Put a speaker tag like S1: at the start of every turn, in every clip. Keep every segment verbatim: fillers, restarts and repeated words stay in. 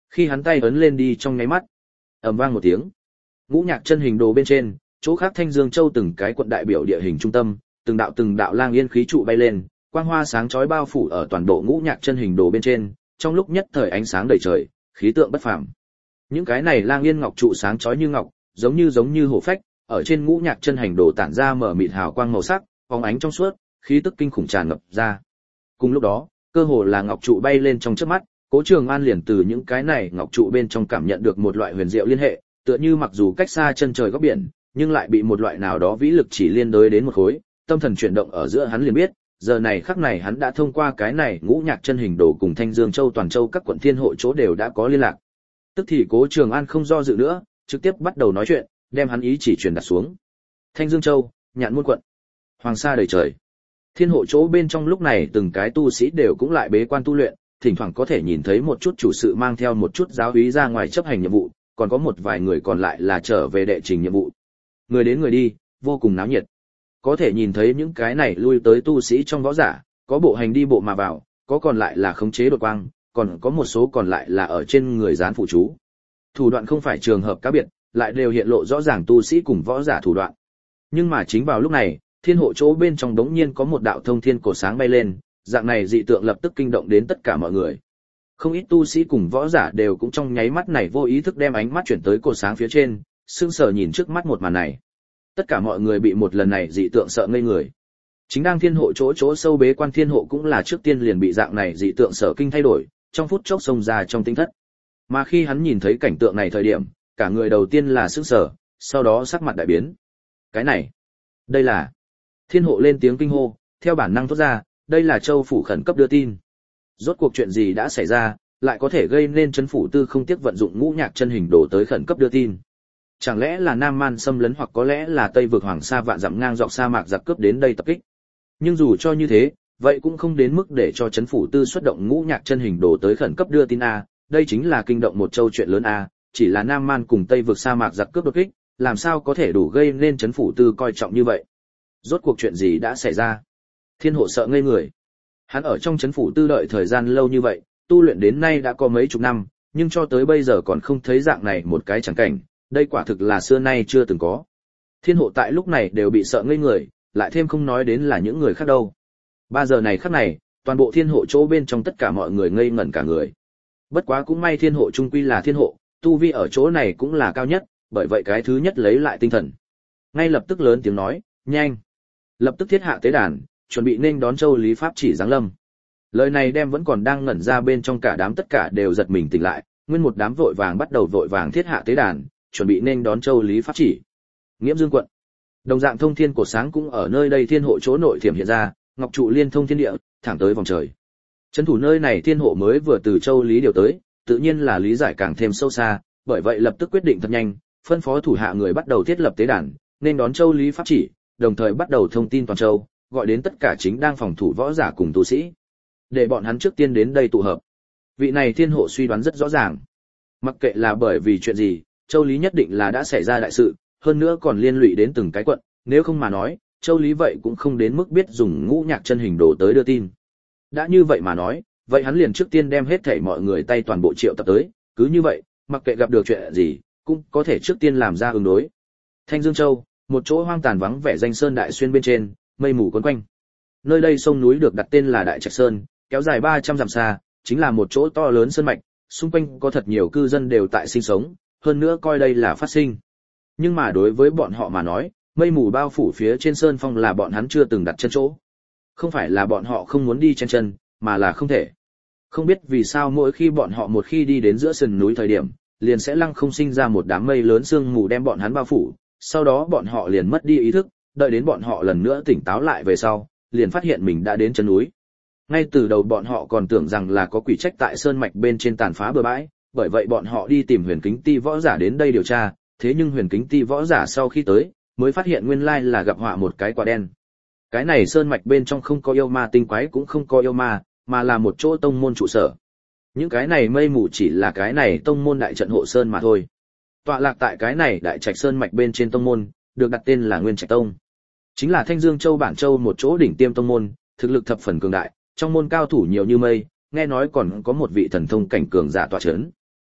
S1: Khi hắn tay ấn lên đi trong nháy mắt, ầm vang một tiếng, ngũ nhạc chân hình đồ bên trên, chỗ khác Thanh Dương Châu từng cái quận đại biểu địa hình trung tâm, từng đạo từng đạo lang yên khí trụ bay lên, quang hoa sáng chói bao phủ ở toàn bộ ngũ nhạc chân hình đồ bên trên, trong lúc nhất thời ánh sáng đầy trời, khí tượng bất phàm. Những cái này lang yên ngọc trụ sáng chói như ngọc, giống như giống như hổ phách, ở trên ngũ nhạc chân hành đồ tản ra mở mịt hào quang màu sắc, phóng ánh trong suốt, khí tức kinh khủng tràn ngập ra. Cùng lúc đó, cơ hồ là ngọc trụ bay lên trong chớp mắt, Cố Trường An liền từ những cái này ngọc trụ bên trong cảm nhận được một loại huyền diệu liên hệ, tựa như mặc dù cách xa chân trời góc biển, nhưng lại bị một loại nào đó vĩ lực chỉ liên đới đến một khối, tâm thần chuyển động ở giữa hắn liền biết, giờ này khắc này hắn đã thông qua cái này ngũ nhạc chân hình đồ cùng Thanh Dương Châu toàn châu các quận thiên hộ chỗ đều đã có liên lạc. Tức thì Cố Trường An không do dự nữa, trực tiếp bắt đầu nói chuyện, đem hắn ý chỉ truyền đạt xuống. Thanh Dương Châu, Nhạn Môn quận, hoàng sa đầy trời. Thiên hộ chỗ bên trong lúc này từng cái tu sĩ đều cũng lại bế quan tu luyện, thỉnh thoảng có thể nhìn thấy một chút chủ sự mang theo một chút giáo úy ra ngoài chấp hành nhiệm vụ, còn có một vài người còn lại là trở về đệ trình nhiệm vụ. Người đến người đi, vô cùng náo nhiệt. Có thể nhìn thấy những cái này lui tới tu sĩ trong võ giả, có bộ hành đi bộ mà vào, có còn lại là khống chế đột quang, còn có một số còn lại là ở trên người dán phụ chú. Thủ đoạn không phải trường hợp cá biệt, lại đều hiện lộ rõ ràng tu sĩ cùng võ giả thủ đoạn. Nhưng mà chính vào lúc này, thiên hộ chỗ bên trong đống nhiên có một đạo thông thiên cổ sáng bay lên, dạng này dị tượng lập tức kinh động đến tất cả mọi người. Không ít tu sĩ cùng võ giả đều cũng trong nháy mắt này vô ý thức đem ánh mắt chuyển tới cổ sáng phía trên, sững sờ nhìn trước mắt một màn này. Tất cả mọi người bị một lần này dị tượng sợ ngây người. Chính đang thiên hộ chỗ chỗ sâu bế quan thiên hộ cũng là trước tiên liền bị dạng này dị tượng sở kinh thay đổi, trong phút chốc xông ra trong tinh thất. Mà khi hắn nhìn thấy cảnh tượng này thời điểm, cả người đầu tiên là sững sờ, sau đó sắc mặt đại biến. Cái này, đây là... Thiên hộ lên tiếng kinh hô, theo bản năng thốt ra, đây là châu phủ khẩn cấp đưa tin. Rốt cuộc chuyện gì đã xảy ra, lại có thể gây nên chấn phủ tư không tiếc vận dụng ngũ nhạc chân hình đồ tới khẩn cấp đưa tin. Chẳng lẽ là Nam Man xâm lấn hoặc có lẽ là Tây vực hoàng sa vạn dặm ngang dọc sa mạc giặc cướp đến đây tập kích. Nhưng dù cho như thế, vậy cũng không đến mức để cho chấn phủ tư xuất động ngũ nhạc chân hình đồ tới khẩn cấp đưa tin a, đây chính là kinh động một châu chuyện lớn a, chỉ là Nam Man cùng Tây vực sa mạc giặc cướp đột kích, làm sao có thể đủ gây nên chấn phủ tư coi trọng như vậy. Rốt cuộc chuyện gì đã xảy ra? Thiên hộ sợ ngây người. Hắn ở trong chấn phủ tư đợi thời gian lâu như vậy, tu luyện đến nay đã có mấy chục năm, nhưng cho tới bây giờ còn không thấy dạng này một cái chẳng cảnh, đây quả thực là xưa nay chưa từng có. Thiên hộ tại lúc này đều bị sợ ngây người, lại thêm không nói đến là những người khác đâu. Ba giờ này khắc này, toàn bộ thiên hộ chỗ bên trong tất cả mọi người ngây ngẩn cả người. Bất quá cũng may thiên hộ trung quy là thiên hộ, tu vi ở chỗ này cũng là cao nhất, bởi vậy cái thứ nhất lấy lại tinh thần. Ngay lập tức lớn tiếng nói, nhanh. Lập tức thiết hạ tế đàn, chuẩn bị nên đón châu lý pháp chỉ giáng lâm. Lời này đem vẫn còn đang ngẩn ra bên trong cả đám tất cả đều giật mình tỉnh lại, nguyên một đám vội vàng bắt đầu vội vàng thiết hạ tế đàn, chuẩn bị nên đón châu lý pháp chỉ. Nghiễm Dương quận, đồng dạng thông thiên cổ sáng cũng ở nơi đây thiên hộ chỗ nội thiểm hiện ra, ngọc trụ liên thông thiên địa, thẳng tới vòng trời. Trấn thủ nơi này thiên hộ mới vừa từ châu lý điều tới, tự nhiên là lý giải càng thêm sâu xa, bởi vậy lập tức quyết định thật nhanh, phân phó thủ hạ người bắt đầu thiết lập tế đàn, nên đón châu lý pháp chỉ, đồng thời bắt đầu thông tin toàn châu, gọi đến tất cả chính đang phòng thủ võ giả cùng tu sĩ, để bọn hắn trước tiên đến đây tụ hợp. Vị này thiên hộ suy đoán rất rõ ràng, mặc kệ là bởi vì chuyện gì, châu lý nhất định là đã xảy ra đại sự, hơn nữa còn liên lụy đến từng cái quận, nếu không mà nói, châu lý vậy cũng không đến mức biết dùng ngũ nhạc chân hình đồ tới đưa tin. Đã như vậy mà nói, vậy hắn liền trước tiên đem hết thảy mọi người tay toàn bộ triệu tập tới, cứ như vậy, mặc kệ gặp được chuyện gì, cũng có thể trước tiên làm ra ứng đối. Thanh Dương Châu, một chỗ hoang tàn vắng vẻ danh sơn đại xuyên bên trên, mây mù quấn quanh. Nơi đây sông núi được đặt tên là Đại Trạch Sơn, kéo dài ba trăm dặm xa, chính là một chỗ to lớn sơn mạch, xung quanh có thật nhiều cư dân đều tại sinh sống, hơn nữa coi đây là phát sinh. Nhưng mà đối với bọn họ mà nói, mây mù bao phủ phía trên sơn phong là bọn hắn chưa từng đặt chân chỗ. Không phải là bọn họ không muốn đi chen chân, mà là không thể. Không biết vì sao mỗi khi bọn họ một khi đi đến giữa sườn núi thời điểm, liền sẽ lăng không sinh ra một đám mây lớn sương mù đem bọn hắn bao phủ, sau đó bọn họ liền mất đi ý thức, đợi đến bọn họ lần nữa tỉnh táo lại về sau, liền phát hiện mình đã đến chân núi. Ngay từ đầu bọn họ còn tưởng rằng là có quỷ trách tại sơn mạch bên trên tàn phá bừa bãi, bởi vậy bọn họ đi tìm Huyền Kính Ti võ giả đến đây điều tra, thế nhưng Huyền Kính Ti võ giả sau khi tới, mới phát hiện nguyên lai là gặp họa một cái quả đen. Cái này sơn mạch bên trong không có yêu ma tinh quái cũng không có yêu ma, mà là một chỗ tông môn trụ sở. Những cái này mây mù chỉ là cái này tông môn đại trận hộ sơn mà thôi. Tọa lạc tại cái này Đại Trạch Sơn mạch bên trên tông môn, được đặt tên là Nguyên Trạch Tông. Chính là Thanh Dương Châu bản châu một chỗ đỉnh tiêm tông môn, thực lực thập phần cường đại, trong môn cao thủ nhiều như mây, nghe nói còn có một vị thần thông cảnh cường giả tọa chấn.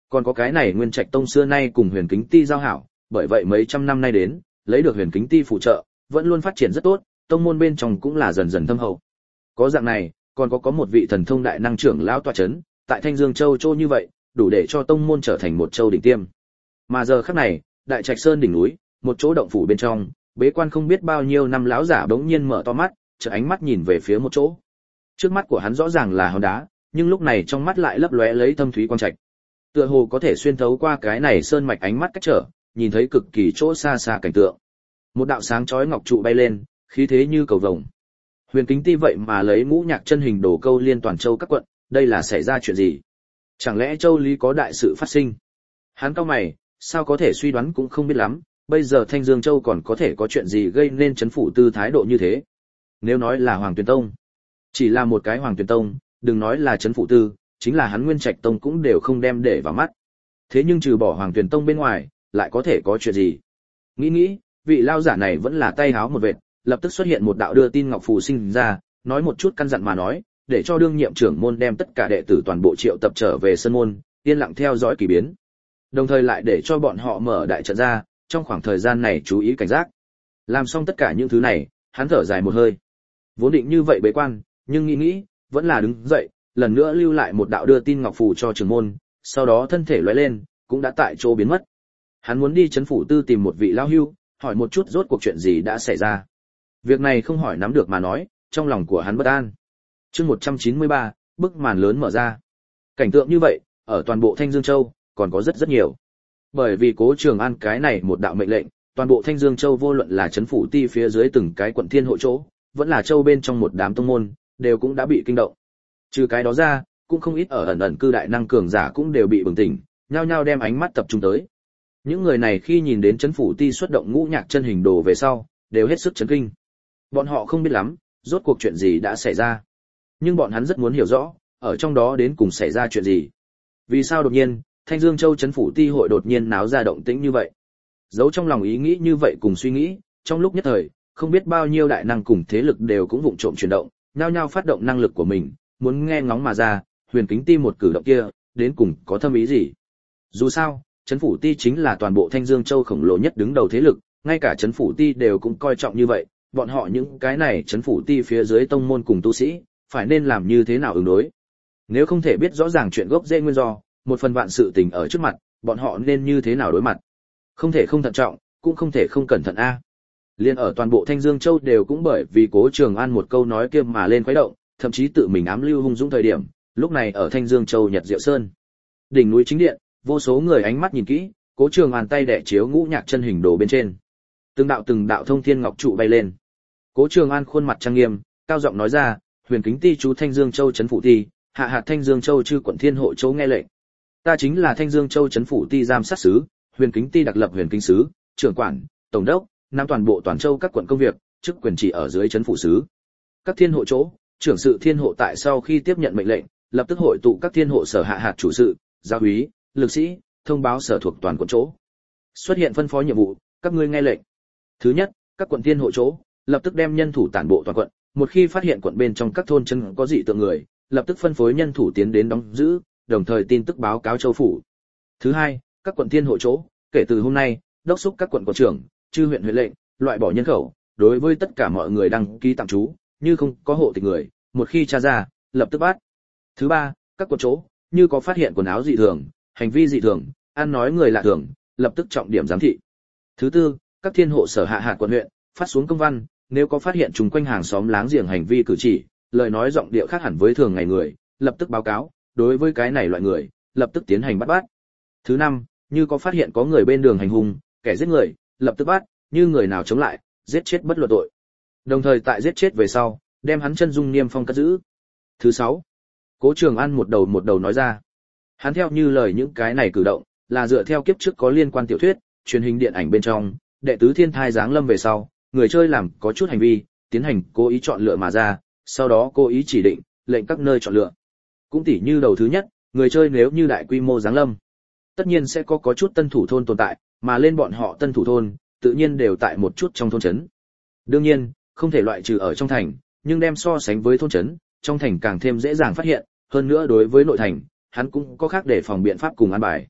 S1: Còn có cái này Nguyên Trạch Tông xưa nay cùng Huyền Kính Ti giao hảo, bởi vậy mấy trăm năm nay đến, lấy được Huyền Kính Ti phụ trợ, vẫn luôn phát triển rất tốt, tông môn bên trong cũng là dần dần thâm hậu. Có dạng này, còn có có một vị thần thông đại năng trưởng lão tọa chấn, tại Thanh Dương Châu Châu như vậy, đủ để cho tông môn trở thành một châu đỉnh tiêm. Mà giờ khắc này, Đại Trạch Sơn đỉnh núi, một chỗ động phủ bên trong, bế quan không biết bao nhiêu năm lão giả bỗng nhiên mở to mắt, chợt ánh mắt nhìn về phía một chỗ. Trước mắt của hắn rõ ràng là hòn đá, nhưng lúc này trong mắt lại lấp lóe lấy thâm thúy quang trạch. Tựa hồ có thể xuyên thấu qua cái này sơn mạch ánh mắt cách trở, nhìn thấy cực kỳ chỗ xa xa cảnh tượng. Một đạo sáng chói ngọc trụ bay lên, khí thế như cầu vồng. Huyền Kính Ti vậy mà lấy ngũ nhạc chân hình đồ câu liên toàn châu các quận, đây là xảy ra chuyện gì? Chẳng lẽ châu lý có đại sự phát sinh? Hắn cau mày, sao có thể suy đoán cũng không biết lắm, bây giờ Thanh Dương Châu còn có thể có chuyện gì gây nên chấn phủ tư thái độ như thế? Nếu nói là Hoàng Tuyền Tông, chỉ là một cái Hoàng Tuyền Tông, đừng nói là chấn phủ tư, chính là hắn Nguyên Trạch Tông cũng đều không đem để vào mắt. Thế nhưng trừ bỏ Hoàng Tuyền Tông bên ngoài, lại có thể có chuyện gì? Nghĩ nghĩ, vị lao giả này vẫn là tay háo một vệt, lập tức xuất hiện một đạo đưa tin ngọc phù sinh ra, nói một chút căn dặn mà nói, để cho đương nhiệm trưởng môn đem tất cả đệ tử toàn bộ triệu tập trở về sân môn, yên lặng theo dõi kỳ biến. Đồng thời lại để cho bọn họ mở đại trận ra, trong khoảng thời gian này chú ý cảnh giác. Làm xong tất cả những thứ này, hắn thở dài một hơi. Vốn định như vậy bế quan, nhưng nghĩ nghĩ, vẫn là đứng dậy, lần nữa lưu lại một đạo đưa tin ngọc phù cho trưởng môn, sau đó thân thể lóe lên, cũng đã tại chỗ biến mất. Hắn muốn đi trấn phủ tư tìm một vị lão hưu, hỏi một chút rốt cuộc chuyện gì đã xảy ra. Việc này không hỏi nắm được mà nói, trong lòng của hắn bất an. Chương một trăm chín mươi ba, bức màn lớn mở ra. Cảnh tượng như vậy, ở toàn bộ Thanh Dương Châu, còn có rất rất nhiều. Bởi vì Cố Trường An cái này một đạo mệnh lệnh, toàn bộ Thanh Dương Châu vô luận là trấn phủ ti phía dưới từng cái quận thiên hộ chỗ, vẫn là châu bên trong một đám tông môn, đều cũng đã bị kinh động. Trừ cái đó ra, cũng không ít ở ẩn ẩn cư đại năng cường giả cũng đều bị bừng tỉnh, nhao nhao đem ánh mắt tập trung tới. Những người này khi nhìn đến trấn phủ ti xuất động ngũ nhạc chân hình đồ về sau, đều hết sức chấn kinh. Bọn họ không biết lắm, rốt cuộc chuyện gì đã xảy ra. Nhưng bọn hắn rất muốn hiểu rõ, ở trong đó đến cùng xảy ra chuyện gì. Vì sao đột nhiên, Thanh Dương Châu trấn phủ ti hội đột nhiên náo ra động tĩnh như vậy. Giấu trong lòng ý nghĩ như vậy cùng suy nghĩ, trong lúc nhất thời, không biết bao nhiêu đại năng cùng thế lực đều cũng vụng trộm chuyển động, nhao nhao phát động năng lực của mình, muốn nghe ngóng mà ra, Huyền Kính Ti một cử động kia, đến cùng có thâm ý gì. Dù sao, trấn phủ ti chính là toàn bộ Thanh Dương Châu khổng lồ nhất đứng đầu thế lực, ngay cả trấn phủ ti đều cũng coi trọng như vậy, bọn họ những cái này trấn phủ ti phía dưới tông môn cùng tu sĩ, phải nên làm như thế nào ứng đối. Nếu không thể biết rõ ràng chuyện gốc rễ nguyên do, một phần vạn sự tình ở trước mặt, bọn họ nên như thế nào đối mặt. Không thể không thận trọng, cũng không thể không cẩn thận a. Liên ở toàn bộ Thanh Dương Châu đều cũng bởi vì Cố Trường An một câu nói kia mà lên khuấy động, thậm chí tự mình ám lưu hung dũng thời điểm, lúc này ở Thanh Dương Châu Nhật Diệu Sơn, đỉnh núi chính điện, vô số người ánh mắt nhìn kỹ, Cố Trường An tay đẻ chiếu ngũ nhạc chân hình đồ bên trên. Từng đạo từng đạo thông thiên ngọc trụ bay lên. Cố Trường An khuôn mặt trang nghiêm, cao giọng nói ra, Huyền Kính Ti chú Thanh Dương Châu trấn phủ ti, hạ hạt Thanh Dương Châu chư quận thiên hộ châu nghe lệnh. Ta chính là Thanh Dương Châu trấn phủ ti giám sát sứ, Huyền Kính Ti đặc lập Huyền Kính sứ, trưởng quản, tổng đốc, nắm toàn bộ toàn châu các quận công việc, chức quyền chỉ ở dưới trấn phủ sứ. Các thiên hộ chỗ, trưởng sự thiên hộ tại sau khi tiếp nhận mệnh lệnh, lập tức hội tụ các thiên hộ sở hạ hạt chủ sự, giáo úy, lực sĩ, thông báo sở thuộc toàn quận chỗ. Xuất hiện phân phó nhiệm vụ, các ngươi nghe lệnh. Thứ nhất, các quận thiên hộ chỗ, lập tức đem nhân thủ tản bộ toàn quận, một khi phát hiện quận bên trong các thôn chân có dị tượng người, lập tức phân phối nhân thủ tiến đến đóng giữ, đồng thời tin tức báo cáo châu phủ. Thứ hai, các quận thiên hộ chỗ, kể từ hôm nay, đốc thúc các quận quận trưởng, chư huyện huyện lệnh, loại bỏ nhân khẩu, đối với tất cả mọi người đăng ký tạm trú, như không có hộ tịch người, một khi tra ra, lập tức bắt. Thứ ba, các quận chỗ, như có phát hiện quần áo dị thường, hành vi dị thường, ăn nói người lạ thường, lập tức trọng điểm giám thị. Thứ tư, các thiên hộ sở hạ hạt quận huyện, phát xuống công văn, nếu có phát hiện chung quanh hàng xóm láng giềng hành vi cử chỉ, lời nói giọng điệu khác hẳn với thường ngày người, lập tức báo cáo, đối với cái này loại người, lập tức tiến hành bắt bắt. Thứ năm, như có phát hiện có người bên đường hành hung, kẻ giết người, lập tức bắt, như người nào chống lại, giết chết bất luận tội. Đồng thời tại giết chết về sau, đem hắn chân dung niêm phong cất giữ. Thứ sáu, Cố Trường An một đầu một đầu nói ra. Hắn theo như lời những cái này cử động, là dựa theo kiếp trước có liên quan tiểu thuyết, truyền hình điện ảnh bên trong, đệ tứ thiên thai giáng lâm về sau, người chơi làm có chút hành vi, tiến hành cố ý chọn lựa mà ra, sau đó cố ý chỉ định, lệnh các nơi chọn lựa. Cũng tỉ như đầu thứ nhất, người chơi nếu như đại quy mô giáng lâm, tất nhiên sẽ có có chút tân thủ thôn tồn tại, mà lên bọn họ tân thủ thôn, tự nhiên đều tại một chút trong thôn trấn. Đương nhiên, không thể loại trừ ở trong thành, nhưng đem so sánh với thôn trấn, trong thành càng thêm dễ dàng phát hiện, hơn nữa đối với nội thành, hắn cũng có khác để phòng biện pháp cùng an bài.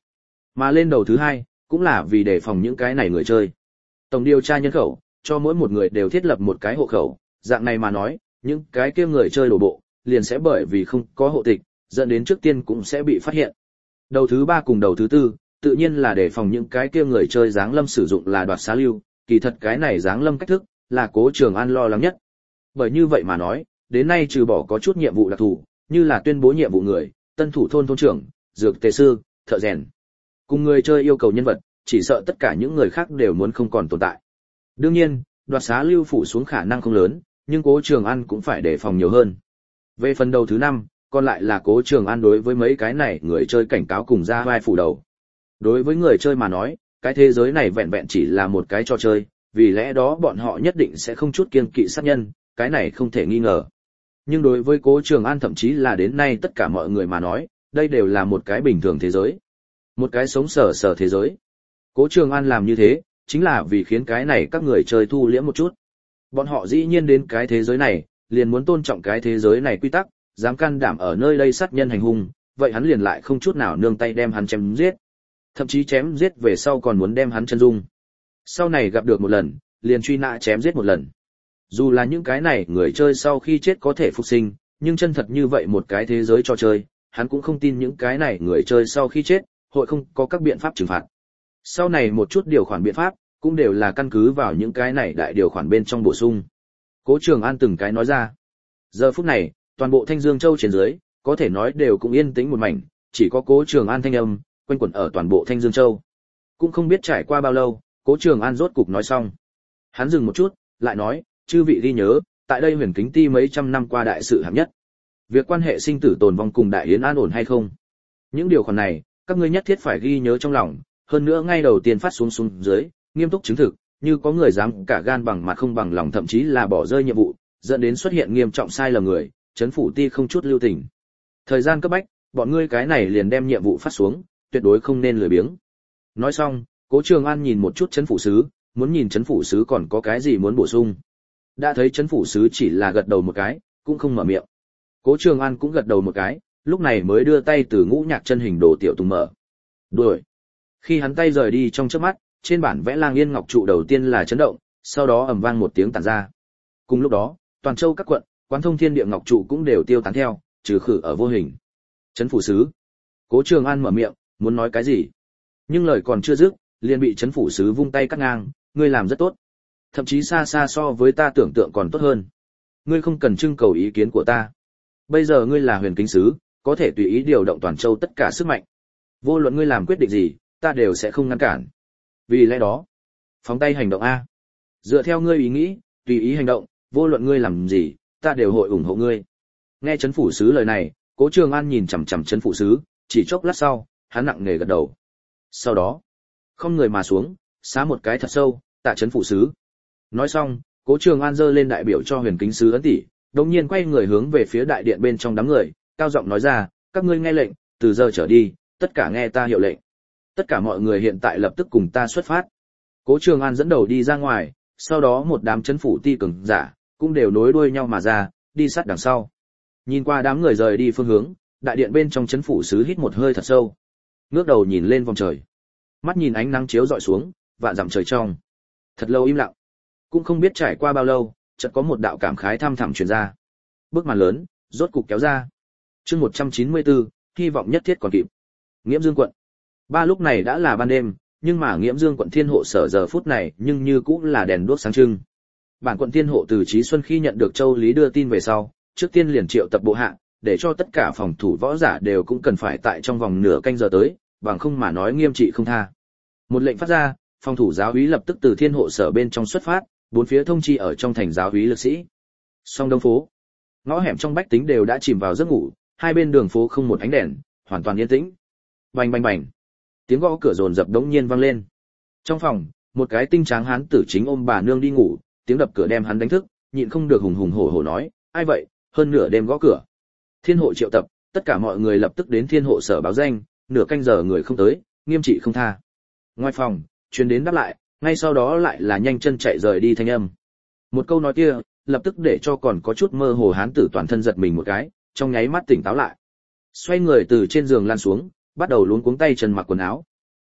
S1: Mà lên đầu thứ hai, cũng là vì đề phòng những cái này người chơi. Tổng điều tra nhân khẩu, cho mỗi một người đều thiết lập một cái hộ khẩu, dạng này mà nói, những cái kia người chơi đổ bộ, liền sẽ bởi vì không có hộ tịch, dẫn đến trước tiên cũng sẽ bị phát hiện. Đầu thứ ba cùng đầu thứ tư, tự nhiên là đề phòng những cái kia người chơi giáng lâm sử dụng là đoạt xá lưu, kỳ thật cái này giáng lâm cách thức, là Cố Trường An lo lắng nhất. Bởi như vậy mà nói, đến nay trừ bỏ có chút nhiệm vụ đặc thù, như là tuyên bố nhiệm vụ người, tân thủ thôn thôn trưởng, dược tề sư, thợ rèn. Cùng người chơi yêu cầu nhân vật, chỉ sợ tất cả những người khác đều muốn không còn tồn tại. Đương nhiên, đoạt xá lưu phủ xuống khả năng không lớn, nhưng Cố Trường An cũng phải đề phòng nhiều hơn. Về phần đầu thứ năm, còn lại là Cố Trường An đối với mấy cái này người chơi cảnh cáo cùng ra vai phủ đầu. Đối với người chơi mà nói, cái thế giới này vẹn vẹn chỉ là một cái trò chơi, vì lẽ đó bọn họ nhất định sẽ không chút kiêng kỵ sát nhân, cái này không thể nghi ngờ. Nhưng đối với Cố Trường An thậm chí là đến nay tất cả mọi người mà nói, đây đều là một cái bình thường thế giới. Một cái sống sờ sờ thế giới. Cố Trường An làm như thế, chính là vì khiến cái này các người chơi thu liễm một chút. Bọn họ dĩ nhiên đến cái thế giới này, liền muốn tôn trọng cái thế giới này quy tắc, dám can đảm ở nơi đây sát nhân hành hung, vậy hắn liền lại không chút nào nương tay đem hắn chém giết. Thậm chí chém giết về sau còn muốn đem hắn chân dung. Sau này gặp được một lần, liền truy nã chém giết một lần. Dù là những cái này người chơi sau khi chết có thể phục sinh, nhưng chân thật như vậy một cái thế giới cho chơi, hắn cũng không tin những cái này người chơi sau khi chết, hội không có các biện pháp trừng phạt. Sau này một chút điều khoản biện pháp, cũng đều là căn cứ vào những cái này đại điều khoản bên trong bổ sung. Cố Trường An từng cái nói ra. Giờ phút này, toàn bộ Thanh Dương Châu trên dưới, có thể nói đều cũng yên tĩnh một mảnh, chỉ có Cố Trường An thanh âm quanh quẩn ở toàn bộ Thanh Dương Châu. Cũng không biết trải qua bao lâu, Cố Trường An rốt cục nói xong. Hắn dừng một chút, lại nói, chư vị ghi nhớ, tại đây Huyền Kính Ti mấy trăm năm qua đại sự hạng nhất. Việc quan hệ sinh tử tồn vong cùng đại yến an ổn hay không? Những điều khoản này, các ngươi nhất thiết phải ghi nhớ trong lòng, hơn nữa ngay đầu tiên phát xuống xuống dưới, nghiêm túc chứng thực, như có người dám cả gan bằng mặt không bằng lòng thậm chí là bỏ rơi nhiệm vụ, dẫn đến xuất hiện nghiêm trọng sai lầm người, chấn phủ ti không chút lưu tình. Thời gian cấp bách, bọn ngươi cái này liền đem nhiệm vụ phát xuống, tuyệt đối không nên lười biếng. Nói xong, Cố Trường An nhìn một chút chấn phủ sứ, muốn nhìn chấn phủ sứ còn có cái gì muốn bổ sung. Đã thấy chấn phủ sứ chỉ là gật đầu một cái, cũng không mở miệng. Cố Trường An cũng gật đầu một cái, lúc này mới đưa tay từ ngũ nhạc chân hình đồ tiểu tùng mở. Đuổi. Khi hắn tay rời đi trong chớp mắt, trên bản vẽ Lang Yên Ngọc trụ đầu tiên là chấn động, sau đó ầm vang một tiếng tản ra. Cùng lúc đó, toàn châu các quận, Quán Thông Thiên Địa Ngọc trụ cũng đều tiêu tán theo, trừ khử ở vô hình. Chấn phủ sứ. Cố Trường An mở miệng, muốn nói cái gì? Nhưng lời còn chưa dứt, liền bị chấn phủ sứ vung tay cắt ngang, ngươi làm rất tốt. Thậm chí xa xa so với ta tưởng tượng còn tốt hơn. Ngươi không cần trưng cầu ý kiến của ta. Bây giờ ngươi là Huyền Kính sứ, có thể tùy ý điều động toàn châu tất cả sức mạnh. Vô luận ngươi làm quyết định gì, ta đều sẽ không ngăn cản. Vì lẽ đó, phóng tay hành động a. Dựa theo ngươi ý nghĩ, tùy ý hành động, vô luận ngươi làm gì, ta đều hội ủng hộ ngươi. Nghe chấn phủ sứ lời này, Cố Trường An nhìn chằm chằm chấn phủ sứ, chỉ chốc lát sau, hắn nặng nề gật đầu. Sau đó, không người mà xuống, xá một cái thật sâu, tạ chấn phủ sứ. Nói xong, Cố Trường An giơ lên đại biểu cho Huyền Kính sứ ấn tỷ, đột nhiên quay người hướng về phía đại điện bên trong đám người, cao giọng nói ra, các ngươi nghe lệnh, từ giờ trở đi, tất cả nghe ta hiệu lệnh. Tất cả mọi người hiện tại lập tức cùng ta xuất phát. Cố Trường An dẫn đầu đi ra ngoài, sau đó một đám chấn phủ ti cường giả cũng đều nối đuôi nhau mà ra, đi sát đằng sau. Nhìn qua đám người rời đi phương hướng, đại điện bên trong chấn phủ sứ hít một hơi thật sâu, ngước đầu nhìn lên vòng trời, mắt nhìn ánh nắng chiếu rọi xuống, vạn dặm trời trong. Thật lâu im lặng, cũng không biết trải qua bao lâu, chợt có một đạo cảm khái thăm thẳm truyền ra. Bức màn lớn rốt cục kéo ra. Chương một trăm chín mươi tư, hy vọng nhất thiết còn kịp. Nghiễm Dương quận. Ba lúc này đã là ban đêm, nhưng mà Nghiễm Dương quận Thiên hộ sở giờ phút này nhưng như cũng là đèn đuốc sáng trưng. Bản quận Thiên hộ từ Chí Xuân khi nhận được Châu Lý đưa tin về sau, trước tiên liền triệu tập bộ hạ, để cho tất cả phòng thủ võ giả đều cũng cần phải tại trong vòng nửa canh giờ tới, bằng không mà nói nghiêm trị không tha. Một lệnh phát ra, phòng thủ giáo úy lập tức từ Thiên hộ sở bên trong xuất phát, bốn phía thông chi ở trong thành giáo úy lực sĩ. Song Đông phố, ngõ hẻm trong bách tính đều đã chìm vào giấc ngủ, hai bên đường phố không một ánh đèn, hoàn toàn yên tĩnh. Bành bành bành, tiếng gõ cửa rồn rập đống nhiên vang lên. Trong phòng, một cái tinh tráng hán tử chính ôm bà nương đi ngủ, tiếng đập cửa đem hắn đánh thức, nhịn không được hùng hùng hổ hổ nói, ai vậy, hơn nửa đêm gõ cửa. Thiên hộ triệu tập, tất cả mọi người lập tức đến Thiên hộ sở báo danh, nửa canh giờ người không tới, nghiêm trị không tha. Ngoài phòng, truyền đến đáp lại, ngay sau đó lại là nhanh chân chạy rời đi thanh âm. Một câu nói kia, lập tức để cho còn có chút mơ hồ hán tử toàn thân giật mình một cái, trong nháy mắt tỉnh táo lại. Xoay người từ trên giường lăn xuống, bắt đầu luống cuống tay chân mặc quần áo.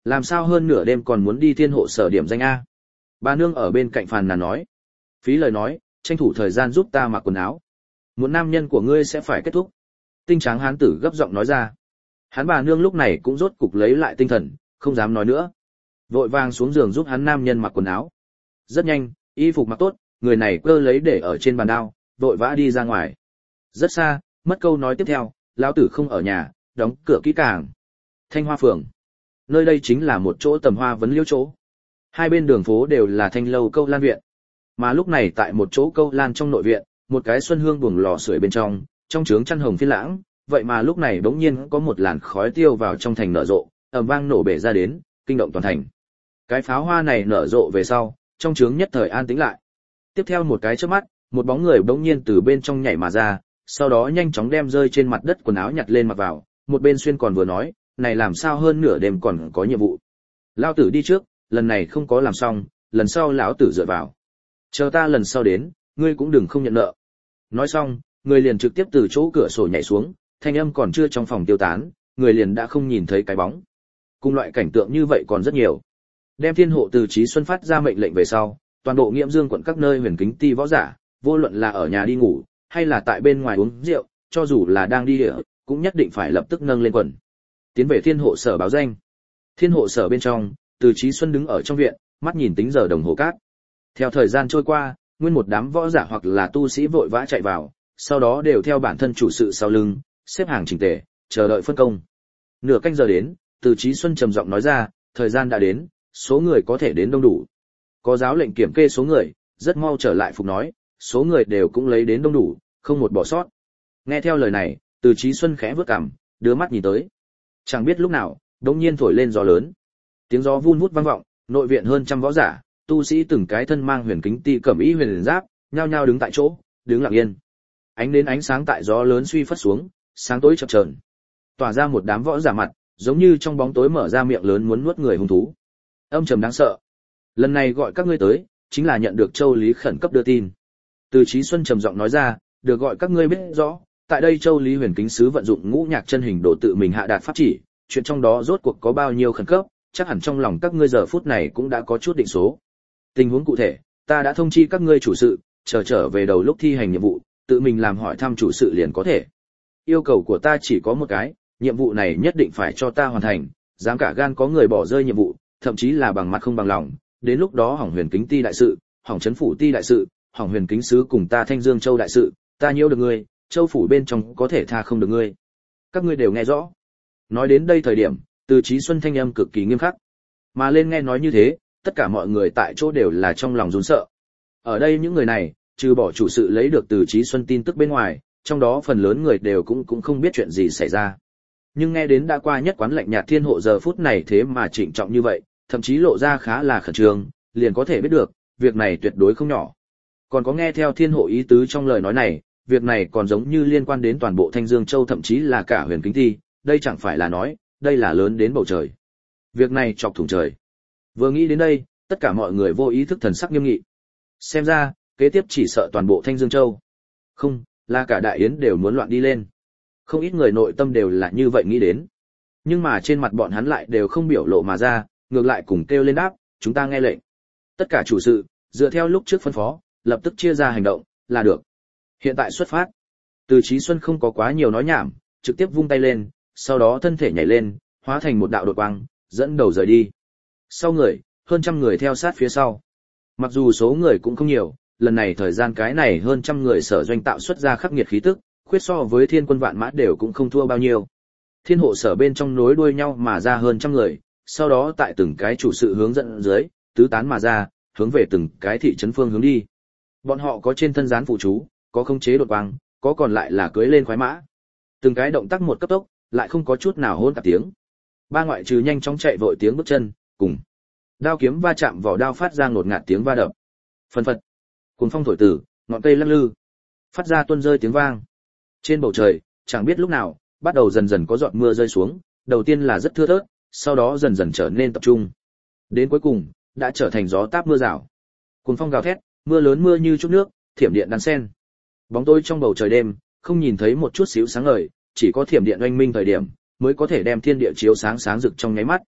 S1: Làm sao hơn nửa đêm còn muốn đi thiên hộ sở điểm danh a? Bà nương ở bên cạnh phàn nàn nói. Phí lời nói, tranh thủ thời gian giúp ta mặc quần áo. Muốn nam nhân của ngươi sẽ phải kết thúc. Tinh tráng hán tử gấp giọng nói ra. Hắn bà nương lúc này cũng rốt cục lấy lại tinh thần, không dám nói nữa. Vội vàng xuống giường giúp hắn nam nhân mặc quần áo. Rất nhanh, y phục mặc tốt, người này cơ lấy để ở trên bàn đao, vội vã đi ra ngoài. Rất xa, mất câu nói tiếp theo, lão tử không ở nhà, đóng cửa kỹ càng. Thanh Hoa phường. Nơi đây chính là một chỗ tầm hoa vấn liễu chỗ. Hai bên đường phố đều là thanh lâu câu lan viện. Mà lúc này tại một chỗ câu lan trong nội viện, một cái xuân hương buồng lò sưởi bên trong, trong trướng chăn hồng phiên lãng, vậy mà lúc này bỗng nhiên có một làn khói tiêu vào trong thành nở rộ, ầm vang nổ bể ra đến, kinh động toàn thành. Cái pháo hoa này nở rộ về sau, trong trướng nhất thời an tĩnh lại. Tiếp theo một cái chớp mắt, một bóng người bỗng nhiên từ bên trong nhảy mà ra, sau đó nhanh chóng đem rơi trên mặt đất quần áo nhặt lên mặc vào, một bên xuyên còn vừa nói, này làm sao hơn nửa đêm còn có nhiệm vụ. Lão tử đi trước, lần này không có làm xong, lần sau lão tử dựa vào. Chờ ta lần sau đến, ngươi cũng đừng không nhận nợ. Nói xong, người liền trực tiếp từ chỗ cửa sổ nhảy xuống, thanh âm còn chưa trong phòng tiêu tán, người liền đã không nhìn thấy cái bóng. Cùng loại cảnh tượng như vậy còn rất nhiều. Đem thiên hộ từ Chí Xuân phát ra mệnh lệnh về sau, toàn bộ Nghiễm Dương quận các nơi huyền kính ti võ giả, vô luận là ở nhà đi ngủ, hay là tại bên ngoài uống rượu, cho dù là đang đi địa, cũng nhất định phải lập tức nâng lên quần. Tiến về thiên hộ sở báo danh. Thiên hộ sở bên trong, từ Chí Xuân đứng ở trong viện, mắt nhìn tính giờ đồng hồ cát. Theo thời gian trôi qua, nguyên một đám võ giả hoặc là tu sĩ vội vã chạy vào, sau đó đều theo bản thân chủ sự sau lưng, xếp hàng chỉnh tề, chờ đợi phân công. Nửa canh giờ đến, từ Chí Xuân trầm giọng nói ra, thời gian đã đến, số người có thể đến đông đủ. Có giáo lệnh kiểm kê số người, rất mau trở lại phục nói, số người đều cũng lấy đến đông đủ, không một bỏ sót. Nghe theo lời này, từ Chí Xuân khẽ vước cằm, đưa mắt nhìn tới. Chẳng biết lúc nào, đột nhiên thổi lên gió lớn. Tiếng gió vun vút vang vọng, nội viện hơn trăm võ giả, tu sĩ từng cái thân mang huyền kính ti cẩm y huyền giáp, nhao nhao đứng tại chỗ, đứng lặng yên. Ánh đến ánh sáng tại gió lớn suy phất xuống, sáng tối chập chờn, tỏa ra một đám võ giả mặt, giống như trong bóng tối mở ra miệng lớn muốn nuốt người hung thú. Âm trầm đáng sợ. Lần này gọi các ngươi tới, chính là nhận được Châu Lý khẩn cấp đưa tin. Từ Chí Xuân trầm giọng nói ra, được gọi các ngươi biết rõ, tại đây Châu Lý huyền kính sứ vận dụng ngũ nhạc chân hình đồ tự mình hạ đạt pháp chỉ, chuyện trong đó rốt cuộc có bao nhiêu khẩn cấp, chắc hẳn trong lòng các ngươi giờ phút này cũng đã có chút định số. Tình huống cụ thể, ta đã thông chi các ngươi chủ sự, chờ trở về đầu lúc thi hành nhiệm vụ, tự mình làm hỏi thăm chủ sự liền có thể. Yêu cầu của ta chỉ có một cái, nhiệm vụ này nhất định phải cho ta hoàn thành, dám cả gan có người bỏ rơi nhiệm vụ, thậm chí là bằng mặt không bằng lòng, đến lúc đó hỏng huyền kính ti đại sự, hỏng chấn phủ ti đại sự, hỏng huyền kính sứ cùng ta Thanh Dương Châu đại sự, ta nhiễu được ngươi, châu phủ bên trong có thể tha không được ngươi. Các ngươi đều nghe rõ. Nói đến đây thời điểm, Từ Chí Xuân thanh âm cực kỳ nghiêm khắc. Mà lên nghe nói như thế, tất cả mọi người tại chỗ đều là trong lòng run sợ. Ở đây những người này, trừ bỏ chủ sự lấy được Từ Chí Xuân tin tức bên ngoài, trong đó phần lớn người đều cũng cũng không biết chuyện gì xảy ra. Nhưng nghe đến đã qua nhất quán lạnh nhạt thiên hộ giờ phút này thế mà trịnh trọng như vậy, thậm chí lộ ra khá là khẩn trương, liền có thể biết được, việc này tuyệt đối không nhỏ. Còn có nghe theo thiên hộ ý tứ trong lời nói này, việc này còn giống như liên quan đến toàn bộ Thanh Dương Châu thậm chí là cả huyền kính thi, đây chẳng phải là nói, đây là lớn đến bầu trời. Việc này chọc thủng trời. Vừa nghĩ đến đây, tất cả mọi người vô ý thức thần sắc nghiêm nghị. Xem ra, kế tiếp chỉ sợ toàn bộ Thanh Dương Châu. Không, là cả đại yến đều muốn loạn đi lên. Không ít người nội tâm đều là như vậy nghĩ đến. Nhưng mà trên mặt bọn hắn lại đều không biểu lộ mà ra, ngược lại cùng kêu lên đáp, chúng ta nghe lệnh. Tất cả chủ sự, dựa theo lúc trước phân phó, lập tức chia ra hành động, là được. Hiện tại xuất phát. Từ Chí Xuân không có quá nhiều nói nhảm, trực tiếp vung tay lên, sau đó thân thể nhảy lên, hóa thành một đạo đột quang, dẫn đầu rời đi. Sau người, hơn trăm người theo sát phía sau. Mặc dù số người cũng không nhiều, lần này thời gian cái này hơn trăm người sở doanh tạo xuất ra khắc nghiệt khí tức, khuyết so với thiên quân vạn mã đều cũng không thua bao nhiêu. Thiên hộ sở bên trong nối đuôi nhau mà ra hơn trăm người, sau đó tại từng cái chủ sự hướng dẫn dưới, tứ tán mà ra, hướng về từng cái thị trấn phương hướng đi. Bọn họ có trên thân gián phụ chú, có khống chế đột quang, có còn lại là cưỡi lên khoái mã. Từng cái động tác một cấp tốc, lại không có chút nào hỗn tạp tiếng. Ba ngoại trừ nhanh chóng chạy vội tiếng bước chân, cùng đao kiếm va chạm vỏ đao phát ra ngột ngạt tiếng va đập. Phân phật, cuồng phong thổi từ, ngọn cây lắc lư, phát ra tuôn rơi tiếng vang. Trên bầu trời, chẳng biết lúc nào, bắt đầu dần dần có giọt mưa rơi xuống, đầu tiên là rất thưa thớt, sau đó dần dần trở nên tập trung. Đến cuối cùng, đã trở thành gió táp mưa rào. Cuồng phong gào thét, mưa lớn mưa như chút nước, thiểm điện đan sen. Bóng tối trong bầu trời đêm, không nhìn thấy một chút xíu sáng ngời, chỉ có thiểm điện oanh minh thời điểm, mới có thể đem thiên địa chiếu sáng sáng rực trong nháy mắt.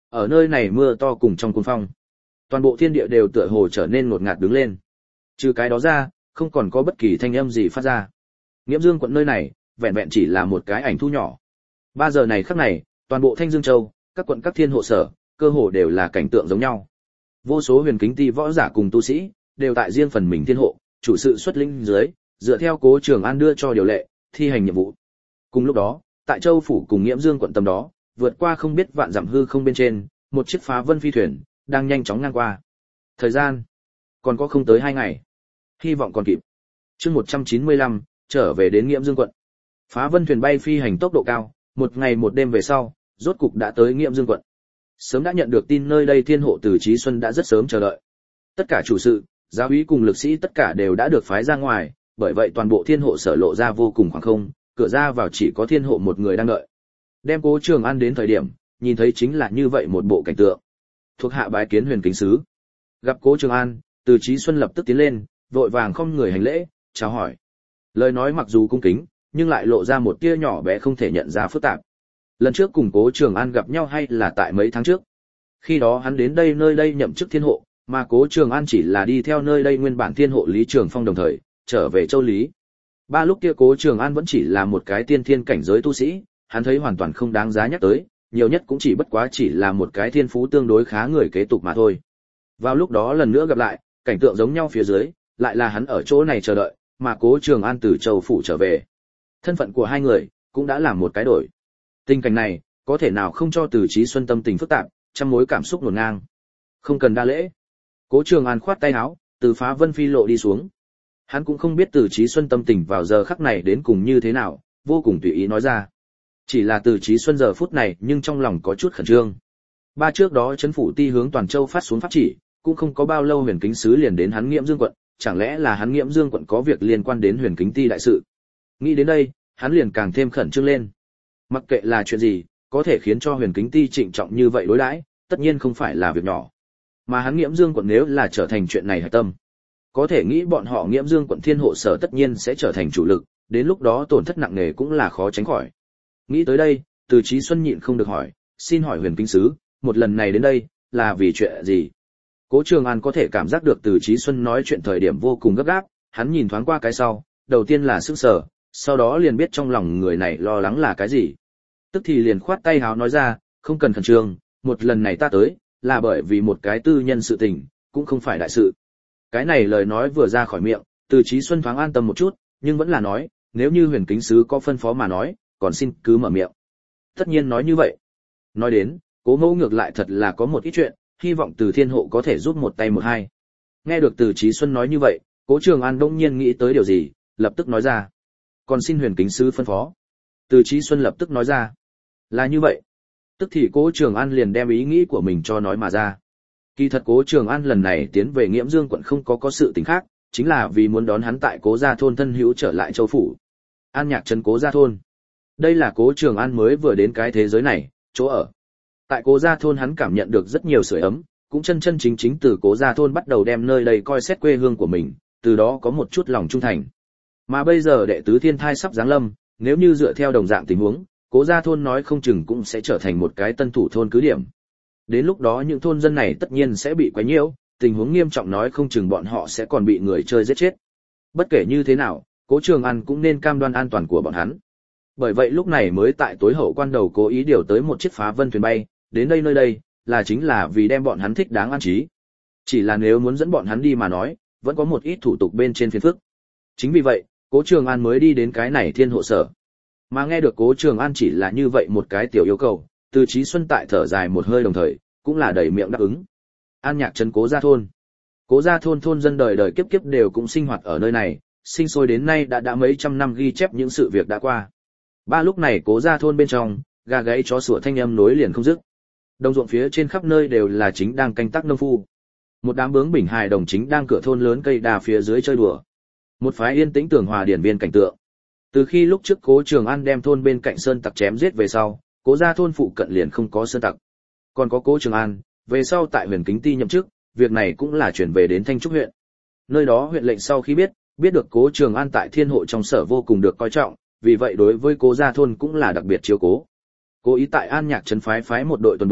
S1: Ở nơi này mưa to cùng trong cuồng phong, toàn bộ thiên địa đều tựa hồ trở nên ngột ngạt đứng lên. Trừ cái đó ra, không còn có bất kỳ thanh âm gì phát ra. Nghiễm Dương quận nơi này, vẹn vẹn chỉ là một cái ảnh thu nhỏ. Ba giờ này khắc này, toàn bộ Thanh Dương Châu, các quận các thiên hộ sở, cơ hồ đều là cảnh tượng giống nhau. Vô số huyền kính ti võ giả cùng tu sĩ, đều tại riêng phần mình thiên hộ, chủ sự xuất lĩnh dưới, dựa theo Cố Trường An đưa cho điều lệ, thi hành nhiệm vụ. Cùng lúc đó, tại Châu phủ cùng Nghiễm Dương quận tầm đó, vượt qua không biết vạn dặm hư không bên trên, một chiếc phá vân phi thuyền đang nhanh chóng ngang qua. Thời gian còn có không tới hai ngày, hy vọng còn kịp. Chương một trăm chín mươi lăm, trở về đến Nghiễm Dương quận. Phá vân thuyền bay phi hành tốc độ cao, một ngày một đêm về sau, rốt cục đã tới Nghiễm Dương quận. Sớm đã nhận được tin nơi đây thiên hộ Từ Chí Xuân đã rất sớm chờ đợi. Tất cả chủ sự, giáo úy cùng lực sĩ tất cả đều đã được phái ra ngoài, bởi vậy toàn bộ thiên hộ sở lộ ra vô cùng khoảng không, cửa ra vào chỉ có thiên hộ một người đang đợi. Đem Cố Trường An đến thời điểm, nhìn thấy chính là như vậy một bộ cảnh tượng. Thuộc hạ bái kiến huyền kính sứ. Gặp Cố Trường An, Từ Chí Xuân lập tức tiến lên, vội vàng không người hành lễ, chào hỏi. Lời nói mặc dù cung kính, nhưng lại lộ ra một tia nhỏ bé không thể nhận ra phức tạp. Lần trước cùng Cố Trường An gặp nhau hay là tại mấy tháng trước. Khi đó hắn đến đây nơi đây nhậm chức thiên hộ, mà Cố Trường An chỉ là đi theo nơi đây nguyên bản thiên hộ Lý Trường Phong đồng thời, trở về Châu Lý. Ba lúc kia Cố Trường An vẫn chỉ là một cái tiên thiên cảnh giới tu sĩ, hắn thấy hoàn toàn không đáng giá nhắc tới, nhiều nhất cũng chỉ bất quá chỉ là một cái thiên phú tương đối khá người kế tục mà thôi. Vào lúc đó lần nữa gặp lại, cảnh tượng giống nhau phía dưới, lại là hắn ở chỗ này chờ đợi, mà Cố Trường An từ Châu phủ trở về. Thân phận của hai người cũng đã làm một cái đổi. Tình cảnh này, có thể nào không cho Từ Chí Xuân tâm tình phức tạp, trăm mối cảm xúc hỗn ngang. Không cần đa lễ. Cố Trường An khoát tay áo, từ phá vân phi lộ đi xuống. Hắn cũng không biết Từ Chí Xuân tâm tình vào giờ khắc này đến cùng như thế nào, vô cùng tùy ý nói ra. Chỉ là Từ Chí Xuân giờ phút này nhưng trong lòng có chút khẩn trương. Ba trước đó trấn phủ ti hướng toàn châu phát xuống pháp chỉ, cũng không có bao lâu huyền kính sứ liền đến hắn Nghiễm Dương quận, chẳng lẽ là hắn Nghiễm Dương quận có việc liên quan đến huyền kính ti đại sự. Nghĩ đến đây, hắn liền càng thêm khẩn trương lên. Mặc kệ là chuyện gì, có thể khiến cho huyền kính ti trịnh trọng như vậy đối đãi, tất nhiên không phải là việc nhỏ. Mà hắn Nghiễm Dương quận nếu là trở thành chuyện này hạch tâm, có thể nghĩ bọn họ Nghiễm Dương quận thiên hộ sở tất nhiên sẽ trở thành chủ lực, đến lúc đó tổn thất nặng nề cũng là khó tránh khỏi. Nghĩ tới đây, Từ Chí Xuân nhịn không được hỏi, xin hỏi huyền kính sứ, một lần này đến đây, là vì chuyện gì? Cố Trường An có thể cảm giác được Từ Chí Xuân nói chuyện thời điểm vô cùng gấp gáp, hắn nhìn thoáng qua cái sau, đầu tiên là sững sờ, sau đó liền biết trong lòng người này lo lắng là cái gì. Tức thì liền khoát tay háo nói ra, không cần khẩn trương, một lần này ta tới, là bởi vì một cái tư nhân sự tình, cũng không phải đại sự. Cái này lời nói vừa ra khỏi miệng, Từ Chí Xuân thoáng an tâm một chút, nhưng vẫn là nói, nếu như huyền kính sứ có phân phó mà nói, còn xin cứ mở miệng. Tất nhiên nói như vậy. Nói đến, Cố Mẫu ngược lại thật là có một ít chuyện, hy vọng Từ thiên hộ có thể giúp một tay một hai. Nghe được Từ Chí Xuân nói như vậy, Cố Trường An đông nhiên nghĩ tới điều gì, lập tức nói ra. Còn xin huyền kính sứ phân phó. Từ Chí Xuân lập tức nói ra. Là như vậy. Tức thì Cố Trường An liền đem ý nghĩ của mình cho nói mà ra. Kỳ thật Cố Trường An lần này tiến về Nghiễm Dương quận không có có sự tình khác, chính là vì muốn đón hắn tại Cố gia thôn thân hữu trở lại Châu phủ. An Nhạc trấn Cố gia thôn. Đây là Cố Trường An mới vừa đến cái thế giới này, chỗ ở. Tại Cố gia thôn hắn cảm nhận được rất nhiều sưởi ấm, cũng chân chân chính chính từ Cố gia thôn bắt đầu đem nơi đây coi xét quê hương của mình, từ đó có một chút lòng trung thành. Mà bây giờ đệ tứ thiên thai sắp giáng lâm, nếu như dựa theo đồng dạng tình huống, Cố gia thôn nói không chừng cũng sẽ trở thành một cái tân thủ thôn cứ điểm. Đến lúc đó những thôn dân này tất nhiên sẽ bị quấy nhiễu, tình huống nghiêm trọng nói không chừng bọn họ sẽ còn bị người chơi giết chết. Bất kể như thế nào, Cố Trường An cũng nên cam đoan an toàn của bọn hắn. Bởi vậy lúc này mới tại tối hậu quan đầu cố ý điều tới một chiếc phá vân thuyền bay, đến đây nơi đây, là chính là vì đem bọn hắn thích đáng an trí. Chỉ là nếu muốn dẫn bọn hắn đi mà nói, vẫn có một ít thủ tục bên trên phiền phức. Chính vì vậy, Cố Trường An mới đi đến cái này thiên hộ sở. Mà nghe được Cố Trường An chỉ là như vậy một cái tiểu yêu cầu, Từ Chí Xuân tại thở dài một hơi đồng thời, cũng là đầy miệng đáp ứng. An Nhạc trấn Cố gia thôn. Cố gia thôn thôn dân đời đời kiếp kiếp đều cũng sinh hoạt ở nơi này, sinh sôi đến nay đã đã mấy trăm năm ghi chép những sự việc đã qua. Ba lúc này Cố gia thôn bên trong, gà gáy chó sủa thanh âm nối liền không dứt. Đồng ruộng phía trên khắp nơi đều là chính đang canh tác nông phu. Một đám bướng bỉnh hài đồng chính đang cửa thôn lớn cây đà phía dưới chơi đùa. Một phái yên tĩnh tường hòa điển viên cảnh tượng. Từ khi lúc trước Cố Trường An đem thôn bên cạnh sơn tặc chém giết về sau, Cố gia thôn phụ cận liền không có sơn tặc. Còn có Cố Trường An, về sau tại Huyền Kính Ti nhậm chức, việc này cũng là chuyển về đến Thanh Trúc huyện. Nơi đó huyện lệnh sau khi biết, biết được Cố Trường An tại Thiên hộ trong sở vô cùng được coi trọng, vì vậy đối với Cố gia thôn cũng là đặc biệt chiếu cố. Cố ý tại An Nhạc trấn phái phái một đội tuần bổ,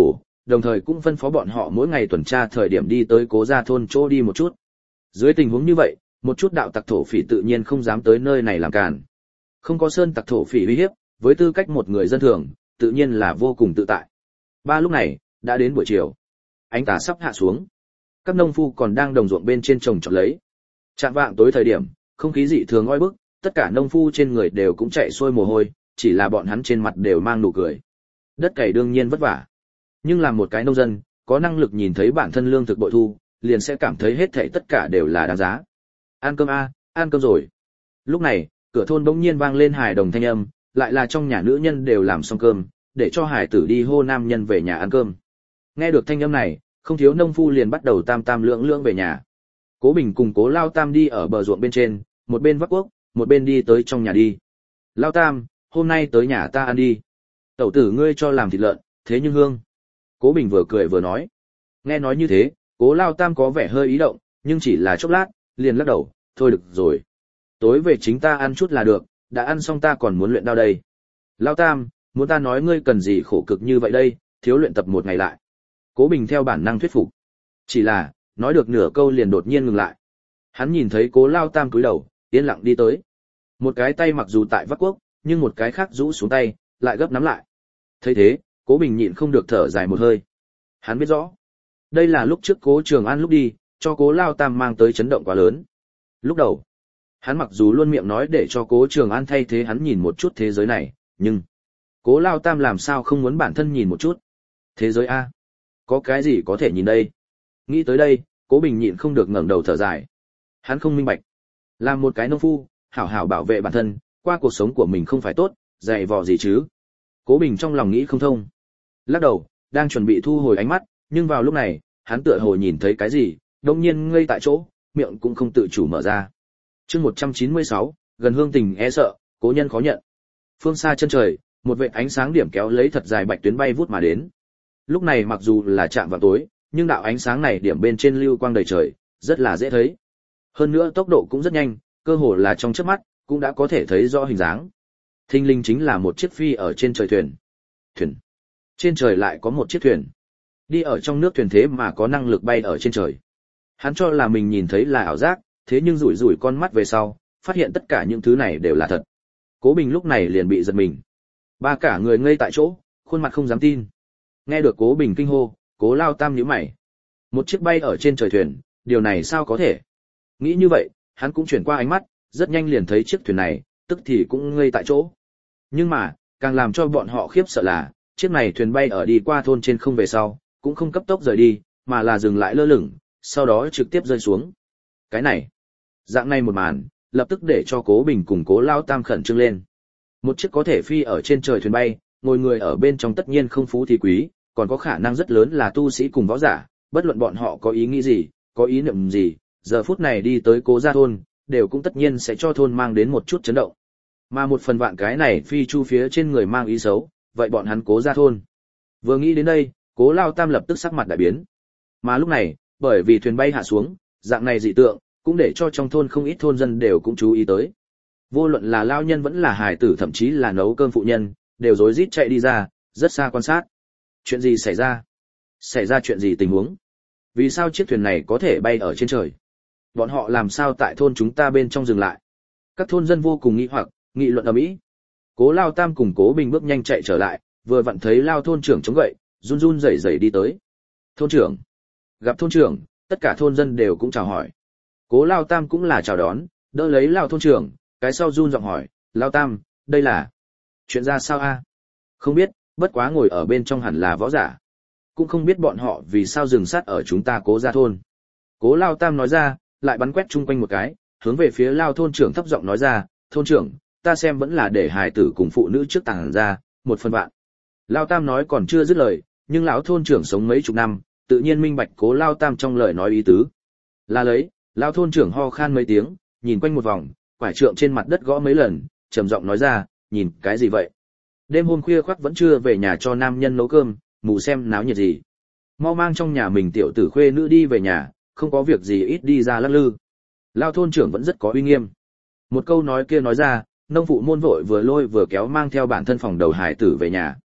S1: đồng thời cũng phân phó bọn họ mỗi ngày tuần tra thời điểm đi tới Cố Gia thôn chỗ đi một chút. Dưới tình huống như vậy, một chút đạo tặc thổ phỉ tự nhiên không dám tới nơi này làm cản. Không có sơn tặc thổ phỉ uy hiếp, với tư cách một người dân thường, tự nhiên là vô cùng tự tại. Ba lúc này, đã đến buổi chiều. Ánh tà sắp hạ xuống. Các nông phu còn đang đồng ruộng bên trên trồng trọt lấy. Chạng vạng tối thời điểm, không khí dị thường oi bức, tất cả nông phu trên người đều cũng chạy xuôi mồ hôi, chỉ là bọn hắn trên mặt đều mang nụ cười. Đất cày đương nhiên vất vả, nhưng làm một cái nông dân, có năng lực nhìn thấy bản thân lương thực bội thu, liền sẽ cảm thấy hết thảy tất cả đều là đáng giá. Ăn cơm a, ăn cơm rồi. Lúc này, cửa thôn bỗng nhiên vang lên hài đồng thanh âm, lại là trong nhà nữ nhân đều làm xong cơm, để cho hải tử đi hô nam nhân về nhà ăn cơm. Nghe được thanh âm này, không thiếu nông phu liền bắt đầu tam tam lưỡng lưỡng về nhà. Cố Bình cùng Cố Lao Tam đi ở bờ ruộng bên trên, một bên vác cuốc, một bên đi tới trong nhà đi. Lao Tam, hôm nay tới nhà ta ăn đi. Tẩu tử ngươi cho làm thịt lợn, thế nhưng hương. Cố Bình vừa cười vừa nói. Nghe nói như thế, Cố Lao Tam có vẻ hơi ý động, nhưng chỉ là chốc lát, liền lắc đầu, thôi được rồi. Tối về chính ta ăn chút là được, đã ăn xong ta còn muốn luyện đao đây. Lao Tam, muốn ta nói ngươi cần gì khổ cực như vậy đây, thiếu luyện tập một ngày lại. Cố Bình theo bản năng thuyết phục. Chỉ là, nói được nửa câu liền đột nhiên ngừng lại. Hắn nhìn thấy Cố Lao Tam cúi đầu, yên lặng đi tới. Một cái tay mặc dù tại vắt cuốc, nhưng một cái khác rũ xuống tay, lại gấp nắm lại. Thấy thế, Cố Bình nhịn không được thở dài một hơi. Hắn biết rõ, đây là lúc trước Cố Trường An lúc đi, cho Cố Lao Tam mang tới chấn động quá lớn. Lúc đầu, hắn mặc dù luôn miệng nói để cho Cố Trường An thay thế hắn nhìn một chút thế giới này, nhưng Cố Lao Tam làm sao không muốn bản thân nhìn một chút. Thế giới a, có cái gì có thể nhìn đây? Nghĩ tới đây, Cố Bình nhịn không được ngẩng đầu thở dài. Hắn không minh bạch, làm một cái nông phu, hảo hảo bảo vệ bản thân, qua cuộc sống của mình không phải tốt, dày vò gì chứ? Cố Bình trong lòng nghĩ không thông. Lắc đầu, đang chuẩn bị thu hồi ánh mắt, nhưng vào lúc này, hắn tựa hồ nhìn thấy cái gì, đột nhiên ngây tại chỗ, miệng cũng không tự chủ mở ra. Chương một trăm chín mươi sáu, gần hương tình e sợ, cố nhân khó nhận. Phương xa chân trời, một vệt ánh sáng điểm kéo lấy thật dài bạch tuyến bay vút mà đến. Lúc này mặc dù là chạm vào tối, nhưng đạo ánh sáng này điểm bên trên lưu quang đầy trời, rất là dễ thấy. Hơn nữa tốc độ cũng rất nhanh, cơ hồ là trong chớp mắt, cũng đã có thể thấy rõ hình dáng. Thinh linh chính là một chiếc phi ở trên trời thuyền. Thuyền. Trên trời lại có một chiếc thuyền. Đi ở trong nước thuyền thế mà có năng lực bay ở trên trời. Hắn cho là mình nhìn thấy là ảo giác, thế nhưng rủi rủi con mắt về sau, phát hiện tất cả những thứ này đều là thật. Cố Bình lúc này liền bị giật mình. Ba cả người ngây tại chỗ, khuôn mặt không dám tin. Nghe được Cố Bình kinh hô, Cố Lao Tam nhíu mày. Một chiếc bay ở trên trời thuyền, điều này sao có thể? Nghĩ như vậy, hắn cũng chuyển qua ánh mắt, rất nhanh liền thấy chiếc thuyền này, tức thì cũng ngây tại chỗ. Nhưng mà, càng làm cho bọn họ khiếp sợ là, chiếc này thuyền bay ở đi qua thôn trên không về sau, cũng không cấp tốc rời đi, mà là dừng lại lơ lửng, sau đó trực tiếp rơi xuống. Cái này, dạng này một màn, lập tức để cho Cố Bình cùng Cố Lao Tam khẩn trương lên. Một chiếc có thể phi ở trên trời thuyền bay, ngồi người ở bên trong tất nhiên không phú thì quý, còn có khả năng rất lớn là tu sĩ cùng võ giả, bất luận bọn họ có ý nghĩ gì, có ý niệm gì, giờ phút này đi tới Cố gia thôn, đều cũng tất nhiên sẽ cho thôn mang đến một chút chấn động. Mà một phần vạn cái này phi chu phía trên người mang ý xấu, vậy bọn hắn Cố gia thôn. Vừa nghĩ đến đây, Cố Lao Tam lập tức sắc mặt đại biến. Mà lúc này, bởi vì thuyền bay hạ xuống, dạng này dị tượng, cũng để cho trong thôn không ít thôn dân đều cũng chú ý tới. Vô luận là lao nhân vẫn là hài tử thậm chí là nấu cơm phụ nhân, đều rối rít chạy đi ra, rất xa quan sát. Chuyện gì xảy ra? Xảy ra chuyện gì tình huống? Vì sao chiếc thuyền này có thể bay ở trên trời? Bọn họ làm sao tại thôn chúng ta bên trong dừng lại? Các thôn dân vô cùng nghi hoặc, nghị luận ầm ĩ. Cố Lao Tam cùng Cố Bình bước nhanh chạy trở lại, vừa vặn thấy Lao thôn trưởng chống gậy, run run rẩy rẩy đi tới. Thôn trưởng. Gặp thôn trưởng, tất cả thôn dân đều cũng chào hỏi. Cố Lao Tam cũng là chào đón, đỡ lấy Lao thôn trưởng, cái sau run giọng hỏi, Lao Tam, đây là chuyện ra sao a? Không biết, bất quá ngồi ở bên trong hẳn là võ giả. Cũng không biết bọn họ vì sao dừng sát ở chúng ta Cố gia thôn. Cố Lao Tam nói ra, lại bắn quét chung quanh một cái, hướng về phía Lao thôn trưởng thấp giọng nói ra, thôn trưởng, ta xem vẫn là để hài tử cùng phụ nữ trước tàng ra, một phần vạn. Lao Tam nói còn chưa dứt lời, nhưng lão thôn trưởng sống mấy chục năm, tự nhiên minh bạch Cố Lao Tam trong lời nói ý tứ. Là lấy, Lao thôn trưởng ho khan mấy tiếng, nhìn quanh một vòng, quải trượng trên mặt đất gõ mấy lần, trầm giọng nói ra, nhìn cái gì vậy? Đêm hôm khuya khoắt vẫn chưa về nhà cho nam nhân nấu cơm, mù xem náo nhiệt gì. Mau mang trong nhà mình tiểu tử khuê nữ đi về nhà, không có việc gì ít đi ra lắc lư. Lao thôn trưởng vẫn rất có uy nghiêm. Một câu nói kia nói ra, nông phụ môn vội vừa lôi vừa kéo mang theo bản thân phòng đầu hải tử về nhà.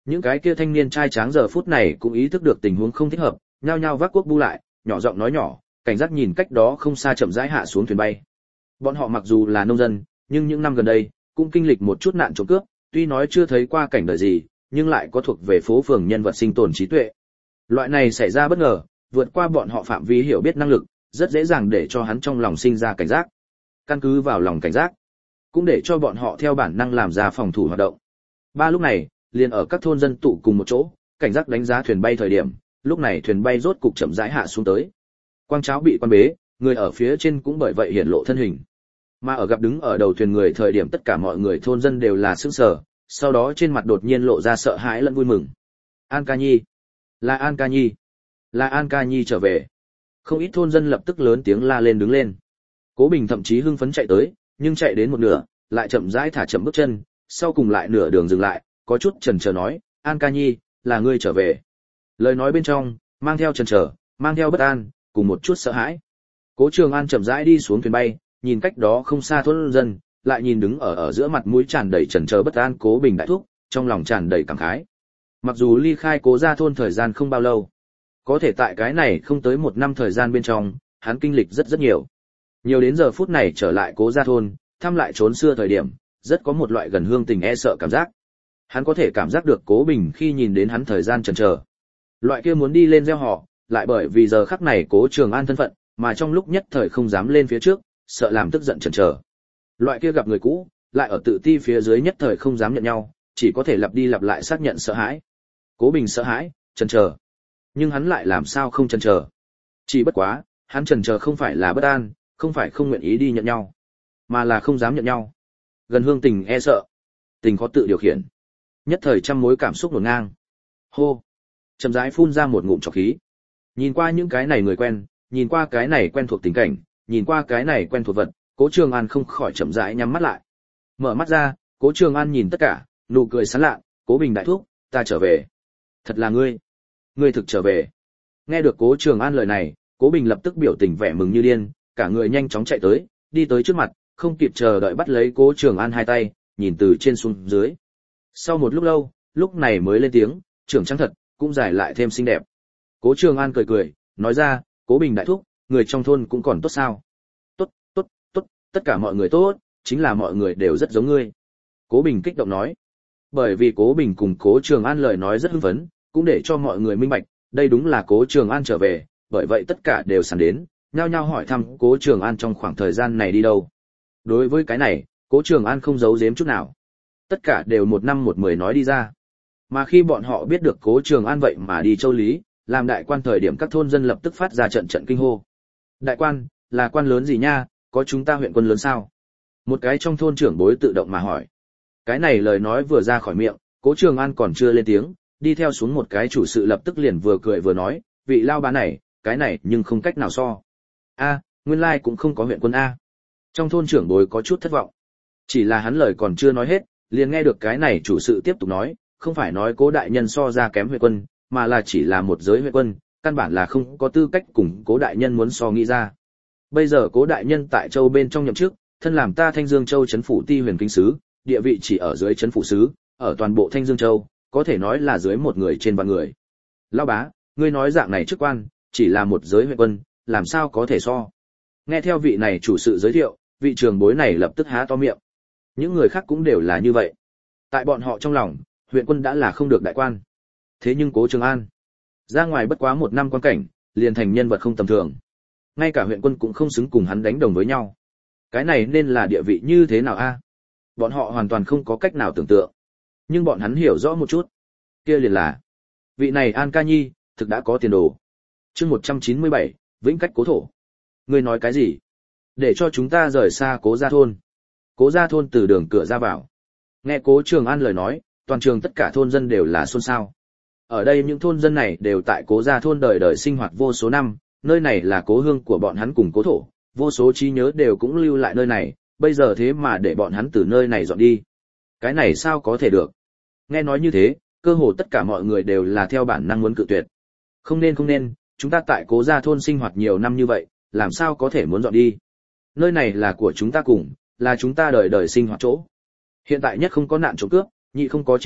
S1: Những cái kia thanh niên trai tráng giờ phút này cũng ý thức được tình huống không thích hợp, nhao nhao vác cuốc bu lại, nhỏ giọng nói nhỏ, cảnh giác nhìn cách đó không xa chậm rãi hạ xuống thuyền bay. Bọn họ mặc dù là nông dân, nhưng những năm gần đây cũng kinh lịch một chút nạn trộm cướp, tuy nói chưa thấy qua cảnh đời gì, nhưng lại có thuộc về phố phường nhân vật sinh tồn trí tuệ. Loại này xảy ra bất ngờ, vượt qua bọn họ phạm vi hiểu biết năng lực, rất dễ dàng để cho hắn trong lòng sinh ra cảnh giác. Căn cứ vào lòng cảnh giác, cũng để cho bọn họ theo bản năng làm ra phòng thủ hoạt động. Ba lúc này, liền ở các thôn dân tụ cùng một chỗ, cảnh giác đánh giá thuyền bay thời điểm, lúc này thuyền bay rốt cục chậm rãi hạ xuống tới. Quang cháo bị quan bế, người ở phía trên cũng bởi vậy hiển lộ thân hình. Mà ở gặp đứng ở đầu thuyền người thời điểm tất cả mọi người thôn dân đều là sững sờ, sau đó trên mặt đột nhiên lộ ra sợ hãi lẫn vui mừng. An Ca Nhi, là An Ca Nhi, là An Ca Nhi trở về. Không ít thôn dân lập tức lớn tiếng la lên đứng lên. Cố Bình thậm chí hưng phấn chạy tới, nhưng chạy đến một nửa, lại chậm rãi thả chậm bước chân, sau cùng lại nửa đường dừng lại, có chút chần chờ nói, An Ca Nhi, là ngươi trở về. Lời nói bên trong, mang theo chần chờ, mang theo bất an, cùng một chút sợ hãi. Cố Trường An chậm rãi đi xuống thuyền bay, nhìn cách đó không xa thôn dân, lại nhìn đứng ở ở giữa mặt mũi tràn đầy chần chờ bất an Cố Bình đại thúc, trong lòng tràn đầy cảm khái. Mặc dù ly khai Cố gia thôn thời gian không bao lâu, có thể tại cái này không tới một năm thời gian bên trong, hắn kinh lịch rất rất nhiều. Nhiều đến giờ phút này trở lại Cố gia thôn, thăm lại trốn xưa thời điểm, rất có một loại gần hương tình e sợ cảm giác. Hắn có thể cảm giác được Cố Bình khi nhìn đến hắn thời gian chần chờ. Loại kia muốn đi lên gieo họ, lại bởi vì giờ khắc này Cố Trường An thân phận, mà trong lúc nhất thời không dám lên phía trước, sợ làm tức giận chần chờ. Loại kia gặp người cũ, lại ở tự ti phía dưới nhất thời không dám nhận nhau, chỉ có thể lặp đi lặp lại xác nhận sợ hãi. Cố Bình sợ hãi, chần chờ. Nhưng hắn lại làm sao không chần chờ? Chỉ bất quá, hắn chần chờ không phải là bất an, không phải không nguyện ý đi nhận nhau, mà là không dám nhận nhau. Gần hương tình e sợ, tình khó tự điều khiển. Nhất thời trăm mối cảm xúc hỗn ngang. Hô, chậm rãi phun ra một ngụm trọc khí. Nhìn qua những cái này người quen, nhìn qua cái này quen thuộc tình cảnh, nhìn qua cái này quen thuộc vật, Cố Trường An không khỏi chậm rãi nhắm mắt lại. Mở mắt ra, Cố Trường An nhìn tất cả, nụ cười sán lạ, Cố Bình đại thúc, ta trở về. Thật là ngươi, ngươi thực trở về. Nghe được Cố Trường An lời này, Cố Bình lập tức biểu tình vẻ mừng như điên, cả người nhanh chóng chạy tới, đi tới trước mặt, không kịp chờ đợi bắt lấy Cố Trường An hai tay, nhìn từ trên xuống dưới. Sau một lúc lâu, lúc này mới lên tiếng, trưởng trắng thật, cũng dài lại thêm xinh đẹp. Cố Trường An cười cười, nói ra, Cố Bình đại thúc, người trong thôn cũng còn tốt sao? Tốt, tốt, tốt, tất cả mọi người tốt, chính là mọi người đều rất giống ngươi. Cố Bình kích động nói. Bởi vì Cố Bình cùng Cố Trường An lời nói rất hưng phấn, cũng để cho mọi người minh bạch, đây đúng là Cố Trường An trở về, bởi vậy tất cả đều sẵn đến, nhao nhao hỏi thăm Cố Trường An trong khoảng thời gian này đi đâu. Đối với cái này, Cố Trường An không giấu giếm chút nào. Tất cả đều một năm một mười nói đi ra. Mà khi bọn họ biết được Cố Trường An vậy mà đi Châu Lý, làm đại quan thời điểm các thôn dân lập tức phát ra trận trận kinh hô. Đại quan, là quan lớn gì nha, có chúng ta huyện quân lớn sao? Một cái trong thôn trưởng bối tự động mà hỏi. Cái này lời nói vừa ra khỏi miệng, Cố Trường An còn chưa lên tiếng, đi theo xuống một cái chủ sự lập tức liền vừa cười vừa nói, vị lao bá này, cái này nhưng không cách nào so. A, nguyên lai cũng không có huyện quân A. Trong thôn trưởng bối có chút thất vọng. Chỉ là hắn lời còn chưa nói hết, liền nghe được cái này chủ sự tiếp tục nói, không phải nói Cố đại nhân so ra kém huyện quân, mà là chỉ là một giới huyện quân, căn bản là không có tư cách cùng Cố đại nhân muốn so nghĩ ra. Bây giờ Cố đại nhân tại châu bên trong nhậm chức, thân làm ta Thanh Dương Châu trấn phủ ti huyền kinh sứ, địa vị chỉ ở dưới trấn phủ sứ, ở toàn bộ Thanh Dương Châu, có thể nói là dưới một người trên vạn người. Lão bá, ngươi nói dạng này chức quan, chỉ là một giới huyện quân, làm sao có thể so? Nghe theo vị này chủ sự giới thiệu, vị trường bối này lập tức há to miệng. Những người khác cũng đều là như vậy. Tại bọn họ trong lòng, huyện quân đã là không được đại quan. Thế nhưng Cố Trường An, ra ngoài bất quá một năm quan cảnh, liền thành nhân vật không tầm thường. Ngay cả huyện quân cũng không xứng cùng hắn đánh đồng với nhau. Cái này nên là địa vị như thế nào a? Bọn họ hoàn toàn không có cách nào tưởng tượng. Nhưng bọn hắn hiểu rõ một chút. Kia liền là, vị này An Ca Nhi, thực đã có tiền đồ. Chương một trăm chín mươi bảy, Vĩnh cách Cố thổ. Ngươi nói cái gì? Để cho chúng ta rời xa Cố gia thôn. Cố gia thôn từ đường cửa ra vào. Nghe Cố Trường An lời nói, toàn trường tất cả thôn dân đều là xôn xao. Ở đây những thôn dân này đều tại Cố gia thôn đời đời sinh hoạt vô số năm, nơi này là cố hương của bọn hắn cùng Cố thổ, vô số trí nhớ đều cũng lưu lại nơi này, bây giờ thế mà để bọn hắn từ nơi này dọn đi. Cái này sao có thể được? Nghe nói như thế, cơ hồ tất cả mọi người đều là theo bản năng muốn cự tuyệt. Không nên không nên, chúng ta tại Cố gia thôn sinh hoạt nhiều năm như vậy, làm sao có thể muốn dọn đi? Nơi này là của chúng ta cùng, là chúng ta đời đời sinh hoạt chỗ. Hiện tại nhất không có nạn trộm cướp, nhị không có chiến loạn,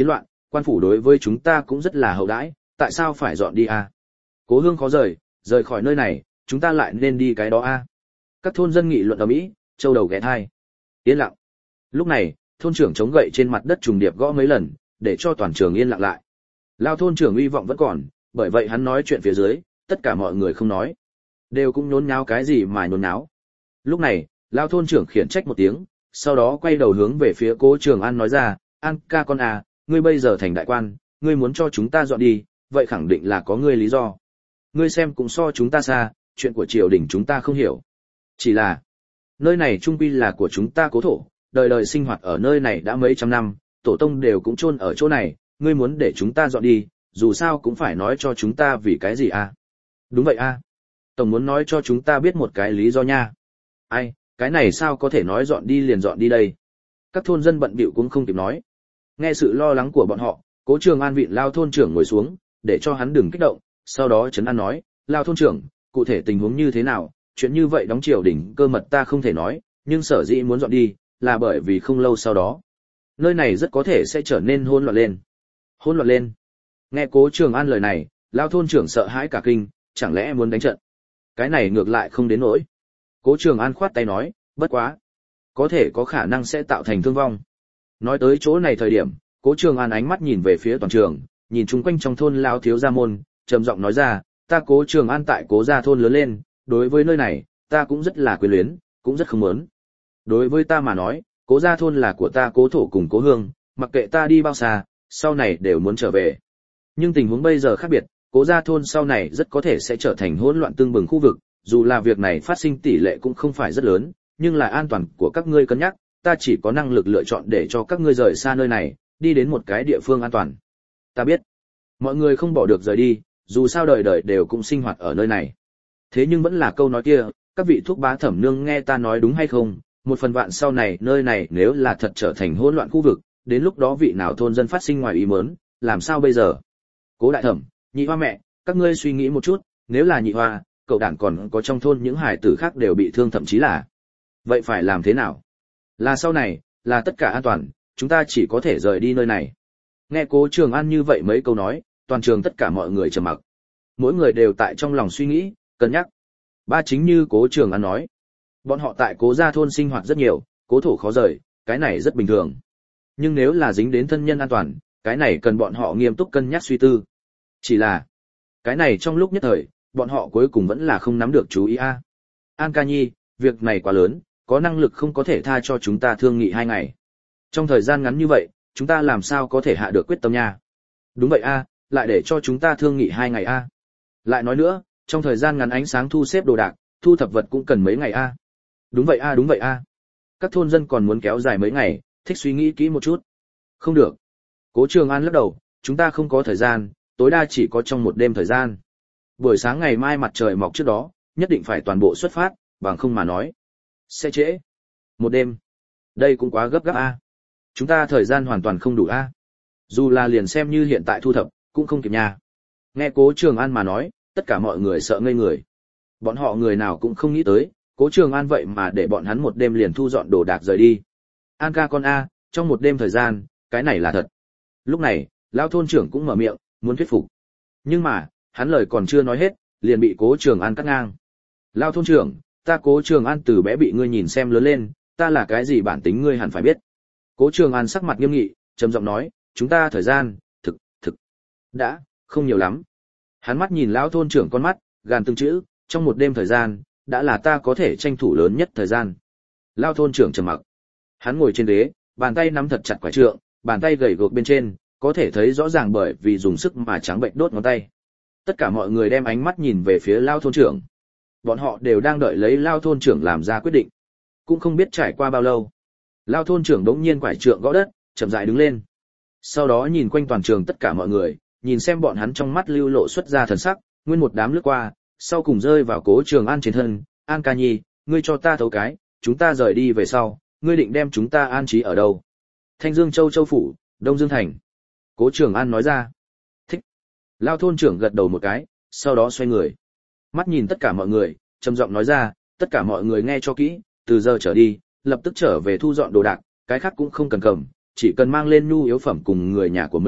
S1: quan phủ đối với chúng ta cũng rất là hậu đãi, tại sao phải dọn đi à? Cố hương khó rời, rời khỏi nơi này, chúng ta lại nên đi cái đó à? Các thôn dân nghị luận ầm ĩ, châu đầu ghé thai. Yên lặng. Lúc này, thôn trưởng chống gậy trên mặt đất trùng điệp gõ mấy lần, để cho toàn trường yên lặng lại. Lao thôn trưởng uy vọng vẫn còn, bởi vậy hắn nói chuyện phía dưới, tất cả mọi người không nói, đều cũng nhốn nháo cái gì mà nhốn nháo. Lúc này, Lao thôn trưởng khiển trách một tiếng, sau đó quay đầu hướng về phía Cố Trường An nói ra, An ca con à, ngươi bây giờ thành đại quan, ngươi muốn cho chúng ta dọn đi, vậy khẳng định là có ngươi lý do. Ngươi xem cũng so chúng ta xa, chuyện của triều đình chúng ta không hiểu. Chỉ là, nơi này trung quy là của chúng ta Cố thổ, đời đời sinh hoạt ở nơi này đã mấy trăm năm, tổ tông đều cũng chôn ở chỗ này, ngươi muốn để chúng ta dọn đi, dù sao cũng phải nói cho chúng ta vì cái gì à? Đúng vậy à? Tổng muốn nói cho chúng ta biết một cái lý do nha. Ai, cái này sao có thể nói dọn đi liền dọn đi đây? Các thôn dân bận bịu cũng không kịp nói. Nghe sự lo lắng của bọn họ, Cố Trường An vịn Lao thôn trưởng ngồi xuống, để cho hắn đừng kích động, sau đó trấn an nói, Lao thôn trưởng, cụ thể tình huống như thế nào, chuyện như vậy đóng triều đình cơ mật ta không thể nói, nhưng sở dĩ muốn dọn đi, là bởi vì không lâu sau đó, nơi này rất có thể sẽ trở nên hỗn loạn lên. Hỗn loạn lên. Nghe Cố Trường An lời này, Lao thôn trưởng sợ hãi cả kinh, chẳng lẽ muốn đánh trận? Cái này ngược lại không đến nỗi. Cố Trường An khoát tay nói, bất quá, có thể có khả năng sẽ tạo thành thương vong. Nói tới chỗ này thời điểm, Cố Trường An ánh mắt nhìn về phía toàn trường, nhìn chung quanh trong thôn Lao thiếu gia môn, trầm giọng nói ra, ta Cố Trường An tại Cố gia thôn lớn lên, đối với nơi này, ta cũng rất là quyến luyến, cũng rất không muốn. Đối với ta mà nói, Cố gia thôn là của ta Cố thổ cùng Cố hương, mặc kệ ta đi bao xa, sau này đều muốn trở về. Nhưng tình huống bây giờ khác biệt, Cố gia thôn sau này rất có thể sẽ trở thành hỗn loạn tương bừng khu vực, dù là việc này phát sinh tỷ lệ cũng không phải rất lớn, nhưng là an toàn của các ngươi cân nhắc, ta chỉ có năng lực lựa chọn để cho các ngươi rời xa nơi này, đi đến một cái địa phương an toàn. Ta biết, mọi người không bỏ được rời đi, dù sao đời đời đều cũng sinh hoạt ở nơi này. Thế nhưng vẫn là câu nói kia, các vị thuốc bá thẩm nương nghe ta nói đúng hay không, một phần vạn sau này nơi này nếu là thật trở thành hỗn loạn khu vực, đến lúc đó vị nào thôn dân phát sinh ngoài ý muốn, làm sao bây giờ? Cố đại thẩm, nhị hoa mẹ, các ngươi suy nghĩ một chút, nếu là nhị hoa, cậu đản còn có trong thôn những hải tử khác đều bị thương thậm chí là, vậy phải làm thế nào? Là sau này, là tất cả an toàn, chúng ta chỉ có thể rời đi nơi này. Nghe Cố Trường An như vậy mấy câu nói, toàn trường tất cả mọi người trầm mặc. Mỗi người đều tại trong lòng suy nghĩ, cân nhắc. Ba chính như Cố Trường An nói, bọn họ tại Cố gia thôn sinh hoạt rất nhiều, Cố thổ khó rời, cái này rất bình thường. Nhưng nếu là dính đến thân nhân an toàn, cái này cần bọn họ nghiêm túc cân nhắc suy tư. Chỉ là, cái này trong lúc nhất thời, bọn họ cuối cùng vẫn là không nắm được chú ý a. À. An ca nhi, việc này quá lớn, có năng lực không có thể tha cho chúng ta thương nghị hai ngày. Trong thời gian ngắn như vậy, chúng ta làm sao có thể hạ được quyết tâm nha? Đúng vậy a, à, lại để cho chúng ta thương nghị hai ngày a. À. Lại nói nữa, trong thời gian ngắn ánh sáng thu xếp đồ đạc, thu thập vật cũng cần mấy ngày a. À. Đúng vậy a, à, đúng vậy a. À. Các thôn dân còn muốn kéo dài mấy ngày, thích suy nghĩ kỹ một chút. Không được. Cố Trường An lắc đầu, chúng ta không có thời gian, tối đa chỉ có trong một đêm thời gian. Buổi sáng ngày mai mặt trời mọc trước đó, nhất định phải toàn bộ xuất phát, bằng không mà nói. Sẽ trễ. Một đêm. Đây cũng quá gấp gáp a. À. Chúng ta thời gian hoàn toàn không đủ a. À. Dù là liền xem như hiện tại thu thập, cũng không kịp nha. Nghe Cố Trường An mà nói, tất cả mọi người sợ ngây người. Bọn họ người nào cũng không nghĩ tới, Cố Trường An vậy mà để bọn hắn một đêm liền thu dọn đồ đạc rời đi. An ca con a, trong một đêm thời gian, cái này là thật. Lúc này, Lão thôn trưởng cũng mở miệng, muốn thuyết phục. Nhưng mà, hắn lời còn chưa nói hết, liền bị Cố Trường An cắt ngang. Lão thôn trưởng, ta Cố Trường An từ bé bị ngươi nhìn xem lớn lên, ta là cái gì bản tính ngươi hẳn phải biết. Cố Trường An sắc mặt nghiêm nghị, trầm giọng nói, chúng ta thời gian, thực, thực, đã, không nhiều lắm. Hắn mắt nhìn Lão thôn trưởng con mắt, gàn từng chữ, trong một đêm thời gian, đã là ta có thể tranh thủ lớn nhất thời gian. Lão thôn trưởng trầm mặc. Hắn ngồi trên ghế, bàn tay nắm thật chặt quả trượng, bàn tay gầy gộc bên trên, có thể thấy rõ ràng bởi vì dùng sức mà trắng bệnh đốt ngón tay. Tất cả mọi người đem ánh mắt nhìn về phía Lao thôn trưởng. Bọn họ đều đang đợi lấy Lao thôn trưởng làm ra quyết định. Cũng không biết trải qua bao lâu. Lao thôn trưởng đống nhiên quải trượng gõ đất, chậm rãi đứng lên. Sau đó nhìn quanh toàn trường tất cả mọi người, nhìn xem bọn hắn trong mắt lưu lộ xuất ra thần sắc, nguyên một đám lướt qua, sau cùng rơi vào Cố Trường An trên thân. An ca nhi, ngươi cho ta thấu cái, chúng ta rời đi về sau, ngươi định đem chúng ta an trí ở đâu? Thanh Dương Châu Châu phủ, Đông Dương thành. Cố Trường An nói ra. Thích. Lao thôn trưởng gật đầu một cái, sau đó xoay người. Mắt nhìn tất cả mọi người, trầm giọng nói ra, tất cả mọi người nghe cho kỹ, từ giờ trở đi, lập tức trở về thu dọn đồ đạc, cái khác cũng không cần cầm, chỉ cần mang lên nhu yếu phẩm cùng người nhà của mình,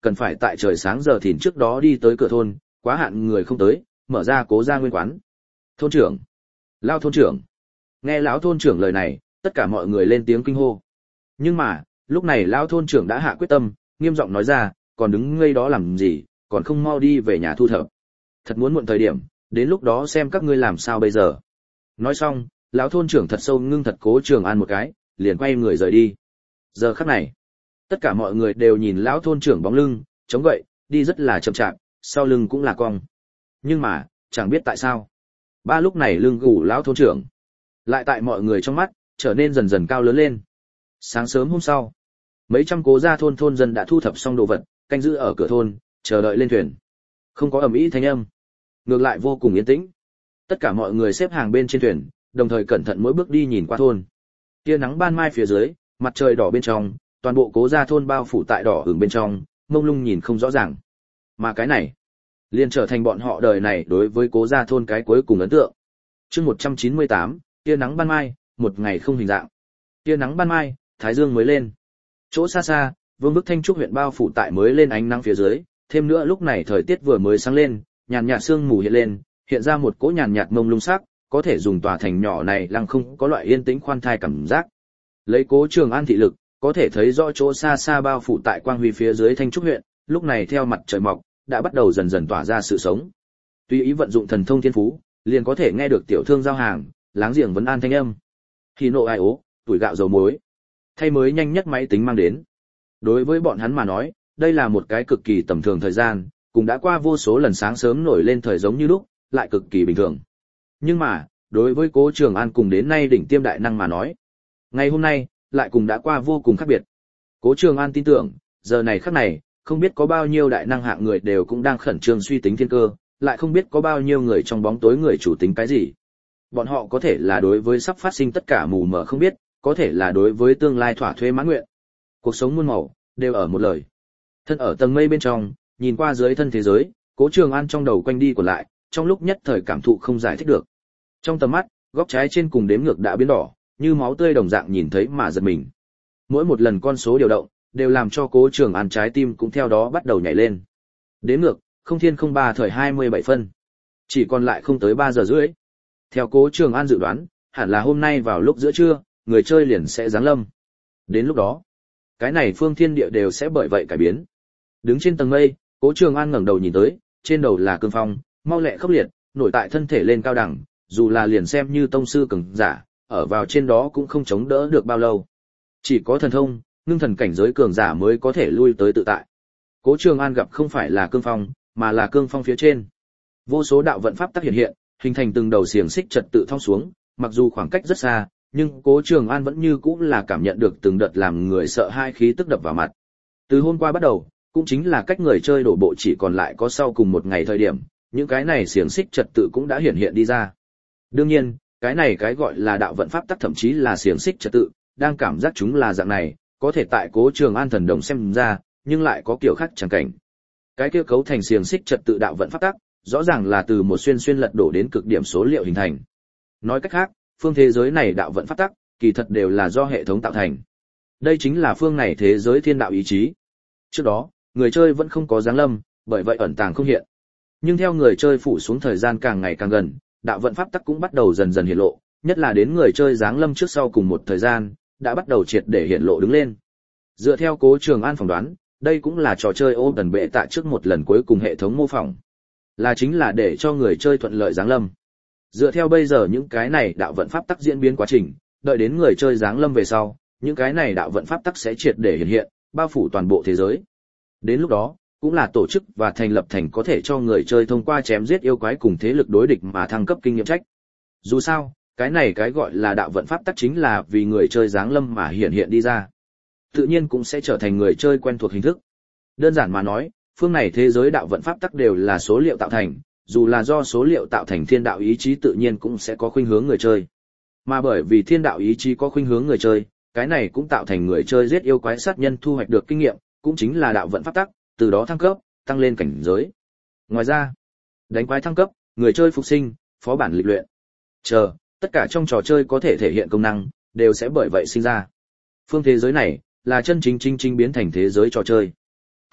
S1: cần phải tại trời sáng giờ thìn trước đó đi tới cửa thôn, quá hạn người không tới, mở ra Cố gia nguyên quán. Thôn trưởng, Lao thôn trưởng. Nghe lão thôn trưởng lời này, tất cả mọi người lên tiếng kinh hô. Nhưng mà, lúc này lão thôn trưởng đã hạ quyết tâm, nghiêm giọng nói ra, còn đứng ngây đó làm gì, còn không mau đi về nhà thu thập. Thật muốn muộn thời điểm, đến lúc đó xem các ngươi làm sao bây giờ. Nói xong, lão thôn trưởng thật sâu ngưng thật Cố Trường An một cái, liền quay người rời đi. Giờ khắc này, tất cả mọi người đều nhìn lão thôn trưởng bóng lưng, chống gậy, đi rất là chậm chạp, sau lưng cũng là cong. Nhưng mà, chẳng biết tại sao, ba lúc này lưng gù lão thôn trưởng, lại tại mọi người trong mắt, trở nên dần dần cao lớn lên. Sáng sớm hôm sau, mấy trăm Cố gia thôn thôn dân đã thu thập xong đồ vật, canh giữ ở cửa thôn, chờ đợi lên thuyền. Không có ầm ĩ thanh âm, ngược lại vô cùng yên tĩnh. Tất cả mọi người xếp hàng bên trên thuyền, đồng thời cẩn thận mỗi bước đi nhìn qua thôn. Tia nắng ban mai phía dưới, mặt trời đỏ bên trong, toàn bộ Cố gia thôn bao phủ tại đỏ ửng bên trong, mông lung nhìn không rõ ràng. Mà cái này, liền trở thành bọn họ đời này đối với Cố gia thôn cái cuối cùng ấn tượng. Chương một trăm chín mươi tám, tia nắng ban mai, một ngày không hình dạng. Tia nắng ban mai, thái dương mới lên. Chỗ xa xa, vương bức Thanh Trúc huyện bao phủ tại mới lên ánh nắng phía dưới, thêm nữa lúc này thời tiết vừa mới sáng lên, nhàn nhạt sương mù hiện lên, hiện ra một cỗ nhàn nhạt mông lung sắc, có thể dùng tòa thành nhỏ này lăng không có loại yên tĩnh khoan thai cảm giác. Lấy Cố Trường An thị lực, có thể thấy rõ chỗ xa xa bao phủ tại quang huy phía dưới Thanh Trúc huyện, lúc này theo mặt trời mọc, đã bắt đầu dần dần tỏa ra sự sống. Tuy ý vận dụng thần thông thiên phú, liền có thể nghe được tiểu thương giao hàng, láng giềng vấn an thanh âm. Khi nộ ai ố, tuổi gạo dầu muối. Thay mới nhanh nhất máy tính mang đến. Đối với bọn hắn mà nói, đây là một cái cực kỳ tầm thường thời gian, cũng đã qua vô số lần sáng sớm nổi lên thời giống như lúc, lại cực kỳ bình thường. Nhưng mà, đối với Cố Trường An cùng đến nay đỉnh tiêm đại năng mà nói, ngày hôm nay, lại cùng đã qua vô cùng khác biệt. Cố Trường An tin tưởng, giờ này khắc này, không biết có bao nhiêu đại năng hạng người đều cũng đang khẩn trương suy tính thiên cơ, lại không biết có bao nhiêu người trong bóng tối người chủ tính cái gì. Bọn họ có thể là đối với sắp phát sinh tất cả mù mờ không biết, có thể là đối với tương lai thỏa thuê mãn nguyện. Cuộc sống muôn màu, đều ở một lời. Thân ở tầng mây bên trong, nhìn qua dưới thân thế giới, Cố Trường An trong đầu quanh đi quẩn lại, trong lúc nhất thời cảm thụ không giải thích được. Trong tầm mắt, góc trái trên cùng đếm ngược đã biến đỏ, như máu tươi đồng dạng nhìn thấy mà giật mình. Mỗi một lần con số điều động, đều làm cho Cố Trường An trái tim cũng theo đó bắt đầu nhảy lên. Đếm ngược, không thiên không ba thời hai mươi bảy phân. Chỉ còn lại không tới ba giờ rưỡi. Theo Cố Trường An dự đoán, hẳn là hôm nay vào lúc giữa trưa, người chơi liền sẽ giáng lâm. Đến lúc đó, cái này phương thiên địa đều sẽ bởi vậy cải biến. Đứng trên tầng mây, Cố Trường An ngẩng đầu nhìn tới, trên đầu là cương phong, mau lẹ khốc liệt, nổi tại thân thể lên cao đẳng, dù là liền xem như tông sư cường giả, ở vào trên đó cũng không chống đỡ được bao lâu. Chỉ có thần thông, ngưng thần cảnh giới cường giả mới có thể lui tới tự tại. Cố Trường An gặp không phải là cương phong, mà là cương phong phía trên. Vô số đạo vận pháp tác hiện hiện, hình thành từng đầu xiềng xích trật tự thong xuống, mặc dù khoảng cách rất xa, nhưng Cố Trường An vẫn như cũ là cảm nhận được từng đợt làm người sợ hai khí tức đập vào mặt. Từ hôm qua bắt đầu, cũng chính là cách người chơi đổ bộ chỉ còn lại có sau cùng một ngày thời điểm, những cái này xiềng xích trật tự cũng đã hiện hiện đi ra. Đương nhiên, cái này cái gọi là đạo vận pháp tắc thậm chí là xiềng xích trật tự, đang cảm giác chúng là dạng này, có thể tại Cố Trường An thần đồng xem ra, nhưng lại có kiểu khác chẳng cảnh. Cái kia cấu thành xiềng xích trật tự đạo vận pháp tắc, rõ ràng là từ một xuyên xuyên lật đổ đến cực điểm số liệu hình thành. Nói cách khác, phương thế giới này đạo vận pháp tắc, kỳ thật đều là do hệ thống tạo thành. Đây chính là phương này thế giới thiên đạo ý chí. Trước đó, người chơi vẫn không có giáng lâm, bởi vậy ẩn tàng không hiện. Nhưng theo người chơi phủ xuống thời gian càng ngày càng gần, đạo vận pháp tắc cũng bắt đầu dần dần hiện lộ, nhất là đến người chơi giáng lâm trước sau cùng một thời gian, đã bắt đầu triệt để hiện lộ đứng lên. Dựa theo Cố Trường An phỏng đoán, đây cũng là trò chơi ô tần bệ tạ trước một lần cuối cùng hệ thống mô phỏng. Là chính là để cho người chơi thuận lợi giáng lâm. Dựa theo bây giờ những cái này đạo vận pháp tắc diễn biến quá trình, đợi đến người chơi giáng lâm về sau, những cái này đạo vận pháp tắc sẽ triệt để hiện hiện, bao phủ toàn bộ thế giới. Đến lúc đó, cũng là tổ chức và thành lập thành có thể cho người chơi thông qua chém giết yêu quái cùng thế lực đối địch mà thăng cấp kinh nghiệm trách. Dù sao, cái này cái gọi là đạo vận pháp tắc chính là vì người chơi giáng lâm mà hiện hiện đi ra. Tự nhiên cũng sẽ trở thành người chơi quen thuộc hình thức. Đơn giản mà nói, phương này thế giới đạo vận pháp tắc đều là số liệu tạo thành, dù là do số liệu tạo thành thiên đạo ý chí tự nhiên cũng sẽ có khuynh hướng người chơi. Mà bởi vì thiên đạo ý chí có khuynh hướng người chơi, cái này cũng tạo thành người chơi giết yêu quái sát nhân thu hoạch được kinh nghiệm, cũng chính là đạo vận pháp tắc, từ đó thăng cấp, tăng lên cảnh giới. Ngoài ra, đánh quái thăng cấp, người chơi phục sinh, phó bản lịch luyện. Chờ, tất cả trong trò chơi có thể thể hiện công năng, đều sẽ bởi vậy sinh ra. Phương thế giới này, là chân chính chính chính biến thành thế giới trò chơi.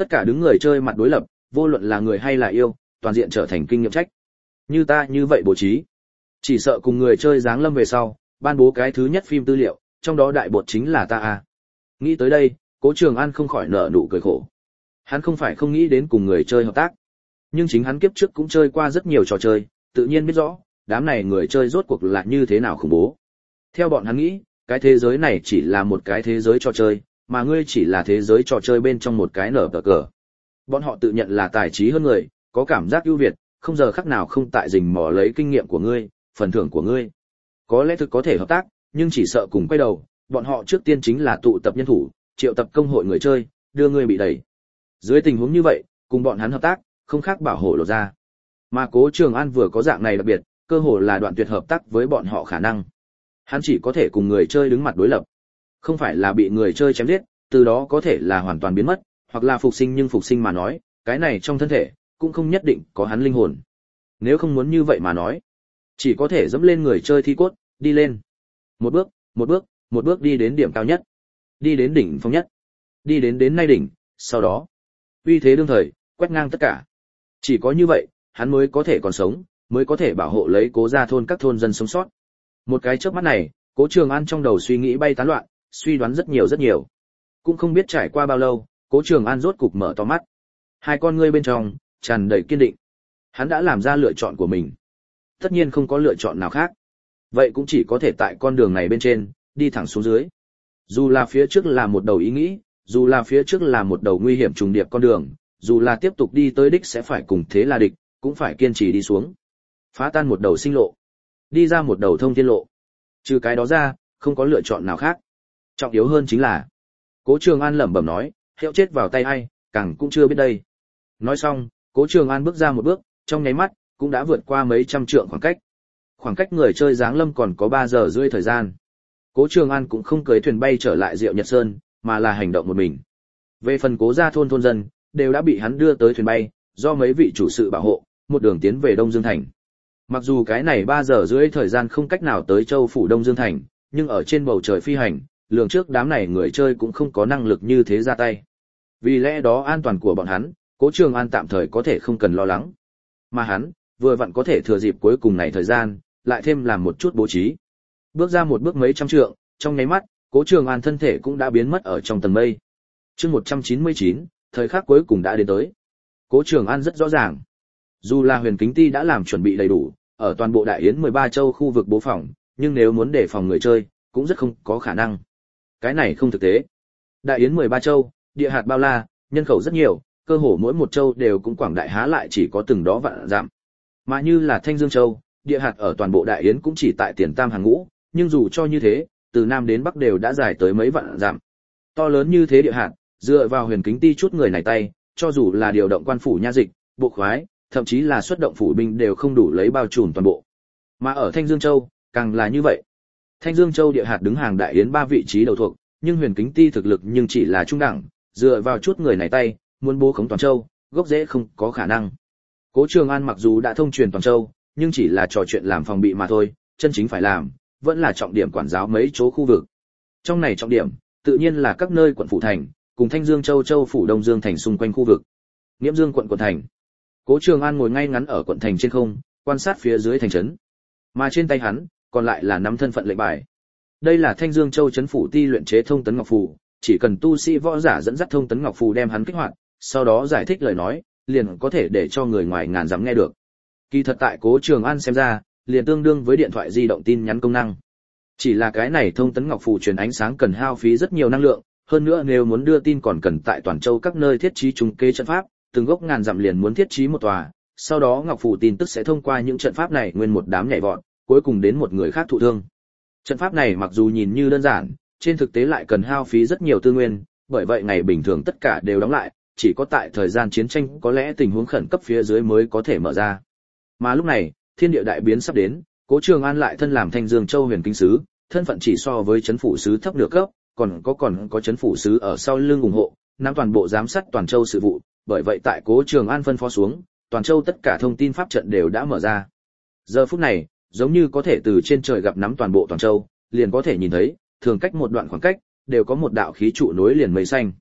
S1: Tất cả đứng người chơi mặt đối lập, vô luận là người hay là yêu, toàn diện trở thành kinh nghiệm trách. Như ta như vậy bố trí, chỉ sợ cùng người chơi giáng lâm về sau, ban bố cái thứ nhất phim tư liệu, trong đó đại bột chính là ta à. Nghĩ tới đây, Cố Trường An không khỏi nở nụ cười khổ. Hắn không phải không nghĩ đến cùng người chơi hợp tác, nhưng chính hắn kiếp trước cũng chơi qua rất nhiều trò chơi, tự nhiên biết rõ, đám này người chơi rốt cuộc là như thế nào khủng bố. Theo bọn hắn nghĩ, cái thế giới này chỉ là một cái thế giới trò chơi, mà ngươi chỉ là thế giới trò chơi bên trong một cái nở tờ cờ. Bọn họ tự nhận là tài trí hơn người, có cảm giác ưu việt, không giờ khắc nào không tại rình mò lấy kinh nghiệm của ngươi, phần thưởng của ngươi. Có lẽ thực có thể hợp tác, nhưng chỉ sợ cùng quay đầu, bọn họ trước tiên chính là tụ tập nhân thủ, triệu tập công hội người chơi, đưa ngươi bị đẩy. Dưới tình huống như vậy, cùng bọn hắn hợp tác, không khác bảo hộ lộ ra. Mà Cố Trường An vừa có dạng này đặc biệt, cơ hội là đoạn tuyệt hợp tác với bọn họ khả năng. Hắn chỉ có thể cùng người chơi đứng mặt đối lập. Không phải là bị người chơi chém giết, từ đó có thể là hoàn toàn biến mất, hoặc là phục sinh nhưng phục sinh mà nói, cái này trong thân thể, cũng không nhất định có hắn linh hồn. Nếu không muốn như vậy mà nói, chỉ có thể dẫm lên người chơi thi cốt, đi lên. Một bước, một bước, một bước đi đến điểm cao nhất. Đi đến đỉnh phong nhất. Đi đến đến nay đỉnh, sau đó, uy thế đương thời, quét ngang tất cả. Chỉ có như vậy, hắn mới có thể còn sống, mới có thể bảo hộ lấy Cố gia thôn các thôn dân sống sót. Một cái chớp mắt này, Cố Trường An trong đầu suy nghĩ bay tán loạn, suy đoán rất nhiều rất nhiều. Cũng không biết trải qua bao lâu, Cố Trường An rốt cục mở to mắt. Hai con ngươi bên trong tràn đầy kiên định. Hắn đã làm ra lựa chọn của mình. Tất nhiên không có lựa chọn nào khác. Vậy cũng chỉ có thể tại con đường này bên trên, đi thẳng xuống dưới. Dù là phía trước là một đầu ý nghĩ, dù là phía trước là một đầu nguy hiểm trùng điệp con đường, dù là tiếp tục đi tới đích sẽ phải cùng thế là địch, cũng phải kiên trì đi xuống. Phá tan một đầu sinh lộ, đi ra một đầu thông thiên lộ. Trừ cái đó ra, không có lựa chọn nào khác. Trọng yếu hơn chính là, Cố Trường An lẩm bẩm nói, hiệu chết vào tay ai, càng cũng chưa biết đây. Nói xong, Cố Trường An bước ra một bước, trong nháy mắt, cũng đã vượt qua mấy trăm trượng khoảng cách. Khoảng cách người chơi giáng lâm còn có ba giờ rưỡi thời gian. Cố Trường An cũng không cưỡi thuyền bay trở lại Diệu Nhật Sơn, mà là hành động một mình. Về phần Cố gia thôn thôn dân, đều đã bị hắn đưa tới thuyền bay, do mấy vị chủ sự bảo hộ, một đường tiến về Đông Dương Thành. Mặc dù cái này ba giờ rưỡi thời gian không cách nào tới châu phủ Đông Dương Thành, nhưng ở trên bầu trời phi hành, lường trước đám này người chơi cũng không có năng lực như thế ra tay. Vì lẽ đó an toàn của bọn hắn, Cố Trường An tạm thời có thể không cần lo lắng. Mà hắn, vừa vặn có thể thừa dịp cuối cùng này thời gian, lại thêm làm một chút bố trí. Bước ra một bước mấy trăm trượng, trong nháy mắt, Cố Trường An thân thể cũng đã biến mất ở trong tầng mây. Chương một trăm chín mươi chín, thời khắc cuối cùng đã đến tới. Cố Trường An rất rõ ràng, dù là Huyền Kính Ti đã làm chuẩn bị đầy đủ, ở toàn bộ Đại Yến mười ba châu khu vực bố phòng, nhưng nếu muốn đề phòng người chơi, cũng rất không có khả năng. Cái này không thực tế. Đại Yến mười ba châu, địa hạt bao la, nhân khẩu rất nhiều, cơ hồ mỗi một châu đều cũng quảng đại há lại chỉ có từng đó vạn dặm. Mà như là Thanh Dương châu, địa hạt ở toàn bộ Đại Yến cũng chỉ tại tiền tam hàng ngũ, nhưng dù cho như thế, từ nam đến bắc đều đã dài tới mấy vạn dặm. To lớn như thế địa hạt, dựa vào Huyền Kính Ti chút người này tay, cho dù là điều động quan phủ nha dịch, bộ khoái, thậm chí là xuất động phủ binh đều không đủ lấy bao trùm toàn bộ. Mà ở Thanh Dương châu, càng là như vậy. Thanh Dương châu địa hạt đứng hàng Đại Yến ba vị trí đầu thuộc, nhưng Huyền Kính Ti thực lực nhưng chỉ là trung đẳng, dựa vào chút người này tay, muốn bố khống toàn châu, gốc rễ không có khả năng. Cố Trường An mặc dù đã thông truyền toàn châu, nhưng chỉ là trò chuyện làm phòng bị mà thôi, chân chính phải làm, vẫn là trọng điểm quản giáo mấy chỗ khu vực. Trong này trọng điểm, tự nhiên là các nơi quận phủ thành, cùng Thanh Dương châu châu phủ Đông Dương thành xung quanh khu vực. Nghiễm Dương quận quận thành. Cố Trường An ngồi ngay ngắn ở quận thành trên không, quan sát phía dưới thành trấn. Mà trên tay hắn, còn lại là năm thân phận lệnh bài. Đây là Thanh Dương châu trấn phủ ti luyện chế thông tấn ngọc phù, chỉ cần tu sĩ võ giả dẫn dắt thông tấn ngọc phù đem hắn kích hoạt, sau đó giải thích lời nói, liền có thể để cho người ngoài ngàn dặm nghe được. Kỳ thật tại Cố Trường An xem ra, liền tương đương với điện thoại di động tin nhắn công năng. Chỉ là cái này thông tấn ngọc phù truyền ánh sáng cần hao phí rất nhiều năng lượng, hơn nữa nếu muốn đưa tin còn cần tại toàn châu các nơi thiết trí trùng kế trận pháp, từng gốc ngàn dặm liền muốn thiết trí một tòa, sau đó ngọc phù tin tức sẽ thông qua những trận pháp này nguyên một đám nhảy vọt, cuối cùng đến một người khác thụ thương. Trận pháp này mặc dù nhìn như đơn giản, trên thực tế lại cần hao phí rất nhiều tư nguyên, bởi vậy ngày bình thường tất cả đều đóng lại, chỉ có tại thời gian chiến tranh có lẽ tình huống khẩn cấp phía dưới mới có thể mở ra. Mà lúc này, thiên địa đại biến sắp đến, Cố Trường An lại thân làm Thanh Dương châu huyền kính sứ, thân phận chỉ so với trấn phủ sứ thấp nửa cấp, còn có còn có trấn phủ sứ ở sau lưng ủng hộ, nắm toàn bộ giám sát toàn châu sự vụ, bởi vậy tại Cố Trường An phân phó xuống, toàn châu tất cả thông tin pháp trận đều đã mở ra. Giờ phút này, giống như có thể từ trên trời gặp nắm toàn bộ toàn châu, liền có thể nhìn thấy, thường cách một đoạn khoảng cách, đều có một đạo khí trụ nối liền mây xanh.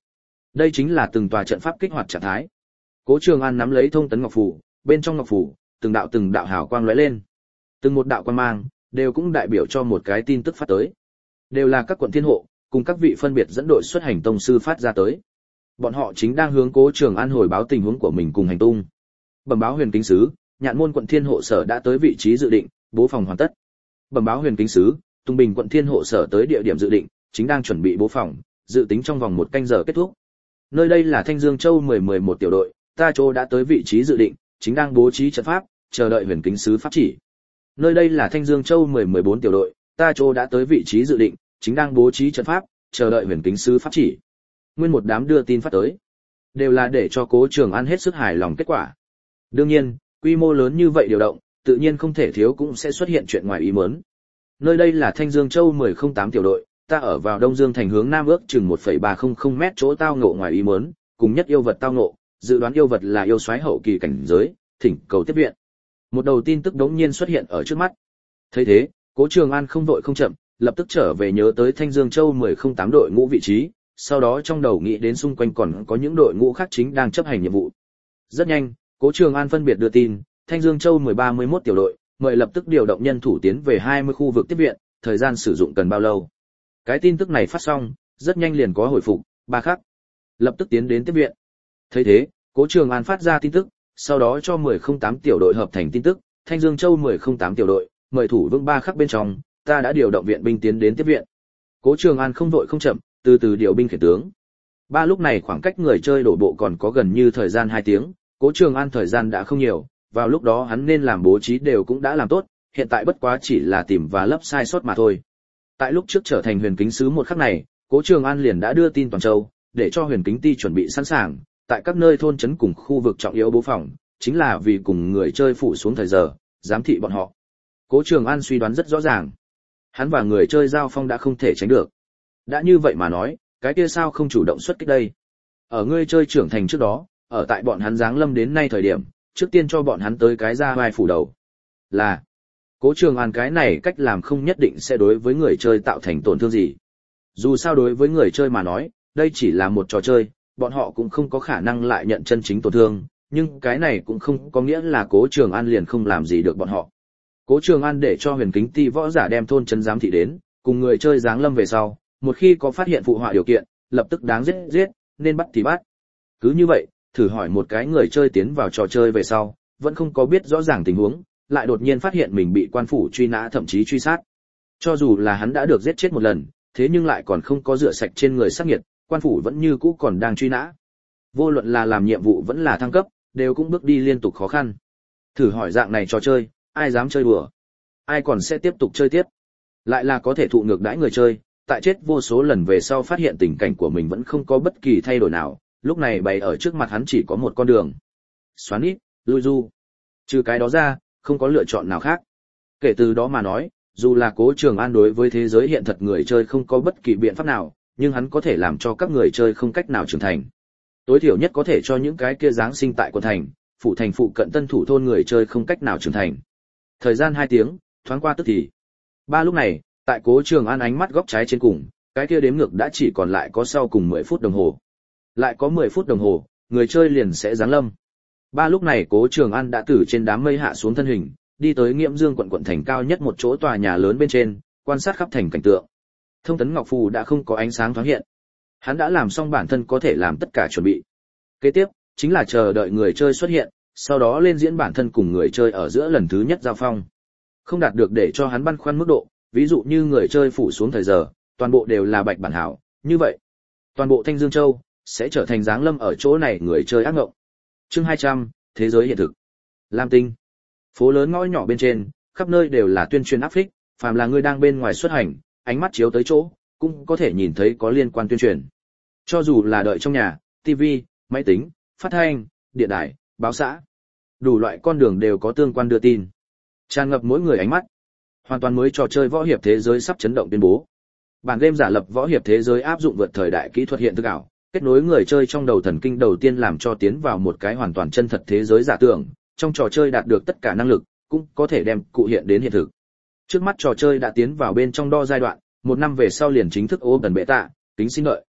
S1: Đây chính là từng tòa trận pháp kích hoạt trạng thái. Cố Trường An nắm lấy thông tấn ngọc phù, bên trong ngọc phù, từng đạo từng đạo hào quang lóe lên. Từng một đạo quang mang, đều cũng đại biểu cho một cái tin tức phát tới. Đều là các quận thiên hộ, cùng các vị phân biệt dẫn đội xuất hành tông sư phát ra tới. Bọn họ chính đang hướng Cố Trường An hồi báo tình huống của mình cùng hành tung. Bẩm báo Huyền Kính sứ, Nhạn Môn quận thiên hộ sở đã tới vị trí dự định, bố phòng hoàn tất. Bẩm báo Huyền Kính sứ, Tung Bình quận thiên hộ sở tới địa điểm dự định, chính đang chuẩn bị bố phòng, dự tính trong vòng một canh giờ kết thúc. Nơi đây là Thanh Dương Châu mười mười một tiểu đội, ta chỗ đã tới vị trí dự định, chính đang bố trí trận pháp, chờ đợi Huyền Kính sứ pháp chỉ. Nơi đây là Thanh Dương Châu mười mười bốn tiểu đội, ta chỗ đã tới vị trí dự định, chính đang bố trí trận pháp, chờ đợi Huyền Kính sứ pháp chỉ. Nguyên một đám đưa tin phát tới, đều là để cho Cố Trường An hết sức hài lòng kết quả. Đương nhiên, quy mô lớn như vậy điều động, tự nhiên không thể thiếu cũng sẽ xuất hiện chuyện ngoài ý muốn. Nơi đây là Thanh Dương Châu mười không tám tiểu đội, ta ở vào Đông Dương thành hướng nam ước chừng một phẩy ba không không mét chỗ tao ngộ ngoài ý muốn, cùng nhất yêu vật tao ngộ, dự đoán yêu vật là yêu soái hậu kỳ cảnh giới, thỉnh cầu tiếp viện. Một đầu tin tức đống nhiên xuất hiện ở trước mắt. Thấy thế, Cố Trường An không vội không chậm, lập tức trở về nhớ tới Thanh Dương Châu mười không tám đội ngũ vị trí, sau đó trong đầu nghĩ đến xung quanh còn có những đội ngũ khác chính đang chấp hành nhiệm vụ. Rất nhanh, Cố Trường An phân biệt đưa tin, Thanh Dương Châu mười ba mươi mốt tiểu đội, mời lập tức điều động nhân thủ tiến về hai mươi khu vực tiếp viện, thời gian sử dụng cần bao lâu. Cái tin tức này phát xong, rất nhanh liền có hồi phục, ba khắc. Lập tức tiến đến tiếp viện. Thấy thế, Cố Trường An phát ra tin tức, sau đó cho mười không tám tiểu đội hợp thành tin tức, Thanh Dương Châu mười không tám tiểu đội, mời thủ vững ba khắc bên trong, ta đã điều động viện binh tiến đến tiếp viện. Cố Trường An không vội không chậm, từ từ điều binh khiển tướng. Ba lúc này khoảng cách người chơi đổ bộ còn có gần như thời gian hai tiếng, Cố Trường An thời gian đã không nhiều, vào lúc đó hắn nên làm bố trí đều cũng đã làm tốt, hiện tại bất quá chỉ là tìm và lấp sai sót mà thôi. Tại lúc trước trở thành Huyền Kính sứ một khắc này, Cố Trường An liền đã đưa tin toàn châu, để cho Huyền Kính ty chuẩn bị sẵn sàng, tại các nơi thôn trấn cùng khu vực trọng yếu bố phòng, chính là vì cùng người chơi phủ xuống thời giờ, giám thị bọn họ. Cố Trường An suy đoán rất rõ ràng, hắn và người chơi giao phong đã không thể tránh được. Đã như vậy mà nói, cái kia sao không chủ động xuất kích đây? Ở người chơi trưởng thành trước đó, ở tại bọn hắn giáng lâm đến nay thời điểm, trước tiên cho bọn hắn tới cái ra vai phủ đầu. Là, Cố Trường An cái này cách làm không nhất định sẽ đối với người chơi tạo thành tổn thương gì. Dù sao đối với người chơi mà nói, đây chỉ là một trò chơi, bọn họ cũng không có khả năng lại nhận chân chính tổn thương, nhưng cái này cũng không có nghĩa là Cố Trường An liền không làm gì được bọn họ. Cố Trường An để cho Huyền Kính ty võ giả đem thôn trấn giám thị đến, cùng người chơi giáng lâm về sau, một khi có phát hiện phụ họa điều kiện, lập tức đáng giết giết, nên bắt thì bắt. Cứ như vậy, thử hỏi một cái người chơi tiến vào trò chơi về sau, vẫn không có biết rõ ràng tình huống, lại đột nhiên phát hiện mình bị quan phủ truy nã thậm chí truy sát. Cho dù là hắn đã được giết chết một lần, thế nhưng lại còn không có rửa sạch trên người sát nghiệt, quan phủ vẫn như cũ còn đang truy nã. Vô luận là làm nhiệm vụ vẫn là thăng cấp, đều cũng bước đi liên tục khó khăn. Thử hỏi dạng này trò chơi, ai dám chơi đùa? Ai còn sẽ tiếp tục chơi tiếp? Lại là có thể thụ ngược đãi người chơi, tại chết vô số lần về sau phát hiện tình cảnh của mình vẫn không có bất kỳ thay đổi nào, lúc này bày ở trước mặt hắn chỉ có một con đường. Xoắn ít, lui du. Trừ cái đó ra, không có lựa chọn nào khác. Kể từ đó mà nói, dù là Cố Trường An đối với thế giới hiện thật người chơi không có bất kỳ biện pháp nào, nhưng hắn có thể làm cho các người chơi không cách nào trưởng thành. Tối thiểu nhất có thể cho những cái kia giáng sinh tại quận thành, phụ thành phụ cận tân thủ thôn người chơi không cách nào trưởng thành. Thời gian hai tiếng, thoáng qua tức thì. Ba lúc này, tại Cố Trường An ánh mắt góc trái trên cùng, cái kia đếm ngược đã chỉ còn lại có sau cùng mười phút đồng hồ. Lại có mười phút đồng hồ, người chơi liền sẽ giáng lâm. Ba lúc này Cố Trường An đã từ trên đám mây hạ xuống thân hình, đi tới Nghiễm Dương quận quận thành cao nhất một chỗ tòa nhà lớn bên trên, quan sát khắp thành cảnh tượng. Thông tấn ngọc phù đã không có ánh sáng thoáng hiện. Hắn đã làm xong bản thân có thể làm tất cả chuẩn bị. Kế tiếp, chính là chờ đợi người chơi xuất hiện, sau đó lên diễn bản thân cùng người chơi ở giữa lần thứ nhất giao phong. Không đạt được để cho hắn băn khoăn mức độ, ví dụ như người chơi phủ xuống thời giờ, toàn bộ đều là bạch bản hảo, như vậy, toàn bộ Thanh Dương Châu sẽ trở thành giáng lâm ở chỗ này người chơi ác ngộng. Chương hai trăm, thế giới hiện thực. Lam Tinh. Phố lớn ngõ nhỏ bên trên, khắp nơi đều là tuyên truyền áp phích, phàm là người đang bên ngoài xuất hành, ánh mắt chiếu tới chỗ, cũng có thể nhìn thấy có liên quan tuyên truyền. Cho dù là đợi trong nhà, ti vi, máy tính, phát thanh, điện đài, báo xã, đủ loại con đường đều có tương quan đưa tin. Tràn ngập mỗi người ánh mắt. Hoàn toàn mới trò chơi võ hiệp thế giới sắp chấn động tuyên bố. Bản game giả lập võ hiệp thế giới áp dụng vượt thời đại kỹ thuật hiện thực ảo, kết nối người chơi trong đầu thần kinh đầu tiên làm cho tiến vào một cái hoàn toàn chân thật thế giới giả tưởng, trong trò chơi đạt được tất cả năng lực, cũng có thể đem cụ hiện đến hiện thực. Trước mắt trò chơi đã tiến vào bên trong đo giai đoạn, một năm về sau liền chính thức ôm tần bệ tạ, tính xin đợi.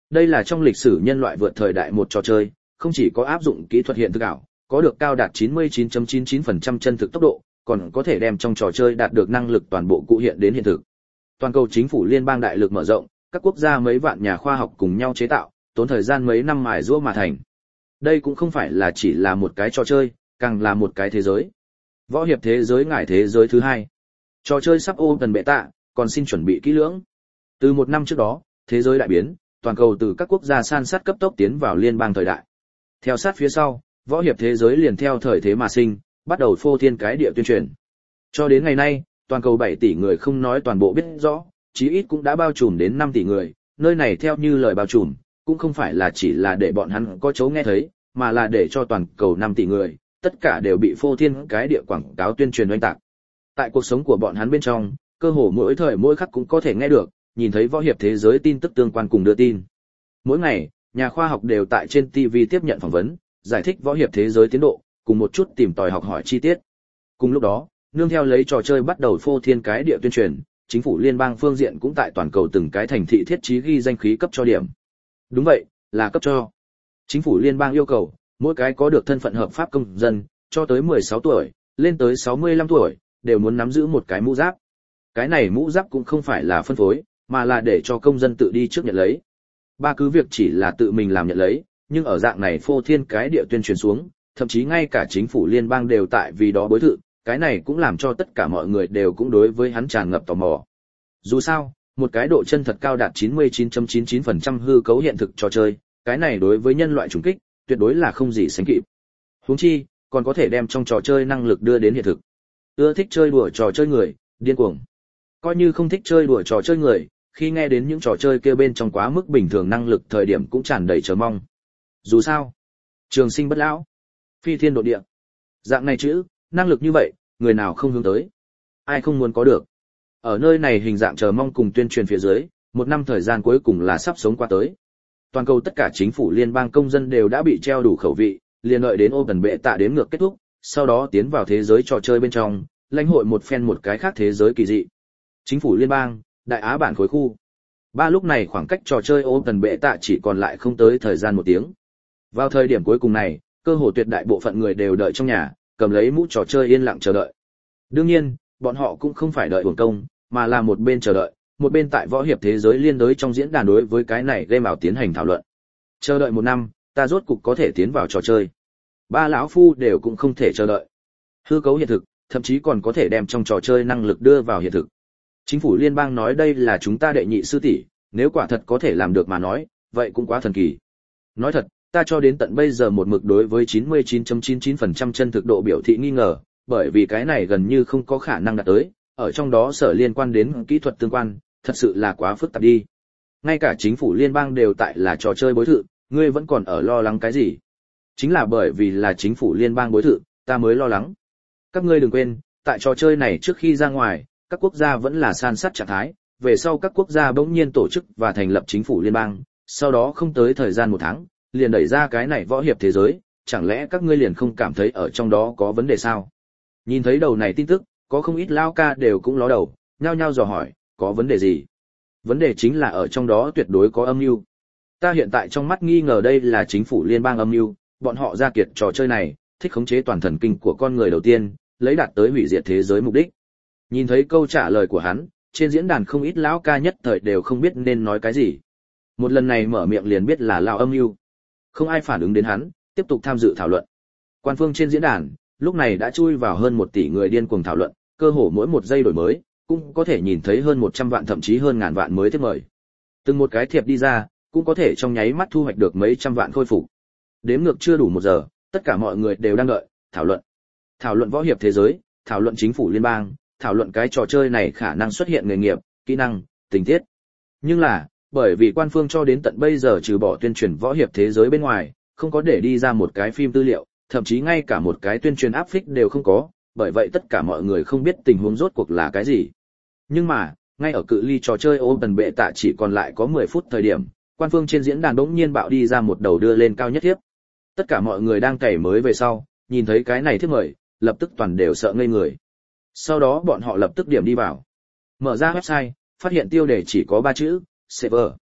S1: Đây là trong lịch sử nhân loại vượt thời đại một trò chơi, không chỉ có áp dụng kỹ thuật hiện thực ảo, có được cao đạt chín mươi chín phẩy chín chín phần trăm chân thực tốc độ, còn có thể đem trong trò chơi đạt được năng lực toàn bộ cụ hiện đến hiện thực. Toàn cầu chính phủ liên bang đại lực mở rộng, các quốc gia mấy vạn nhà khoa học cùng nhau chế tạo, tốn thời gian mấy năm mài giũa mà thành. Đây cũng không phải là chỉ là một cái trò chơi, càng là một cái thế giới. Võ hiệp thế giới ngải thế giới thứ hai. Trò chơi sắp open beta, còn xin chuẩn bị kỹ lưỡng. Từ một năm trước đó, thế giới đại biến, toàn cầu từ các quốc gia san sát cấp tốc tiến vào liên bang thời đại. Theo sát phía sau, võ hiệp thế giới liền theo thời thế mà sinh, bắt đầu phô thiên cái địa tuyên truyền. Cho đến ngày nay, toàn cầu bảy tỷ người không nói toàn bộ biết rõ, chí ít cũng đã bao trùm đến năm tỷ người, nơi này theo như lời bao trùm, cũng không phải là chỉ là để bọn hắn có chỗ nghe thấy, mà là để cho toàn cầu năm tỷ người, tất cả đều bị phô thiên cái địa quảng cáo tuyên truyền oanh tạc. Tại cuộc sống của bọn hắn bên trong, cơ hồ mỗi thời mỗi khắc cũng có thể nghe được, nhìn thấy võ hiệp thế giới tin tức tương quan cùng đưa tin. Mỗi ngày, nhà khoa học đều tại trên ti vi tiếp nhận phỏng vấn, giải thích võ hiệp thế giới tiến độ, cùng một chút tìm tòi học hỏi chi tiết. Cùng lúc đó, nương theo lấy trò chơi bắt đầu phô thiên cái địa tuyên truyền, chính phủ liên bang phương diện cũng tại toàn cầu từng cái thành thị thiết trí ghi danh khí cấp cho điểm. Đúng vậy, là cấp cho. Chính phủ liên bang yêu cầu, mỗi cái có được thân phận hợp pháp công dân, cho tới mười sáu tuổi, lên tới sáu mươi lăm tuổi, đều muốn nắm giữ một cái mũ giáp. Cái này mũ giáp cũng không phải là phân phối, mà là để cho công dân tự đi trước nhận lấy. Ba cứ việc chỉ là tự mình làm nhận lấy, nhưng ở dạng này phô thiên cái địa tuyên truyền xuống, thậm chí ngay cả chính phủ liên bang đều tại vì đó bối thự, cái này cũng làm cho tất cả mọi người đều cũng đối với hắn tràn ngập tò mò. Dù sao, một cái độ chân thật cao đạt chín mươi chín phẩy chín chín phần trăm hư cấu hiện thực trò chơi, cái này đối với nhân loại trùng kích, tuyệt đối là không gì sánh kịp. Huống chi, còn có thể đem trong trò chơi năng lực đưa đến hiện thực. Ưa thích chơi đùa trò chơi người, điên cuồng. Coi như không thích chơi đùa trò chơi người, khi nghe đến những trò chơi kia bên trong quá mức bình thường năng lực thời điểm cũng tràn đầy chờ mong. Dù sao, trường sinh bất lão, phi thiên độ địa. Dạng này chữ, năng lực như vậy, người nào không hướng tới, ai không muốn có được. Ở nơi này hình dạng chờ mong cùng tuyên truyền phía dưới, một năm thời gian cuối cùng là sắp sống qua tới. Toàn cầu tất cả chính phủ liên bang công dân đều đã bị treo đủ khẩu vị, liền đợi đến open beta đếm ngược kết thúc, sau đó tiến vào thế giới trò chơi bên trong, lãnh hội một phen một cái khác thế giới kỳ dị. Chính phủ liên bang, Đại Á bản khối khu. Ba lúc này khoảng cách trò chơi open beta chỉ còn lại không tới thời gian một tiếng. Vào thời điểm cuối cùng này, cơ hồ tuyệt đại bộ phận người đều đợi trong nhà, cầm lấy mũ trò chơi yên lặng chờ đợi. Đương nhiên, bọn họ cũng không phải đợi uổng công, mà là một bên chờ đợi, một bên tại võ hiệp thế giới liên đới trong diễn đàn đối với cái này game ảo tiến hành thảo luận. Chờ đợi một năm, ta rốt cục có thể tiến vào trò chơi. Ba lão phu đều cũng không thể chờ đợi. Hư cấu hiện thực, thậm chí còn có thể đem trong trò chơi năng lực đưa vào hiện thực. Chính phủ liên bang nói đây là chúng ta đệ nhị sư tỷ, nếu quả thật có thể làm được mà nói, vậy cũng quá thần kỳ. Nói thật, ta cho đến tận bây giờ một mực đối với chín mươi chín phẩy chín chín phần trăm chân thực độ biểu thị nghi ngờ, bởi vì cái này gần như không có khả năng đạt tới, ở trong đó sở liên quan đến kỹ thuật tương quan, thật sự là quá phức tạp đi. Ngay cả chính phủ liên bang đều tại là trò chơi bối thự, ngươi vẫn còn ở lo lắng cái gì? Chính là bởi vì là chính phủ liên bang bối thự, ta mới lo lắng. Các ngươi đừng quên, tại trò chơi này trước khi ra ngoài, các quốc gia vẫn là san sát trạng thái, về sau các quốc gia bỗng nhiên tổ chức và thành lập chính phủ liên bang, sau đó không tới thời gian một tháng, liền đẩy ra cái này võ hiệp thế giới, chẳng lẽ các ngươi liền không cảm thấy ở trong đó có vấn đề sao? Nhìn thấy đầu này tin tức, có không ít lao ca đều cũng ló đầu, nhao nhao dò hỏi, có vấn đề gì? Vấn đề chính là ở trong đó tuyệt đối có âm mưu. Ta hiện tại trong mắt nghi ngờ đây là chính phủ liên bang âm mưu, bọn họ ra kiệt trò chơi này, thích khống chế toàn thần kinh của con người đầu tiên, lấy đạt tới hủy diệt thế giới mục đích. Nhìn thấy câu trả lời của hắn, trên diễn đàn không ít lão ca nhất thời đều không biết nên nói cái gì. Một lần này mở miệng liền biết là lao âm mưu. Không ai phản ứng đến hắn, tiếp tục tham dự thảo luận. Quan phương trên diễn đàn, lúc này đã chui vào hơn một tỷ người điên cuồng thảo luận, cơ hồ mỗi một giây đổi mới, cũng có thể nhìn thấy hơn một trăm vạn thậm chí hơn ngàn vạn mới thiệp mời. Từng một cái thiệp đi ra, cũng có thể trong nháy mắt thu hoạch được mấy trăm vạn khôi phục. Đếm ngược chưa đủ một giờ, tất cả mọi người đều đang đợi, thảo luận. Thảo luận võ hiệp thế giới, thảo luận chính phủ liên bang, thảo luận cái trò chơi này khả năng xuất hiện nghề nghiệp, kỹ năng, tình tiết. Nhưng là, bởi vì quan phương cho đến tận bây giờ trừ bỏ tuyên truyền võ hiệp thế giới bên ngoài, không có để đi ra một cái phim tư liệu, thậm chí ngay cả một cái tuyên truyền áp phích đều không có, bởi vậy tất cả mọi người không biết tình huống rốt cuộc là cái gì. Nhưng mà, ngay ở cự ly trò chơi open beta chỉ còn lại có mười phút thời điểm, quan phương trên diễn đàn bỗng nhiên bạo đi ra một đầu đưa lên cao nhất thiếp. Tất cả mọi người đang cày mới về sau, nhìn thấy cái này thiếp mời, lập tức toàn đều sợ ngây người. Sau đó bọn họ lập tức điểm đi vào. Mở ra website, phát hiện tiêu đề chỉ có ba chữ, server.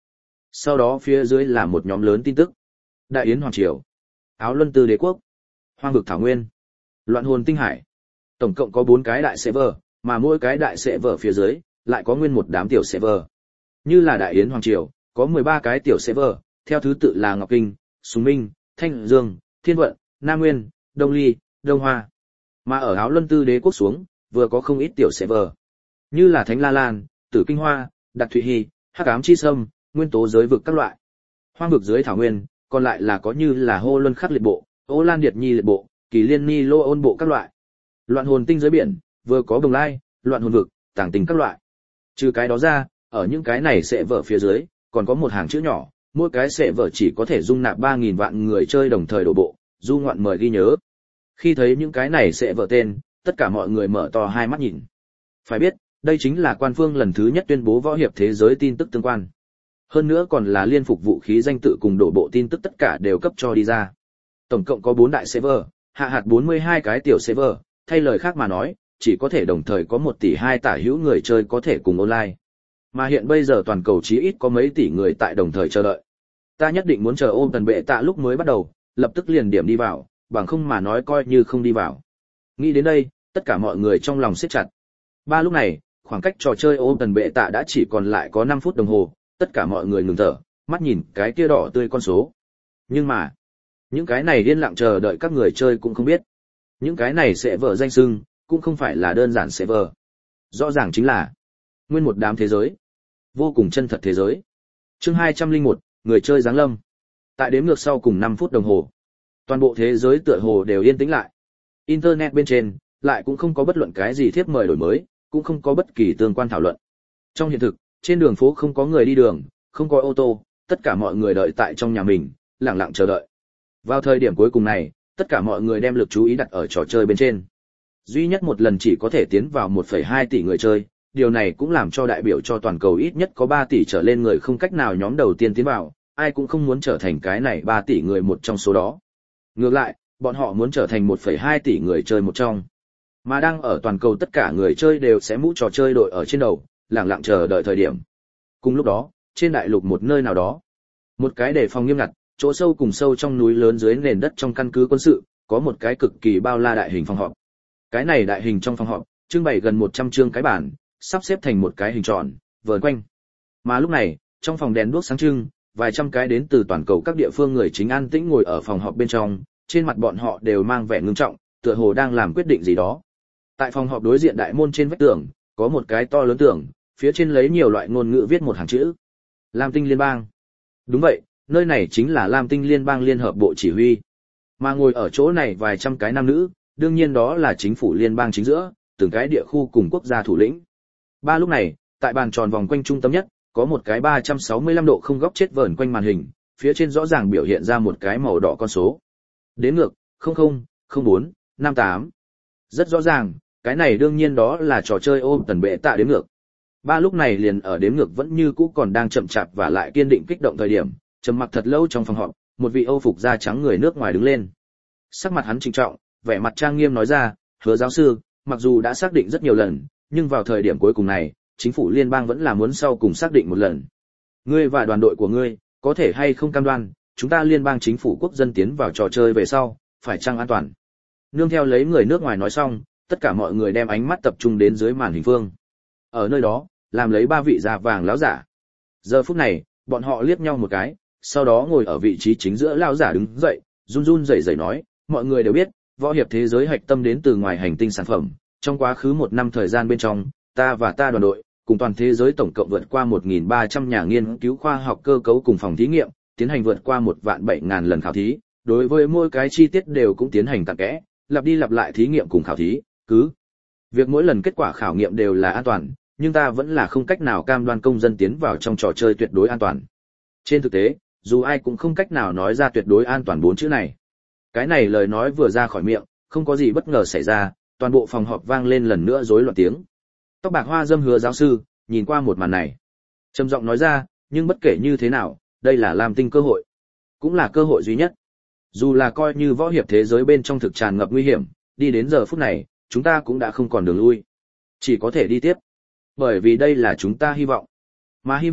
S1: Sau đó phía dưới là một nhóm lớn tin tức. Đại yến hoàng triều, Áo Luân Tư đế quốc, Hoang vực thảo nguyên, Loạn hồn tinh hải. Tổng cộng có bốn cái đại server, mà mỗi cái đại server phía dưới lại có nguyên một đám tiểu server. Như là Đại Yến hoàng triều, có mười ba cái tiểu server, theo thứ tự là Ngọc Kinh, Sùng Minh, Thanh Dương, Thiên Vận, Nam Nguyên, Đông Ly, Đông Hoa. Mà ở Áo Luân Tư đế quốc xuống, vừa có không ít tiểu server, như là Thánh La Lan, Tử Kinh Hoa, Đặc Thụy Hy, Hắc Ám Chi Sâm, Nguyên tố giới vực các loại. Hoang vực dưới thảo nguyên, còn lại là có như là Hô Luân Khắc liệt bộ, Ô Lan Điệt Nhi liệt bộ, Kỳ Liên Ni Lô ôn bộ các loại. Loạn hồn tinh dưới biển, vừa có Bồng Lai, Loạn hồn vực, Tàng Tình các loại. Trừ cái đó ra, ở những cái này sẽ vở phía dưới, còn có một hàng chữ nhỏ, mỗi cái sẽ vở chỉ có thể dung nạp ba nghìn vạn người chơi đồng thời đổ bộ, du ngoạn mời ghi nhớ. Khi thấy những cái này sẽ vở tên, tất cả mọi người mở to hai mắt nhìn. Phải biết, đây chính là quan phương lần thứ nhất tuyên bố võ hiệp thế giới tin tức tương quan. Hơn nữa còn là liên phục vũ khí danh tự cùng đổ bộ tin tức tất cả đều cấp cho đi ra. Tổng cộng có bốn đại server, hạ hạt bốn mươi hai cái tiểu server, thay lời khác mà nói, chỉ có thể đồng thời có một tỷ hai tả hữu người chơi có thể cùng online. Mà hiện bây giờ toàn cầu chí ít có mấy tỷ người tại đồng thời chờ đợi. Ta nhất định muốn chờ ôm tần bệ tạ lúc mới bắt đầu, lập tức liền điểm đi vào, bằng không mà nói coi như không đi vào. Nghĩ đến đây, tất cả mọi người trong lòng siết chặt. Ba lúc này, khoảng cách trò chơi ôm tần bệ tạ đã chỉ còn lại có năm phút đồng hồ, tất cả mọi người ngừng thở, mắt nhìn cái kia đỏ tươi con số. Nhưng mà, những cái này điên lặng chờ đợi các người chơi cũng không biết. Những cái này sẽ vở danh xưng, cũng không phải là đơn giản sẽ vở. Rõ ràng chính là nguyên một đám thế giới, vô cùng chân thật thế giới. Chương hai trăm lẻ một, người chơi giáng lâm. Tại đếm ngược sau cùng năm phút đồng hồ, toàn bộ thế giới tựa hồ đều yên tĩnh lại. Internet bên trên lại cũng không có bất luận cái gì thiếp mời đổi mới, cũng không có bất kỳ tương quan thảo luận. Trong hiện thực, trên đường phố không có người đi đường, không có ô tô, tất cả mọi người đợi tại trong nhà mình, lặng lặng chờ đợi. Vào thời điểm cuối cùng này, tất cả mọi người đem lực chú ý đặt ở trò chơi bên trên. Duy nhất một lần chỉ có thể tiến vào một phẩy hai tỷ người chơi, điều này cũng làm cho đại biểu cho toàn cầu ít nhất có ba tỷ trở lên người không cách nào nhóm đầu tiên tiến vào, ai cũng không muốn trở thành cái này ba tỷ người một trong số đó. Ngược lại, bọn họ muốn trở thành một phẩy hai tỷ người chơi một trong. Mà đang ở toàn cầu tất cả người chơi đều sẽ mũ trò chơi đội ở trên đầu, lặng lặng chờ đợi thời điểm. Cùng lúc đó, trên đại lục một nơi nào đó, một cái đề phòng nghiêm ngặt, chỗ sâu cùng sâu trong núi lớn dưới nền đất trong căn cứ quân sự, có một cái cực kỳ bao la đại hình phòng họp. Cái này đại hình trong phòng họp, trưng bày gần một trăm chương cái bàn, sắp xếp thành một cái hình tròn, vờn quanh. Mà lúc này, trong phòng đèn đuốc sáng trưng, vài trăm cái đến từ toàn cầu các địa phương người chính an tĩnh ngồi ở phòng họp bên trong, trên mặt bọn họ đều mang vẻ ngưng trọng, tựa hồ đang làm quyết định gì đó. Tại phòng họp đối diện đại môn trên vách tường, có một cái to lớn tường, phía trên lấy nhiều loại ngôn ngữ viết một hàng chữ: Lam Tinh Liên bang. Đúng vậy, nơi này chính là Lam Tinh Liên bang Liên hợp bộ chỉ huy. Mà ngồi ở chỗ này vài trăm cái nam nữ, đương nhiên đó là chính phủ liên bang chính giữa, từng cái địa khu cùng quốc gia thủ lĩnh. Ba lúc này, tại bàn tròn vòng quanh trung tâm nhất, có một cái ba trăm sáu mươi lăm độ không góc chết vờn quanh màn hình, phía trên rõ ràng biểu hiện ra một cái màu đỏ con số. Đếm ngược, không không, không bốn, năm tám. Rất rõ ràng, cái này đương nhiên đó là trò chơi ôm tần bệ tạ đếm ngược. Ba lúc này liền ở đếm ngược vẫn như cũ còn đang chậm chạp và lại kiên định kích động thời điểm, trầm mặc thật lâu trong phòng họp, một vị Âu phục da trắng người nước ngoài đứng lên. Sắc mặt hắn trịnh trọng, vẻ mặt trang nghiêm nói ra: Hứa giáo sư, mặc dù đã xác định rất nhiều lần, nhưng vào thời điểm cuối cùng này, chính phủ liên bang vẫn là muốn sau cùng xác định một lần. Ngươi và đoàn đội của ngươi, có thể hay không cam đoan, chúng ta liên bang chính phủ quốc dân tiến vào trò chơi về sau, phải chăng an toàn? Nương theo lấy người nước ngoài nói xong, tất cả mọi người đem ánh mắt tập trung đến dưới màn hình phương. Ở nơi đó, làm lấy ba vị già vàng lão giả. Giờ phút này, bọn họ liếc nhau một cái, sau đó ngồi ở vị trí chính giữa lão giả đứng dậy, run run rẩy rẩy nói: mọi người đều biết, võ hiệp thế giới hạch tâm đến từ ngoài hành tinh sản phẩm. Trong quá khứ một năm thời gian bên trong, ta và ta đoàn đội, cùng toàn thế giới tổng cộng vượt qua một nghìn ba trăm nhà nghiên cứu khoa học cơ cấu cùng phòng thí nghiệm, tiến hành vượt qua một vạn bảy ngàn lần khảo thí, đối với mỗi cái chi tiết đều cũng tiến hành cặn kẽ, lặp đi lặp lại thí nghiệm cùng khảo thí, cứ việc mỗi lần kết quả khảo nghiệm đều là an toàn, nhưng ta vẫn là không cách nào cam đoan công dân tiến vào trong trò chơi tuyệt đối an toàn. Trên thực tế, dù ai cũng không cách nào nói ra tuyệt đối an toàn bốn chữ này. Cái này lời nói vừa ra khỏi miệng, không có gì bất ngờ xảy ra, toàn bộ phòng họp vang lên lần nữa rối loạn tiếng. Tóc bạc hoa dâm Hứa giáo sư nhìn qua một màn này, trầm giọng nói ra: nhưng bất kể như thế nào, đây là Lam Tinh cơ hội, cũng là cơ hội duy nhất. Dù là coi như võ hiệp thế giới bên trong thực tràn ngập nguy hiểm, đi đến giờ phút này, chúng ta cũng đã không còn đường lui, chỉ có thể đi tiếp. Bởi vì đây là chúng ta hy vọng, mà hy vọng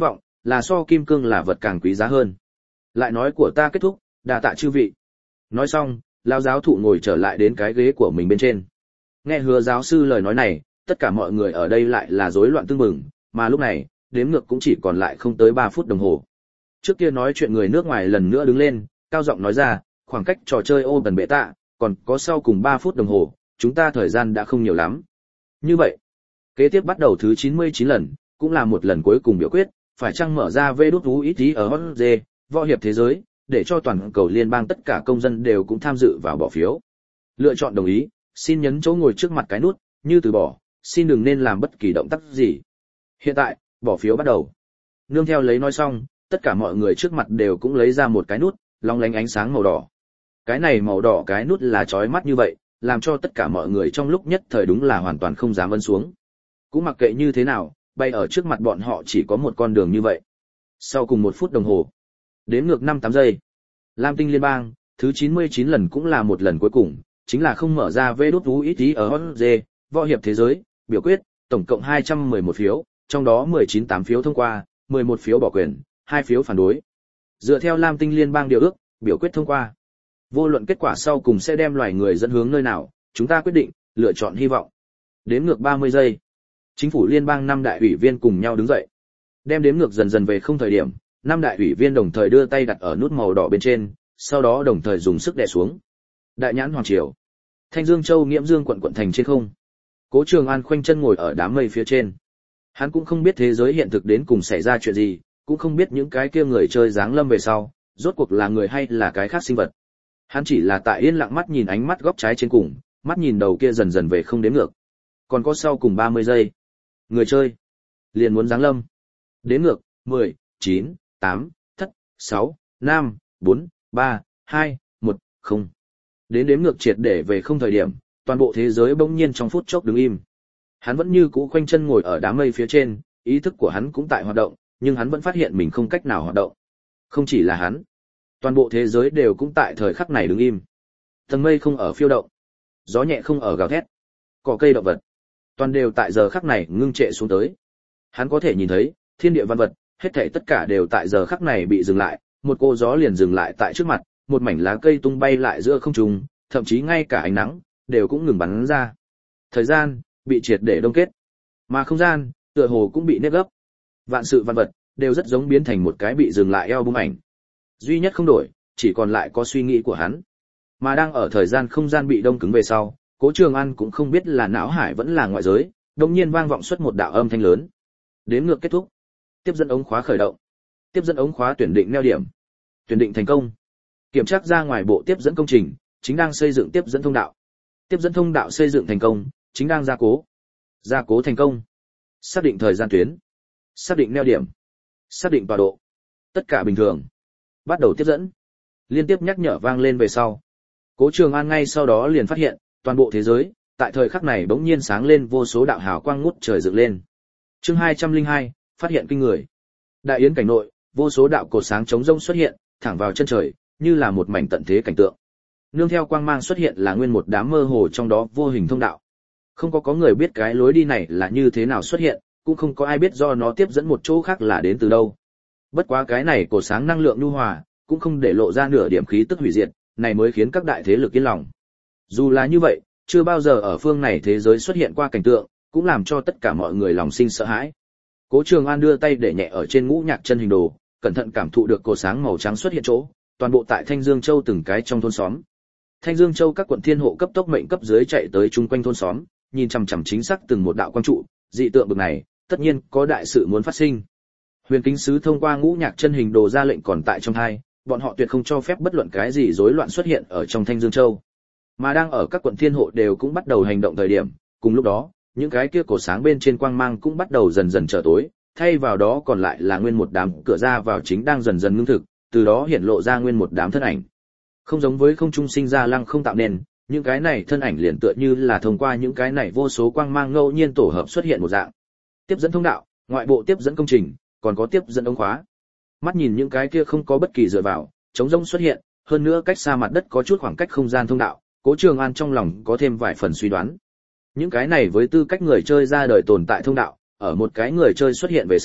S1: là so kim cương là vật càng quý giá hơn. Lại nói của ta kết thúc, đa tạ chư vị. Nói xong, lão giáo thụ ngồi trở lại đến cái ghế của mình bên trên. Nghe Hứa giáo sư lời nói này, tất cả mọi người ở đây lại là rối loạn tương mừng, mà lúc này, đếm ngược cũng chỉ còn lại không tới ba phút đồng hồ. Trước kia nói chuyện người nước ngoài lần nữa đứng lên, cao giọng nói ra, khoảng cách trò chơi ô tần bệ tạ, còn có sau cùng ba phút đồng hồ, chúng ta thời gian đã không nhiều lắm. Như vậy, kế tiếp bắt đầu thứ chín mươi chín lần, cũng là một lần cuối cùng biểu quyết, phải chăng mở ra vê đút u ít tí ở hot dê, võ hiệp thế giới, để cho toàn cầu liên bang tất cả công dân đều cũng tham dự vào bỏ phiếu. Lựa chọn đồng ý, xin nhấn chỗ ngồi trước mặt cái nút, như từ bỏ, xin đừng nên làm bất kỳ động tác gì. Hiện tại, bỏ phiếu bắt đầu. Nương theo lấy nói xong, tất cả mọi người trước mặt đều cũng lấy ra một cái nút, long lánh ánh sáng màu đỏ. Cái này màu đỏ cái nút là chói mắt như vậy, làm cho tất cả mọi người trong lúc nhất thời đúng là hoàn toàn không dám ấn xuống. Cũng mặc kệ như thế nào, bay ở trước mặt bọn họ chỉ có một con đường như vậy. Sau cùng một phút đồng hồ, đếm ngược năm tám giây. Lam Tinh Liên bang, thứ chín mươi chín lần cũng là một lần cuối cùng, chính là không mở ra vê đút u ít tí ở hot dê, võ hiệp thế giới, biểu quyết, tổng cộng hai trăm mười một phiếu, trong đó mười chín tám phiếu thông qua, mười một phiếu bỏ quyền, hai phiếu phản đối. Dựa theo Lam Tinh Liên bang điều ước, biểu quyết thông qua. Vô luận kết quả sau cùng sẽ đem loài người dẫn hướng nơi nào, chúng ta quyết định, lựa chọn hy vọng. Đếm ngược ba mươi giây. Chính phủ liên bang năm đại ủy viên cùng nhau đứng dậy. Đem đếm ngược dần dần về không thời điểm, năm đại ủy viên đồng thời đưa tay đặt ở nút màu đỏ bên trên, sau đó đồng thời dùng sức đè xuống. Đại nhãn hoàng triều. Thanh Dương Châu Nghiễm Dương quận quận thành trên không. Cố Trường An khoanh chân ngồi ở đám mây phía trên. Hắn cũng không biết thế giới hiện thực đến cùng xảy ra chuyện gì, cũng không biết những cái kia người chơi giáng lâm về sau, rốt cuộc là người hay là cái khác sinh vật. Hắn chỉ là tại yên lặng mắt nhìn ánh mắt góc trái trên cùng, mắt nhìn đầu kia dần dần về không đếm ngược. Còn có sau cùng ba mươi giây. Người chơi liền muốn giáng lâm. Đếm ngược, mười, chín, tám, thất, sáu, năm, bốn, ba, hai, một, không. Đến đếm ngược triệt để về không thời điểm, toàn bộ thế giới bỗng nhiên trong phút chốc đứng im. Hắn vẫn như cũ khoanh chân ngồi ở đám mây phía trên, ý thức của hắn cũng tại hoạt động, nhưng hắn vẫn phát hiện mình không cách nào hoạt động. Không chỉ là hắn, toàn bộ thế giới đều cũng tại thời khắc này đứng im. Tầng mây không ở phiêu động, gió nhẹ không ở gào thét, cỏ cây động vật, toàn đều tại giờ khắc này ngưng trệ xuống tới. Hắn có thể nhìn thấy, thiên địa văn vật, hết thảy tất cả đều tại giờ khắc này bị dừng lại, một cô gió liền dừng lại tại trước mặt, một mảnh lá cây tung bay lại giữa không trung, thậm chí ngay cả ánh nắng đều cũng ngừng bắn ra. Thời gian bị triệt để đông kết, mà không gian tựa hồ cũng bị nếp gấp. Vạn sự văn vật đều rất giống biến thành một cái bị dừng lại eo bung ảnh. Duy nhất không đổi, chỉ còn lại có suy nghĩ của hắn. Mà đang ở thời gian không gian bị đông cứng về sau, Cố Trường An cũng không biết là não hải vẫn là ngoại giới, đột nhiên vang vọng xuất một đạo âm thanh lớn. Đếm ngược kết thúc. Tiếp dẫn ống khóa khởi động. Tiếp dẫn ống khóa tuyển định neo điểm. Tuyển định thành công. Kiểm tra ra ngoài bộ tiếp dẫn công trình, chính đang xây dựng tiếp dẫn thông đạo. Tiếp dẫn thông đạo xây dựng thành công, chính đang gia cố. Gia cố thành công. Xác định thời gian tuyến. Xác định neo điểm. Xác định tọa độ. Tất cả bình thường. Bắt đầu tiếp dẫn. Liên tiếp nhắc nhở vang lên về sau. Cố Trường An ngay sau đó liền phát hiện, toàn bộ thế giới, tại thời khắc này bỗng nhiên sáng lên vô số đạo hào quang ngút trời dựng lên. Chương hai trăm lẻ hai, phát hiện kinh người. Đại yến cảnh nội, vô số đạo cột sáng chống rông xuất hiện, thẳng vào chân trời, như là một mảnh tận thế cảnh tượng. Nương theo quang mang xuất hiện là nguyên một đám mơ hồ trong đó vô hình thông đạo. Không có có người biết cái lối đi này là như thế nào xuất hiện, cũng không có ai biết do nó tiếp dẫn một chỗ khác là đến từ đâu. Bất quá cái này cột sáng năng lượng nhu hòa, cũng không để lộ ra nửa điểm khí tức hủy diệt, này mới khiến các đại thế lực yên lòng. Dù là như vậy, chưa bao giờ ở phương này thế giới xuất hiện qua cảnh tượng, cũng làm cho tất cả mọi người lòng sinh sợ hãi. Cố Trường An đưa tay để nhẹ ở trên ngũ nhạc chân hình đồ, cẩn thận cảm thụ được cột sáng màu trắng xuất hiện chỗ, toàn bộ tại Thanh Dương Châu từng cái trong thôn xóm. Thanh Dương Châu các quận thiên hộ cấp tốc mệnh cấp dưới chạy tới chung quanh thôn xóm, nhìn chằm chằm chính xác từng một đạo quang trụ, dị tượng bực này, tất nhiên có đại sự muốn phát sinh. Huyền Kính sứ thông qua ngũ nhạc chân hình đồ ra lệnh còn tại trong hai, bọn họ tuyệt không cho phép bất luận cái gì rối loạn xuất hiện ở trong Thanh Dương Châu. Mà đang ở các quận thiên hộ đều cũng bắt đầu hành động thời điểm, cùng lúc đó, những cái kia cổ sáng bên trên quang mang cũng bắt đầu dần dần trở tối, thay vào đó còn lại là nguyên một đám cửa ra vào chính đang dần dần ngưng thực, từ đó hiện lộ ra nguyên một đám thân ảnh. Không giống với không trung sinh ra lăng không tạo nên, những cái này thân ảnh liền tựa như là thông qua những cái này vô số quang mang ngẫu nhiên tổ hợp xuất hiện một dạng. Tiếp dẫn thông đạo, ngoại bộ tiếp dẫn công trình, còn có tiếp dẫn ống khóa. Mắt nhìn những cái kia không có bất kỳ dựa vào, chống rỗng xuất hiện, hơn nữa cách xa mặt đất có chút khoảng cách không gian thông đạo, Cố Trường An trong lòng có thêm vài phần suy đoán. Những cái này với tư cách người chơi ra đời tồn tại thông đạo, ở một cái người chơi xuất hiện về sau,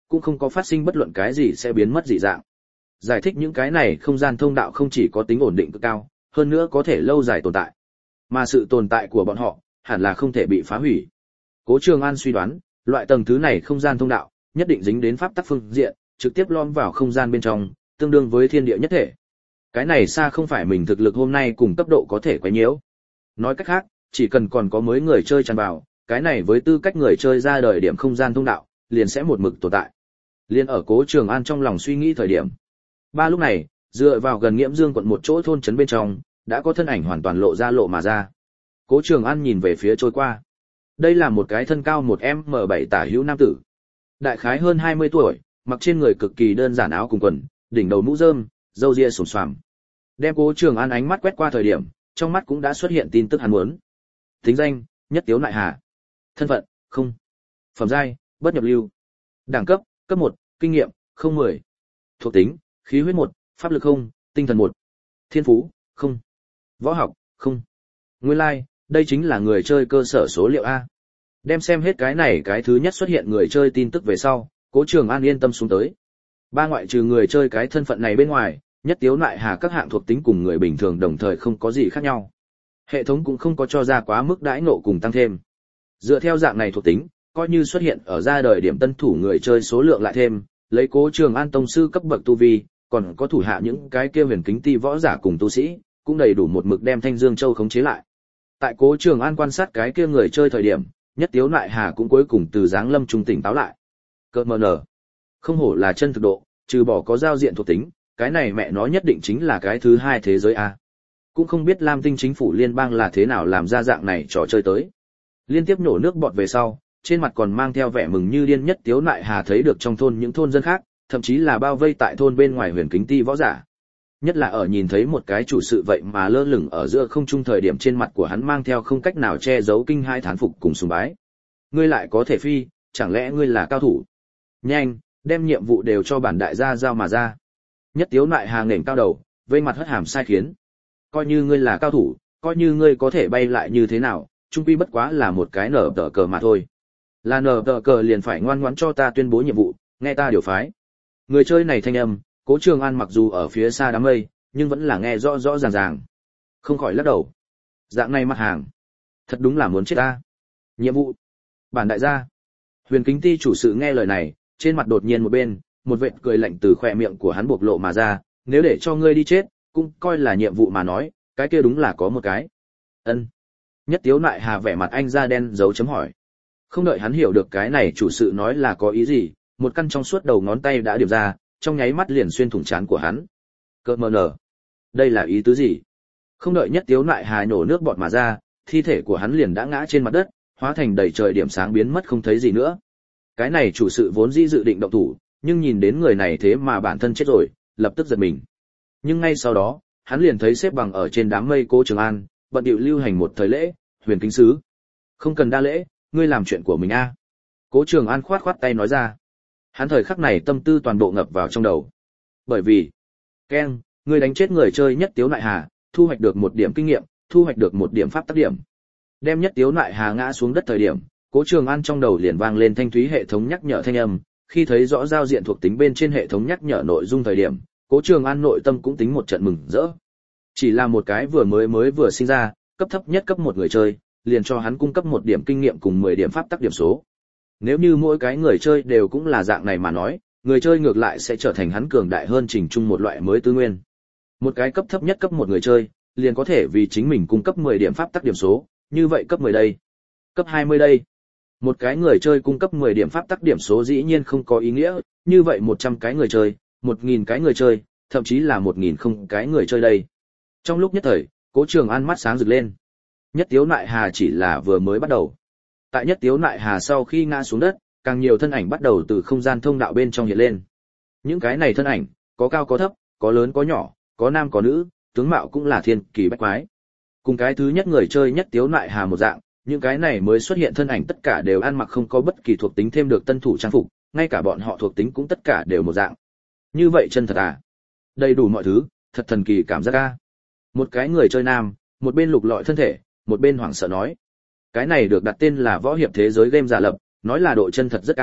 S1: cũng không có phát sinh bất luận cái gì sẽ biến mất dị dạng. Giải thích những cái này không gian thông đạo không chỉ có tính ổn định cực cao, hơn nữa có thể lâu dài tồn tại. Mà sự tồn tại của bọn họ, hẳn là không thể bị phá hủy. Cố Trường An suy đoán, loại tầng thứ này không gian thông đạo, nhất định dính đến pháp tắc phương diện, trực tiếp lom vào không gian bên trong, tương đương với thiên địa nhất thể. Cái này xa không phải mình thực lực hôm nay cùng cấp độ có thể quấy nhiễu. Nói cách khác, chỉ cần còn có mới người chơi tràn vào, cái này với tư cách người chơi ra đời điểm không gian thông đạo, liền sẽ một mực tồn tại. Liên ở Cố Trường An trong lòng suy nghĩ thời điểm. Ba lúc này, dựa vào gần Nghiễm Dương quận một chỗ thôn trấn bên trong, đã có thân ảnh hoàn toàn lộ ra lộ mà ra. Cố Trường An nhìn về phía trôi qua. Đây là một cái thân cao một em em bảy tả hữu nam tử. Đại khái hơn hai mươi tuổi, mặc trên người cực kỳ đơn giản áo cùng quần, đỉnh đầu mũ rơm, râu ria xồm xoàm. Đem Cố Trường An ánh mắt quét qua thời điểm, trong mắt cũng đã xuất hiện tin tức hắn muốn. Tính danh: Nhất Tiếu Nại Hà. Thân phận: không. Phẩm giai: bất nhập lưu. Đẳng cấp: cấp một, kinh nghiệm: không mười. Thuộc tính: khí huyết một, pháp lực không, tinh thần một. Thiên phú: không. Võ học: không. Nguyên lai, like, đây chính là người chơi cơ sở số liệu a. Đem xem hết cái này cái thứ nhất xuất hiện người chơi tin tức về sau, Cố Trường An yên tâm xuống tới. Ba ngoại trừ người chơi cái thân phận này bên ngoài, Nhất Tiếu Nại Hà các hạng thuộc tính cùng người bình thường đồng thời không có gì khác nhau. Hệ thống cũng không có cho ra quá mức đãi ngộ cùng tăng thêm. Dựa theo dạng này thuộc tính, coi như xuất hiện ở ra đời điểm tân thủ người chơi số lượng lại thêm, lấy Cố Trường An tông sư cấp bậc tu vi, còn có thủ hạ những cái kia huyền kính ti võ giả cùng tu sĩ, cũng đầy đủ một mực đem Thanh Dương Châu khống chế lại. Tại Cố Trường An quan sát cái kia người chơi thời điểm, Nhất Tiếu Nại Hà cũng cuối cùng từ dáng lâm trung tỉnh táo lại. Cợt mờ nở. Không hổ là chân thực độ, trừ bỏ có giao diện thuộc tính, cái này mẹ nó nhất định chính là cái thứ hai thế giới a. Cũng không biết Lam Tinh chính phủ liên bang là thế nào làm ra dạng này trò chơi tới. Liên tiếp nổ nước bọt về sau, trên mặt còn mang theo vẻ mừng như điên. Nhất Tiếu Nại Hà thấy được trong thôn những thôn dân khác, thậm chí là bao vây tại thôn bên ngoài huyền kính ti võ giả. Nhất là ở nhìn thấy một cái chủ sự vậy mà lơ lửng ở giữa không trung thời điểm, trên mặt của hắn mang theo không cách nào che giấu kinh hai thán phục cùng sùng bái. Ngươi lại có thể phi, chẳng lẽ ngươi là cao thủ? Nhanh, đem nhiệm vụ đều cho bản đại gia giao mà ra. Nhất Tiếu Nại Hà ngẩng cao đầu, vây mặt hất hàm sai khiến. Coi như ngươi là cao thủ, coi như ngươi có thể bay lại như thế nào, chung quy bất quá là một cái nở tờ cờ mà thôi. Là nở tờ cờ liền phải ngoan ngoãn cho ta tuyên bố nhiệm vụ, nghe ta điều phái. Người chơi này thanh âm, Cố Trường An mặc dù ở phía xa đám mây, nhưng vẫn là nghe rõ rõ ràng ràng. Không khỏi lắc đầu. Dạng này mặt hàng, thật đúng là muốn chết ta. Nhiệm vụ: bản đại gia. Huyền kính ti chủ sự nghe lời này, trên mặt đột nhiên một bên, một vệt cười lạnh từ khóe miệng của hắn bộc lộ mà ra. Nếu để cho ngươi đi chết, cũng coi là nhiệm vụ mà nói, cái kia đúng là có một cái. Ân. Nhất Tiếu Nại Hà vẻ mặt anh da đen dấu chấm hỏi. Không đợi hắn hiểu được cái này chủ sự nói là có ý gì, một căn trong suốt đầu ngón tay đã điểm ra, trong nháy mắt liền xuyên thủng trán của hắn. Cợt mờ nở. Đây là ý tứ gì? Không đợi Nhất Tiếu Nại Hà nổ nước bọt mà ra, thi thể của hắn liền đã ngã trên mặt đất, hóa thành đầy trời điểm sáng biến mất không thấy gì nữa. Cái này chủ sự vốn dĩ dự định động thủ, nhưng nhìn đến người này thế mà bản thân chết rồi, lập tức giật mình. Nhưng ngay sau đó, hắn liền thấy xếp bằng ở trên đám mây Cố Trường An, bận điệu lưu hành một thời lễ, huyền kính sứ. Không cần đa lễ, ngươi làm chuyện của mình a. Cố Trường An khoát khoát tay nói ra. Hắn thời khắc này tâm tư toàn bộ ngập vào trong đầu. Bởi vì, keng, ngươi đánh chết người chơi Nhất Tiếu Nại Hà, thu hoạch được một điểm kinh nghiệm, thu hoạch được một điểm pháp tắc điểm. Đem Nhất Tiếu Nại Hà ngã xuống đất thời điểm, Cố Trường An trong đầu liền vang lên thanh thúy hệ thống nhắc nhở thanh âm, khi thấy rõ giao diện thuộc tính bên trên hệ thống nhắc nhở nội dung thời điểm, Cố Trường An nội tâm cũng tính một trận mừng rỡ. Chỉ là một cái vừa mới mới vừa sinh ra, cấp thấp nhất cấp một người chơi, liền cho hắn cung cấp một điểm kinh nghiệm cùng mười điểm pháp tắc điểm số. Nếu như mỗi cái người chơi đều cũng là dạng này mà nói, người chơi ngược lại sẽ trở thành hắn cường đại hơn chỉnh chung một loại mới tư nguyên. Một cái cấp thấp nhất cấp một người chơi, liền có thể vì chính mình cung cấp mười điểm pháp tắc điểm số, như vậy cấp mười đây, cấp hai mươi đây. Một cái người chơi cung cấp mười điểm pháp tắc điểm số dĩ nhiên không có ý nghĩa, như vậy một trăm cái người chơi, một nghìn cái người chơi, thậm chí là một nghìn không cái người chơi đây. Trong lúc nhất thời, Cố Trường An mắt sáng rực lên. Nhất Tiếu Nại Hà chỉ là vừa mới bắt đầu. Tại Nhất Tiếu Nại Hà sau khi ngã xuống đất, càng nhiều thân ảnh bắt đầu từ không gian thông đạo bên trong hiện lên. Những cái này thân ảnh, có cao có thấp, có lớn có nhỏ, có nam có nữ, tướng mạo cũng là thiên kỳ bách quái. Cùng cái thứ nhất người chơi Nhất Tiếu Nại Hà một dạng, những cái này mới xuất hiện thân ảnh tất cả đều ăn mặc không có bất kỳ thuộc tính thêm được tân thủ trang phục, ngay cả bọn họ thuộc tính cũng tất cả đều một dạng. Như vậy chân thật à? Đầy đủ mọi thứ, thật thần kỳ cảm giác a. Một cái người chơi nam, một bên lục lọi thân thể, một bên hoảng sợ nói. Cái này được đặt tên là võ hiệp thế giới game giả lập, nói là độ chân thật rất cao,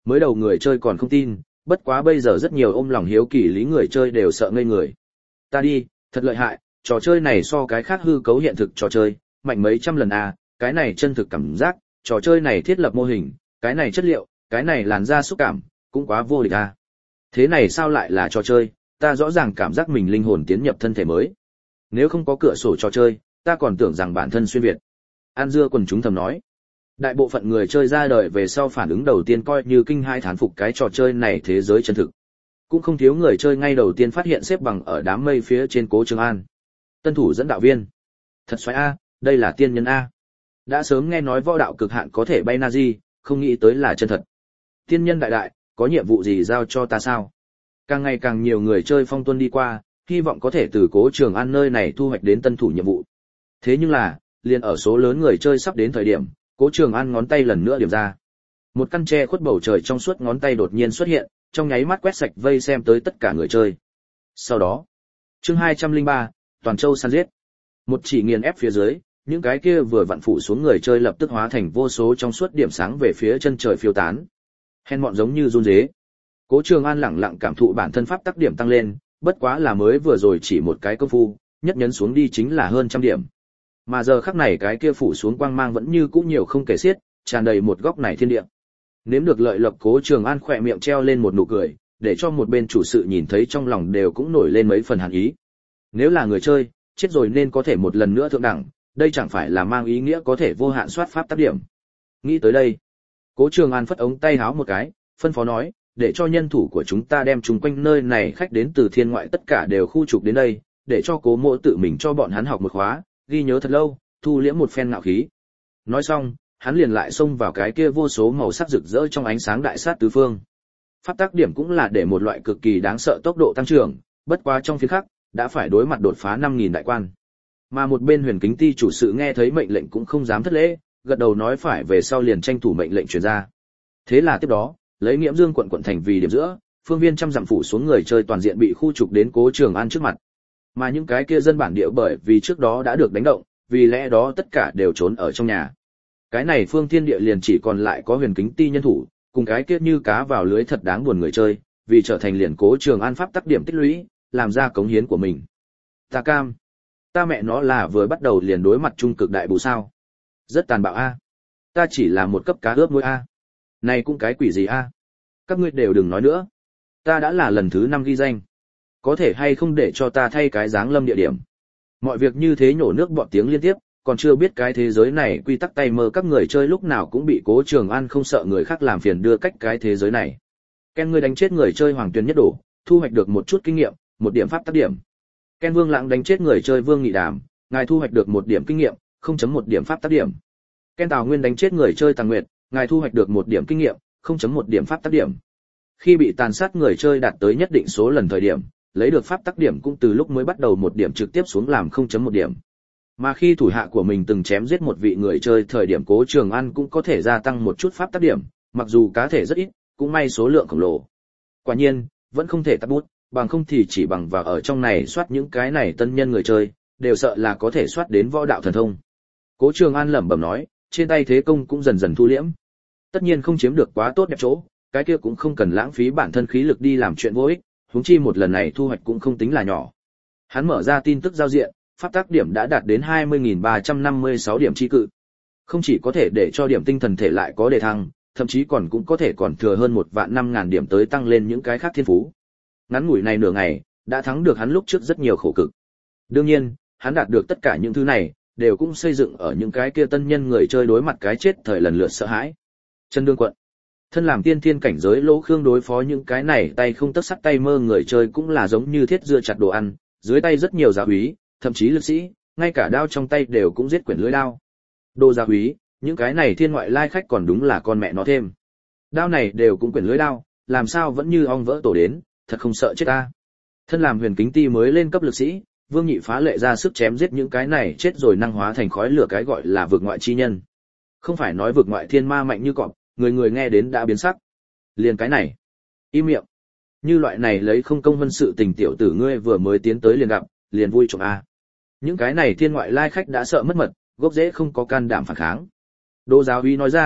S1: Mới đầu người chơi còn không tin, bất quá bây giờ rất nhiều ôm lòng hiếu kỳ lý người chơi đều sợ ngây người. Ta đi, thật lợi hại, trò chơi này so cái khác hư cấu hiện thực trò chơi, mạnh mấy trăm lần à, cái này chân thực cảm giác, trò chơi này thiết lập mô hình, cái này chất liệu, cái này làn da xúc cảm, cũng quá vô địch à. Thế này sao lại là trò chơi, ta rõ ràng cảm giác mình linh hồn tiến nhập thân thể mới. Nếu không có cửa sổ trò chơi, ta còn tưởng rằng bản thân xuyên việt. An dưa quần chúng thầm nói. Đại bộ phận người chơi ra đời về sau phản ứng đầu tiên coi như kinh hai thán phục cái trò chơi này thế giới chân thực. Cũng không thiếu người chơi ngay đầu tiên phát hiện xếp bằng ở đám mây phía trên Cố Trường An. Tân thủ dẫn đạo viên. Thật xoáy a, đây là tiên nhân a. Đã sớm nghe nói võ đạo cực hạn có thể bay Nazi, không nghĩ tới là chân thật. Tiên nhân đại đại, có nhiệm vụ gì giao cho ta sao? Càng ngày càng nhiều người chơi phong tuân đi qua, hy vọng có thể từ Cố Trường An nơi này thu hoạch đến tân thủ nhiệm vụ. Thế nhưng là, liền ở số lớn người chơi sắp đến thời điểm, Cố Trường An ngón tay lần nữa điểm ra. Một căn tre khuất bầu trời trong suốt ngón tay đột nhiên xuất hiện, trong nháy mắt quét sạch vây xem tới tất cả người chơi. Sau đó, chương hai trăm lẻ ba, toàn châu săn giết. Một chỉ nghiền ép phía dưới, những cái kia vừa vặn phủ xuống người chơi lập tức hóa thành vô số trong suốt điểm sáng về phía chân trời phiêu tán. Hèn mọn giống như run rế. Cố Trường An lẳng lặng cảm thụ bản thân pháp tắc điểm tăng lên, bất quá là mới vừa rồi chỉ một cái công phu, nhất nhấn xuống đi chính là hơn trăm điểm. Mà giờ khắc này cái kia phủ xuống quang mang vẫn như cũ nhiều không kể xiết, tràn đầy một góc này thiên địa. Nếm được lợi lộc, Cố Trường An khỏe miệng treo lên một nụ cười, để cho một bên chủ sự nhìn thấy trong lòng đều cũng nổi lên mấy phần hàn ý. Nếu là người chơi, chết rồi nên có thể một lần nữa thượng đẳng, đây chẳng phải là mang ý nghĩa có thể vô hạn soát pháp tác điểm. Nghĩ tới đây, Cố Trường An phất ống tay háo một cái, phân phó nói, để cho nhân thủ của chúng ta đem chúng quanh nơi này khách đến từ thiên ngoại tất cả đều khu trục đến đây, để cho Cố Mộ tự mình cho bọn hắn học một khóa, ghi nhớ thật lâu, thu liễm một phen ngạo khí. Nói xong, hắn liền lại xông vào cái kia vô số màu sắc rực rỡ trong ánh sáng đại sát tứ phương. Pháp tắc điểm cũng là để một loại cực kỳ đáng sợ tốc độ tăng trưởng, bất quá trong phiên khắc, đã phải đối mặt đột phá năm nghìn đại quan. Mà một bên Huyền Kính Ti chủ sự nghe thấy mệnh lệnh cũng không dám thất lễ, gật đầu nói phải về sau liền tranh thủ mệnh lệnh truyền ra. Thế là tiếp đó, lấy Nghiễm Dương quận quận thành vì điểm giữa, phương viên trăm dặm phủ xuống người chơi toàn diện bị khu trục đến Cố Trường An trước mặt. Mà những cái kia dân bản địa bởi vì trước đó đã được đánh động, vì lẽ đó tất cả đều trốn ở trong nhà. Cái này phương thiên địa liền chỉ còn lại có Huyền Kính Ti nhân thủ, cùng cái kia như cá vào lưới thật đáng buồn người chơi, vì trở thành liền Cố Trường An pháp tắc điểm tích lũy, làm ra cống hiến của mình. Ta cam. Ta mẹ nó là vừa bắt đầu liền đối mặt trung cực đại bù sao. Rất tàn bạo a. Ta chỉ là một cấp cá ướp muối a. Này cũng cái quỷ gì a. Các ngươi đều đừng nói nữa. Ta đã là lần thứ năm ghi danh. Có thể hay không để cho ta thay cái dáng lâm địa điểm. Mọi việc như thế nhổ nước bọt tiếng liên tiếp, còn chưa biết cái thế giới này quy tắc tay mơ các người chơi lúc nào cũng bị Cố Trường An không sợ người khác làm phiền đưa cách cái thế giới này. Ken ngươi đánh chết người chơi Hoàng Tuyền nhất đổ, thu hoạch được một chút kinh nghiệm, một điểm pháp tắc điểm. Ken Vương Lãng đánh chết người chơi Vương Nghị Đàm, ngài thu hoạch được một điểm kinh nghiệm, không chấm một điểm pháp tắc điểm. Ken Tào Nguyên đánh chết người chơi Tàng Nguyệt, ngài thu hoạch được một điểm kinh nghiệm, không chấm một điểm pháp tắc điểm. Khi bị tàn sát người chơi đạt tới nhất định số lần thời điểm, lấy được pháp tắc điểm cũng từ lúc mới bắt đầu một điểm trực tiếp xuống làm không chấm một điểm. Mà khi thủ hạ của mình từng chém giết một vị người chơi thời điểm Cố Trường An cũng có thể gia tăng một chút pháp tắc điểm, mặc dù cá thể rất ít, cũng may số lượng khổng lồ. Quả nhiên, vẫn không thể tắt bút, bằng không thì chỉ bằng vào ở trong này soát những cái này tân nhân người chơi, đều sợ là có thể soát đến võ đạo thần thông. Cố Trường An lẩm bẩm nói, trên tay thế công cũng dần dần thu liễm. Tất nhiên không chiếm được quá tốt đẹp chỗ, cái kia cũng không cần lãng phí bản thân khí lực đi làm chuyện vô ích, huống chi một lần này thu hoạch cũng không tính là nhỏ. Hắn mở ra tin tức giao diện, pháp tắc điểm đã đạt đến hai mươi nghìn ba trăm năm mươi sáu điểm chi cự. Không chỉ có thể để cho điểm tinh thần thể lại có đề thăng, thậm chí còn cũng có thể còn thừa hơn một vạn năm ngàn điểm tới tăng lên những cái khác thiên phú. Ngắn ngủi này nửa ngày, đã thắng được hắn lúc trước rất nhiều khổ cực. Đương nhiên, hắn đạt được tất cả những thứ này, đều cũng xây dựng ở những cái kia tân nhân người chơi đối mặt cái chết thời lần lượt sợ hãi. Chân đương quận. Thân làm tiên thiên cảnh giới Lỗ Khương đối phó những cái này tay không tấc sắt tay mơ người chơi cũng là giống như thiết dưa chặt đồ ăn, dưới tay rất nhiều gia úy, thậm chí lực sĩ, ngay cả đao trong tay đều cũng giết quyển lưỡi đao. Đồ gia úy, những cái này thiên ngoại lai khách còn đúng là con mẹ nó thêm. Đao này đều cũng quyển lưỡi đao, làm sao vẫn như ong vỡ tổ đến, thật không sợ chết ta. Thân làm Huyền Kính Ti mới lên cấp lực sĩ, Vương Nhị phá lệ ra sức chém giết những cái này chết rồi năng hóa thành khói lửa cái gọi là vực ngoại chi nhân. Không phải nói vực ngoại thiên ma mạnh như cọp, người người nghe đến đã biến sắc. Liền cái này, im miệng. Như loại này lấy không công vân sự tình tiểu tử ngươi vừa mới tiến tới liền gặp, liền vui trộm a. Những cái này thiên ngoại lai khách đã sợ mất mật, gốc rễ không có can đảm phản kháng. Đỗ giáo úy nói ra,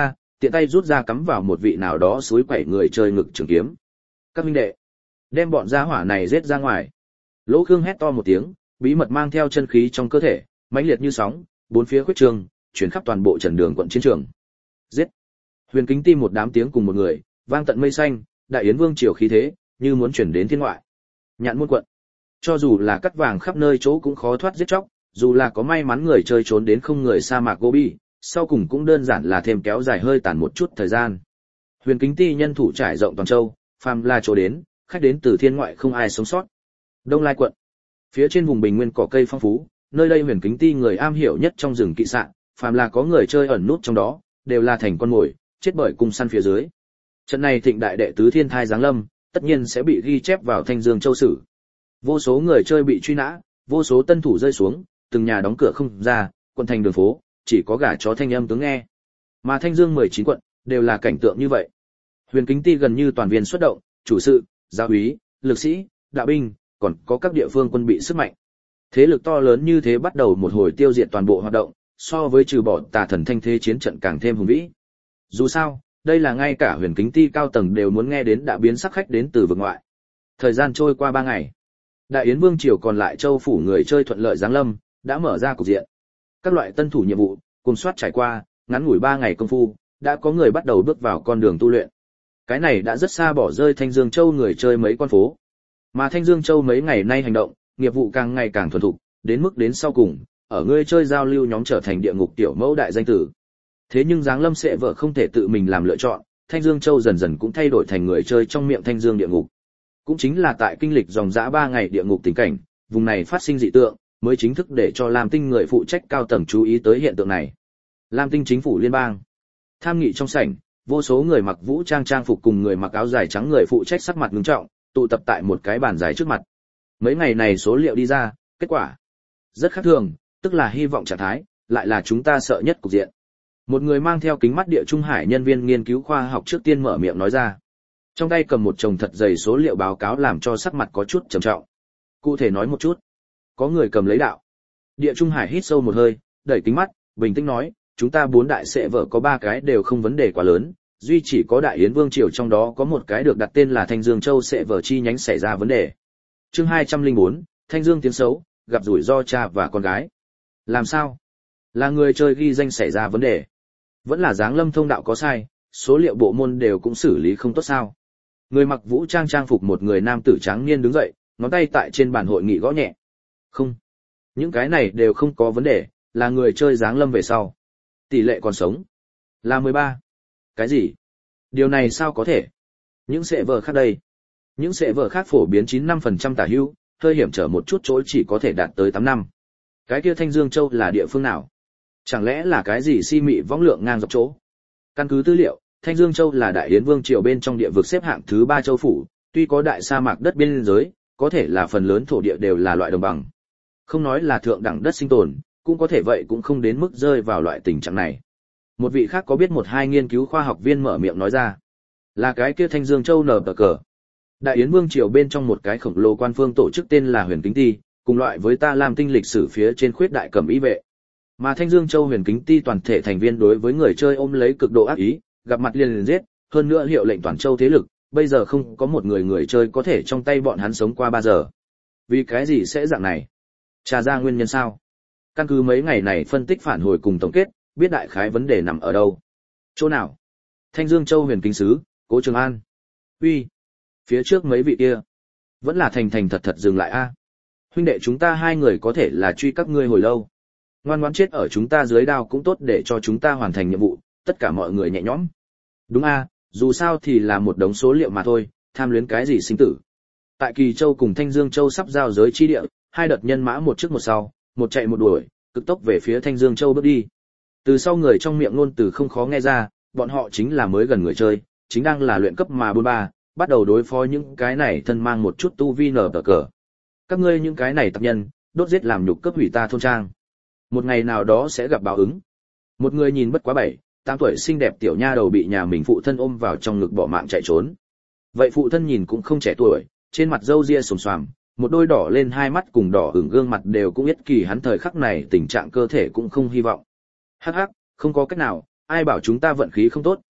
S1: tiện tay rút ra cắm vào một vị nào đó suối quẩy người chơi ngực trường kiếm. Các huynh đệ, đem bọn gia hỏa này giết ra ngoài. Lỗ Khương hét to một tiếng, bí mật mang theo chân khí trong cơ thể, mãnh liệt như sóng, bốn phía khuếch trường, chuyển khắp toàn bộ trần đường quận chiến trường. Giết! Huyền Kính Ti một đám tiếng cùng một người, vang tận mây xanh, đại yến vương triều khí thế, như muốn chuyển đến thiên ngoại. Nhạn Môn quận, cho dù là cắt vàng khắp nơi chỗ cũng khó thoát giết chóc, dù là có may mắn người chơi trốn đến không người sa mạc Gobi, sau cùng cũng đơn giản là thêm kéo dài hơi tàn một chút thời gian. Huyền Kính Ti nhân thủ trải rộng toàn châu, phàm là chỗ đến, khách đến từ thiên ngoại không ai sống sót. Đông Lai quận, phía trên vùng bình nguyên cỏ cây phong phú, nơi đây Huyền Kính Ti người am hiểu nhất trong rừng kỵ sạn, phàm là có người chơi ẩn nút trong đó, đều là thành con mồi, chết bởi cung săn phía dưới. Trận này thịnh đại đệ tứ thiên thai giáng lâm, tất nhiên sẽ bị ghi chép vào Thanh Dương Châu sử. Vô số người chơi bị truy nã, vô số tân thủ rơi xuống, từng nhà đóng cửa không ra, quận thành đường phố, chỉ có gà chó thanh âm tướng nghe. Mà Thanh Dương mười chín quận đều là cảnh tượng như vậy. Huyền Kính Ti gần như toàn viên xuất động, chủ sự, giáo úy, lực sĩ, đạo binh, còn có các địa phương quân bị sức mạnh. Thế lực to lớn như thế bắt đầu một hồi tiêu diệt toàn bộ hoạt động, so với trừ bỏ tà thần thanh thế chiến trận càng thêm hùng vĩ. Dù sao, đây là ngay cả Huyền Kính Ti cao tầng đều muốn nghe đến đã biến sắc khách đến từ vực ngoại. Thời gian trôi qua ba ngày, Đại Yến Vương triều còn lại châu phủ người chơi thuận lợi giáng lâm, đã mở ra cục diện. Các loại tân thủ nhiệm vụ cùng soát trải qua, ngắn ngủi ba ngày công phu, đã có người bắt đầu bước vào con đường tu luyện. Cái này đã rất xa bỏ rơi Thanh Dương Châu người chơi mấy con phố. Mà Thanh Dương Châu mấy ngày nay hành động, nghiệp vụ càng ngày càng thuần thục, đến mức đến sau cùng, ở người chơi giao lưu nhóm trở thành địa ngục tiểu mẫu đại danh tử. Thế nhưng giáng lâm sẽ vợ không thể tự mình làm lựa chọn, Thanh Dương Châu dần dần cũng thay đổi thành người chơi trong miệng Thanh Dương địa ngục. Cũng chính là tại kinh lịch dòng dã ba ngày địa ngục tình cảnh, vùng này phát sinh dị tượng, mới chính thức để cho Lam Tinh người phụ trách cao tầng chú ý tới hiện tượng này. Lam Tinh chính phủ liên bang. Tham nghị trong sảnh, vô số người mặc vũ trang trang phục cùng người mặc áo dài trắng người phụ trách sắc mặt ngưng trọng, tụ tập tại một cái bàn dài trước mặt. Mấy ngày này số liệu đi ra, kết quả rất khác thường, tức là hy vọng trạng thái, lại là chúng ta sợ nhất cục diện. Một người mang theo kính mắt địa trung hải nhân viên nghiên cứu khoa học trước tiên mở miệng nói ra. Trong tay cầm một chồng thật dày số liệu báo cáo làm cho sắc mặt có chút trầm trọng. Cụ thể nói một chút. Có người cầm lấy đạo. Địa trung hải hít sâu một hơi, đẩy kính mắt, bình tĩnh nói, chúng ta bốn đại sẽ vợ có ba cái đều không vấn đề quá lớn, duy chỉ có Đại Yến Vương triều trong đó có một cái được đặt tên là Thanh Dương Châu sẽ vợ chi nhánh xảy ra vấn đề. Chương hai trăm lẻ bốn, Thanh Dương tiếng xấu, gặp rủi ro cha và con gái. Làm sao? Là người chơi ghi danh xảy ra vấn đề, vẫn là giáng lâm thông đạo có sai, số liệu bộ môn đều cũng xử lý không tốt sao? Người mặc vũ trang trang phục một người nam tử trắng niên đứng dậy, ngón tay tại trên bàn hội nghị gõ nhẹ. Không, những cái này đều không có vấn đề, là người chơi giáng lâm về sau. Tỷ lệ còn sống là mười ba. Cái gì? Điều này sao có thể? Những sệ vở khác đây, những sệ vở khác phổ biến chín mươi lăm phần trăm tả hữu, hơi hiểm trở một chút chỗ chỉ có thể đạt tới tám năm. Cái kia Thanh Dương Châu là địa phương nào? Chẳng lẽ là cái gì si mị võng lượng ngang dọc chỗ? Căn cứ tư liệu, Thanh Dương Châu là Đại Yến Vương triều bên trong địa vực xếp hạng thứ ba châu phủ, tuy có đại sa mạc đất biên giới, có thể là phần lớn thổ địa đều là loại đồng bằng. Không nói là thượng đẳng đất sinh tồn, cũng có thể vậy cũng không đến mức rơi vào loại tình trạng này. Một vị khác có biết một hai nghiên cứu khoa học viên mở miệng nói ra, là cái kia Thanh Dương Châu nở tờ cờ. Đại Yến Vương triều bên trong một cái khổng lồ quan phương tổ chức tên là Huyền Kính Ti, cùng loại với ta Lam Tinh lịch sử phía trên khuyết đại cẩm y vệ. Mà Thanh Dương Châu Huyền Kính Ti toàn thể thành viên đối với người chơi ôm lấy cực độ ác ý, gặp mặt liền liền giết, hơn nữa hiệu lệnh toàn châu thế lực, bây giờ không có một người người chơi có thể trong tay bọn hắn sống qua ba giờ. Vì cái gì sẽ dạng này? Tra ra nguyên nhân sao? Căn cứ mấy ngày này phân tích phản hồi cùng tổng kết, biết đại khái vấn đề nằm ở đâu. Chỗ nào? Thanh Dương Châu Huyền Kính Sứ, Cố Trường An. Uy, phía trước mấy vị kia, vẫn là thành thành thật thật dừng lại a. Huynh đệ chúng ta hai người có thể là truy các ngươi hồi lâu. Ngoan ngoãn chết ở chúng ta dưới đao cũng tốt để cho chúng ta hoàn thành nhiệm vụ, tất cả mọi người nhẹ nhõm. Đúng a, dù sao thì là một đống số liệu mà thôi, tham luyến cái gì sinh tử. Tại Kỳ Châu cùng Thanh Dương Châu sắp giao giới chi địa, hai đợt nhân mã một trước một sau, một chạy một đuổi, cực tốc về phía Thanh Dương Châu bước đi. Từ sau người trong miệng ngôn từ không khó nghe ra, bọn họ chính là mới gần người chơi, chính đang là luyện cấp mà bốn ba, bắt đầu đối phó những cái này thân mang một chút tu vi nở tờ cờ. Các ngươi những cái này tập nhân, đốt giết làm nhục cấp hủy ta thôn trang. Một ngày nào đó sẽ gặp báo ứng. Một người nhìn bất quá bảy, tám tuổi xinh đẹp tiểu nha đầu bị nhà mình phụ thân ôm vào trong ngực bỏ mạng chạy trốn. Vậy phụ thân nhìn cũng không trẻ tuổi, trên mặt râu ria xồm xoàm, một đôi đỏ lên hai mắt cùng đỏ ửng gương mặt đều cũng biết kỳ hắn thời khắc này tình trạng cơ thể cũng không hy vọng. Hắc hắc, không có cách nào, ai bảo chúng ta vận khí không tốt,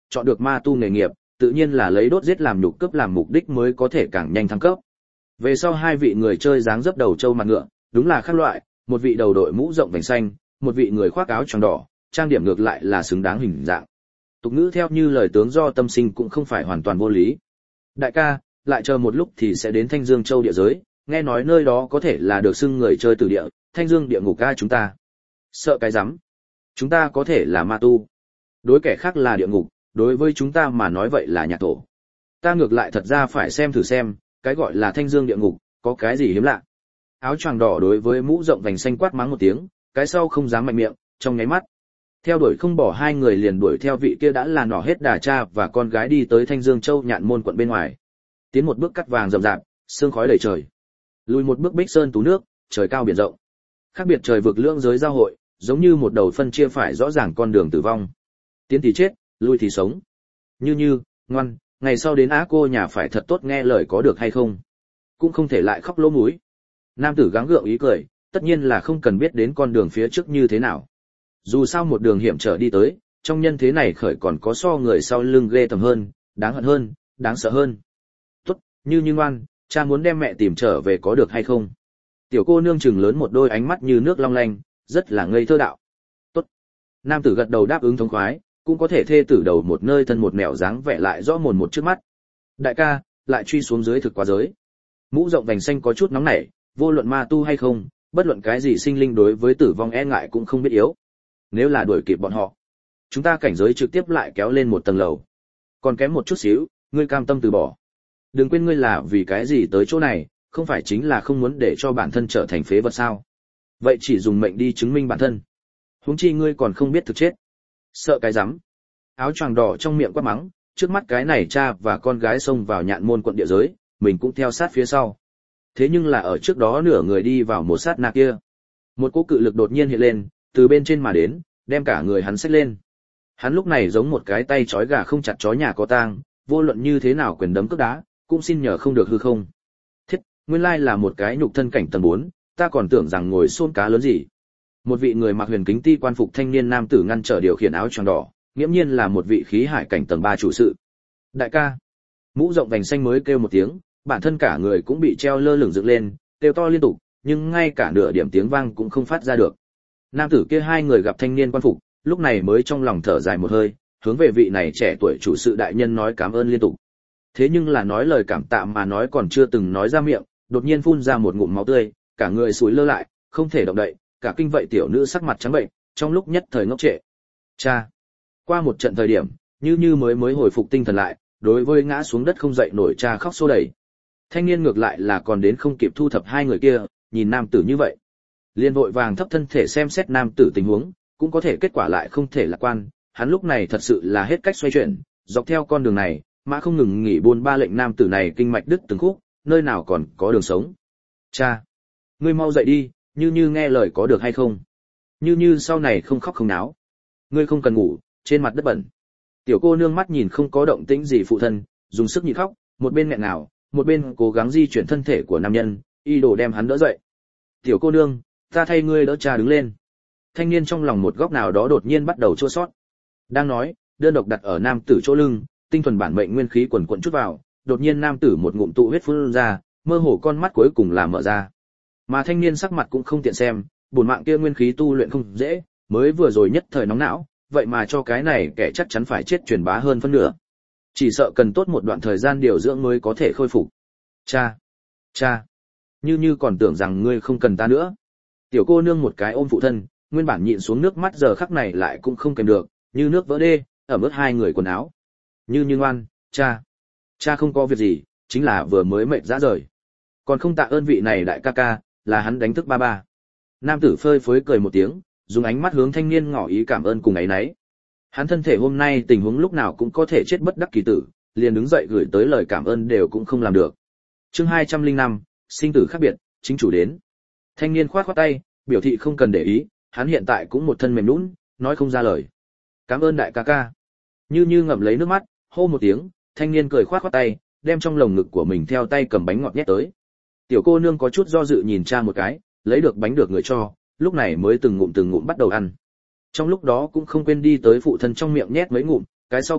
S1: chọn được ma tu nghề nghiệp, tự nhiên là lấy đốt giết làm nhục cướp làm mục đích mới có thể càng nhanh thăng cấp. Về sau hai vị người chơi dáng dấp đầu trâu mặt ngựa, đúng là khác loại, một vị đầu đội mũ rộng vành xanh, một vị người khoác áo choàng đỏ, trang điểm ngược lại là xứng đáng hình dạng. Tục ngữ theo như lời tướng do tâm sinh cũng không phải hoàn toàn vô lý. Đại ca, lại chờ một lúc thì sẽ đến Thanh Dương Châu địa giới, nghe nói nơi đó có thể là được xưng người chơi từ địa, Thanh Dương địa ngục ca chúng ta. Sợ cái rắm. Chúng ta có thể là ma tu. Đối kẻ khác là địa ngục, đối với chúng ta mà nói vậy là nhạc tổ. Ta ngược lại thật ra phải xem thử xem, cái gọi là Thanh Dương địa ngục, có cái gì hiếm lạ. Áo choàng đỏ đối với mũ rộng vành xanh quát mắng một tiếng, cái sau không dám mạnh miệng, trong nháy mắt. Theo đuổi không bỏ hai người liền đuổi theo vị kia đã là nỏ hết đà cha và con gái đi tới Thanh Dương Châu Nhạn Môn quận bên ngoài. Tiến một bước cắt vàng rậm rạp, sương khói đầy trời. Lùi một bước bích sơn tú nước, trời cao biển rộng. Khác biệt trời vực lưỡng giới giao hội, giống như một đầu phân chia phải rõ ràng con đường tử vong. Tiến thì chết, lui thì sống. Như như, ngoan, ngày sau đến Á cô nhà phải thật tốt nghe lời có được hay không? Cũng không thể lại khóc lỗ mũi. Nam tử gắng gượng ý cười, tất nhiên là không cần biết đến con đường phía trước như thế nào. Dù sao một đường hiểm trở đi tới, trong nhân thế này khởi còn có so người sau lưng ghê tầm hơn, đáng hận hơn, đáng sợ hơn. Tốt, như như ngoan, cha muốn đem mẹ tìm trở về có được hay không? Tiểu cô nương trừng lớn một đôi ánh mắt như nước long lanh, rất là ngây thơ đạo. Tốt. Nam tử gật đầu đáp ứng thống khoái, cũng có thể thê tử đầu một nơi thân một mẹo dáng vẻ lại rõ mồn một trước mắt. Đại ca, lại truy xuống dưới thực quá giới. Mũ rộng vành xanh có chút nóng nảy, vô luận ma tu hay không, bất luận cái gì sinh linh đối với tử vong e ngại cũng không biết yếu. Nếu là đuổi kịp bọn họ, chúng ta cảnh giới trực tiếp lại kéo lên một tầng lầu. Còn kém một chút xíu, ngươi cam tâm từ bỏ. Đừng quên ngươi là vì cái gì tới chỗ này, không phải chính là không muốn để cho bản thân trở thành phế vật sao? Vậy chỉ dùng mệnh đi chứng minh bản thân. Huống chi ngươi còn không biết thực chết. Sợ cái rắm. Áo choàng đỏ trong miệng quát mắng, trước mắt cái này cha và con gái xông vào Nhạn Môn quận địa giới, mình cũng theo sát phía sau. Thế nhưng là ở trước đó nửa người đi vào một sát na kia, một cỗ cự lực đột nhiên hiện lên, từ bên trên mà đến, đem cả người hắn xách lên. Hắn lúc này giống một cái tay trói gà không chặt chó nhà có tang, vô luận như thế nào quyền đấm cước đá, cũng xin nhờ không được hư không. Thiết, nguyên lai là một cái nhục thân cảnh tầng bốn, ta còn tưởng rằng ngồi xôn cá lớn gì. Một vị người mặc huyền kính ti quan phục thanh niên nam tử ngăn trở điều khiển áo choàng đỏ, nghiễm nhiên là một vị khí hải cảnh tầng ba chủ sự. Đại ca, mũ rộng vành xanh mới kêu một tiếng, bản thân cả người cũng bị treo lơ lửng dựng lên, kêu to liên tục, nhưng ngay cả nửa điểm tiếng vang cũng không phát ra được. Nam tử kia hai người gặp thanh niên quan phục, lúc này mới trong lòng thở dài một hơi, hướng về vị này trẻ tuổi chủ sự đại nhân nói cảm ơn liên tục. Thế nhưng là nói lời cảm tạ mà nói còn chưa từng nói ra miệng, đột nhiên phun ra một ngụm máu tươi, cả người sủi lơ lại, không thể động đậy, cả kinh vậy tiểu nữ sắc mặt trắng bệnh, trong lúc nhất thời ngốc trệ. Cha. Qua một trận thời điểm, như như mới mới hồi phục tinh thần lại, đối với ngã xuống đất không dậy nổi cha khóc xô đẩy. Thanh niên ngược lại là còn đến không kịp thu thập hai người kia, nhìn nam tử như vậy, liền vội vàng thấp thân thể xem xét nam tử tình huống, cũng có thể kết quả lại không thể lạc quan, hắn lúc này thật sự là hết cách xoay chuyển, dọc theo con đường này, mã không ngừng nghỉ buôn ba lệnh nam tử này kinh mạch đứt từng khúc, nơi nào còn có đường sống. Cha, ngươi mau dậy đi, như như nghe lời có được hay không? Như như sau này không khóc không náo. Ngươi không cần ngủ, trên mặt đất bẩn. Tiểu cô nương mắt nhìn không có động tĩnh gì phụ thân, dùng sức nhịn khóc, một bên nghẹn ngào, một bên cố gắng di chuyển thân thể của nam nhân, y đồ đem hắn đỡ dậy. Tiểu cô nương, ta thay ngươi đỡ cha đứng lên. Thanh niên trong lòng một góc nào đó đột nhiên bắt đầu chua xót. Đang nói, đơn độc đặt ở nam tử chỗ lưng, tinh thuần bản mệnh nguyên khí quần quần chút vào, đột nhiên nam tử một ngụm tụ huyết phun ra, mơ hồ con mắt cuối cùng là mở ra. Mà thanh niên sắc mặt cũng không tiện xem, bổn mạng kia nguyên khí tu luyện không dễ, mới vừa rồi nhất thời nóng não, vậy mà cho cái này kẻ chắc chắn phải chết truyền bá hơn phân nửa. Chỉ sợ cần tốt một đoạn thời gian điều dưỡng mới có thể khôi phục. Cha, cha, như như còn tưởng rằng ngươi không cần ta nữa. Tiểu cô nương một cái ôm phụ thân, nguyên bản nhịn xuống nước mắt giờ khắc này lại cũng không kèm được, như nước vỡ đê, ẩm ướt hai người quần áo. Như như ngoan, cha, cha không có việc gì, chính là vừa mới mệt rã rời. Còn không tạ ơn vị này đại ca ca, là hắn đánh thức ba ba. Nam tử phơi phới cười một tiếng, dùng ánh mắt hướng thanh niên ngỏ ý cảm ơn cùng ấy nấy. Hắn thân thể hôm nay tình huống lúc nào cũng có thể chết bất đắc kỳ tử, liền đứng dậy gửi tới lời cảm ơn đều cũng không làm được. Chương hai trăm lẻ năm, sinh tử khác biệt, chính chủ đến. Thanh niên khoát khoát tay, biểu thị không cần để ý, hắn hiện tại cũng một thân mềm nhũn, nói không ra lời. Cảm ơn đại ca ca. Như như ngậm lấy nước mắt, hô một tiếng, thanh niên cười khoát khoát tay, đem trong lồng ngực của mình theo tay cầm bánh ngọt nhét tới. Tiểu cô nương có chút do dự nhìn cha một cái, lấy được bánh được người cho, lúc này mới từng ngụm từng ngụm bắt đầu ăn. Trong lúc đó cũng không quên đi tới phụ thân trong miệng nhét mấy ngụm, cái sau cười,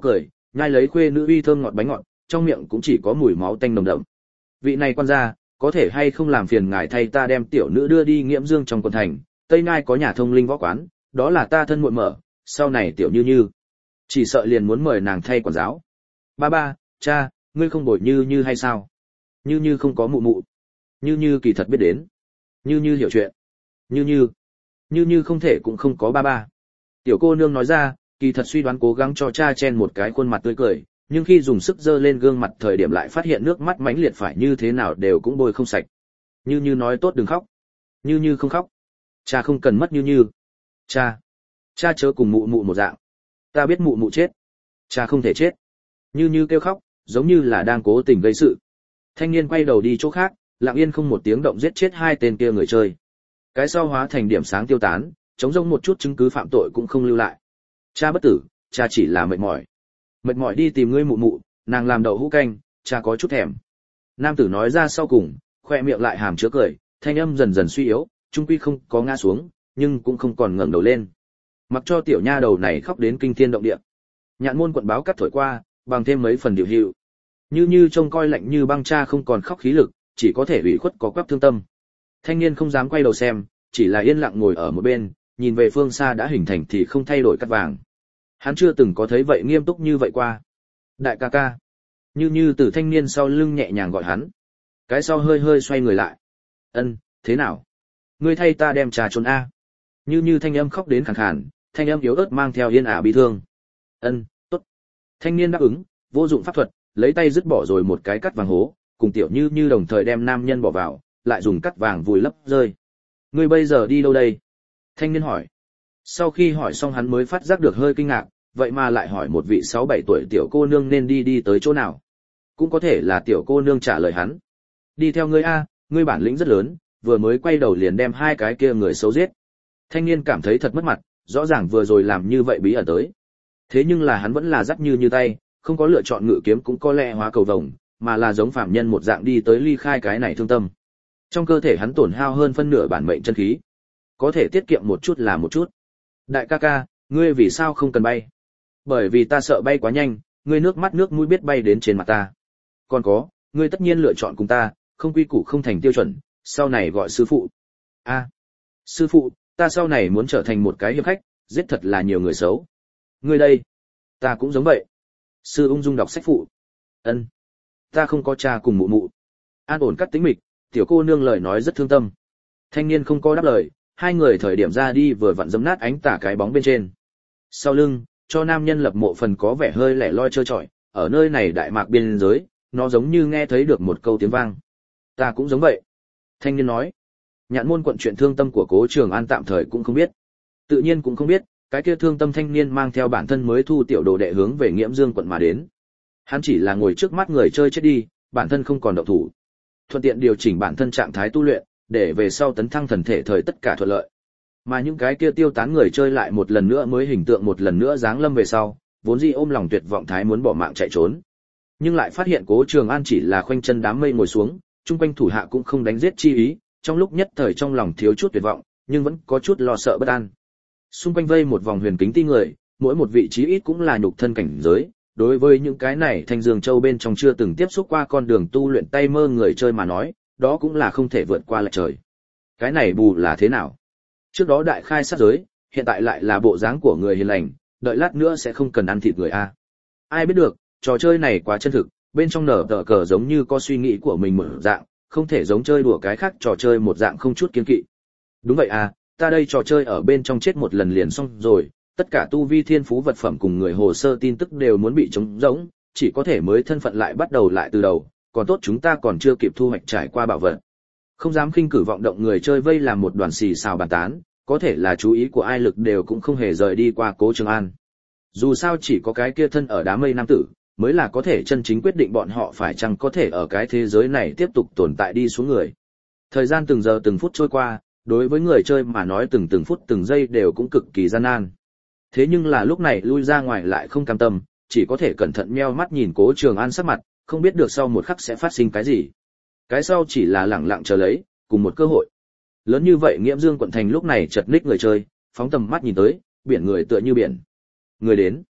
S1: nhai lấy khuê nữ uy thơm ngọt bánh ngọt, trong miệng cũng chỉ có mùi máu tanh nồng đậm. Vị này quan gia, có thể hay không làm phiền ngài thay ta đem tiểu nữ đưa đi Nghiễm Dương trong quận thành, Tây Nhai có nhà thông linh võ quán, đó là ta thân muội mở, sau này tiểu Như Như, chỉ sợ liền muốn mời nàng thay quản giáo. Ba ba, cha, ngươi không bồi Như Như hay sao? Như Như không có mụ mụ. Như Như kỳ thật biết đến. Như Như hiểu chuyện. Như Như, Như Như không thể cũng không có ba ba. Tiểu cô nương nói ra, kỳ thật suy đoán cố gắng cho cha chen một cái khuôn mặt tươi cười, nhưng khi dùng sức dơ lên gương mặt thời điểm lại phát hiện nước mắt mãnh liệt phải như thế nào đều cũng bôi không sạch. Như Như nói tốt đừng khóc. Như Như không khóc. Cha không cần mất Như Như. Cha, cha chớ cùng mụ mụ một dạng. Ta biết mụ mụ chết. Cha không thể chết. Như Như kêu khóc, giống như là đang cố tình gây sự. Thanh niên quay đầu đi chỗ khác, lặng yên không một tiếng động giết chết hai tên kia người chơi. Cái sau hóa thành điểm sáng tiêu tán, chống rông một chút chứng cứ phạm tội cũng không lưu lại. Cha bất tử, cha chỉ là mệt mỏi. Mệt mỏi đi tìm ngươi mụ mụ, nàng làm đậu hũ canh, cha có chút thèm. Nam tử nói ra sau cùng, khoe miệng lại hàm chứa cười, thanh âm dần dần suy yếu, trung quy không có ngã xuống, nhưng cũng không còn ngẩng đầu lên. Mặc cho tiểu nha đầu này khóc đến kinh thiên động địa. Nhạn môn quận báo cắt thổi qua, bằng thêm mấy phần điều hiệu. Như Như trông coi lạnh như băng cha không còn khóc khí lực, chỉ có thể ủy khuất có quắp thương tâm. Thanh niên không dám quay đầu xem, chỉ là yên lặng ngồi ở một bên, nhìn về phương xa đã hình thành thì không thay đổi cắt vàng. Hắn chưa từng có thấy vậy nghiêm túc như vậy qua. Đại ca ca. Như Như từ thanh niên sau lưng nhẹ nhàng gọi hắn. Cái sau hơi hơi xoay người lại. Ân, thế nào? Ngươi thay ta đem trà trốn a. Như Như thanh âm khóc đến khàn khàn, thanh âm yếu ớt mang theo yên ả bi thương. Ân, tốt. Thanh niên đáp ứng, vô dụng pháp thuật, lấy tay dứt bỏ rồi một cái cắt vàng hố, cùng tiểu Như Như đồng thời đem nam nhân bỏ vào, lại dùng cắt vàng vùi lấp rơi. Ngươi bây giờ đi đâu đây? Thanh niên hỏi. Sau khi hỏi xong hắn mới phát giác được hơi kinh ngạc, vậy mà lại hỏi một vị sáu bảy tuổi tiểu cô nương nên đi đi tới chỗ nào. Cũng có thể là tiểu cô nương trả lời hắn. Đi theo ngươi a, ngươi bản lĩnh rất lớn, vừa mới quay đầu liền đem hai cái kia người xấu giết. Thanh niên cảm thấy thật mất mặt, rõ ràng vừa rồi làm như vậy bí ẩn tới. Thế nhưng là hắn vẫn là dắt như như tay, không có lựa chọn ngự kiếm cũng có lẽ hóa cầu vồng, mà là giống phạm nhân một dạng đi tới ly khai cái này thương tâm. Trong cơ thể hắn tổn hao hơn phân nửa bản mệnh chân khí. Có thể tiết kiệm một chút là một chút. Đại ca ca, ngươi vì sao không cần bay? Bởi vì ta sợ bay quá nhanh, ngươi nước mắt nước mũi biết bay đến trên mặt ta. Còn có, ngươi tất nhiên lựa chọn cùng ta, không quy củ không thành tiêu chuẩn, sau này gọi sư phụ. A, sư phụ, ta sau này muốn trở thành một cái hiệp khách, giết thật là nhiều người xấu. Ngươi đây, ta cũng giống vậy. Sư ung dung đọc sách phụ. Ân, ta không có cha cùng mụ mụ. An ổn cắt tính mịch, tiểu cô nương lời nói rất thương tâm. Thanh niên không có đáp lời, hai người thời điểm ra đi vừa vặn giẫm nát ánh tà cái bóng bên trên. Sau lưng, cho nam nhân lập mộ phần có vẻ hơi lẻ loi trơ trọi, ở nơi này đại mạc biên giới, nó giống như nghe thấy được một câu tiếng vang. Ta cũng giống vậy. Thanh niên nói. Nhạn môn quận chuyện thương tâm của Cố Trường An tạm thời cũng không biết. Tự nhiên cũng không biết, cái kia thương tâm thanh niên mang theo bản thân mới thu tiểu đồ đệ hướng về Nghiễm Dương quận mà đến. Hắn chỉ là ngồi trước mắt người chơi chết đi, bản thân không còn động thủ. Thuận tiện điều chỉnh bản thân trạng thái tu luyện, để về sau tấn thăng thần thể thời tất cả thuận lợi. Mà những cái kia tiêu tán người chơi lại một lần nữa mới hình tượng một lần nữa giáng lâm về sau, vốn dĩ ôm lòng tuyệt vọng thái muốn bỏ mạng chạy trốn. Nhưng lại phát hiện Cố Trường An chỉ là khoanh chân đám mây ngồi xuống, chung quanh thủ hạ cũng không đánh giết chi ý, trong lúc nhất thời trong lòng thiếu chút tuyệt vọng, nhưng vẫn có chút lo sợ bất an. Xung quanh vây một vòng huyền kính ti người, mỗi một vị trí ít cũng là nhục thân cảnh giới, đối với những cái này Thanh Dương Châu bên trong chưa từng tiếp xúc qua con đường tu luyện tay mơ người chơi mà nói, đó cũng là không thể vượt qua lệch trời. Cái này bù là thế nào? Trước đó đại khai sát giới, hiện tại lại là bộ dáng của người hiền lành, đợi lát nữa sẽ không cần ăn thịt người a. Ai biết được, trò chơi này quá chân thực, bên trong nở tờ cờ giống như có suy nghĩ của mình một dạng, không thể giống chơi đùa cái khác trò chơi một dạng không chút kiêng kỵ. Đúng vậy à, ta đây trò chơi ở bên trong chết một lần liền xong rồi, tất cả tu vi thiên phú vật phẩm cùng người hồ sơ tin tức đều muốn bị trống rỗng, chỉ có thể mới thân phận lại bắt đầu lại từ đầu, còn tốt chúng ta còn chưa kịp thu hoạch trải qua bảo vật. Không dám khinh cử vọng động người chơi vây làm một đoàn xì xào bàn tán, có thể là chú ý của ai lực đều cũng không hề rời đi qua Cố Trường An. Dù sao chỉ có cái kia thân ở đám mây nam tử, mới là có thể chân chính quyết định bọn họ phải chăng có thể ở cái thế giới này tiếp tục tồn tại đi xuống người. Thời gian từng giờ từng phút trôi qua, đối với người chơi mà nói từng từng phút từng giây đều cũng cực kỳ gian nan. Thế nhưng là lúc này lui ra ngoài lại không cam tâm, chỉ có thể cẩn thận nheo mắt nhìn Cố Trường An sắc mặt, không biết được sau một khắc sẽ phát sinh cái gì. Cái sau chỉ là lẳng lặng chờ lấy, cùng một cơ hội. Lớn như vậy Nghiễm Dương quận thành lúc này chật ních người chơi, phóng tầm mắt nhìn tới, biển người tựa như biển. Người đến.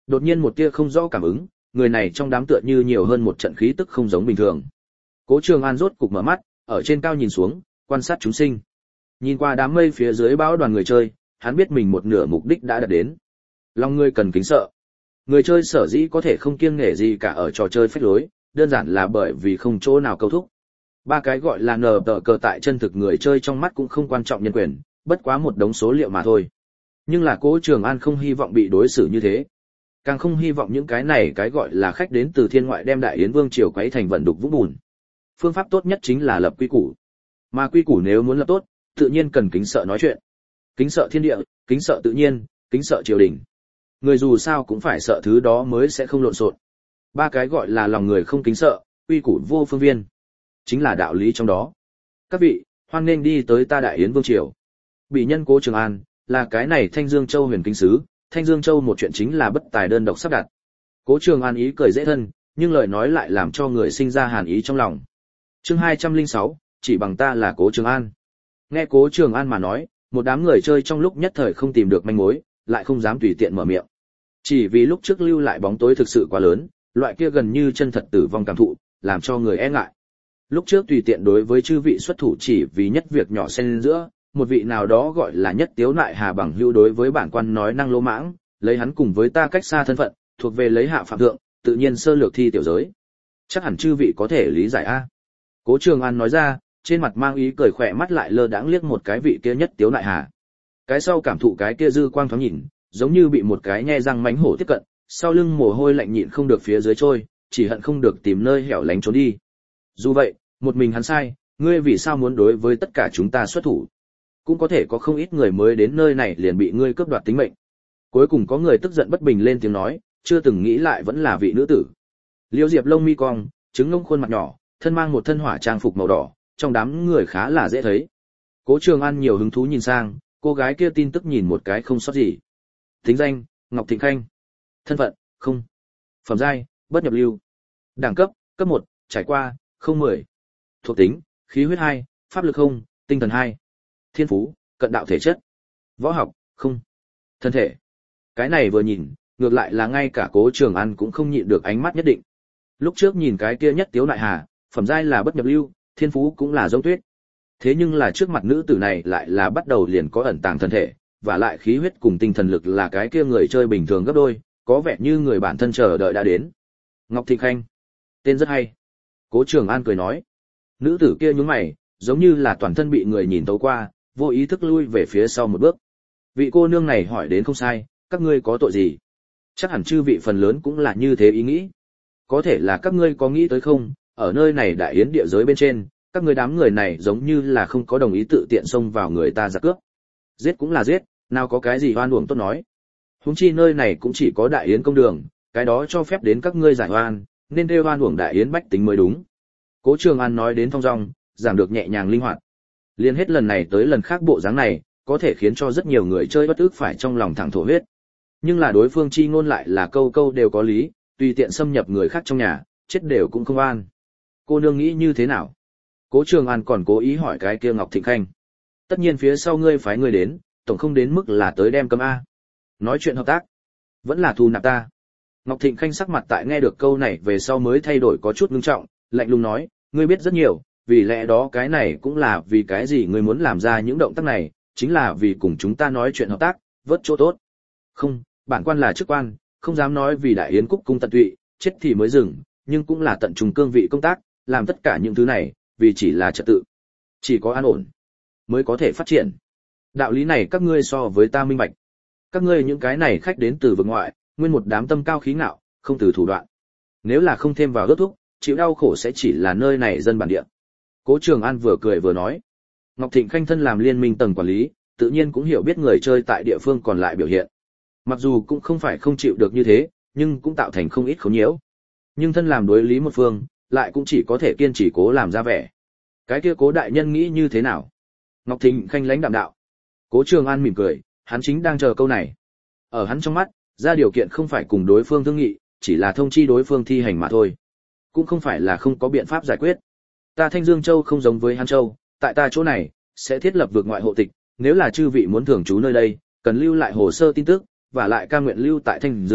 S1: Đột nhiên một tia không rõ cảm ứng, người này trong đám tựa như nhiều hơn một trận khí tức không giống bình thường. Cố Trường An rốt cục mở mắt, ở trên cao nhìn xuống, quan sát chúng sinh. Nhìn qua đám mây phía dưới bão đoàn người chơi, hắn biết mình một nửa mục đích đã đạt đến. Lòng người cần kính sợ. Người chơi sở dĩ có thể không kiêng nể gì cả ở trò chơi phách lối, đơn giản là bởi vì không chỗ nào câu thúc. Ba cái gọi là nờ tờ cờ tại chân thực người chơi trong mắt cũng không quan trọng nhân quyền, bất quá một đống số liệu mà thôi. Nhưng là Cố Trường An không hy vọng bị đối xử như thế. Càng không hy vọng những cái này cái gọi là khách đến từ thiên ngoại đem Đại Yến Vương triều quấy thành vận đục vũng bùn. Phương pháp tốt nhất chính là lập quy củ. Mà quy củ nếu muốn lập tốt, tự nhiên cần kính sợ nói chuyện. Kính sợ thiên địa, kính sợ tự nhiên, kính sợ triều đình. Người dù sao cũng phải sợ thứ đó mới sẽ không lộn xộn. Ba cái gọi là lòng người không kính sợ, quy củ vô phương viên, chính là đạo lý trong đó. Các vị, hoan nghênh đi tới ta Đại Yến Vương triều. Bị nhân Cố Trường An, là cái này Thanh Dương Châu huyền kinh sứ, Thanh Dương Châu một chuyện chính là bất tài đơn độc sắp đặt. Cố Trường An ý cười dễ thân, nhưng lời nói lại làm cho người sinh ra hàn ý trong lòng. Chương hai trăm lẻ sáu, chỉ bằng ta là Cố Trường An. Nghe Cố Trường An mà nói, một đám người chơi trong lúc nhất thời không tìm được manh mối, lại không dám tùy tiện mở miệng. Chỉ vì lúc trước lưu lại bóng tối thực sự quá lớn, loại kia gần như chân thật tử vong cảm thụ, làm cho người e ngại. Lúc trước tùy tiện đối với chư vị xuất thủ chỉ vì nhất việc nhỏ xen giữa, một vị nào đó gọi là nhất tiếu nại hà bằng hữu đối với bản quan nói năng lỗ mãng, lấy hắn cùng với ta cách xa thân phận, thuộc về lấy hạ phạm thượng, tự nhiên sơ lược thi tiểu giới. Chắc hẳn chư vị có thể lý giải a. Cố Trường An nói ra, trên mặt mang ý cười khỏe mắt lại lơ đãng liếc một cái vị kia nhất tiếu nại hà. Cái sau cảm thụ cái kia dư quang thoáng nhìn, giống như bị một cái nhe răng mánh hổ tiếp cận, sau lưng mồ hôi lạnh nhịn không được phía dưới trôi, chỉ hận không được tìm nơi hẻo lánh trốn đi. Dù vậy, một mình hắn sai, ngươi vì sao muốn đối với tất cả chúng ta xuất thủ? Cũng có thể có không ít người mới đến nơi này liền bị ngươi cướp đoạt tính mệnh. Cuối cùng có người tức giận bất bình lên tiếng nói, chưa từng nghĩ lại vẫn là vị nữ tử. Liêu Diệp lông mi cong, trứng ngông khuôn mặt nhỏ, thân mang một thân hỏa trang phục màu đỏ, trong đám người khá là dễ thấy. Cố Trường An nhiều hứng thú nhìn sang, cô gái kia tin tức nhìn một cái không sót gì. Tính danh, Ngọc Thịnh Khanh. Thân phận, không. Phẩm giai, bất nhập lưu. Đẳng cấp, cấp một, trải qua, không mười. Thuộc tính, khí huyết hai, pháp lực không, tinh thần hai. Thiên phú, cận đạo thể chất. Võ học, không. Thân thể. Cái này vừa nhìn, ngược lại là ngay cả Cố Trường An cũng không nhịn được ánh mắt nhất định. Lúc trước nhìn cái kia nhất tiếu nại hà, phẩm giai là bất nhập lưu, thiên phú cũng là giống tuyết. Thế nhưng là trước mặt nữ tử này lại là bắt đầu liền có ẩn tàng thân thể, và lại khí huyết cùng tinh thần lực là cái kia người chơi bình thường gấp đôi, có vẻ như người bản thân chờ đợi đã đến. Ngọc Thịnh Khanh. Tên rất hay. Cố Trường An cười nói. Nữ tử kia nhướng mày, giống như là toàn thân bị người nhìn tấu qua, vô ý thức lui về phía sau một bước. Vị cô nương này hỏi đến không sai, các ngươi có tội gì? Chắc hẳn chư vị phần lớn cũng là như thế ý nghĩ. Có thể là các ngươi có nghĩ tới không, ở nơi này Đại Yến địa giới bên trên, các ngươi đám người này giống như là không có đồng ý tự tiện xông vào người ta giặc cướp. Giết cũng là giết, nào có cái gì oan uổng tốt nói. Huống chi nơi này cũng chỉ có Đại Yến công đường, cái đó cho phép đến các ngươi giải oan, nên kêu oan uổng Đại Yến bách tính mới đúng. Cố Trường An nói đến thong dong, giảng được nhẹ nhàng linh hoạt. Liên hết lần này tới lần khác bộ dáng này, có thể khiến cho rất nhiều người chơi bất ức phải trong lòng thẳng thổ huyết. Nhưng là đối phương chi ngôn lại là câu câu đều có lý, tùy tiện xâm nhập người khác trong nhà, chết đều cũng không an. Cô nương nghĩ như thế nào? Cố Trường An còn cố ý hỏi cái kia Ngọc Thịnh Khanh. Tất nhiên phía sau ngươi phái ngươi đến, tổng không đến mức là tới đem cấm a. Nói chuyện hợp tác, vẫn là thu nạp ta. Ngọc Thịnh Khanh sắc mặt tại nghe được câu này về sau mới thay đổi có chút ngưng trọng, lạnh lùng nói, ngươi biết rất nhiều, vì lẽ đó cái này cũng là vì cái gì ngươi muốn làm ra những động tác này, chính là vì cùng chúng ta nói chuyện hợp tác, vớt chỗ tốt. Không, bản quan là chức quan, không dám nói vì Đại Yến Cúc cung tận tụy, chết thì mới dừng, nhưng cũng là tận trung cương vị công tác, làm tất cả những thứ này, vì chỉ là trật tự. Chỉ có an ổn mới có thể phát triển. Đạo lý này các ngươi so với ta minh bạch. Các ngươi những cái này khách đến từ vực ngoại, nguyên một đám tâm cao khí ngạo, không từ thủ đoạn. Nếu là không thêm vào ước thúc, chịu đau khổ sẽ chỉ là nơi này dân bản địa. Cố Trường An vừa cười vừa nói. Ngọc Thịnh Khanh thân làm liên minh tầng quản lý, tự nhiên cũng hiểu biết người chơi tại địa phương còn lại biểu hiện. Mặc dù cũng không phải không chịu được như thế, nhưng cũng tạo thành không ít khốn nhiễu. Nhưng thân làm đối lý một phương, lại cũng chỉ có thể kiên trì cố làm ra vẻ. Cái kia Cố đại nhân nghĩ như thế nào? Ngọc Thịnh Khanh lãnh đạm đạo. Cố Trường An mỉm cười, hắn chính đang chờ câu này. Ở hắn trong mắt, ra điều kiện không phải cùng đối phương thương nghị, chỉ là thông chi đối phương thi hành mà thôi. Cũng không phải là không có biện pháp giải quyết. Ta Thanh Dương Châu không giống với Hán Châu, tại ta chỗ này sẽ thiết lập vượt ngoại hộ tịch, nếu là chư vị muốn thường trú nơi đây, cần lưu lại hồ sơ tin tức, và lại ca nguyện lưu tại Thanh Dương,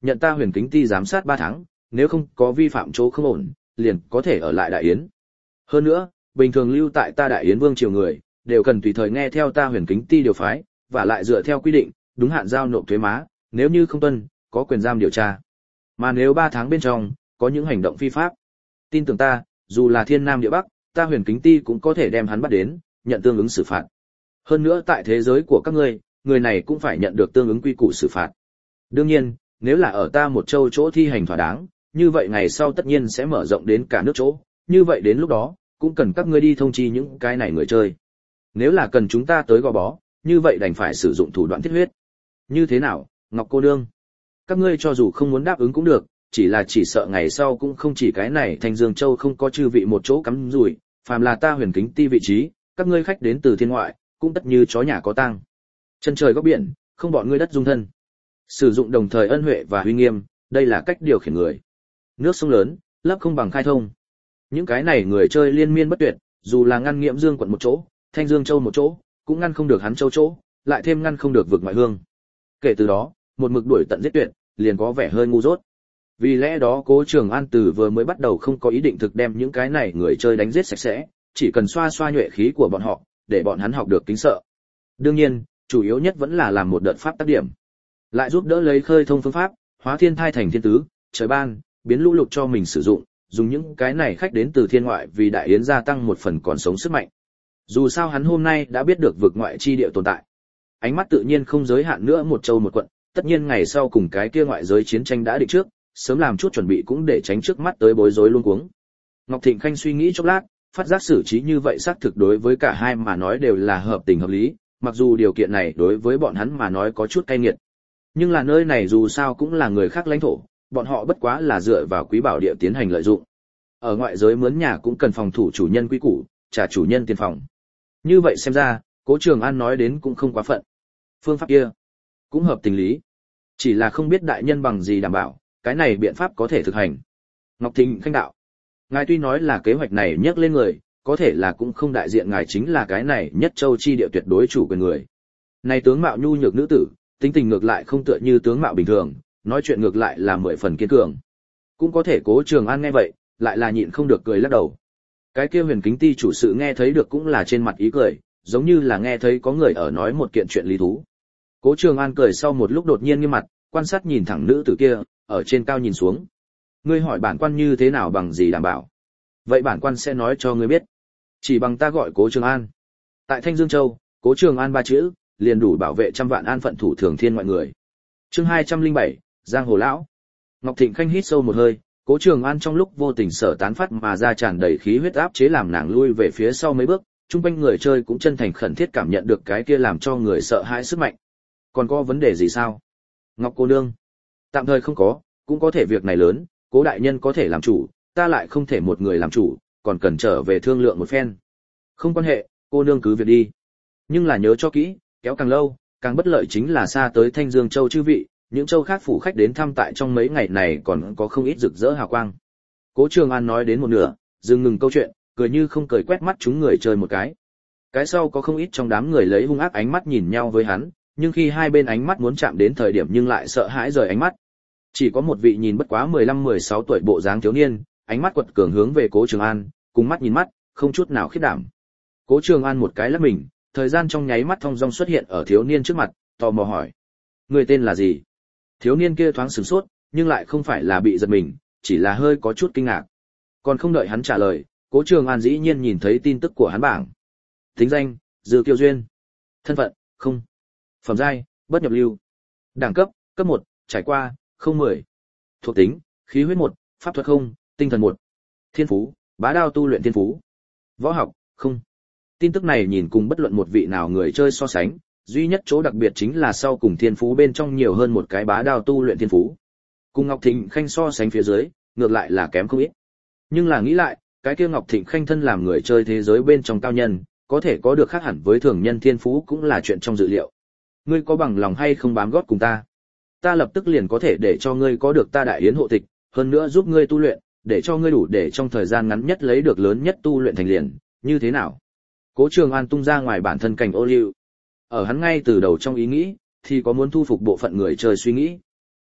S1: nhận ta Huyền Kính Ti giám sát ba tháng, nếu không có vi phạm chỗ không ổn, liền có thể ở lại Đại Yến. Hơn nữa, bình thường lưu tại ta Đại Yến vương triều người, đều cần tùy thời nghe theo ta Huyền Kính Ti điều phái, và lại dựa theo quy định, đúng hạn giao nộp thuế má, nếu như không tuân, có quyền giam điều tra. Mà nếu ba tháng bên trong có những hành động phi pháp, tin tưởng ta, dù là thiên nam địa bắc, ta Huyền Kính Ti cũng có thể đem hắn bắt đến, nhận tương ứng xử phạt. Hơn nữa tại thế giới của các ngươi, người này cũng phải nhận được tương ứng quy củ xử phạt. Đương nhiên, nếu là ở ta một châu chỗ thi hành thỏa đáng, như vậy ngày sau tất nhiên sẽ mở rộng đến cả nước chỗ, như vậy đến lúc đó, cũng cần các ngươi đi thông chi những cái này người chơi. Nếu là cần chúng ta tới gò bó, như vậy đành phải sử dụng thủ đoạn thiết huyết. Như thế nào, Ngọc cô nương? Các ngươi cho dù không muốn đáp ứng cũng được, chỉ là chỉ sợ ngày sau cũng không chỉ cái này Thanh Dương Châu không có chư vị một chỗ cắm rủi, phàm là ta Huyền Kính Ti vị trí, các ngươi khách đến từ thiên ngoại, cũng tất như chó nhà có tang. Chân trời góc biển, không bọn ngươi đất dung thân. Sử dụng đồng thời ân huệ và uy nghiêm, đây là cách điều khiển người. Nước sông lớn, lấp không bằng khai thông. Những cái này người chơi liên miên bất tuyệt, dù là ngăn Nghiễm Dương quận một chỗ, Thanh Dương Châu một chỗ, cũng ngăn không được hắn châu chỗ, lại thêm ngăn không được vực ngoại hương. Kể từ đó, một mực đuổi tận giết tuyệt, liền có vẻ hơi ngu dốt. Vì lẽ đó Cố Trường An từ vừa mới bắt đầu không có ý định thực đem những cái này người chơi đánh giết sạch sẽ, chỉ cần xoa xoa nhuệ khí của bọn họ, để bọn hắn học được kính sợ. Đương nhiên, chủ yếu nhất vẫn là làm một đợt pháp tác điểm, lại giúp đỡ lấy khơi thông phương pháp, hóa thiên thai thành thiên tứ, trời ban, biến lũ lụt cho mình sử dụng, dùng những cái này khách đến từ thiên ngoại vì Đại Yến gia tăng một phần còn sống sức mạnh. Dù sao hắn hôm nay đã biết được vực ngoại chi địa tồn tại, ánh mắt tự nhiên không giới hạn nữa một châu một quận, tất nhiên ngày sau cùng cái kia ngoại giới chiến tranh đã định trước, sớm làm chút chuẩn bị cũng để tránh trước mắt tới bối rối luống cuống. Ngọc Thịnh Khanh suy nghĩ chốc lát, phát giác xử trí như vậy xác thực đối với cả hai mà nói đều là hợp tình hợp lý, mặc dù điều kiện này đối với bọn hắn mà nói có chút cay nghiệt. Nhưng là nơi này dù sao cũng là người khác lãnh thổ, bọn họ bất quá là dựa vào quý bảo địa tiến hành lợi dụng. Ở ngoại giới mướn nhà cũng cần phòng thủ chủ nhân quý củ, trả chủ nhân tiền phòng. Như vậy xem ra, Cố Trường An nói đến cũng không quá phận. Phương pháp kia cũng hợp tình lý. Chỉ là không biết đại nhân bằng gì đảm bảo, cái này biện pháp có thể thực hành. Ngọc Thịnh Khanh đạo, ngài tuy nói là kế hoạch này nhắc lên người, có thể là cũng không đại diện ngài chính là cái này nhất châu chi địa tuyệt đối chủ quyền người. Này tướng mạo nhu nhược nữ tử, tính tình ngược lại không tựa như tướng mạo bình thường, nói chuyện ngược lại là mười phần kiên cường. Cũng có thể Cố Trường An nghe vậy, lại là nhịn không được cười lắc đầu. Cái kia Huyền Kính Ti chủ sự nghe thấy được cũng là trên mặt ý cười, giống như là nghe thấy có người ở nói một kiện chuyện lý thú. Cố Trường An cười sau một lúc đột nhiên nghiêm mặt, quan sát nhìn thẳng nữ tử kia, ở trên cao nhìn xuống. Ngươi hỏi bản quan như thế nào bằng gì đảm bảo? Vậy bản quan sẽ nói cho ngươi biết. Chỉ bằng ta gọi Cố Trường An. Tại Thanh Dương Châu, Cố Trường An ba chữ, liền đủ bảo vệ trăm vạn an phận thủ thường thiên mọi người. Chương hai trăm lẻ bảy, Giang Hồ lão. Ngọc Thịnh Khanh hít sâu một hơi, Cố Trường An trong lúc vô tình sở tán phát mà ra tràn đầy khí huyết áp chế làm nàng lui về phía sau mấy bước, chung quanh người chơi cũng chân thành khẩn thiết cảm nhận được cái kia làm cho người sợ hãi sức mạnh. Còn có vấn đề gì sao? Ngọc cô nương. Tạm thời không có, cũng có thể việc này lớn, Cố đại nhân có thể làm chủ, ta lại không thể một người làm chủ, còn cần trở về thương lượng một phen. Không quan hệ, cô nương cứ việc đi. Nhưng là nhớ cho kỹ, kéo càng lâu, càng bất lợi chính là xa tới Thanh Dương Châu chư vị, những châu khác phủ khách đến thăm tại trong mấy ngày này còn có không ít rực rỡ hào quang. Cố Trường An nói đến một nửa, dừng ngừng câu chuyện, cười như không cười quét mắt chúng người chơi một cái. Cái sau có không ít trong đám người lấy hung ác ánh mắt nhìn nhau với hắn, nhưng khi hai bên ánh mắt muốn chạm đến thời điểm nhưng lại sợ hãi rời ánh mắt. Chỉ có một vị nhìn bất quá mười lăm mười sáu tuổi bộ dáng thiếu niên, ánh mắt quật cường hướng về Cố Trường An, cùng mắt nhìn mắt, không chút nào khiếp đảm. Cố Trường An một cái lắc mình, thời gian trong nháy mắt thong dong xuất hiện ở thiếu niên trước mặt, tò mò hỏi: "Người tên là gì?" Thiếu niên kia thoáng sửng sốt, nhưng lại không phải là bị giật mình, chỉ là hơi có chút kinh ngạc. Còn không đợi hắn trả lời, Cố Trường An dĩ nhiên nhìn thấy tin tức của hắn bảng. Tính danh: Dư Kiêu Duyên. Thân phận: không. Phẩm giai: bất nhập lưu. Đẳng cấp: cấp một, trải qua: không mười. Thuộc tính: khí huyết một, pháp thuật không, tinh thần một. Thiên phú: bá đao tu luyện thiên phú. Võ học: không. Tin tức này nhìn cùng bất luận một vị nào người chơi so sánh, duy nhất chỗ đặc biệt chính là sau cùng thiên phú bên trong nhiều hơn một cái bá đao tu luyện thiên phú. Cùng Ngọc Thịnh Khanh so sánh phía dưới, ngược lại là kém không ít. Nhưng là nghĩ lại, cái kia Ngọc Thịnh Khanh thân làm người chơi thế giới bên trong cao nhân, có thể có được khác hẳn với thường nhân thiên phú cũng là chuyện trong dự liệu. Ngươi có bằng lòng hay không bám gót cùng ta? Ta lập tức liền có thể để cho ngươi có được ta đại yến hộ tịch, hơn nữa giúp ngươi tu luyện, để cho ngươi đủ để trong thời gian ngắn nhất lấy được lớn nhất tu luyện thành liền, như thế nào? Cố Trường An tung ra ngoài bản thân cảnh ô liu. Ở hắn ngay từ đầu trong ý nghĩ, thì có muốn thu phục bộ phận người chơi suy nghĩ.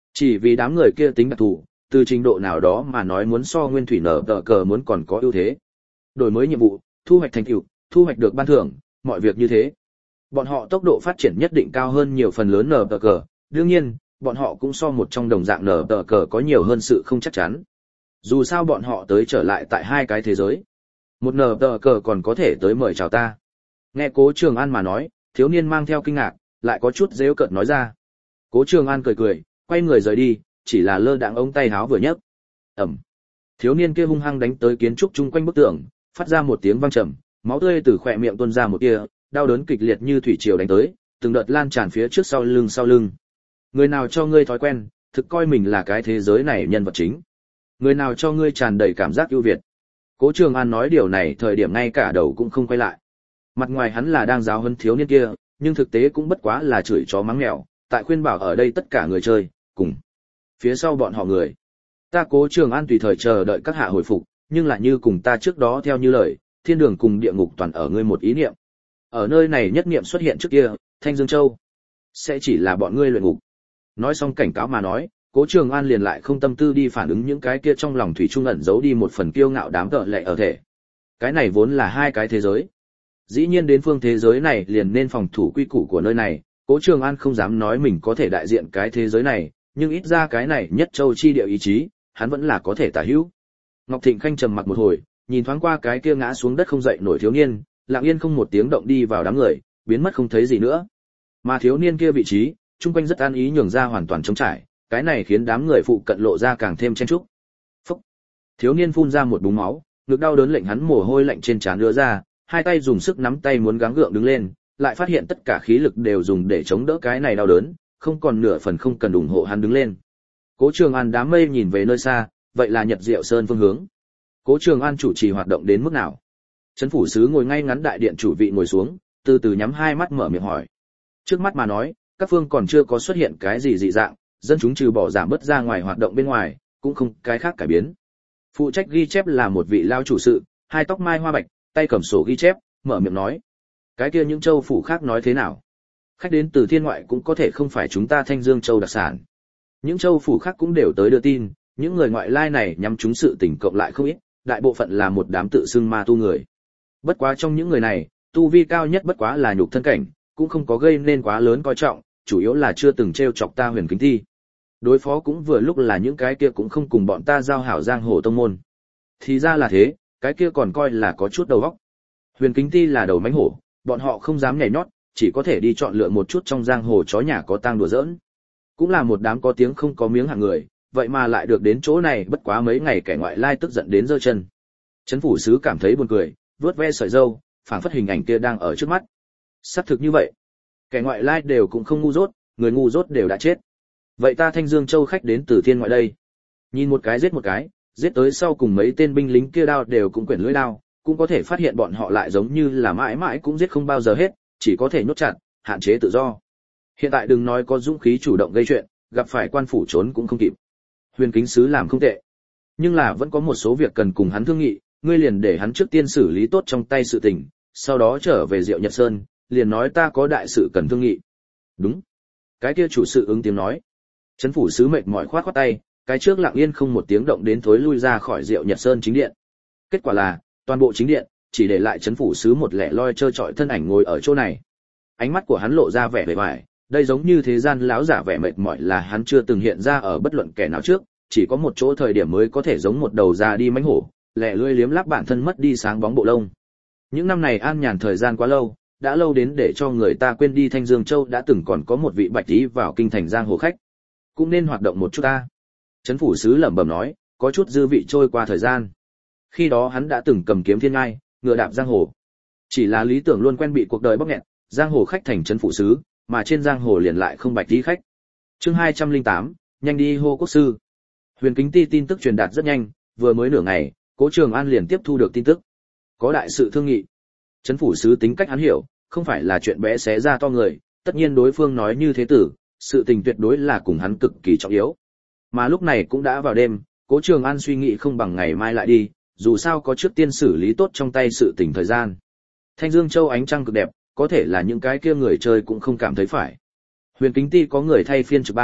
S1: Chỉ vì đám người kia tính đặc thù, từ trình độ nào đó mà nói muốn so nguyên thủy nở tờ cờ muốn còn có ưu thế. Đổi mới nhiệm vụ, thu hoạch thành tựu, thu hoạch được ban thưởng, mọi việc như thế. Bọn họ tốc độ phát triển nhất định cao hơn nhiều phần lớn nở tờ cờ, đương nhiên, bọn họ cũng so một trong đồng dạng nở tờ cờ có nhiều hơn sự không chắc chắn. Dù sao bọn họ tới trở lại tại hai cái thế giới. Một nở tờ cờ còn có thể tới mời chào ta. Nghe Cố Trường An mà nói, thiếu niên mang theo kinh ngạc, lại có chút giễu cợt nói ra. Cố Trường An cười cười, quay người rời đi, chỉ là lơ đãng ống tay háo vừa nhấc. Ầm. Thiếu niên kia hung hăng đánh tới kiến trúc chung quanh bức tường, phát ra một tiếng vang trầm, máu tươi từ khóe miệng tuôn ra một tia, đau đớn kịch liệt như thủy triều đánh tới, từng đợt lan tràn phía trước sau lưng sau lưng. Người nào cho ngươi thói quen, thực coi mình là cái thế giới này nhân vật chính. Người nào cho ngươi tràn đầy cảm giác ưu việt. Cố Trường An nói điều này thời điểm ngay cả đầu cũng không quay lại. Mặt ngoài hắn là đang giáo huấn thiếu niên kia, nhưng thực tế cũng bất quá là chửi chó mắng mèo, tại khuyên bảo ở đây tất cả người chơi, cùng phía sau bọn họ người. Ta Cố Trường An tùy thời chờ đợi các hạ hồi phục, nhưng lại như cùng ta trước đó theo như lời, thiên đường cùng địa ngục toàn ở ngươi một ý niệm. Ở nơi này nhất niệm xuất hiện trước kia, Thanh Dương Châu sẽ chỉ là bọn ngươi luyện ngục. Nói xong cảnh cáo mà nói, Cố Trường An liền lại không tâm tư đi phản ứng những cái kia trong lòng thủy chung ẩn giấu đi một phần kiêu ngạo đám tợ lệ ở thể. Cái này vốn là hai cái thế giới. Dĩ nhiên đến phương thế giới này liền nên phòng thủ quy củ của nơi này, Cố Trường An không dám nói mình có thể đại diện cái thế giới này, nhưng ít ra cái này nhất châu chi địa ý chí, hắn vẫn là có thể tả hữu. Ngọc Thịnh Khanh trầm mặc một hồi, nhìn thoáng qua cái kia ngã xuống đất không dậy nổi thiếu niên, lặng yên không một tiếng động đi vào đám người, biến mất không thấy gì nữa. Mà thiếu niên kia vị trí, chung quanh rất an ý nhường ra hoàn toàn trống trải, cái này khiến đám người phụ cận lộ ra càng thêm chen chúc. Phúc! Thiếu niên phun ra một búng máu, ngực đau đớn lệnh hắn mồ hôi lạnh trên trán đưa ra, hai tay dùng sức nắm tay muốn gắng gượng đứng lên, lại phát hiện tất cả khí lực đều dùng để chống đỡ cái này đau đớn, không còn nửa phần không cần ủng hộ hắn đứng lên. Cố Trường An đám mây nhìn về nơi xa, vậy là Nhật Diệu Sơn phương hướng. Cố Trường An chủ trì hoạt động đến mức nào? Trấn phủ sứ ngồi ngay ngắn đại điện chủ vị ngồi xuống, từ từ nhắm hai mắt mở miệng hỏi. Trước mắt mà nói, các phương còn chưa có xuất hiện cái gì dị dạng, dân chúng trừ bỏ giảm bớt ra ngoài hoạt động bên ngoài, cũng không cái khác cải biến. Phụ trách ghi chép là một vị lao chủ sự, hai tóc mai hoa bạch, tay cầm sổ ghi chép, mở miệng nói. Cái kia những châu phủ khác nói thế nào? Khách đến từ thiên ngoại cũng có thể không phải chúng ta Thanh Dương Châu đặc sản. Những châu phủ khác cũng đều tới đưa tin, những người ngoại lai này nhắm chúng sự tình cộng lại không ít, đại bộ phận là một đám tự xưng ma tu người. Bất quá trong những người này, tu vi cao nhất bất quá là nhục thân cảnh, cũng không có gây nên quá lớn coi trọng, chủ yếu là chưa từng trêu chọc ta Huyền Kính Thi. Đối phó cũng vừa lúc là những cái kia cũng không cùng bọn ta giao hảo giang hồ tông môn. Thì ra là thế, cái kia còn coi là có chút đầu óc. Huyền Kính Thi là đầu mánh hổ, bọn họ không dám nhảy nhót, chỉ có thể đi chọn lựa một chút trong giang hồ chó nhà có tang đùa giỡn. Cũng là một đám có tiếng không có miếng hạng người, vậy mà lại được đến chỗ này bất quá mấy ngày kẻ ngoại lai tức giận đến giơ chân. Trấn phủ sứ cảm thấy buồn cười, vớt ve sợi râu, phảng phất hình ảnh kia đang ở trước mắt. Xác thực như vậy. Kẻ ngoại lai đều cũng không ngu dốt, người ngu dốt đều đã chết. Vậy ta Thanh Dương Châu khách đến từ thiên ngoại đây. Nhìn một cái giết một cái, giết tới sau cùng mấy tên binh lính kia đao đều cũng quyển lưỡi đao, cũng có thể phát hiện bọn họ lại giống như là mãi mãi cũng giết không bao giờ hết, chỉ có thể nhốt chặt, hạn chế tự do. Hiện tại đừng nói có dũng khí chủ động gây chuyện, gặp phải quan phủ trốn cũng không kịp. Huyền Kính sứ làm không tệ, nhưng là vẫn có một số việc cần cùng hắn thương nghị, ngươi liền để hắn trước tiên xử lý tốt trong tay sự tình, sau đó trở về Diệu Nhật Sơn, liền nói ta có đại sự cần thương nghị. Đúng. Cái kia chủ sự ứng tiếng nói. Trấn phủ sứ mệt mỏi khoát khoát tay, cái trước lặng yên không một tiếng động đến thối lui ra khỏi Diệu Nhật Sơn chính điện. Kết quả là, toàn bộ chính điện chỉ để lại trấn phủ sứ một lẻ loi trơ trọi thân ảnh ngồi ở chỗ này. Ánh mắt của hắn lộ ra vẻ bề ngoài, đây giống như thế gian lão giả vẻ mệt mỏi là hắn chưa từng hiện ra ở bất luận kẻ nào trước, chỉ có một chỗ thời điểm mới có thể giống một đầu ra đi mãnh hổ, lẻ lươi liếm láp bản thân mất đi sáng bóng bộ lông. Những năm này an nhàn thời gian quá lâu, đã lâu đến để cho người ta quên đi Thanh Dương Châu đã từng còn có một vị bạch tí vào kinh thành giang hồ khách. Cũng nên hoạt động một chút ta. Trấn phủ sứ lẩm bẩm nói, có chút dư vị trôi qua thời gian. Khi đó hắn đã từng cầm kiếm thiên ngai, ngựa đạp giang hồ. Chỉ là lý tưởng luôn quen bị cuộc đời bóc nghẹt, giang hồ khách thành trấn phủ sứ, mà trên giang hồ liền lại không bạch tí khách. Chương hai trăm lẻ tám, nhanh đi hô quốc sư. Huyền Kính Ti tin tức truyền đạt rất nhanh, vừa mới nửa ngày, Cố Trường An liền tiếp thu được tin tức. Có đại sự thương nghị. Trấn phủ sứ tính cách hắn hiểu, không phải là chuyện bé xé ra to người, tất nhiên đối phương nói như thế tử, sự tình tuyệt đối là cùng hắn cực kỳ trọng yếu. Mà lúc này cũng đã vào đêm, Cố Trường An suy nghĩ không bằng ngày mai lại đi, dù sao có trước tiên xử lý tốt trong tay sự tình thời gian. Thanh Dương Châu ánh trăng cực đẹp, có thể là những cái kia người chơi cũng không cảm thấy phải. Huyền Kính Ti có người thay phiên trực ban,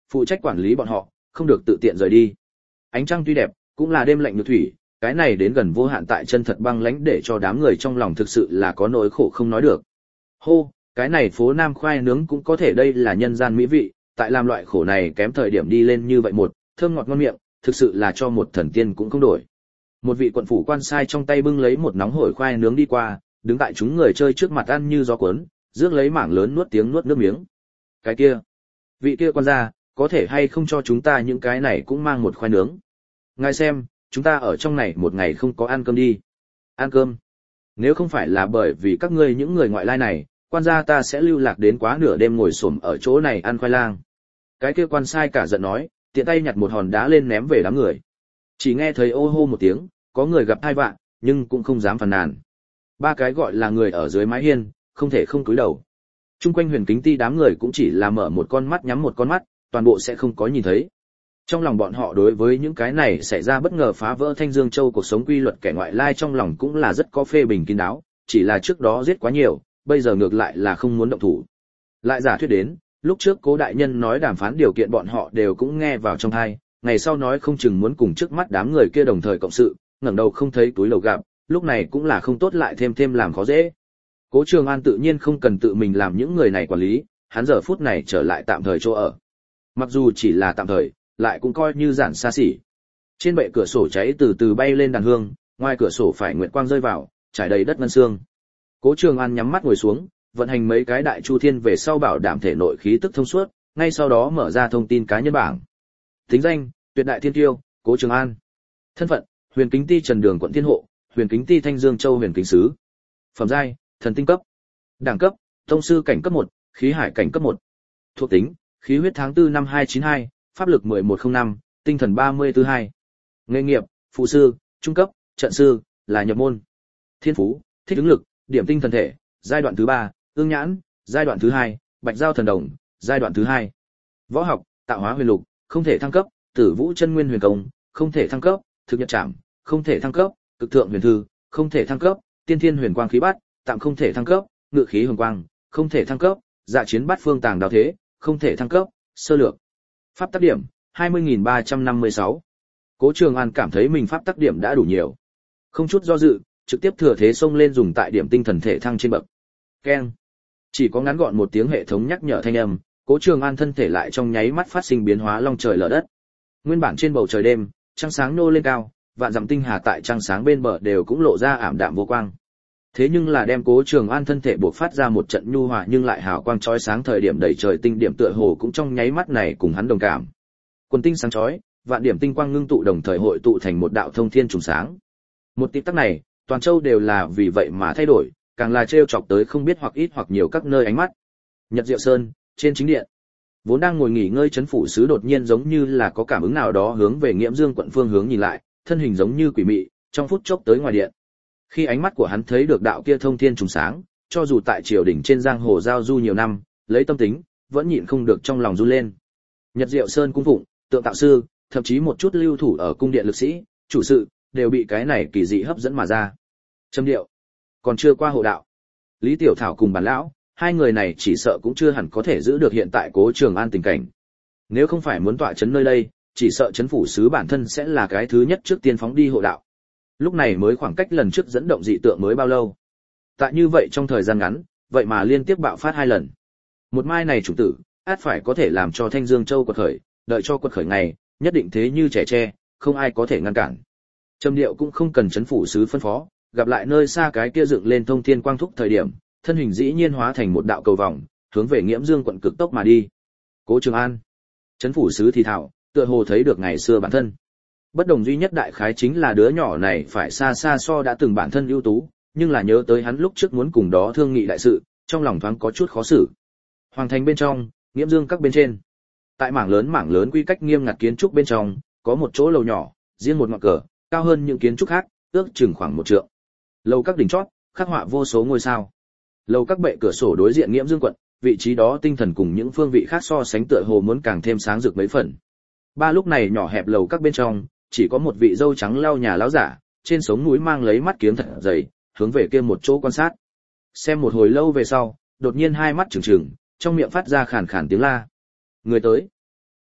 S1: phụ trách quản lý bọn họ, không được tự tiện rời đi. Ánh trăng tuy đẹp, cũng là đêm lạnh như thủy, cái này đến gần vô hạn tại chân thật băng lãnh để cho đám người trong lòng thực sự là có nỗi khổ không nói được. Hô, cái này phố Nam khoai nướng cũng có thể đây là nhân gian mỹ vị, tại làm loại khổ này kém thời điểm đi lên như vậy một, thơm ngọt ngon miệng, thực sự là cho một thần tiên cũng không đổi. Một vị quận phủ quan sai trong tay bưng lấy một nóng hổi khoai nướng đi qua, đứng tại chúng người chơi trước mặt ăn như gió cuốn, rước lấy mảng lớn nuốt tiếng nuốt nước miếng. Cái kia, vị kia quan gia, có thể hay không cho chúng ta những cái này cũng mang một khoai nướng. Ngài xem, chúng ta ở trong này một ngày không có ăn cơm đi. Ăn cơm? Nếu không phải là bởi vì các ngươi những người ngoại lai này, quan gia ta sẽ lưu lạc đến quá nửa đêm ngồi xổm ở chỗ này ăn khoai lang. Cái kia quan sai cả giận nói, tiện tay nhặt một hòn đá lên ném về đám người. Chỉ nghe thấy ô hô một tiếng, có người gặp tai vạ, nhưng cũng không dám phàn nàn. Ba cái gọi là người ở dưới mái hiên, không thể không cúi đầu. Trung quanh Huyền Kính Ti đám người cũng chỉ là mở một con mắt nhắm một con mắt, toàn bộ sẽ không có nhìn thấy. Trong lòng bọn họ đối với những cái này xảy ra bất ngờ phá vỡ Thanh Dương Châu cuộc sống quy luật kẻ ngoại lai trong lòng cũng là rất có phê bình kín đáo, chỉ là trước đó giết quá nhiều, bây giờ ngược lại là không muốn động thủ. Lại giả thuyết đến, lúc trước Cố đại nhân nói đàm phán điều kiện bọn họ đều cũng nghe vào trong tai, ngày sau nói không chừng muốn cùng trước mắt đám người kia đồng thời cộng sự, ngẩng đầu không thấy túi lầu gặp, lúc này cũng là không tốt lại thêm thêm làm khó dễ. Cố Trường An tự nhiên không cần tự mình làm những người này quản lý, hắn giờ phút này trở lại tạm thời chỗ ở. Mặc dù chỉ là tạm thời, lại cũng coi như giản xa xỉ. Trên bệ cửa sổ cháy từ từ bay lên đàn hương, ngoài cửa sổ phải nguyệt quang rơi vào, trải đầy đất ngân xương. Cố Trường An nhắm mắt ngồi xuống, vận hành mấy cái đại chu thiên về sau bảo đảm thể nội khí tức thông suốt, ngay sau đó mở ra thông tin cá nhân bảng. Tính danh: Tuyệt đại thiên tiêu, Cố Trường An. Thân phận: Huyền Kính Ti Trần Đường quận Thiên hộ, Huyền Kính Ti Thanh Dương Châu Huyền Kính sứ. Phẩm giai: Thần tinh cấp. Đẳng cấp: Tông sư cảnh cấp một, khí hải cảnh cấp một. Thuộc tính: Khí huyết tháng tư năm hai chín hai, pháp lực mười một không năm, tinh thần ba mươi tư hai. Nghề nghiệp: Phụ sư, trung cấp, trận sư, là nhập môn. Thiên phú: Thích ứng lực, điểm tinh thần thể, giai đoạn thứ ba, ương nhãn, giai đoạn thứ hai, bạch giao thần đồng, giai đoạn thứ hai. Võ học: Tạo hóa huyền lục, không thể thăng cấp, tử vũ chân nguyên huyền công, không thể thăng cấp, thực nhật trảm, không thể thăng cấp, cực thượng huyền thư, không thể thăng cấp, tiên thiên huyền quang khí bát, tạm không thể thăng cấp, ngự khí huyền quang, không thể thăng cấp, dạ chiến bát phương tàng đào thế, không thể thăng cấp, sơ lược. Pháp tắc điểm: hai mươi nghìn ba trăm năm mươi sáu. Cố Trường An cảm thấy mình pháp tắc điểm đã đủ nhiều. Không chút do dự, trực tiếp thừa thế xông lên dùng tại điểm tinh thần thể thăng trên bậc. Keng. Chỉ có ngắn gọn một tiếng hệ thống nhắc nhở thanh âm, Cố Trường An thân thể lại trong nháy mắt phát sinh biến hóa long trời lở đất. Nguyên bản trên bầu trời đêm, trăng sáng nô lên cao, vạn dặm tinh hà tại trăng sáng bên bờ đều cũng lộ ra ảm đạm vô quang. Thế nhưng là đem Cố Trường An thân thể bộc phát ra một trận nhu hòa nhưng lại hào quang chói sáng thời điểm đầy trời tinh điểm tựa hồ cũng trong nháy mắt này cùng hắn đồng cảm. Quần tinh sáng chói, vạn điểm tinh quang ngưng tụ đồng thời hội tụ thành một đạo thông thiên trùng sáng. Một tích tắc này, toàn châu đều là vì vậy mà thay đổi, càng là trêu chọc tới không biết hoặc ít hoặc nhiều các nơi ánh mắt. Nhật Diệu Sơn, trên chính điện, vốn đang ngồi nghỉ ngơi trấn phủ sứ đột nhiên giống như là có cảm ứng nào đó hướng về Nghiễm Dương quận phương hướng nhìn lại, thân hình giống như quỷ mị, trong phút chốc tới ngoài điện. Khi ánh mắt của hắn thấy được đạo kia thông thiên trùng sáng, cho dù tại triều đình trên giang hồ giao du nhiều năm, lấy tâm tính, vẫn nhịn không được trong lòng run lên. Nhật Diệu Sơn cung phụng, tượng tạo sư, thậm chí một chút lưu thủ ở cung điện lực sĩ, chủ sự, đều bị cái này kỳ dị hấp dẫn mà ra. Trầm điệu, còn chưa qua hộ đạo. Lý Tiểu Thảo cùng Bản lão, hai người này chỉ sợ cũng chưa hẳn có thể giữ được hiện tại Cố Trường An tình cảnh. Nếu không phải muốn tọa trấn nơi đây, chỉ sợ trấn phủ sứ bản thân sẽ là cái thứ nhất trước tiên phóng đi hộ đạo. Lúc này mới khoảng cách lần trước dẫn động dị tượng mới bao lâu. Tại như vậy trong thời gian ngắn, vậy mà liên tiếp bạo phát hai lần. Một mai này chủ tử, át phải có thể làm cho Thanh Dương Châu quật khởi, đợi cho quật khởi ngày, nhất định thế như trẻ tre, không ai có thể ngăn cản. Trầm Điệu cũng không cần trấn phủ sứ phân phó, gặp lại nơi xa cái kia dựng lên thông thiên quang thúc thời điểm, thân hình dĩ nhiên hóa thành một đạo cầu vòng, hướng về Nghiễm Dương quận cực tốc mà đi. Cố Trường An, trấn phủ sứ thì thảo, tựa hồ thấy được ngày xưa bản thân. Bất đồng duy nhất đại khái chính là đứa nhỏ này phải xa xa so đã từng bản thân ưu tú, nhưng là nhớ tới hắn lúc trước muốn cùng đó thương nghị đại sự, trong lòng thoáng có chút khó xử. Hoàng thành bên trong, Nghiễm Dương các bên trên. Tại mảng lớn mảng lớn quy cách nghiêm ngặt kiến trúc bên trong, có một chỗ lầu nhỏ, riêng một ngọn cờ, cao hơn những kiến trúc khác, ước chừng khoảng một trượng. Lầu các đỉnh chót, khắc họa vô số ngôi sao. Lầu các bệ cửa sổ đối diện Nghiễm Dương quận, vị trí đó tinh thần cùng những phương vị khác so sánh tựa hồ muốn càng thêm sáng rực mấy phần. Ba lúc này nhỏ hẹp lầu các bên trong, chỉ có một vị dâu trắng lau nhà lão giả, trên sống mũi mang lấy mắt kiếng thật dày, hướng về kia một chỗ quan sát. Xem một hồi lâu về sau, đột nhiên hai mắt trừng trừng, trong miệng phát ra khàn khàn tiếng la. Người tới.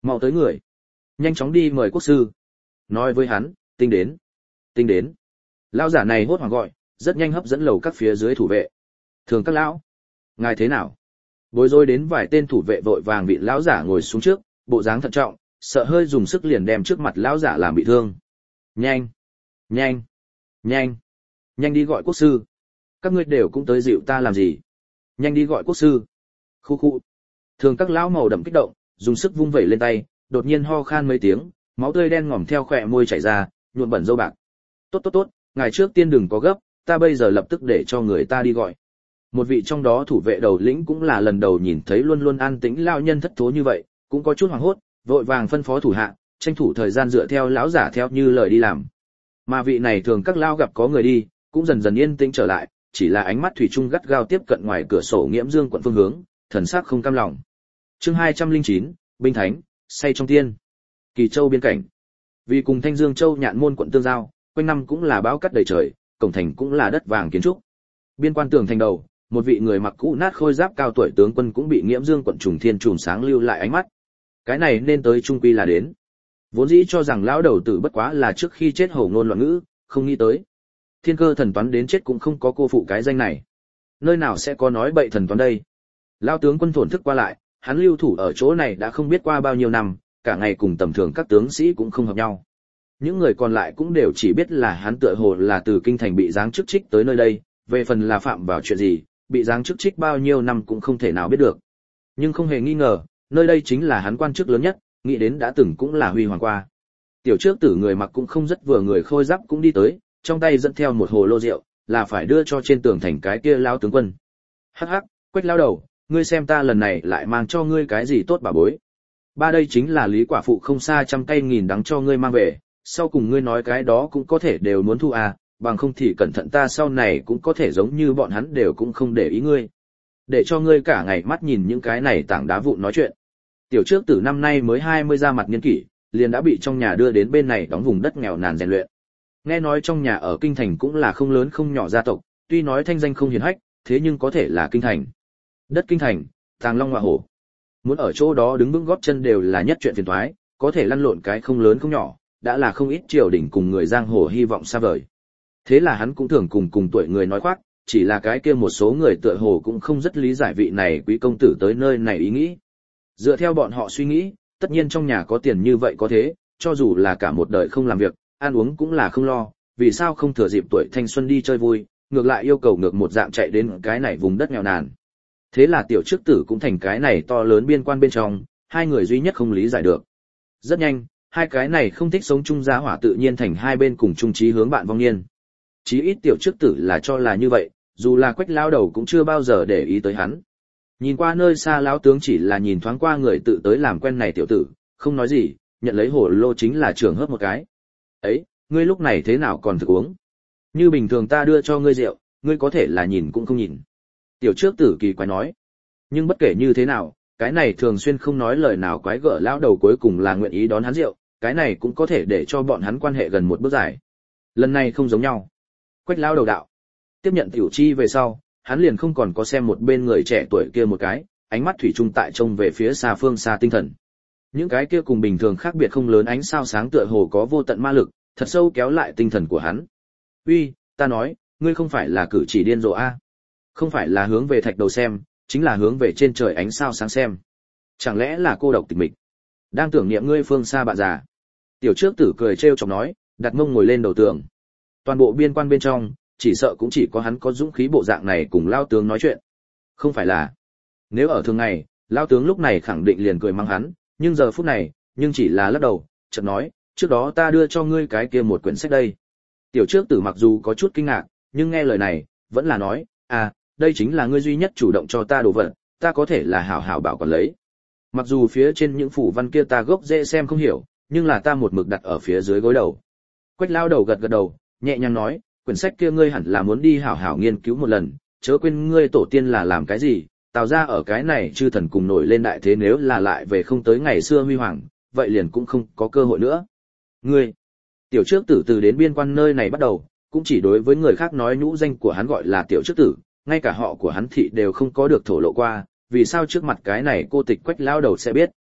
S1: Mau tới người, nhanh chóng đi mời quốc sư. Nói với hắn, tinh đến, tinh đến. Lão giả này hốt hoảng gọi, rất nhanh hấp dẫn lầu các phía dưới thủ vệ. Thường các lão, ngài thế nào? Bối rối đến vài tên thủ vệ vội vàng bị lão giả ngồi xuống trước, bộ dáng thận trọng, sợ hơi dùng sức liền đem trước mặt lão giả làm bị thương. Nhanh, nhanh, nhanh, nhanh đi gọi quốc sư. Các ngươi đều cũng tới dịu ta làm gì? Nhanh đi gọi quốc sư. Khu khu. Thường các lão màu đậm kích động, dùng sức vung vẩy lên tay, đột nhiên ho khan mấy tiếng, máu tươi đen ngòm theo khóe môi chảy ra, nhuộm bẩn râu bạc. Tốt tốt tốt, ngài trước tiên đừng có gấp, ta bây giờ lập tức để cho người ta đi gọi. Một vị trong đó thủ vệ đầu lĩnh cũng là lần đầu nhìn thấy luôn luôn an tĩnh lão nhân thất thố như vậy, cũng có chút hoảng hốt, vội vàng phân phó thủ hạ, tranh thủ thời gian dựa theo lão giả theo như lời đi làm. Mà vị này thường các lão gặp có người đi, cũng dần dần yên tĩnh trở lại, chỉ là ánh mắt thủy chung gắt gao tiếp cận ngoài cửa sổ Nghiễm Dương quận phương hướng, thần sắc không cam lòng. Chương hai trăm lẻ chín, Binh Thánh, say trong tiên. Kỳ Châu biên cảnh. Vì cùng Thanh Dương Châu Nhạn Môn quận tương giao, quanh năm cũng là bão cát đầy trời, cổng thành cũng là đất vàng kiến trúc. Biên quan tường thành đầu, một vị người mặc cũ nát khôi giáp cao tuổi tướng quân cũng bị Nghiễm Dương quận trùng thiên trùm sáng lưu lại ánh mắt. Cái này nên tới trung quy là đến. Vốn dĩ cho rằng lão đầu tử bất quá là trước khi chết hổ ngôn loạn ngữ, không nghĩ tới. Thiên cơ thần toán đến chết cũng không có cô phụ cái danh này. Nơi nào sẽ có nói bậy thần toán đây? Lão tướng quân thổn thức qua lại, hắn lưu thủ ở chỗ này đã không biết qua bao nhiêu năm, cả ngày cùng tầm thường các tướng sĩ cũng không hợp nhau. Những người còn lại cũng đều chỉ biết là hắn tựa hồ là từ kinh thành bị giáng chức trích tới nơi đây, về phần là phạm vào chuyện gì, bị giáng chức trích bao nhiêu năm cũng không thể nào biết được. Nhưng không hề nghi ngờ, nơi đây chính là hắn quan chức lớn nhất, nghĩ đến đã từng cũng là huy hoàng qua. Tiểu trước tử người mặc cũng không rất vừa người khôi giáp cũng đi tới, trong tay dẫn theo một hồ lô rượu, là phải đưa cho trên tường thành cái kia lão tướng quân. Hắc hắc, Quách lão đầu, ngươi xem ta lần này lại mang cho ngươi cái gì tốt bà bối. Ba đây chính là Lý quả phụ không xa trăm cây nghìn đắng cho ngươi mang về, sau cùng ngươi nói cái đó cũng có thể đều muốn thu à, bằng không thì cẩn thận ta sau này cũng có thể giống như bọn hắn đều cũng không để ý ngươi. Để cho ngươi cả ngày mắt nhìn những cái này tảng đá vụn nói chuyện. Tiểu trước tử năm nay mới hai mươi ra mặt niên kỷ, liền đã bị trong nhà đưa đến bên này đóng vùng đất nghèo nàn rèn luyện. Nghe nói trong nhà ở kinh thành cũng là không lớn không nhỏ gia tộc, tuy nói thanh danh không hiển hách, thế nhưng có thể là kinh thành. Đất kinh thành, tàng long ngọa hổ. Muốn ở chỗ đó đứng vững gót chân đều là nhất chuyện phiền toái, có thể lăn lộn cái không lớn không nhỏ, đã là không ít triều đình cùng người giang hồ hy vọng xa vời. Thế là hắn cũng thường cùng cùng tuổi người nói khoác, chỉ là cái kia một số người tựa hồ cũng không rất lý giải vị này quý công tử tới nơi này ý nghĩ. Dựa theo bọn họ suy nghĩ, tất nhiên trong nhà có tiền như vậy có thế, cho dù là cả một đời không làm việc, ăn uống cũng là không lo, vì sao không thừa dịp tuổi thanh xuân đi chơi vui, ngược lại yêu cầu ngược một dạng chạy đến cái này vùng đất nghèo nàn. Thế là tiểu trước tử cũng thành cái này to lớn biên quan bên trong, hai người duy nhất không lý giải được. Rất nhanh, hai cái này không thích sống chung giá hỏa tự nhiên thành hai bên cùng chung chí hướng bạn vong niên. Chí ít tiểu trước tử là cho là như vậy, dù là Quách lao đầu cũng chưa bao giờ để ý tới hắn. Nhìn qua nơi xa lão tướng chỉ là nhìn thoáng qua người tự tới làm quen này tiểu tử, không nói gì, nhận lấy hổ lô chính là trường hớp một cái. Ấy, ngươi lúc này thế nào còn thực uống? Như bình thường ta đưa cho ngươi rượu, ngươi có thể là nhìn cũng không nhìn. Tiểu trước tử kỳ quái nói. Nhưng bất kể như thế nào, cái này thường xuyên không nói lời nào quái gở lão đầu cuối cùng là nguyện ý đón hắn rượu, cái này cũng có thể để cho bọn hắn quan hệ gần một bước dài. Lần này không giống nhau. Quách lão đầu đạo. Tiếp nhận tiểu chi về sau, hắn liền không còn có xem một bên người trẻ tuổi kia một cái, ánh mắt thủy chung tại trông về phía xa phương xa tinh thần. Những cái kia cùng bình thường khác biệt không lớn ánh sao sáng tựa hồ có vô tận ma lực, thật sâu kéo lại tinh thần của hắn. Uy, ta nói, ngươi không phải là cử chỉ điên rồ a? Không phải là hướng về thạch đầu xem, chính là hướng về trên trời ánh sao sáng xem. Chẳng lẽ là cô độc tịch mịch? Đang tưởng niệm ngươi phương xa bạn già. Tiểu trước tử cười trêu chọc nói, đặt mông ngồi lên đầu tường. Toàn bộ biên quan bên trong, chỉ sợ cũng chỉ có hắn có dũng khí bộ dạng này cùng lao tướng nói chuyện. Không phải là. Nếu ở thường ngày, lao tướng lúc này khẳng định liền cười mắng hắn, nhưng giờ phút này, nhưng chỉ là lắc đầu, chợt nói, trước đó ta đưa cho ngươi cái kia một quyển sách đây. Tiểu trước tử mặc dù có chút kinh ngạc, nhưng nghe lời này, vẫn là nói, à, đây chính là ngươi duy nhất chủ động cho ta đồ vật, ta có thể là hảo hảo bảo quản lấy. Mặc dù phía trên những phủ văn kia ta gốc dễ xem không hiểu, nhưng là ta một mực đặt ở phía dưới gối đầu. Quách lao đầu gật gật đầu, nhẹ nhàng nói, quyển sách kia ngươi hẳn là muốn đi hảo hảo nghiên cứu một lần, chớ quên ngươi tổ tiên là làm cái gì, tào ra ở cái này chư thần cùng nổi lên đại thế, nếu là lại về không tới ngày xưa huy hoàng, vậy liền cũng không có cơ hội nữa. Ngươi, tiểu trước tử từ đến biên quan nơi này bắt đầu, cũng chỉ đối với người khác nói nhũ danh của hắn gọi là tiểu trước tử, ngay cả họ của hắn thị đều không có được thổ lộ qua, vì sao trước mặt cái này cô tịch Quách lao đầu sẽ biết.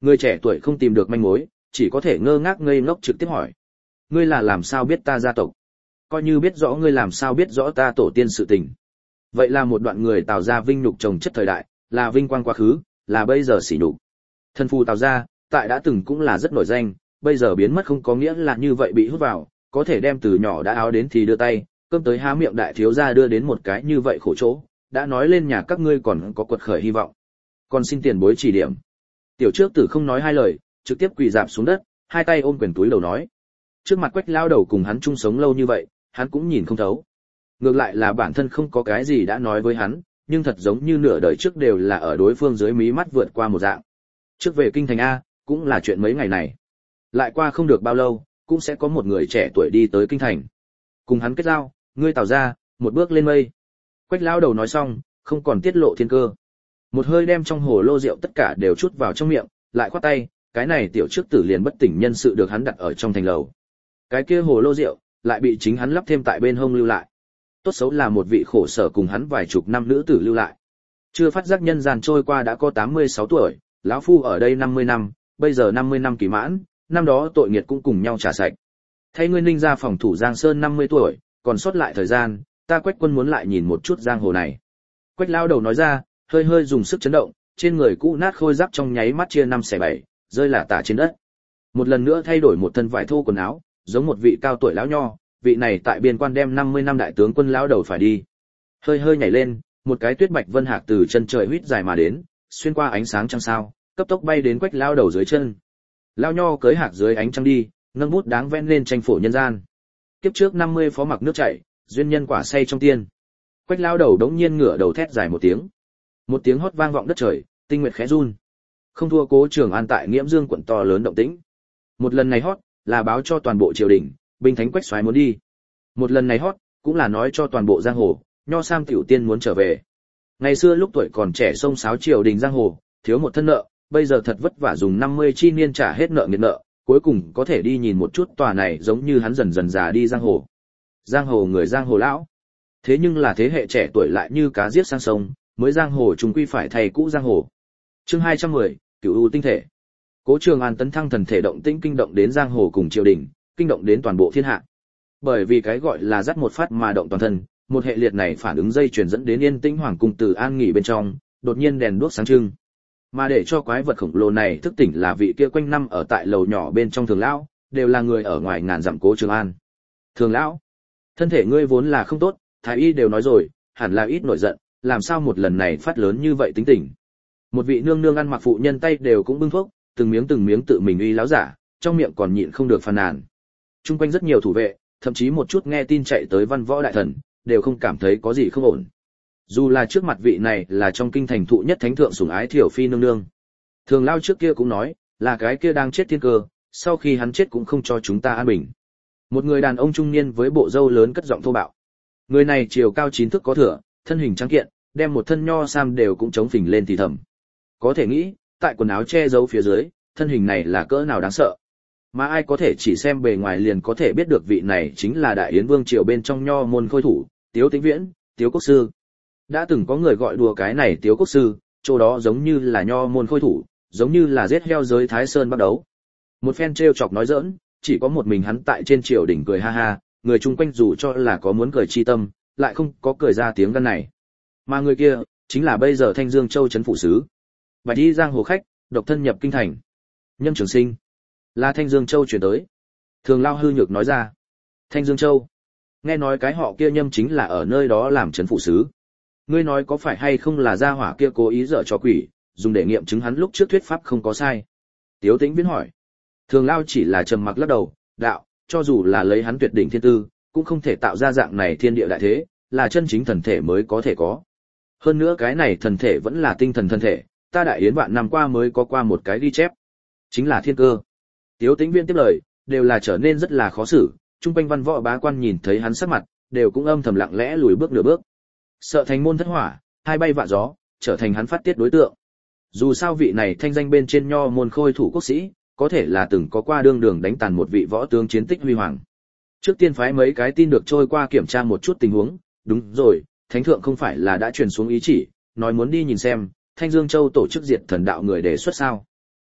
S1: Người trẻ tuổi không tìm được manh mối, chỉ có thể ngơ ngác ngây ngốc trực tiếp hỏi. Ngươi là làm sao biết ta gia tộc? Coi như biết rõ ngươi làm sao biết rõ ta tổ tiên sự tình. Vậy là một đoạn người Tào gia vinh nhục trồng chất thời đại, là vinh quang quá khứ, là bây giờ sỉ nhục. Thân phu Tào gia, tại đã từng cũng là rất nổi danh, bây giờ biến mất không có nghĩa là như vậy bị hút vào, có thể đem từ nhỏ đã áo đến thì đưa tay, cơm tới há miệng đại thiếu gia đưa đến một cái như vậy khổ chỗ, đã nói lên nhà các ngươi còn có quật khởi hy vọng. Còn xin tiền bối chỉ điểm. Tiểu trước tử không nói hai lời, trực tiếp quỳ rạp xuống đất, hai tay ôm quyền túi đầu nói. Trước mặt Quách lao đầu cùng hắn chung sống lâu như vậy, hắn cũng nhìn không thấu. Ngược lại là bản thân không có cái gì đã nói với hắn, nhưng thật giống như nửa đời trước đều là ở đối phương dưới mí mắt vượt qua một dạng. Trước về kinh thành A, cũng là chuyện mấy ngày này. Lại qua không được bao lâu, cũng sẽ có một người trẻ tuổi đi tới kinh thành. Cùng hắn kết giao, ngươi Tào ra, một bước lên mây. Quách lao đầu nói xong, không còn tiết lộ thiên cơ. Một hơi đem trong hồ lô rượu tất cả đều chút vào trong miệng, lại khoát tay, cái này tiểu trước tử liền bất tỉnh nhân sự được hắn đặt ở trong thành lầu. Cái kia hồ lô rượu, lại bị chính hắn lắp thêm tại bên hông lưu lại. Tốt xấu là một vị khổ sở cùng hắn vài chục năm nữ tử lưu lại. Chưa phát giác nhân gian trôi qua đã có tám mươi sáu tuổi, lão phu ở đây năm mươi năm, bây giờ năm mươi năm kỳ mãn, năm đó tội nghiệt cũng cùng nhau trả sạch. Thay ngươi Ninh ra phòng thủ Giang Sơn năm mươi tuổi, còn sót lại thời gian, ta Quách Quân muốn lại nhìn một chút giang hồ này. Quách lao đầu nói ra, hơi hơi dùng sức chấn động, trên người cũ nát khôi giáp trong nháy mắt chia năm xẻ bảy, rơi lả tả trên đất. Một lần nữa thay đổi một thân vải thô quần áo, giống một vị cao tuổi lão nho, vị này tại biên quan đem năm mươi năm đại tướng quân lão đầu phải đi. Hơi hơi nhảy lên, một cái tuyết bạch vân hạc từ chân trời huýt dài mà đến, xuyên qua ánh sáng trăng sao, cấp tốc bay đến Quách lão đầu dưới chân. Lão nho cưỡi hạc dưới ánh trăng đi, nâng bút đáng vẽ lên tranh phổ nhân gian. Kiếp trước năm mươi phó mặc nước chảy, duyên nhân quả say trong tiên. Quách lão đầu đống nhiên ngửa đầu thét dài một tiếng. Một tiếng hót vang vọng đất trời, tinh nguyệt khẽ run. Không thua Cố Trường An tại Nghiễm Dương quận to lớn động tĩnh. Một lần này hót là báo cho toàn bộ triều đình, binh thánh Quách soái muốn đi. Một lần này hót cũng là nói cho toàn bộ giang hồ, Nho Sam tiểu tiên muốn trở về. Ngày xưa lúc tuổi còn trẻ xông xáo triều đình giang hồ, thiếu một thân nợ, bây giờ thật vất vả dùng năm mươi chi niên trả hết nợ nghiệt nợ, cuối cùng có thể đi nhìn một chút tòa này giống như hắn dần dần già đi giang hồ. Giang hồ người giang hồ lão. Thế nhưng là thế hệ trẻ tuổi lại như cá giết sang sông, mới giang hồ chúng quy phải thay cũ giang hồ. Chương hai trăm mười, Cửu U tinh thể. Cố Trường An tấn thăng thần thể động tĩnh kinh động đến giang hồ cùng triều đình, kinh động đến toàn bộ thiên hạ. Bởi vì cái gọi là dắt một phát mà động toàn thân, một hệ liệt này phản ứng dây chuyển dẫn đến Yên Tĩnh Hoàng cung từ an nghỉ bên trong, đột nhiên đèn đuốc sáng trưng. Mà để cho quái vật khổng lồ này thức tỉnh là vị kia quanh năm ở tại lầu nhỏ bên trong Thường lão, đều là người ở ngoài ngàn dặm Cố Trường An. Thường lão, thân thể ngươi vốn là không tốt, thái y đều nói rồi, hẳn là ít nổi giận, làm sao một lần này phát lớn như vậy tính tình. Một vị nương nương ăn mặc phụ nhân tay đều cũng bưng thuốc, từng miếng từng miếng tự mình uy láo giả, trong miệng còn nhịn không được phàn nàn. Trung quanh rất nhiều thủ vệ, thậm chí một chút nghe tin chạy tới văn võ đại thần, đều không cảm thấy có gì không ổn. Dù là trước mặt vị này là trong kinh thành thụ nhất thánh thượng sủng ái Thiểu Phi nương nương. Thường lao trước kia cũng nói, là cái kia đang chết thiên cơ, sau khi hắn chết cũng không cho chúng ta an bình. Một người đàn ông trung niên với bộ râu lớn cất giọng thô bạo. Người này chiều cao chín thước có thừa, thân hình trắng kiện, đem một thân nho sam đều cũng chống phình lên thì thầm. Có thể nghĩ, tại quần áo che giấu phía dưới, thân hình này là cỡ nào đáng sợ. Mà ai có thể chỉ xem bề ngoài liền có thể biết được vị này chính là Đại Yến Vương triều bên trong nho môn khôi thủ, Tiếu Tĩnh Viễn, Tiếu Quốc sư. Đã từng có người gọi đùa cái này Tiếu Quốc sư, chỗ đó giống như là nho môn khôi thủ, giống như là giết heo giới Thái Sơn bắt đấu. Một phen trêu chọc nói giỡn, chỉ có một mình hắn tại trên triều đỉnh cười ha ha, người chung quanh dù cho là có muốn cười chi tâm, lại không có cười ra tiếng gan này. Mà người kia, chính là bây giờ Thanh Dương Châu trấn phủ sứ. Bạch y giang hồ khách, độc thân nhập kinh thành. Nhâm Trường Sinh, là Thanh Dương Châu chuyển tới. Thường lao hư nhược nói ra. Thanh Dương Châu. Nghe nói cái họ kia Nhâm chính là ở nơi đó làm trấn phủ sứ. Ngươi nói có phải hay không là gia hỏa kia cố ý dở trò quỷ, dùng để nghiệm chứng hắn lúc trước thuyết pháp không có sai. Tiếu Tĩnh Viễn hỏi. Thường lao chỉ là trầm mặc lắc đầu, đạo, cho dù là lấy hắn tuyệt đỉnh thiên tư, cũng không thể tạo ra dạng này thiên địa đại thế, là chân chính thần thể mới có thể có. Hơn nữa cái này thần thể vẫn là tinh thần thần thể, ta Đại Yến vạn năm qua mới có qua một cái ghi chép, chính là thiên cơ. Tiếu Tĩnh Viễn tiếp lời, đều là trở nên rất là khó xử, trung quanh văn võ bá quan nhìn thấy hắn sắc mặt, đều cũng âm thầm lặng lẽ lùi bước nửa bước. Sợ thành môn thất hỏa, hai bay vạ gió, trở thành hắn phát tiết đối tượng. Dù sao vị này thanh danh bên trên nho môn khôi thủ quốc sĩ, có thể là từng có qua đương đường đánh tàn một vị võ tướng chiến tích huy hoàng. Trước tiên phái mấy cái tin được trôi qua kiểm tra một chút tình huống, đúng rồi, thánh thượng không phải là đã truyền xuống ý chỉ, nói muốn đi nhìn xem, Thanh Dương Châu tổ chức diệt thần đạo người đề xuất sao?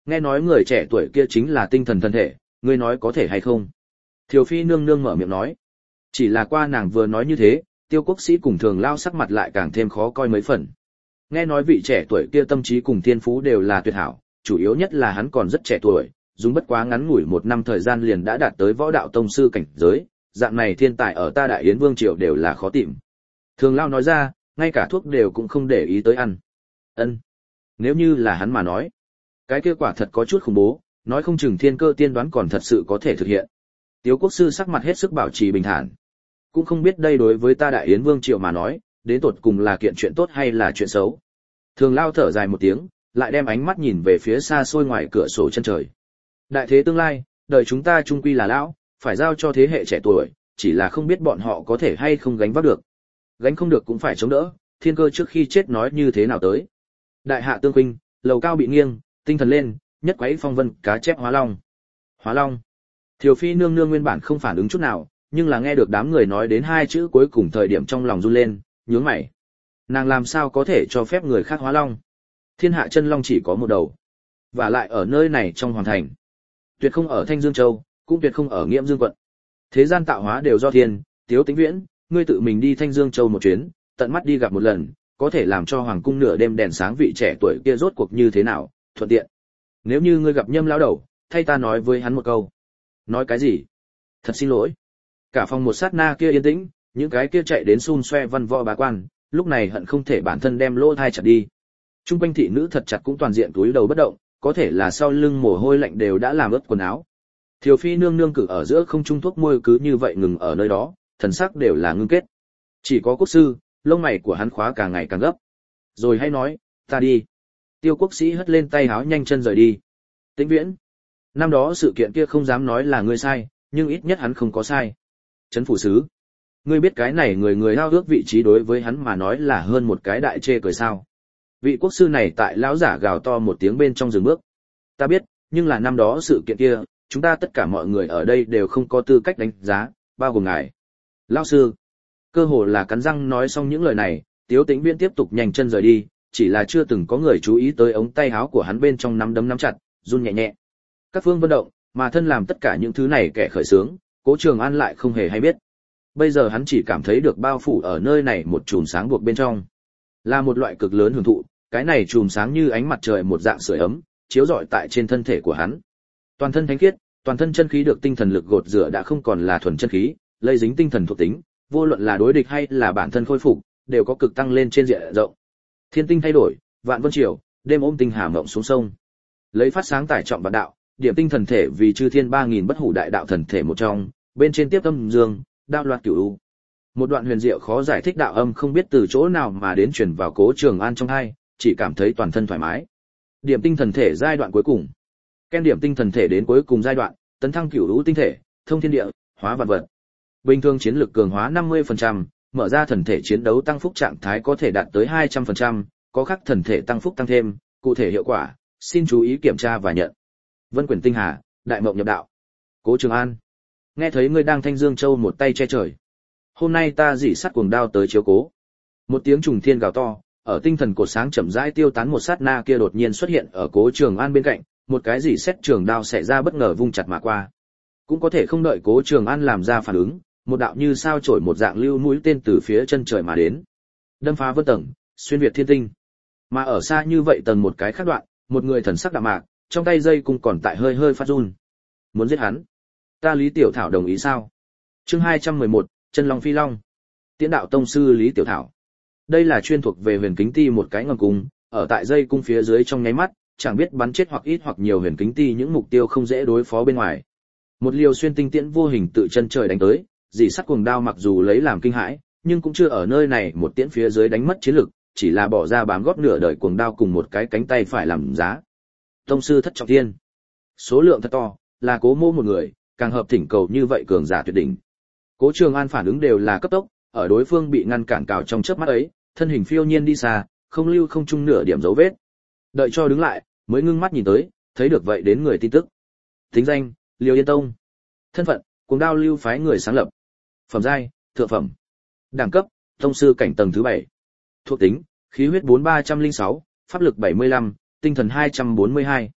S1: Nghe nói người trẻ tuổi kia chính là tinh thần thân thể, ngươi nói có thể hay không? Thiều Phi nương nương mở miệng nói. Chỉ là qua nàng vừa nói như thế, Tiêu Quốc Sĩ cùng Thường Lao sắc mặt lại càng thêm khó coi mấy phần. Nghe nói vị trẻ tuổi kia tâm trí cùng thiên phú đều là tuyệt hảo, chủ yếu nhất là hắn còn rất trẻ tuổi, dùng bất quá ngắn ngủi một năm thời gian liền đã đạt tới võ đạo tông sư cảnh giới, dạng này thiên tài ở ta Đại Yến Vương triều đều là khó tìm. Thường Lao nói ra, ngay cả thuốc đều cũng không để ý tới ăn. Ân, nếu như là hắn mà nói, cái kia quả thật có chút khủng bố, nói không chừng thiên cơ tiên đoán còn thật sự có thể thực hiện. Tiếu Quốc sư sắc mặt hết sức bảo trì bình thản. Cũng không biết đây đối với ta Đại Yến Vương triều mà nói, đến tột cùng là kiện chuyện tốt hay là chuyện xấu. Thường Lao thở dài một tiếng, lại đem ánh mắt nhìn về phía xa xôi ngoài cửa sổ chân trời. Đại thế tương lai, đời chúng ta chung quy là lão, phải giao cho thế hệ trẻ tuổi, chỉ là không biết bọn họ có thể hay không gánh vác được. Gánh không được cũng phải chống đỡ, thiên cơ trước khi chết nói như thế nào tới. Đại hạ tương huynh, lầu cao bị nghiêng, tinh thần lên, nhất quấy phong vân, cá chép hóa long. Hóa long. Thiều Phi nương nương nguyên bản không phản ứng chút nào, nhưng là nghe được đám người nói đến hai chữ cuối cùng thời điểm trong lòng run lên, nhướng mày. Nàng làm sao có thể cho phép người khác hóa long? Thiên hạ chân long chỉ có một đầu. Và lại ở nơi này trong hoàng thành. Tuyệt không ở Thanh Dương Châu, cũng tuyệt không ở Nghiễm Dương quận. Thế gian tạo hóa đều do thiên, Tiếu Tĩnh Viễn, ngươi tự mình đi Thanh Dương Châu một chuyến, tận mắt đi gặp một lần, có thể làm cho hoàng cung nửa đêm đèn sáng vị trẻ tuổi kia rốt cuộc như thế nào, thuận tiện. Nếu như ngươi gặp Nhâm lão đầu, thay ta nói với hắn một câu. Nói cái gì? Thật xin lỗi. Cả phòng một sát na kia yên tĩnh, những cái kia chạy đến xun xoe văn võ bá quan, lúc này hận không thể bản thân đem lỗ thai chặt đi. Trung quanh thị nữ thật chặt cũng toàn diện túi đầu bất động, có thể là sau lưng mồ hôi lạnh đều đã làm ướt quần áo. Thiều Phi nương nương cử ở giữa không trung thuốc môi cứ như vậy ngừng ở nơi đó, thần sắc đều là ngưng kết. Chỉ có Quốc sư, lông mày của hắn khóa càng ngày càng gấp. Rồi hay nói, ta đi. Tiêu Quốc Sĩ hất lên tay háo nhanh chân rời đi. Tĩnh Viễn, năm đó sự kiện kia không dám nói là ngươi sai, nhưng ít nhất hắn không có sai. Trấn phủ sứ, ngươi biết cái này người người ao ước vị trí đối với hắn mà nói là hơn một cái đại chê cười sao? Vị quốc sư này tại lão giả gào to một tiếng bên trong rừng bước. Ta biết, nhưng là năm đó sự kiện kia, chúng ta tất cả mọi người ở đây đều không có tư cách đánh giá, bao gồm ngài. Lão sư, cơ hồ là cắn răng nói xong những lời này, Tiếu Tĩnh Viễn tiếp tục nhanh chân rời đi, chỉ là chưa từng có người chú ý tới ống tay áo của hắn bên trong nắm đấm nắm chặt, run nhẹ nhẹ. Các phương vận động, mà thân làm tất cả những thứ này kẻ khởi xướng, Cố Trường An lại không hề hay biết. Bây giờ hắn chỉ cảm thấy được bao phủ ở nơi này một chùm sáng buộc bên trong. Là một loại cực lớn hưởng thụ, cái này chùm sáng như ánh mặt trời một dạng sưởi ấm, chiếu rọi tại trên thân thể của hắn. Toàn thân thánh khiết, toàn thân chân khí được tinh thần lực gột rửa đã không còn là thuần chân khí, lây dính tinh thần thuộc tính, vô luận là đối địch hay là bản thân khôi phục, đều có cực tăng lên trên diện rộng. Thiên tinh thay đổi, vạn vân triều, đêm ôm tinh hà mộng xuống sông. Lấy phát sáng tải trọng vạn đạo, điểm tinh thần thể vì chư thiên ba nghìn bất hủ đại đạo thần thể một trong, bên trên tiếp âm dương, đạo loạt cửu u. Một đoạn huyền diệu khó giải thích đạo âm không biết từ chỗ nào mà đến truyền vào Cố Trường An trong hai, chỉ cảm thấy toàn thân thoải mái. Điểm tinh thần thể giai đoạn cuối cùng. Ken điểm tinh thần thể đến cuối cùng giai đoạn, tấn thăng cửu u tinh thể, thông thiên địa, hóa vạn vật. Bình thường chiến lực cường hóa năm mươi phần trăm, mở ra thần thể chiến đấu tăng phúc trạng thái có thể đạt tới hai trăm phần trăm, có khắc thần thể tăng phúc tăng thêm, cụ thể hiệu quả, xin chú ý kiểm tra và nhận. Vân Quyển Tinh Hà, đại mộng nhập đạo. Cố Trường An, nghe thấy ngươi đang Thanh Dương Châu một tay che trời. Hôm nay ta dỉ sắt cuồng đao tới chiếu cố. Một tiếng trùng thiên gào to, ở tinh thần cột sáng chậm rãi tiêu tán một sát na kia đột nhiên xuất hiện ở Cố Trường An bên cạnh, một cái dỉ xét trường đao xẻ ra bất ngờ vung chặt mà qua. Cũng có thể không đợi Cố Trường An làm ra phản ứng, một đạo như sao chổi một dạng lưu mũi tên từ phía chân trời mà đến, đâm phá vân tầng, xuyên việt thiên tinh. Mà ở xa như vậy tầng một cái khác đoạn, một người thần sắc đạm mạc, trong tay dây cung còn tại hơi hơi phát run. Muốn giết hắn? Ta Lý Tiểu Thảo đồng ý sao? Chương hai trăm mười một, Chân Long Phi Long. Tiễn đạo tông sư Lý Tiểu Thảo. Đây là chuyên thuộc về huyền kính ti một cái ngầm cung, ở tại dây cung phía dưới trong nháy mắt, chẳng biết bắn chết hoặc ít hoặc nhiều huyền kính ti những mục tiêu không dễ đối phó bên ngoài. Một liều xuyên tinh tiễn vô hình tự chân trời đánh tới, dì sắt cuồng đao mặc dù lấy làm kinh hãi, nhưng cũng chưa ở nơi này một tiễn phía dưới đánh mất chiến lực, chỉ là bỏ ra bám góp nửa đời cuồng đao cùng một cái cánh tay phải làm giá. Tông sư thất trọng thiên, số lượng thật to, là Cố Mô một người, càng hợp thỉnh cầu như vậy cường giả tuyệt đỉnh. Cố Trường An phản ứng đều là cấp tốc, ở đối phương bị ngăn cản cào trong chớp mắt ấy, thân hình phiêu nhiên đi xa, không lưu không chung nửa điểm dấu vết. Đợi cho đứng lại, mới ngưng mắt nhìn tới, thấy được vậy đến người tin tức. Tính danh: Liêu Yên Tông. Thân phận: Cuồng đao lưu phái người sáng lập. Phẩm giai: thượng phẩm. Đẳng cấp: tông sư cảnh tầng thứ bảy. Thuộc tính: khí huyết bốn ba không sáu, pháp lực bảy mươi lăm, tinh thần hai trăm bốn mươi hai.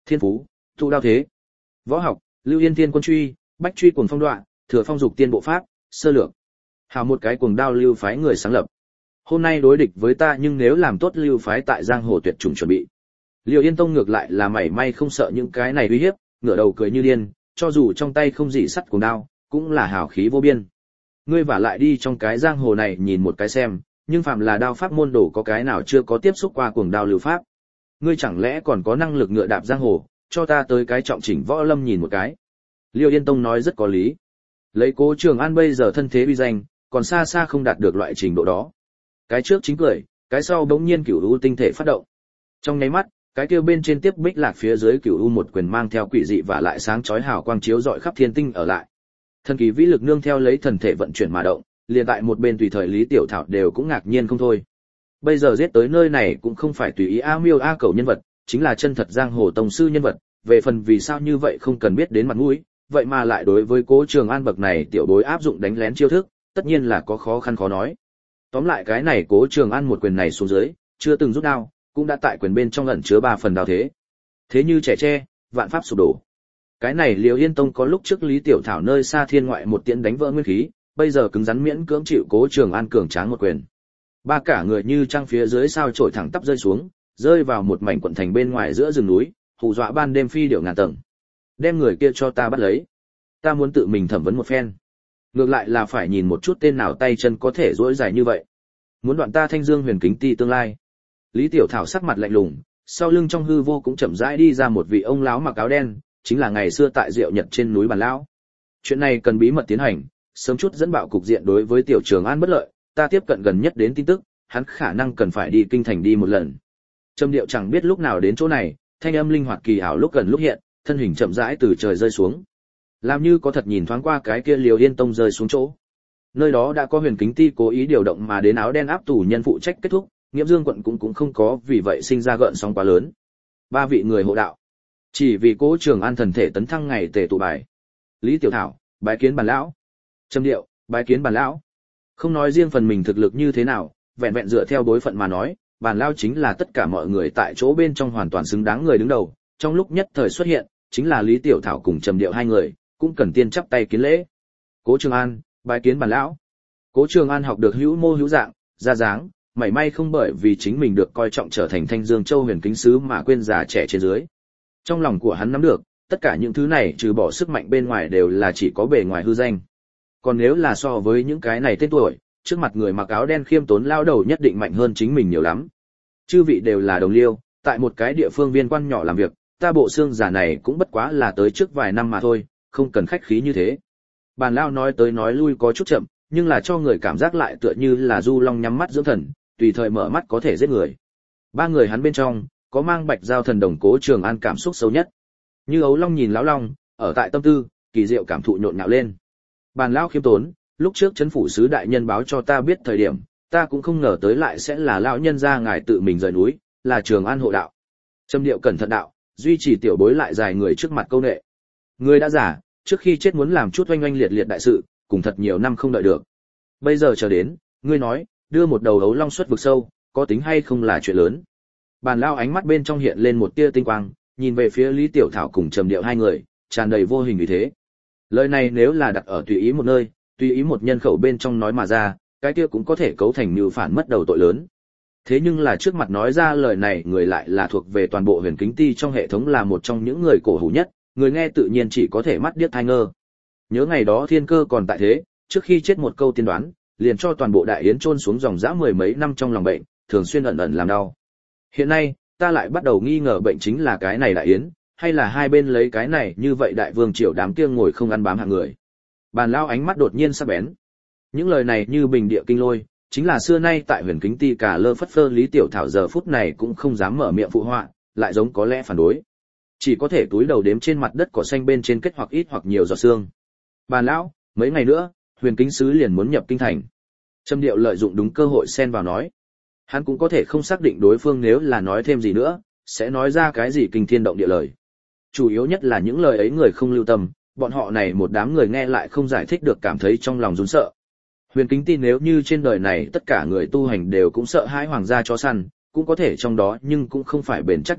S1: Thiên phú, tụ đao thế. Võ học, Lưu Yên Thiên quân truy, Bách truy cuồng phong đoạn, Thừa phong dục tiên bộ pháp, sơ lược. Hào một cái cuồng đao lưu phái người sáng lập. Hôm nay đối địch với ta nhưng nếu làm tốt lưu phái tại giang hồ tuyệt chủng chuẩn bị. Liêu Yên Tông ngược lại là mảy may không sợ những cái này uy hiếp, ngửa đầu cười như điên, cho dù trong tay không gì sắt cuồng đao, cũng là hào khí vô biên. Ngươi vả lại đi trong cái giang hồ này nhìn một cái xem, nhưng phạm là đao pháp môn đồ có cái nào chưa có tiếp xúc qua cuồng đao lưu pháp. Ngươi chẳng lẽ còn có năng lực ngựa đạp giang hồ, cho ta tới cái trọng chỉnh võ lâm nhìn một cái. Liêu Yên Tông nói rất có lý. Lấy Cố Trường An bây giờ thân thế uy danh, còn xa xa không đạt được loại trình độ đó. Cái trước chính cười, cái sau bỗng nhiên cửu u tinh thể phát động. Trong nháy mắt, cái kia bên trên tiếp bích lạc phía dưới cửu u một quyền mang theo quỷ dị và lại sáng chói hào quang chiếu rọi khắp thiên tinh ở lại. Thần kỳ vĩ lực nương theo lấy thần thể vận chuyển mà động, liền tại một bên tùy thời Lý Tiểu Thảo đều cũng ngạc nhiên không thôi. Bây giờ giết tới nơi này cũng không phải tùy ý a miêu a cầu nhân vật, chính là chân thật giang hồ tông sư nhân vật, về phần vì sao như vậy không cần biết đến mặt mũi, vậy mà lại đối với Cố Trường An bậc này tiểu bối áp dụng đánh lén chiêu thức, tất nhiên là có khó khăn khó nói. Tóm lại cái này Cố Trường An một quyền này xuống dưới, chưa từng rút đao, cũng đã tại quyền bên trong ẩn chứa ba phần đao thế. Thế như trẻ tre, vạn pháp sụp đổ. Cái này Liêu Yên Tông có lúc trước Lý Tiểu Thảo nơi xa thiên ngoại một tiễn đánh vỡ nguyên khí, bây giờ cứng rắn miễn cưỡng chịu Cố Trường An cường tráng một quyền. Ba cả người như trăng phía dưới sao trổi thẳng tắp rơi xuống, rơi vào một mảnh quận thành bên ngoài giữa rừng núi, hù dọa ban đêm phi điểu ngàn tầng. Đem người kia cho ta bắt lấy. Ta muốn tự mình thẩm vấn một phen. Ngược lại là phải nhìn một chút tên nào tay chân có thể duỗi dài như vậy. Muốn đoạn ta Thanh Dương Huyền Kính Ti tương lai. Lý Tiểu Thảo sắc mặt lạnh lùng, sau lưng trong hư vô cũng chậm rãi đi ra một vị ông lão mặc áo đen, chính là ngày xưa tại Diệu Nhật trên núi Bàn lão. Chuyện này cần bí mật tiến hành, sớm chút dẫn bạo cục diện đối với Tiểu Trường An bất lợi, ta tiếp cận gần nhất đến tin tức, hắn khả năng cần phải đi kinh thành đi một lần. Trầm Điệu chẳng biết lúc nào đến chỗ này, thanh âm linh hoạt kỳ ảo lúc gần lúc hiện, thân hình chậm rãi từ trời rơi xuống. Làm như có thật nhìn thoáng qua cái kia Liêu Yên Tông rơi xuống chỗ. Nơi đó đã có Huyền Kính Ti cố ý điều động mà đến áo đen áp tù nhân phụ trách kết thúc, Nghiễm Dương quận cũng cũng không có vì vậy sinh ra gợn sóng quá lớn. Ba vị người hộ đạo, chỉ vì Cố Trường An thần thể tấn thăng ngày tề tụ bài. Lý Tiểu Thảo, bái kiến Bàn lão. Trầm Điệu, bái kiến Bàn lão. Không nói riêng phần mình thực lực như thế nào, vẹn vẹn dựa theo bối phận mà nói, Bàn lão chính là tất cả mọi người tại chỗ bên trong hoàn toàn xứng đáng người đứng đầu, trong lúc nhất thời xuất hiện, chính là Lý Tiểu Thảo cùng Trầm Điệu hai người, cũng cần tiên chắp tay kiến lễ. Cố Trường An, bái kiến Bàn lão. Cố Trường An học được hữu mô hữu dạng, ra dáng, mảy may không bởi vì chính mình được coi trọng trở thành Thanh Dương Châu Huyền Kính sứ mà quên già trẻ trên dưới. Trong lòng của hắn nắm được, tất cả những thứ này trừ bỏ sức mạnh bên ngoài đều là chỉ có bề ngoài hư danh. Còn nếu là so với những cái này tên tuổi, trước mặt người mặc áo đen khiêm tốn lao đầu nhất định mạnh hơn chính mình nhiều lắm. Chư vị đều là đồng liêu, tại một cái địa phương viên quan nhỏ làm việc, ta bộ xương giả này cũng bất quá là tới trước vài năm mà thôi, không cần khách khí như thế. Bàn lao nói tới nói lui có chút chậm, nhưng là cho người cảm giác lại tựa như là du long nhắm mắt dưỡng thần, tùy thời mở mắt có thể giết người. Ba người hắn bên trong, có mang bạch giao thần đồng Cố Trường An cảm xúc sâu nhất. Như ấu long nhìn lão long, ở tại tâm tư, kỳ diệu cảm thụ nhộn nhạo lên. Bàn lao khiêm tốn, lúc trước trấn phủ sứ đại nhân báo cho ta biết thời điểm, ta cũng không ngờ tới lại sẽ là lão nhân gia ngài tự mình rời núi, là Trường An hộ đạo. Trầm Điệu cẩn thận đạo, duy trì tiểu bối lại dài người trước mặt câu nệ. Người đã giả, trước khi chết muốn làm chút oanh oanh liệt liệt đại sự, cùng thật nhiều năm không đợi được. Bây giờ chờ đến, ngươi nói, đưa một đầu ấu long xuất vực sâu, có tính hay không là chuyện lớn. Bàn lao ánh mắt bên trong hiện lên một tia tinh quang, nhìn về phía Lý Tiểu Thảo cùng Trầm Điệu hai người, tràn đầy vô hình vì thế. Lời này nếu là đặt ở tùy ý một nơi, tùy ý một nhân khẩu bên trong nói mà ra, cái kia cũng có thể cấu thành mưu phản mất đầu tội lớn. Thế nhưng là trước mặt nói ra lời này người lại là thuộc về toàn bộ Huyền Kính Ti trong hệ thống là một trong những người cổ hủ nhất, người nghe tự nhiên chỉ có thể mắt điếc tai ngơ. Nhớ ngày đó Thiên Cơ còn tại thế, trước khi chết một câu tiên đoán, liền cho toàn bộ đại yến chôn xuống dòng dã mười mấy năm trong lòng bệnh, thường xuyên ẩn ẩn làm đau. Hiện nay, ta lại bắt đầu nghi ngờ bệnh chính là cái này đại yến, hay là hai bên lấy cái này như vậy đại vương triều đám kia ngồi không ăn bám hạng người. Bàn lao ánh mắt đột nhiên sắc bén. Những lời này như bình địa kinh lôi, chính là xưa nay tại Huyền Kính Ti cả lơ phất phơ Lý Tiểu Thảo giờ phút này cũng không dám mở miệng phụ họa, lại giống có lẽ phản đối. Chỉ có thể túi đầu đếm trên mặt đất cỏ xanh bên trên kết hoặc ít hoặc nhiều giọt sương. Bàn lão, mấy ngày nữa, Huyền Kính sứ liền muốn nhập kinh thành. Trầm Điệu lợi dụng đúng cơ hội xen vào nói. Hắn cũng có thể không xác định đối phương nếu là nói thêm gì nữa, sẽ nói ra cái gì kinh thiên động địa lời. Chủ yếu nhất là những lời ấy người không lưu tâm, bọn họ này một đám người nghe lại không giải thích được cảm thấy trong lòng run sợ. Huyền Kính tin nếu như trên đời này tất cả người tu hành đều cũng sợ hãi hoàng gia chó săn, cũng có thể trong đó nhưng cũng không phải bền chắc như thép,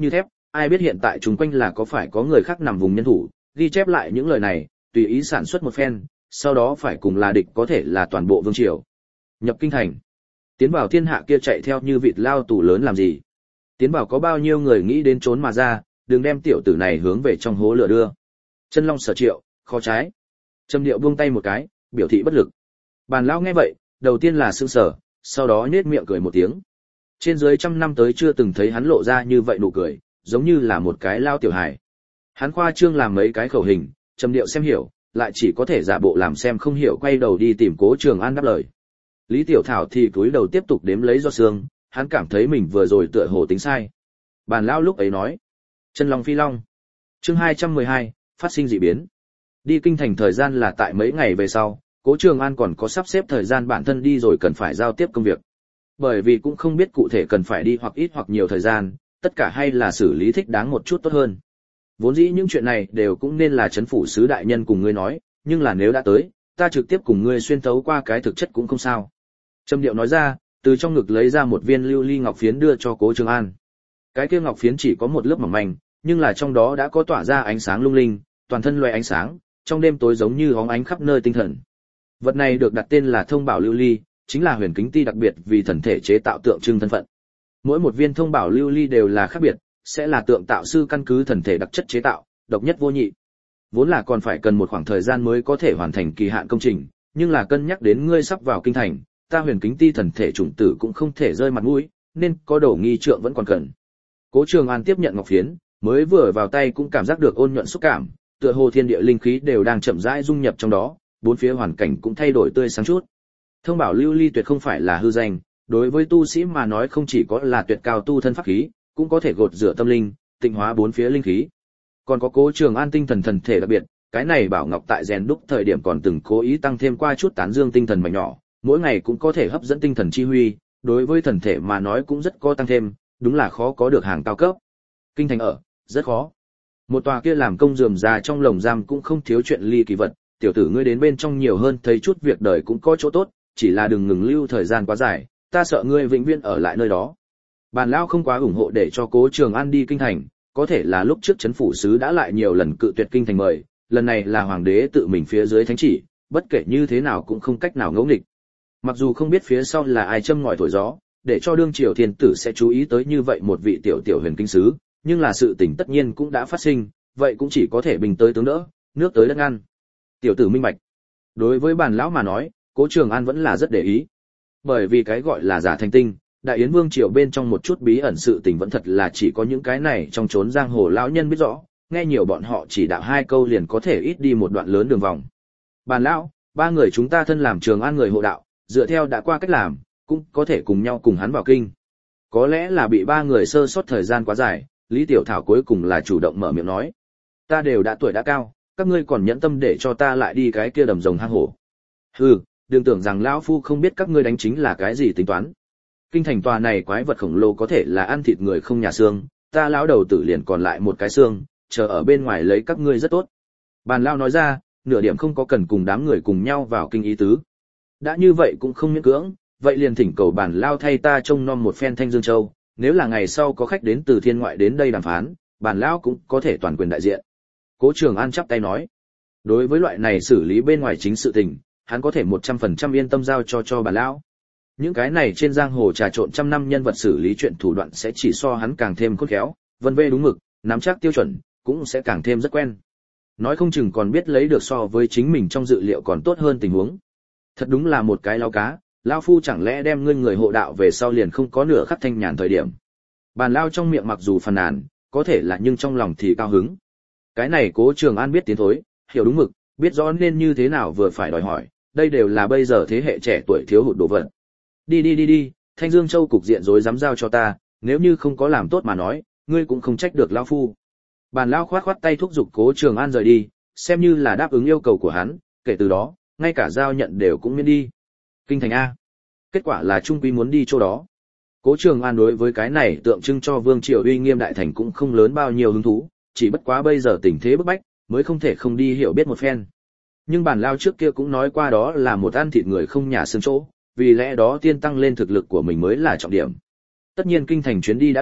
S1: ai biết hiện tại chúng quanh là có phải có người khác nằm vùng nhân thủ, ghi chép lại những lời này, tùy ý sản xuất một phen, sau đó phải cùng là địch có thể là toàn bộ vương triều. Nhập kinh thành, tiến vào thiên hạ kia chạy theo như vịt lao tù lớn làm gì? Tiến vào có bao nhiêu người nghĩ đến trốn mà ra, đừng đem tiểu tử này hướng về trong hố lửa đưa. Chân Long Sở Triệu, khó trái. Trầm Điệu buông tay một cái, biểu thị bất lực. Bàn lão nghe vậy, đầu tiên là sững sờ, sau đó nhếch miệng cười một tiếng. Trên dưới trăm năm tới chưa từng thấy hắn lộ ra như vậy nụ cười, giống như là một cái lao tiểu hài. Hắn khoa trương làm mấy cái khẩu hình, Trầm Điệu xem hiểu, lại chỉ có thể giả bộ làm xem không hiểu, quay đầu đi tìm Cố Trường An đáp lời. Lý Tiểu Thảo thì cúi đầu tiếp tục đếm lấy do xương, hắn cảm thấy mình vừa rồi tựa hồ tính sai. Bàn lão lúc ấy nói, Chân Long Phi Long. Chương hai trăm mười hai, phát sinh dị biến. Đi kinh thành thời gian là tại mấy ngày về sau, Cố Trường An còn có sắp xếp thời gian bản thân đi rồi cần phải giao tiếp công việc. Bởi vì cũng không biết cụ thể cần phải đi hoặc ít hoặc nhiều thời gian, tất cả hay là xử lý thích đáng một chút tốt hơn. Vốn dĩ những chuyện này đều cũng nên là chấn phủ sứ đại nhân cùng ngươi nói, nhưng là nếu đã tới, ta trực tiếp cùng ngươi xuyên thấu qua cái thực chất cũng không sao. Trầm Điệu nói ra, từ trong ngực lấy ra một viên lưu ly ngọc phiến đưa cho Cố Trường An. Cái kia ngọc phiến chỉ có một lớp mỏng manh, nhưng là trong đó đã có tỏa ra ánh sáng lung linh, toàn thân loé ánh sáng, trong đêm tối giống như óng ánh khắp nơi tinh thần. Vật này được đặt tên là Thông Bảo Lưu Ly, chính là huyền kính ti đặc biệt vì thần thể chế tạo tượng trưng thân phận. Mỗi một viên Thông Bảo Lưu Ly đều là khác biệt, sẽ là tượng tạo sư căn cứ thần thể đặc chất chế tạo, độc nhất vô nhị. Vốn là còn phải cần một khoảng thời gian mới có thể hoàn thành kỳ hạn công trình, nhưng là cân nhắc đến ngươi sắp vào kinh thành, ta huyền kính ti thần thể chủng tử cũng không thể rơi mặt mũi, nên có đồ nghi trượng vẫn còn cần. Cố Trường An tiếp nhận ngọc phiến, mới vừa vào tay cũng cảm giác được ôn nhuận xúc cảm, tựa hồ thiên địa linh khí đều đang chậm rãi dung nhập trong đó, bốn phía hoàn cảnh cũng thay đổi tươi sáng chút. Thông Bảo Lưu Ly tuyệt không phải là hư danh, đối với tu sĩ mà nói không chỉ có là tuyệt cao tu thân pháp khí, cũng có thể gột rửa tâm linh, tịnh hóa bốn phía linh khí. Còn có Cố Trường An tinh thần thần thể đặc biệt, cái này bảo ngọc tại rèn đúc thời điểm còn từng cố ý tăng thêm qua chút tán dương tinh thần mảnh nhỏ, mỗi ngày cũng có thể hấp dẫn tinh thần chi huy, đối với thần thể mà nói cũng rất có tăng thêm, đúng là khó có được hàng cao cấp. Kinh thành ở, rất khó. Một tòa kia làm công rườm rà trong lồng giam cũng không thiếu chuyện ly kỳ vật, tiểu tử ngươi đến bên trong nhiều hơn thấy chút việc đời cũng có chỗ tốt, chỉ là đừng ngừng lưu thời gian quá dài, ta sợ ngươi vĩnh viễn ở lại nơi đó. Bàn lão không quá ủng hộ để cho Cố Trường An đi kinh thành, có thể là lúc trước chấn phủ sứ đã lại nhiều lần cự tuyệt kinh thành mời, lần này là hoàng đế tự mình phía dưới thánh chỉ, bất kể như thế nào cũng không cách nào ngẫu nghịch. Mặc dù không biết phía sau là ai châm ngòi thổi gió, để cho đương triều thiên tử sẽ chú ý tới như vậy một vị tiểu tiểu huyền kinh sứ, nhưng là sự tình tất nhiên cũng đã phát sinh, vậy cũng chỉ có thể bình tới tướng đỡ, nước tới đất ngăn. Tiểu tử minh bạch. Đối với bàn lão mà nói, Cố Trường An vẫn là rất để ý. Bởi vì cái gọi là giả thành tinh, đại yến vương triều bên trong một chút bí ẩn sự tình vẫn thật là chỉ có những cái này trong chốn giang hồ lão nhân biết rõ, nghe nhiều bọn họ chỉ đạo hai câu liền có thể ít đi một đoạn lớn đường vòng. Bàn lão, ba người chúng ta thân làm Trường An người hộ đạo, dựa theo đã qua cách làm, cũng có thể cùng nhau cùng hắn vào kinh. Có lẽ là bị ba người sơ sót thời gian quá dài, Lý Tiểu Thảo cuối cùng là chủ động mở miệng nói. Ta đều đã tuổi đã cao, các ngươi còn nhẫn tâm để cho ta lại đi cái kia đầm rồng hang hổ. Hừ, đừng tưởng rằng lão phu không biết các ngươi đánh chính là cái gì tính toán. Kinh thành tòa này quái vật khổng lồ có thể là ăn thịt người không nhà xương, ta lão đầu tử liền còn lại một cái xương, chờ ở bên ngoài lấy các ngươi rất tốt. Bàn lão nói ra, nửa điểm không có cần cùng đám người cùng nhau vào kinh ý tứ. Đã như vậy cũng không miễn cưỡng, vậy liền thỉnh cầu bàn lão thay ta trông nom một phen Thanh Dương Châu, nếu là ngày sau có khách đến từ thiên ngoại đến đây đàm phán, bàn lão cũng có thể toàn quyền đại diện. Cố Trường An chắp tay nói, đối với loại này xử lý bên ngoài chính sự tình, hắn có thể một trăm phần trăm yên tâm giao cho cho bàn lão. Những cái này trên giang hồ trà trộn trăm năm nhân vật xử lý chuyện thủ đoạn sẽ chỉ so hắn càng thêm khôn khéo, vân vê đúng mực, nắm chắc tiêu chuẩn, cũng sẽ càng thêm rất quen. Nói không chừng còn biết lấy được so với chính mình trong dự liệu còn tốt hơn tình huống. Thật đúng là một cái lao cá, lao phu chẳng lẽ đem ngươi người hộ đạo về sau liền không có nửa khắc thanh nhàn thời điểm. Bàn lao trong miệng mặc dù phàn nàn, có thể là nhưng trong lòng thì cao hứng. Cái này Cố Trường An biết tiến thối, hiểu đúng mực, biết rõ nên như thế nào vừa phải đòi hỏi, đây đều là bây giờ thế hệ trẻ tuổi thiếu hụt đồ vật. Đi đi đi đi, Thanh Dương Châu cục diện rối dám giao cho ta, nếu như không có làm tốt mà nói, ngươi cũng không trách được lão phu. Bàn lão khoát khoát tay thúc giục Cố Trường An rời đi, xem như là đáp ứng yêu cầu của hắn, kể từ đó, ngay cả giao nhận đều cũng miễn đi. Kinh thành a. Kết quả là trung quy muốn đi chỗ đó. Cố Trường An đối với cái này tượng trưng cho vương triều uy nghiêm đại thành cũng không lớn bao nhiêu hứng thú, chỉ bất quá bây giờ tình thế bức bách, mới không thể không đi hiểu biết một phen. Nhưng bản lao trước kia cũng nói qua đó là một ăn thịt người không nhà xương chỗ, vì lẽ đó tiên tăng lên thực lực của mình mới là trọng điểm. Tất nhiên kinh thành chuyến đi đã định,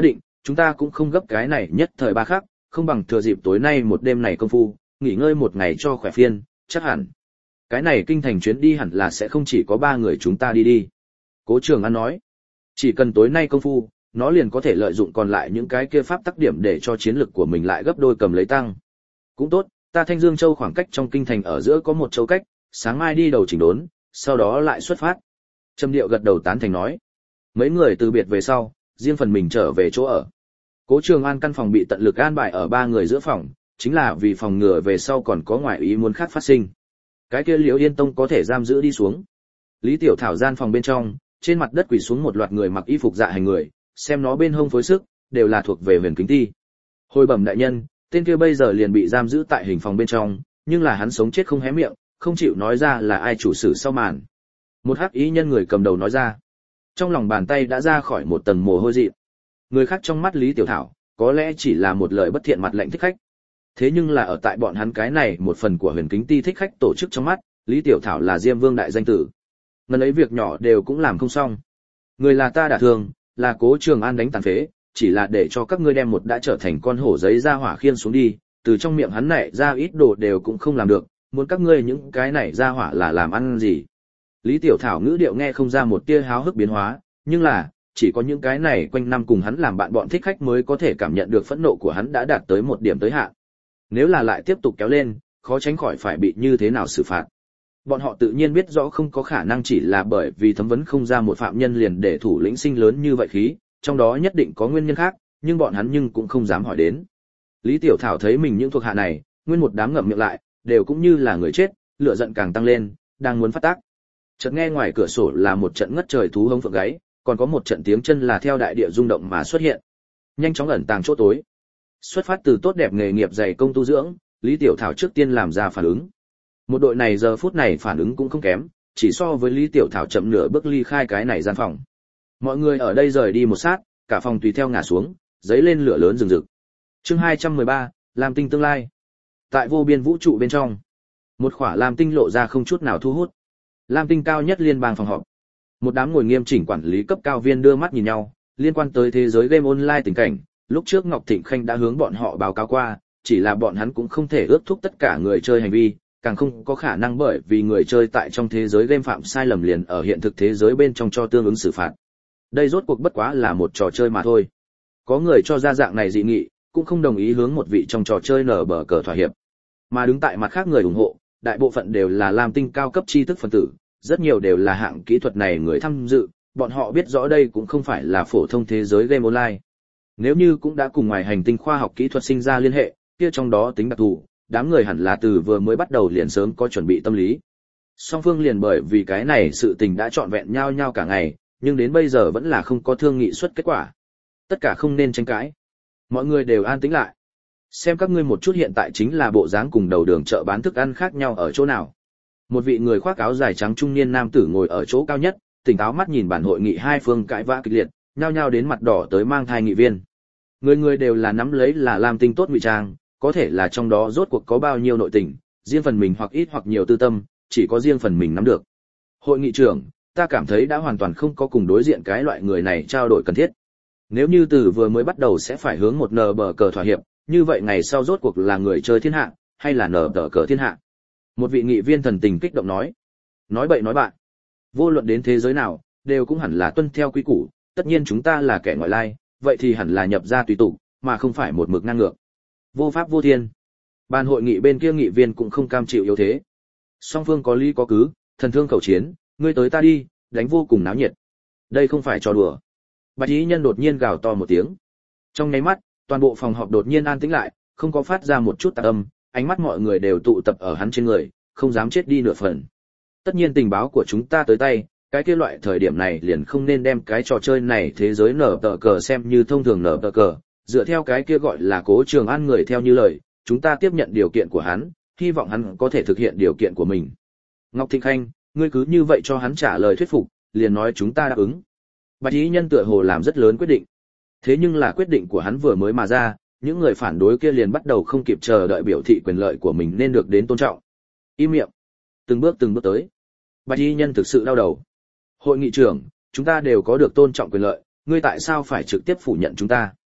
S1: chúng ta cũng không gấp cái này nhất thời ba khắc, không bằng thừa dịp tối nay một đêm này công phu, nghỉ ngơi một ngày cho khỏe phiên, chắc hẳn. Cái này kinh thành chuyến đi hẳn là sẽ không chỉ có ba người chúng ta đi đi. Cố Trường An nói, chỉ cần tối nay công phu, nó liền có thể lợi dụng còn lại những cái kia pháp tắc điểm để cho chiến lực của mình lại gấp đôi cầm lấy tăng. Cũng tốt, ta Thanh Dương Châu khoảng cách trong kinh thành ở giữa có một châu cách, sáng mai đi đầu chỉnh đốn, sau đó lại xuất phát. Trầm Điệu gật đầu tán thành nói. Mấy người từ biệt về sau, riêng phần mình trở về chỗ ở. Cố Trường An căn phòng bị tận lực an bài ở ba người giữa phòng, chính là vì phòng ngừa về sau còn có ngoại ý muốn khác phát sinh. Cái kia Liễu Yên Tông có thể giam giữ đi xuống. Lý Tiểu Thảo gian phòng bên trong, trên mặt đất quỳ xuống một loạt người mặc y phục dạ hành người, xem nó bên hông phối sức, đều là thuộc về Huyền Kính Ti. Hồi bẩm đại nhân, tên kia bây giờ liền bị giam giữ tại hình phòng bên trong, nhưng là hắn sống chết không hé miệng, không chịu nói ra là ai chủ sử sau màn. Một hắc ý nhân người cầm đầu nói ra. Trong lòng bàn tay đã ra khỏi một tầng mồ hôi dị. Người khác trong mắt Lý Tiểu Thảo, có lẽ chỉ là một lời bất thiện mặt lệnh thích khách. Thế nhưng là ở tại bọn hắn cái này một phần của Huyền Kính Ti thích khách tổ chức trong mắt, Lý Tiểu Thảo là Diêm Vương đại danh tử. Ngần ấy việc nhỏ đều cũng làm không xong. Người là ta đả thương, là Cố Trường An đánh tàn phế, chỉ là để cho các ngươi đem một đã trở thành con hổ giấy ra hỏa khiên xuống đi, từ trong miệng hắn này ra ít đồ đều cũng không làm được, muốn các ngươi những cái này ra hỏa là làm ăn gì. Lý Tiểu Thảo ngữ điệu nghe không ra một tia háo hức biến hóa, nhưng là, chỉ có những cái này quanh năm cùng hắn làm bạn bọn thích khách mới có thể cảm nhận được phẫn nộ của hắn đã đạt tới một điểm tới hạn. Nếu là lại tiếp tục kéo lên, khó tránh khỏi phải bị như thế nào xử phạt. Bọn họ tự nhiên biết rõ không có khả năng chỉ là bởi vì thấm vấn không ra một phạm nhân liền để thủ lĩnh sinh lớn như vậy khí, trong đó nhất định có nguyên nhân khác, nhưng bọn hắn nhưng cũng không dám hỏi đến. Lý Tiểu Thảo thấy mình những thuộc hạ này, nguyên một đám ngậm miệng lại, đều cũng như là người chết, lửa giận càng tăng lên, đang muốn phát tác. Chợt nghe ngoài cửa sổ là một trận ngất trời thú hống phượng gáy, còn có một trận tiếng chân là theo đại địa rung động mà xuất hiện. Nhanh chóng ẩn tàng chỗ tối. Xuất phát từ tốt đẹp nghề nghiệp dày công tu dưỡng, Lý Tiểu Thảo trước tiên làm ra phản ứng. Một đội này giờ phút này phản ứng cũng không kém, chỉ so với Lý Tiểu Thảo chậm nửa bước ly khai cái này gian phòng. Mọi người ở đây rời đi một sát, cả phòng tùy theo ngả xuống, giấy lên lửa lớn rừng rực. Chương hai trăm mười ba, Lam Tinh tương lai. Tại vô biên vũ trụ bên trong, một khỏa Lam Tinh lộ ra không chút nào thu hút. Lam Tinh cao nhất liên bang phòng họp. Một đám ngồi nghiêm chỉnh quản lý cấp cao viên đưa mắt nhìn nhau, liên quan tới thế giới game online tình cảnh, lúc trước Ngọc Thịnh Khanh đã hướng bọn họ báo cáo qua, chỉ là bọn hắn cũng không thể ước thúc tất cả người chơi hành vi, càng không có khả năng bởi vì người chơi tại trong thế giới game phạm sai lầm liền ở hiện thực thế giới bên trong cho tương ứng xử phạt. Đây rốt cuộc bất quá là một trò chơi mà thôi. Có người cho ra dạng này dị nghị, cũng không đồng ý hướng một vị trong trò chơi nở bờ cờ thỏa hiệp. Mà đứng tại mặt khác người ủng hộ, đại bộ phận đều là Lam Tinh cao cấp tri thức phân tử, rất nhiều đều là hạng kỹ thuật này người tham dự, bọn họ biết rõ đây cũng không phải là phổ thông thế giới game online. Nếu như cũng đã cùng ngoài hành tinh khoa học kỹ thuật sinh ra liên hệ, kia trong đó tính đặc thù, đám người hẳn là từ vừa mới bắt đầu liền sớm có chuẩn bị tâm lý. Song phương liền bởi vì cái này sự tình đã trọn vẹn nhau nhau cả ngày, nhưng đến bây giờ vẫn là không có thương nghị xuất kết quả. Tất cả không nên tranh cãi. Mọi người đều an tĩnh lại. Xem các ngươi một chút hiện tại chính là bộ dáng cùng đầu đường chợ bán thức ăn khác nhau ở chỗ nào. Một vị người khoác áo dài trắng trung niên nam tử ngồi ở chỗ cao nhất, tỉnh táo mắt nhìn bản hội nghị hai phương cãi vã kịch liệt, nhao nhao đến mặt đỏ tới mang thai nghị viên. Người người đều là nắm lấy là Lam Tinh tốt ngụy trang, có thể là trong đó rốt cuộc có bao nhiêu nội tình, riêng phần mình hoặc ít hoặc nhiều tư tâm, chỉ có riêng phần mình nắm được. Hội nghị trưởng, ta cảm thấy đã hoàn toàn không có cùng đối diện cái loại người này trao đổi cần thiết. Nếu như từ vừa mới bắt đầu sẽ phải hướng một nờ bờ cờ thỏa hiệp, như vậy ngày sau rốt cuộc là người chơi thiên hạ, hay là nờ bờ cờ thiên hạ? Một vị nghị viên thần tình kích động nói. Nói bậy nói bạn. Vô luận đến thế giới nào, đều cũng hẳn là tuân theo quy củ, tất nhiên chúng ta là kẻ ngoại lai, vậy thì hẳn là nhập ra tùy tục, mà không phải một mực ngang ngược. Vô pháp vô thiên. Ban hội nghị bên kia nghị viên cũng không cam chịu yếu thế. Song phương có lý có cứ, thần thương khẩu chiến, ngươi tới ta đi, đánh vô cùng náo nhiệt. Đây không phải trò đùa. Bạch Y Nhân đột nhiên gào to một tiếng. Trong nháy mắt, toàn bộ phòng họp đột nhiên an tĩnh lại, không có phát ra một chút tạp âm, ánh mắt mọi người đều tụ tập ở hắn trên người, không dám chết đi nửa phần. Tất nhiên tình báo của chúng ta tới tay, cái kia loại thời điểm này liền không nên đem cái trò chơi này thế giới nở tờ cờ xem như thông thường nở tờ cờ, dựa theo cái kia gọi là Cố Trường An người theo như lời, chúng ta tiếp nhận điều kiện của hắn, hy vọng hắn có thể thực hiện điều kiện của mình. Ngọc Thịnh Khanh, ngươi cứ như vậy cho hắn trả lời thuyết phục, liền nói chúng ta đáp ứng. Bạch Y Nhân tựa hồ làm rất lớn quyết định. Thế nhưng là quyết định của hắn vừa mới mà ra, những người phản đối kia liền bắt đầu không kịp chờ đợi biểu thị quyền lợi của mình nên được đến tôn trọng. Im miệng. Từng bước từng bước tới. Bạch Y Nhân thực sự đau đầu. Hội nghị trưởng, chúng ta đều có được tôn trọng quyền lợi, ngươi tại sao phải trực tiếp phủ nhận chúng ta?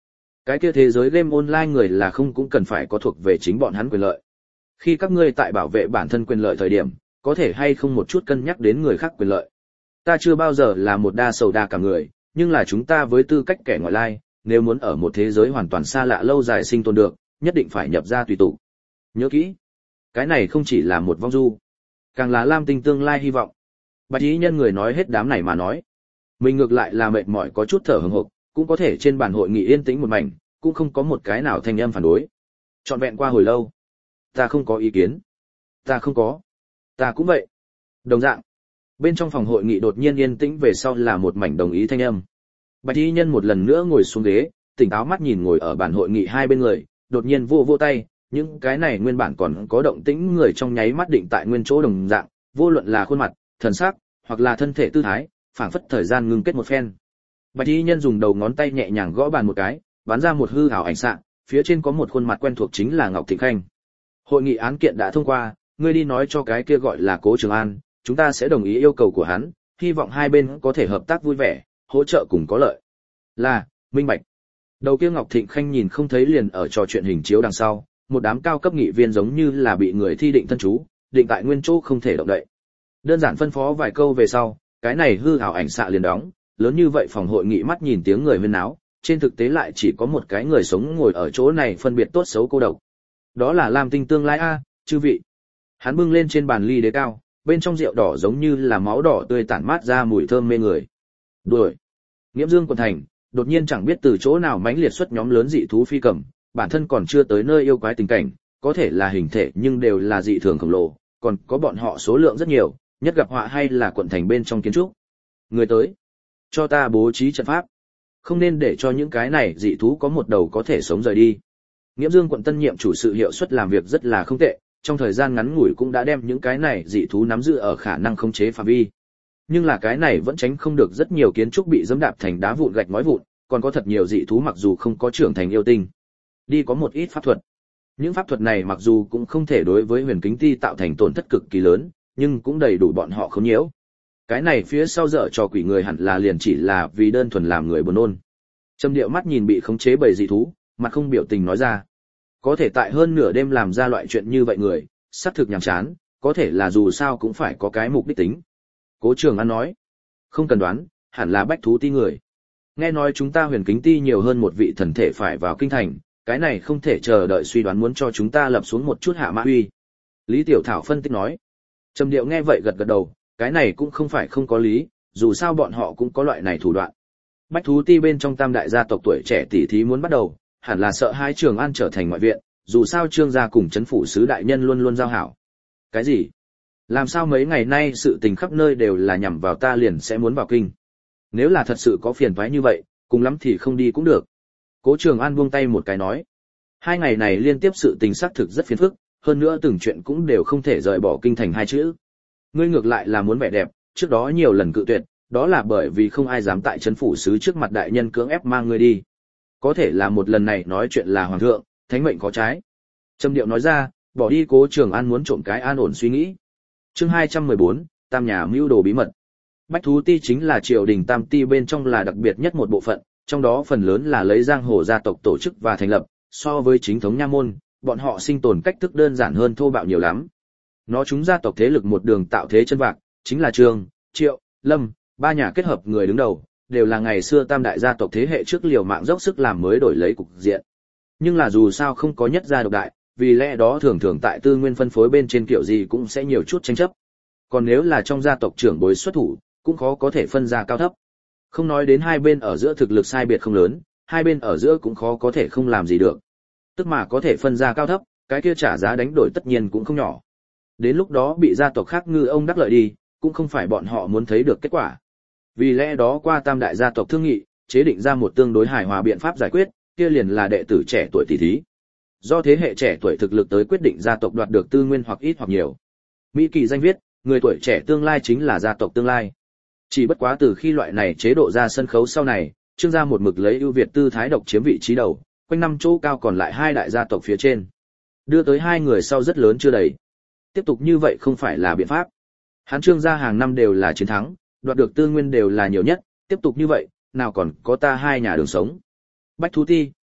S1: Cái kia thế giới game online người là không cũng cần phải có thuộc về chính bọn hắn quyền lợi. Khi các ngươi tại bảo vệ bản thân quyền lợi thời điểm, có thể hay không một chút cân nhắc đến người khác quyền lợi. Ta chưa bao giờ là một đa sầu đa cảm người, nhưng là chúng ta với tư cách kẻ ngoại lai, nếu muốn ở một thế giới hoàn toàn xa lạ lâu dài sinh tồn được, nhất định phải nhập ra tùy tục. Nhớ kỹ, cái này không chỉ là một vong du, càng là Lam Tinh tương lai hy vọng. Bạch Y Nhân người nói hết đám này mà nói, mình ngược lại là mệt mỏi có chút thở hổn hộc, cũng có thể trên bàn hội nghị yên tĩnh một mảnh, cũng không có một cái nào thanh âm phản đối. Trọn vẹn qua hồi lâu, ta không có ý kiến, ta không có, ta cũng vậy. Đồng dạng, bên trong phòng hội nghị đột nhiên yên tĩnh về sau là một mảnh đồng ý thanh âm. Bạch Y Nhân một lần nữa ngồi xuống ghế, tỉnh táo mắt nhìn ngồi ở bàn hội nghị hai bên người, đột nhiên vô vô tay, những cái này nguyên bản còn có động tĩnh người trong nháy mắt định tại nguyên chỗ đồng dạng, vô luận là khuôn mặt, thần sắc, hoặc là thân thể tư thái, phảng phất thời gian ngưng kết một phen. Bạch Y Nhân dùng đầu ngón tay nhẹ nhàng gõ bàn một cái, bắn ra một hư ảo ảnh xạ, phía trên có một khuôn mặt quen thuộc chính là Ngọc Thịnh Khanh. Hội nghị án kiện đã thông qua, ngươi đi nói cho cái kia gọi là Cố Trường An, chúng ta sẽ đồng ý yêu cầu của hắn, hy vọng hai bên có thể hợp tác vui vẻ, hỗ trợ cùng có lợi. Là, minh bạch. Đầu kia Ngọc Thịnh Khanh nhìn không thấy liền ở trò chuyện hình chiếu đằng sau, một đám cao cấp nghị viên giống như là bị người thi định thân chú, định tại nguyên chỗ không thể động đậy. Đơn giản phân phó vài câu về sau, cái này hư ảo ảnh xạ liền đóng, lớn như vậy phòng hội nghị mắt nhìn tiếng người huyên náo, trên thực tế lại chỉ có một cái người sống ngồi ở chỗ này phân biệt tốt xấu cô độc. Đó là Lam Tinh tương lai a, chư vị. Hắn bưng lên trên bàn ly đế cao, bên trong rượu đỏ giống như là máu đỏ tươi tản mát ra mùi thơm mê người. Đuổi. Nghiễm Dương quận thành, đột nhiên chẳng biết từ chỗ nào mãnh liệt xuất nhóm lớn dị thú phi cầm, bản thân còn chưa tới nơi yêu quái tình cảnh, có thể là hình thể nhưng đều là dị thường khổng lồ, còn có bọn họ số lượng rất nhiều, nhất gặp họa hay là quận thành bên trong kiến trúc. Người tới, cho ta bố trí trận pháp, không nên để cho những cái này dị thú có một đầu có thể sống rời đi. Nghiễm Dương quận tân nhiệm chủ sự hiệu suất làm việc rất là không tệ, trong thời gian ngắn ngủi cũng đã đem những cái này dị thú nắm giữ ở khả năng khống chế phạm vi. Nhưng là cái này vẫn tránh không được rất nhiều kiến trúc bị dẫm đạp thành đá vụn gạch ngói vụn, còn có thật nhiều dị thú mặc dù không có trưởng thành yêu tinh, đi có một ít pháp thuật. Những pháp thuật này mặc dù cũng không thể đối với Huyền Kính Ti tạo thành tổn thất cực kỳ lớn, nhưng cũng đầy đủ bọn họ khống nhiễu. Cái này phía sau dở trò quỷ người hẳn là liền chỉ là vì đơn thuần làm người buồn nôn. Trầm Điệu mắt nhìn bị khống chế bởi dị thú, mặt không biểu tình nói ra. Có thể tại hơn nửa đêm làm ra loại chuyện như vậy người, xác thực nhàm chán, có thể là dù sao cũng phải có cái mục đích tính. Cố Trường An nói, không cần đoán, hẳn là Bách Thú Ti người. Nghe nói chúng ta Huyền Kính Ti nhiều hơn một vị thần thể phải vào kinh thành, cái này không thể chờ đợi suy đoán muốn cho chúng ta lập xuống một chút hạ mã uy. Lý Tiểu Thảo phân tích nói. Trầm Điệu nghe vậy gật gật đầu, cái này cũng không phải không có lý, dù sao bọn họ cũng có loại này thủ đoạn. Bách Thú Ti bên trong tam đại gia tộc tuổi trẻ tỷ thí muốn bắt đầu, hẳn là sợ hai Trường An trở thành ngoại viện, dù sao Trương gia cùng chấn phủ sứ đại nhân luôn luôn giao hảo. Cái gì? Làm sao mấy ngày nay sự tình khắp nơi đều là nhằm vào ta liền sẽ muốn vào kinh? Nếu là thật sự có phiền toái như vậy, cùng lắm thì không đi cũng được. Cố Trường An buông tay một cái nói. Hai ngày này liên tiếp sự tình xác thực rất phiền phức, hơn nữa từng chuyện cũng đều không thể rời bỏ kinh thành hai chữ. Ngươi ngược lại là muốn vẻ đẹp, trước đó nhiều lần cự tuyệt, đó là bởi vì không ai dám tại chấn phủ sứ trước mặt đại nhân cưỡng ép mang ngươi đi. Có thể là một lần này nói chuyện là hoàng thượng, thánh mệnh có trái. Trầm Điệu nói ra, bỏ đi Cố Trường An muốn trộm cái an ổn suy nghĩ. Chương hai trăm mười bốn, Tam nhà mưu đồ bí mật. Bách Thú Ti chính là triều đình tam ti bên trong là đặc biệt nhất một bộ phận, trong đó phần lớn là lấy giang hồ gia tộc tổ chức và thành lập, so với chính thống nha môn, bọn họ sinh tồn cách thức đơn giản hơn thô bạo nhiều lắm. Nó chúng gia tộc thế lực một đường tạo thế chân vạc, chính là Trương, Triệu, Lâm, ba nhà kết hợp người đứng đầu, đều là ngày xưa tam đại gia tộc thế hệ trước liều mạng dốc sức làm mới đổi lấy cục diện. Nhưng là dù sao không có nhất gia độc đại, vì lẽ đó thường thường tại tư nguyên phân phối bên trên kiểu gì cũng sẽ nhiều chút tranh chấp. Còn nếu là trong gia tộc trưởng bối xuất thủ, cũng khó có thể phân ra cao thấp. Không nói đến hai bên ở giữa thực lực sai biệt không lớn, hai bên ở giữa cũng khó có thể không làm gì được. Tức mà có thể phân ra cao thấp, cái kia trả giá đánh đổi tất nhiên cũng không nhỏ. Đến lúc đó bị gia tộc khác ngư ông đắc lợi đi, cũng không phải bọn họ muốn thấy được kết quả. Vì lẽ đó qua tam đại gia tộc thương nghị, chế định ra một tương đối hài hòa biện pháp giải quyết, kia liền là đệ tử trẻ tuổi tỷ thí. Do thế hệ trẻ tuổi thực lực tới quyết định gia tộc đoạt được tư nguyên hoặc ít hoặc nhiều. Mỹ Kỳ danh viết, người tuổi trẻ tương lai chính là gia tộc tương lai. Chỉ bất quá từ khi loại này chế độ ra sân khấu sau này, Trương gia một mực lấy ưu việt tư thái độc chiếm vị trí đầu, quanh năm chỗ cao còn lại hai đại gia tộc phía trên. Đưa tới hai người sau rất lớn chưa đầy. Tiếp tục như vậy không phải là biện pháp. Hắn Trương gia hàng năm đều là chiến thắng, đoạt được tư nguyên đều là nhiều nhất, tiếp tục như vậy, nào còn có ta hai nhà đường sống. Bách Thú Ti,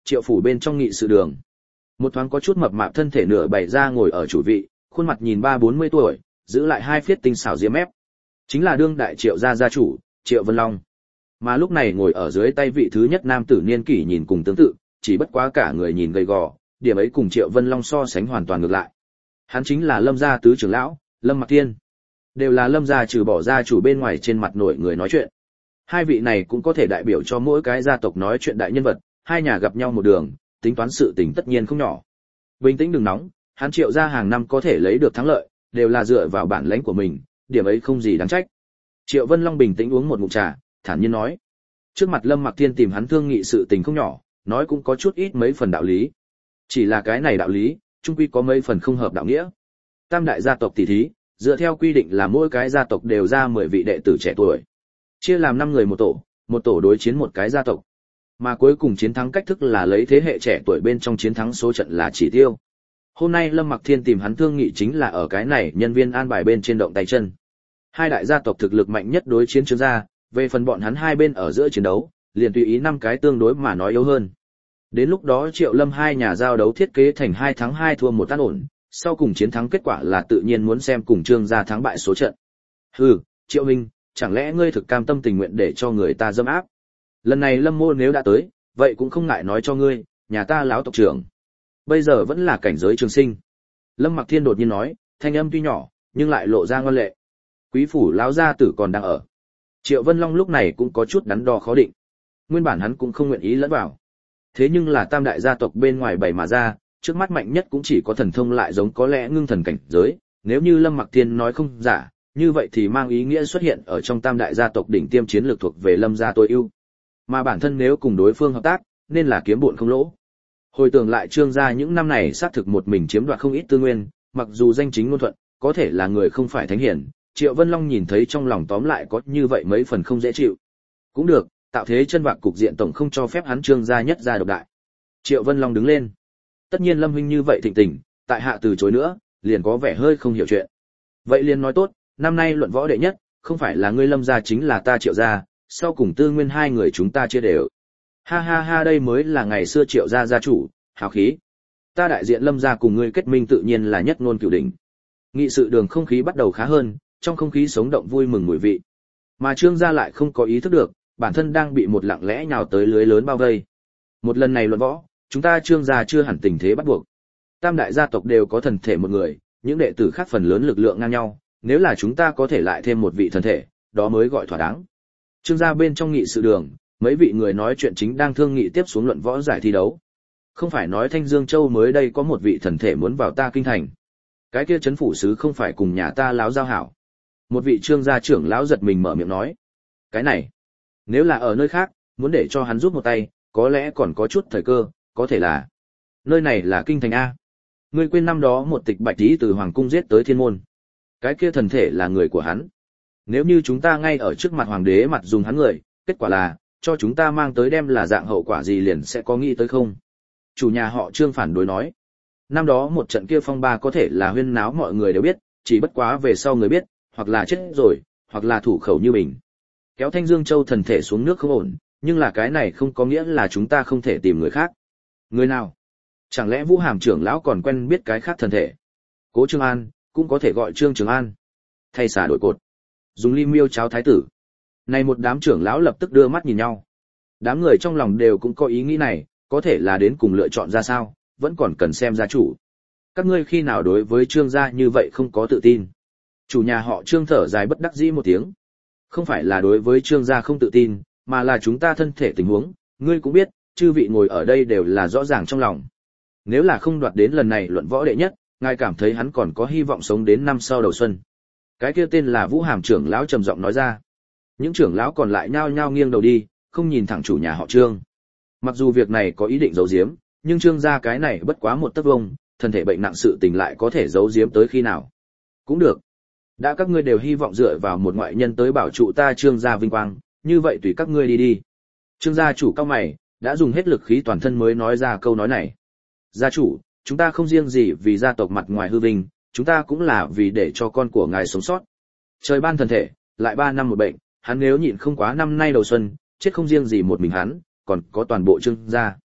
S1: Triệu phủ bên trong nghị sự đường. Một thoáng có chút mập mạp thân thể nửa bày ra ngồi ở chủ vị, khuôn mặt nhìn ba bốn mươi tuổi, giữ lại hai phiết tinh xảo diêm mép. Chính là đương đại Triệu gia gia chủ, Triệu Vân Long. Mà lúc này ngồi ở dưới tay vị thứ nhất nam tử niên kỷ nhìn cùng tương tự, chỉ bất quá cả người nhìn gầy gò, điểm ấy cùng Triệu Vân Long so sánh hoàn toàn ngược lại. Hắn chính là Lâm gia tứ trưởng lão, Lâm Mặc Thiên. Đều là Lâm gia trừ bỏ gia chủ bên ngoài trên mặt nổi người nói chuyện. Hai vị này cũng có thể đại biểu cho mỗi cái gia tộc nói chuyện đại nhân vật, hai nhà gặp nhau một đường, tính toán sự tình tất nhiên không nhỏ. Bình tĩnh đừng nóng, hắn Triệu gia hàng năm có thể lấy được thắng lợi, đều là dựa vào bản lãnh của mình, điểm ấy không gì đáng trách. Triệu Vân Long bình tĩnh uống một ngụm trà, thản nhiên nói. Trước mặt Lâm Mặc Thiên tìm hắn thương nghị sự tình không nhỏ, nói cũng có chút ít mấy phần đạo lý. Chỉ là cái này đạo lý, chung quy có mấy phần không hợp đạo nghĩa. Tam đại gia tộc tỷ thí, dựa theo quy định là mỗi cái gia tộc đều ra mười vị đệ tử trẻ tuổi. Chia làm năm người một tổ, một tổ đối chiến một cái gia tộc. Mà cuối cùng chiến thắng cách thức là lấy thế hệ trẻ tuổi bên trong chiến thắng số trận là chỉ tiêu. Hôm nay Lâm Mặc Thiên tìm hắn thương nghị chính là ở cái này nhân viên an bài bên trên động tay chân. Hai đại gia tộc thực lực mạnh nhất đối chiến Trương gia, về phần bọn hắn hai bên ở giữa chiến đấu, liền tùy ý năm cái tương đối mà nói yếu hơn. Đến lúc đó Triệu Lâm hai nhà giao đấu thiết kế thành hai thắng hai thua một tan ổn, sau cùng chiến thắng kết quả là tự nhiên muốn xem cùng Trương gia thắng bại số trận. Hừ, Triệu huynh, chẳng lẽ ngươi thực cam tâm tình nguyện để cho người ta dâm áp? Lần này Lâm mô nếu đã tới, vậy cũng không ngại nói cho ngươi, nhà ta lão tộc trưởng bây giờ vẫn là cảnh giới trường sinh. Lâm Mặc Thiên đột nhiên nói, thanh âm tuy nhỏ, nhưng lại lộ ra ngoan lệ. Quý phủ lão gia tử còn đang ở. Triệu Vân Long lúc này cũng có chút đắn đo khó định. Nguyên bản hắn cũng không nguyện ý lẫn vào. Thế nhưng là tam đại gia tộc bên ngoài bày mà ra, trước mắt mạnh nhất cũng chỉ có thần thông lại giống có lẽ ngưng thần cảnh giới, nếu như Lâm Mặc Thiên nói không giả, như vậy thì mang ý nghĩa xuất hiện ở trong tam đại gia tộc đỉnh tiêm chiến lược thuộc về Lâm gia tối ưu. Mà bản thân nếu cùng đối phương hợp tác, nên là kiếm bộn không lỗ. Hồi tưởng lại Trương gia những năm này xác thực một mình chiếm đoạt không ít tư nguyên, mặc dù danh chính ngôn thuận, có thể là người không phải thánh hiển, Triệu Vân Long nhìn thấy trong lòng tóm lại có như vậy mấy phần không dễ chịu. Cũng được, tạo thế chân vạc cục diện tổng không cho phép hắn Trương gia nhất gia độc đại. Triệu Vân Long đứng lên. Tất nhiên Lâm huynh như vậy thịnh tình, tại hạ từ chối nữa, liền có vẻ hơi không hiểu chuyện. Vậy liền nói tốt, năm nay luận võ đệ nhất, không phải là ngươi Lâm gia chính là ta Triệu gia, sau cùng tư nguyên hai người chúng ta chia đều. Ha ha ha, đây mới là ngày xưa Triệu gia gia chủ, hào khí. Ta đại diện Lâm gia cùng ngươi kết minh tự nhiên là nhất ngôn cửu đỉnh. Nghị sự đường không khí bắt đầu khá hơn, trong không khí sống động vui mừng mùi vị. Mà Trương gia lại không có ý thức được, bản thân đang bị một lặng lẽ nhào tới lưới lớn bao vây. Một lần này luận võ, chúng ta Trương gia chưa hẳn tình thế bắt buộc. Tam đại gia tộc đều có thần thể một người, những đệ tử khác phần lớn lực lượng ngang nhau, nếu là chúng ta có thể lại thêm một vị thần thể, đó mới gọi thỏa đáng. Trương gia bên trong nghị sự đường, mấy vị người nói chuyện chính đang thương nghị tiếp xuống luận võ giải thi đấu. Không phải nói Thanh Dương Châu mới đây có một vị thần thể muốn vào ta kinh thành. Cái kia trấn phủ sứ không phải cùng nhà ta láo giao hảo. Một vị Trương gia trưởng lão giật mình mở miệng nói. Cái này, nếu là ở nơi khác, muốn để cho hắn giúp một tay, có lẽ còn có chút thời cơ, có thể là. Nơi này là kinh thành A. Ngươi quên năm đó một tịch bạch tí từ Hoàng Cung giết tới thiên môn. Cái kia thần thể là người của hắn. Nếu như chúng ta ngay ở trước mặt Hoàng đế mặt dùng hắn người, kết quả là, cho chúng ta mang tới đem là dạng hậu quả gì liền sẽ có nghĩ tới không? Chủ nhà họ Trương phản đối nói. Năm đó một trận kia phong ba có thể là huyên náo mọi người đều biết, chỉ bất quá về sau người biết, hoặc là chết rồi, hoặc là thủ khẩu như mình. Kéo Thanh Dương Châu thần thể xuống nước không ổn, nhưng là cái này không có nghĩa là chúng ta không thể tìm người khác. Người nào? Chẳng lẽ Vũ Hàm trưởng lão còn quen biết cái khác thần thể? Cố Trương An, cũng có thể gọi Trương Trường An. Thay xả đổi cột. Dùng ly miêu cháo thái tử. Này một đám trưởng lão lập tức đưa mắt nhìn nhau. Đám người trong lòng đều cũng có ý nghĩ này, có thể là đến cùng lựa chọn ra sao, vẫn còn cần xem gia chủ. Các ngươi khi nào đối với Trương gia như vậy không có tự tin? Chủ nhà họ Trương thở dài bất đắc dĩ một tiếng. Không phải là đối với Trương gia không tự tin, mà là chúng ta thân thể tình huống, ngươi cũng biết, chư vị ngồi ở đây đều là rõ ràng trong lòng. Nếu là không đoạt đến lần này luận võ đệ nhất, ngài cảm thấy hắn còn có hy vọng sống đến năm sau đầu xuân. Cái kia tên là Vũ Hàm trưởng lão trầm giọng nói ra. Những trưởng lão còn lại nhao nhao nghiêng đầu đi, không nhìn thẳng chủ nhà họ Trương. Mặc dù việc này có ý định giấu giếm, nhưng Trương gia cái này bất quá một tấc vông, thân thể bệnh nặng sự tình lại có thể giấu giếm tới khi nào. Cũng được. Đã các ngươi đều hy vọng dựa vào một ngoại nhân tới bảo trụ ta Trương gia vinh quang, như vậy tùy các ngươi đi đi. Trương gia chủ cao mày, đã dùng hết lực khí toàn thân mới nói ra câu nói này. Gia chủ, chúng ta không riêng gì vì gia tộc mặt ngoài hư vinh, chúng ta cũng là vì để cho con của ngài sống sót. Trời ban thần thể, lại ba năm một bệnh, hắn nếu nhịn không quá năm nay đầu xuân, chết không riêng gì một mình hắn, còn có toàn bộ Trương gia.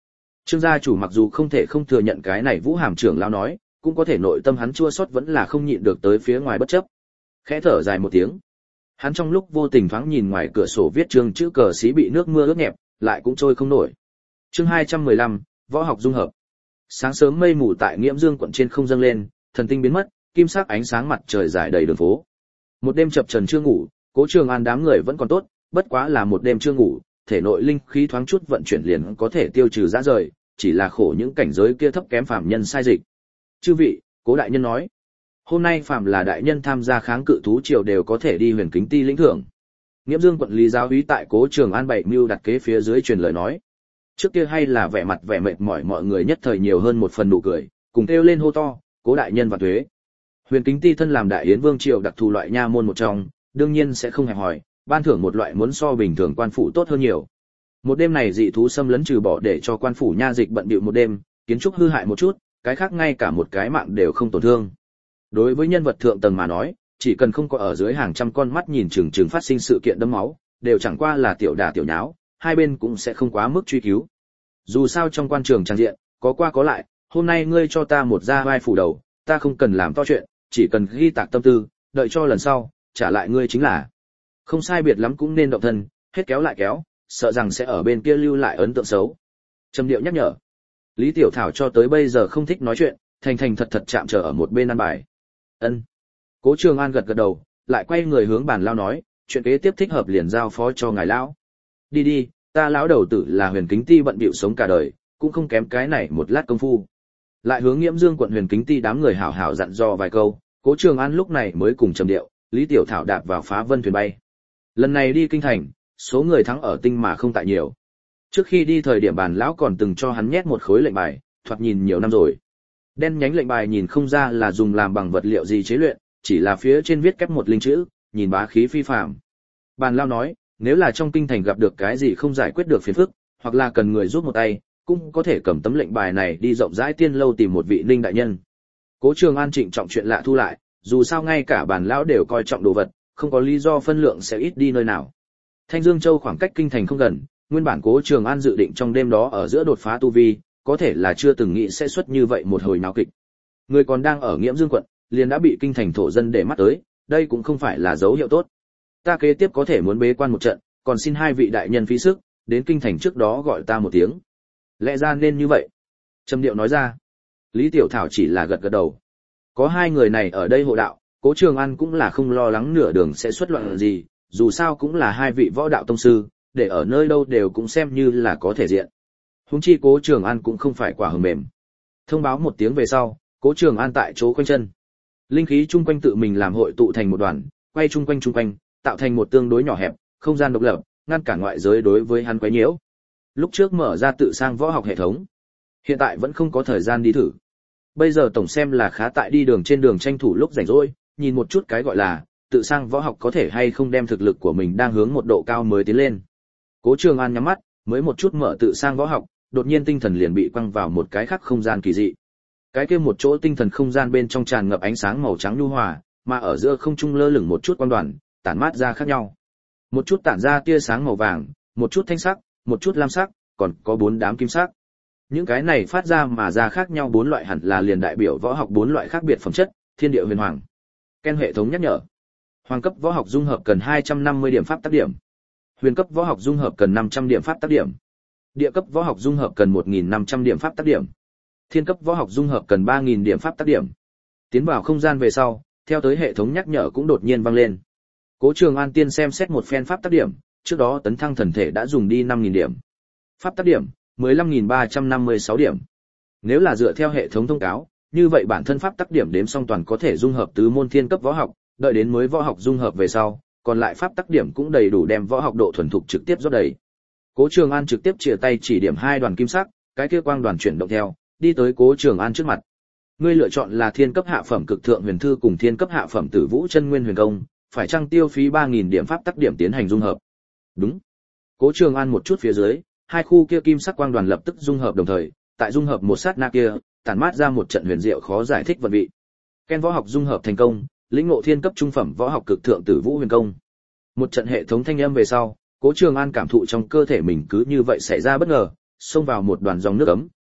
S1: Trương gia chủ mặc dù không thể không thừa nhận cái này Vũ Hàm trưởng lão nói, cũng có thể nội tâm hắn chua xót vẫn là không nhịn được tới phía ngoài bất chấp. Khẽ thở dài một tiếng. Hắn trong lúc vô tình thoáng nhìn ngoài cửa sổ viết chương chữ cờ xí bị nước mưa ướt nhẹp, lại cũng trôi không nổi. Chương hai trăm mười lăm, võ học dung hợp. Sáng sớm mây mù tại Nghiễm Dương quận trên không dâng lên, thần tinh biến mất, kim sắc ánh sáng mặt trời rải đầy đường phố. Một đêm chập chờn chưa ngủ, Cố Trường An đám người vẫn còn tốt, bất quá là một đêm chưa ngủ, thể nội linh khí thoáng chút vận chuyển liền có thể tiêu trừ dã rời, chỉ là khổ những cảnh giới kia thấp kém phàm nhân sai dịch. Chư vị, Cố đại nhân nói, hôm nay phàm là đại nhân tham gia kháng cự thú triều đều có thể đi Huyền Kính Ti lĩnh thưởng. Nghiễm Dương quận lý giáo úy tại Cố Trường An bảy mưu đặt kế phía dưới truyền lời nói. Trước kia hay là vẻ mặt vẻ mệt mỏi mọi người nhất thời nhiều hơn một phần nụ cười, cùng kêu lên hô to, Cố đại nhân và thuế. Huyền Kính Ti thân làm đại yến vương triều đặc thù loại nha môn một trong, đương nhiên sẽ không hẹp hòi, ban thưởng một loại muốn so bình thường quan phủ tốt hơn nhiều. Một đêm này dị thú xâm lấn trừ bỏ để cho quan phủ nha dịch bận bịu một đêm, kiến trúc hư hại một chút, cái khác ngay cả một cái mạng đều không tổn thương. Đối với nhân vật thượng tầng mà nói, chỉ cần không có ở dưới hàng trăm con mắt nhìn chừng chừng phát sinh sự kiện đẫm máu, đều chẳng qua là tiểu đả tiểu nháo, hai bên cũng sẽ không quá mức truy cứu. Dù sao trong quan trường trang diện, có qua có lại, hôm nay ngươi cho ta một ra vai phủ đầu, ta không cần làm to chuyện, chỉ cần ghi tạc tâm tư, đợi cho lần sau, trả lại ngươi chính là. Không sai biệt lắm cũng nên động thân, hết kéo lại kéo, sợ rằng sẽ ở bên kia lưu lại ấn tượng xấu. Trầm Điệu nhắc nhở. Lý Tiểu Thảo cho tới bây giờ không thích nói chuyện, thành thành thật thật chạm chờ ở một bên ăn bài. Ân. Cố Trường An gật gật đầu, lại quay người hướng bàn lao nói, chuyện kế tiếp thích hợp liền giao phó cho ngài lão. Đi đi, ta lão đầu tử là Huyền Kính Ti bận bịu sống cả đời, cũng không kém cái này một lát công phu. Lại hướng Nghiễm Dương quận Huyền Kính Ti đám người hảo hảo dặn dò vài câu, Cố Trường An lúc này mới cùng Trầm Điệu, Lý Tiểu Thảo đạp vào phá vân thuyền bay. Lần này đi kinh thành, số người thắng ở tinh mà không tại nhiều. Trước khi đi thời điểm bàn lão còn từng cho hắn nhét một khối lệnh bài, thoạt nhìn nhiều năm rồi. Đen nhánh lệnh bài nhìn không ra là dùng làm bằng vật liệu gì chế luyện, chỉ là phía trên viết kép một linh chữ, nhìn bá khí phi phàm. Bàn lão nói, nếu là trong kinh thành gặp được cái gì không giải quyết được phiền phức, hoặc là cần người giúp một tay, cũng có thể cầm tấm lệnh bài này đi rộng rãi tiên lâu tìm một vị linh đại nhân. Cố Trường An trịnh trọng chuyện lạ thu lại, dù sao ngay cả bàn lão đều coi trọng đồ vật, không có lý do phân lượng sẽ ít đi nơi nào. Thanh Dương Châu khoảng cách kinh thành không gần, nguyên bản Cố Trường An dự định trong đêm đó ở giữa đột phá tu vi, có thể là chưa từng nghĩ sẽ xuất như vậy một hồi náo kịch. Người còn đang ở Nghiễm Dương quận, liền đã bị kinh thành thổ dân để mắt tới, đây cũng không phải là dấu hiệu tốt. Ta kế tiếp có thể muốn bế quan một trận, còn xin hai vị đại nhân phí sức, đến kinh thành trước đó gọi ta một tiếng. Lẽ ra nên như vậy. Trầm Điệu nói ra. Lý Tiểu Thảo chỉ là gật gật đầu. Có hai người này ở đây hộ đạo, Cố Trường An cũng là không lo lắng nửa đường sẽ xuất loạn gì, dù sao cũng là hai vị võ đạo tông sư, để ở nơi đâu đều cũng xem như là có thể diện. Huống chi Cố Trường An cũng không phải quả hờ mềm. Thông báo một tiếng về sau, Cố Trường An tại chỗ quanh chân. Linh khí chung quanh tự mình làm hội tụ thành một đoàn, quay chung quanh chung quanh, tạo thành một tương đối nhỏ hẹp, không gian độc lập, ngăn cản ngoại giới đối với hắn quấy nhiễu. Lúc trước mở ra tự sang võ học hệ thống, hiện tại vẫn không có thời gian đi thử. Bây giờ tổng xem là khá tại đi đường trên đường tranh thủ lúc rảnh rỗi, nhìn một chút cái gọi là tự sang võ học có thể hay không đem thực lực của mình đang hướng một độ cao mới tiến lên. Cố Trường An nhắm mắt, mới một chút mở tự sang võ học, đột nhiên tinh thần liền bị quăng vào một cái khác không gian kỳ dị. Cái kia một chỗ tinh thần không gian bên trong tràn ngập ánh sáng màu trắng nhu hòa, mà ở giữa không trung lơ lửng một chút quang đoàn, tản mát ra khác nhau. Một chút tản ra tia sáng màu vàng, một chút thanh sắc, một chút lam sắc, còn có bốn đám kim sắc. Những cái này phát ra mà ra khác nhau bốn loại hẳn là liền đại biểu võ học bốn loại khác biệt phẩm chất, thiên địa huyền hoàng. Ken hệ thống nhắc nhở. Hoàng cấp võ học dung hợp cần hai trăm năm mươi điểm pháp tác điểm. Huyền cấp võ học dung hợp cần năm trăm điểm pháp tác điểm. Địa cấp võ học dung hợp cần một nghìn năm trăm điểm pháp tác điểm. Thiên cấp võ học dung hợp cần ba nghìn điểm pháp tác điểm. Tiến vào không gian về sau, theo tới hệ thống nhắc nhở cũng đột nhiên vang lên. Cố Trường An tiên xem xét một phen pháp tác điểm, trước đó tấn thăng thần thể đã dùng đi năm nghìn điểm. Pháp tác điểm, mười lăm nghìn ba trăm năm mươi sáu điểm. Nếu là dựa theo hệ thống thông cáo, như vậy bản thân pháp tác điểm đếm xong toàn có thể dung hợp tứ môn thiên cấp võ học, đợi đến mới võ học dung hợp về sau, còn lại pháp tác điểm cũng đầy đủ đem võ học độ thuần thục trực tiếp rót đầy. Cố Trường An trực tiếp chìa tay chỉ điểm hai đoàn kim sắc, cái kia quang đoàn chuyển động theo, đi tới Cố Trường An trước mặt. Ngươi lựa chọn là thiên cấp hạ phẩm cực thượng huyền thư cùng thiên cấp hạ phẩm tử vũ chân nguyên huyền công, phải chăng tiêu phí ba nghìn điểm pháp tác điểm tiến hành dung hợp? Đúng. Cố Trường An một chút phía dưới, hai khu kia kim sắc quang đoàn lập tức dung hợp đồng thời, tại dung hợp một sát na kia, tản mát ra một trận huyền diệu khó giải thích vận vị. Ken võ học dung hợp thành công, lĩnh ngộ thiên cấp trung phẩm võ học cực thượng tử vũ huyền công. Một trận hệ thống thanh âm về sau, Cố Trường An cảm thụ trong cơ thể mình cứ như vậy xảy ra bất ngờ, xông vào một đoàn dòng nước ấm,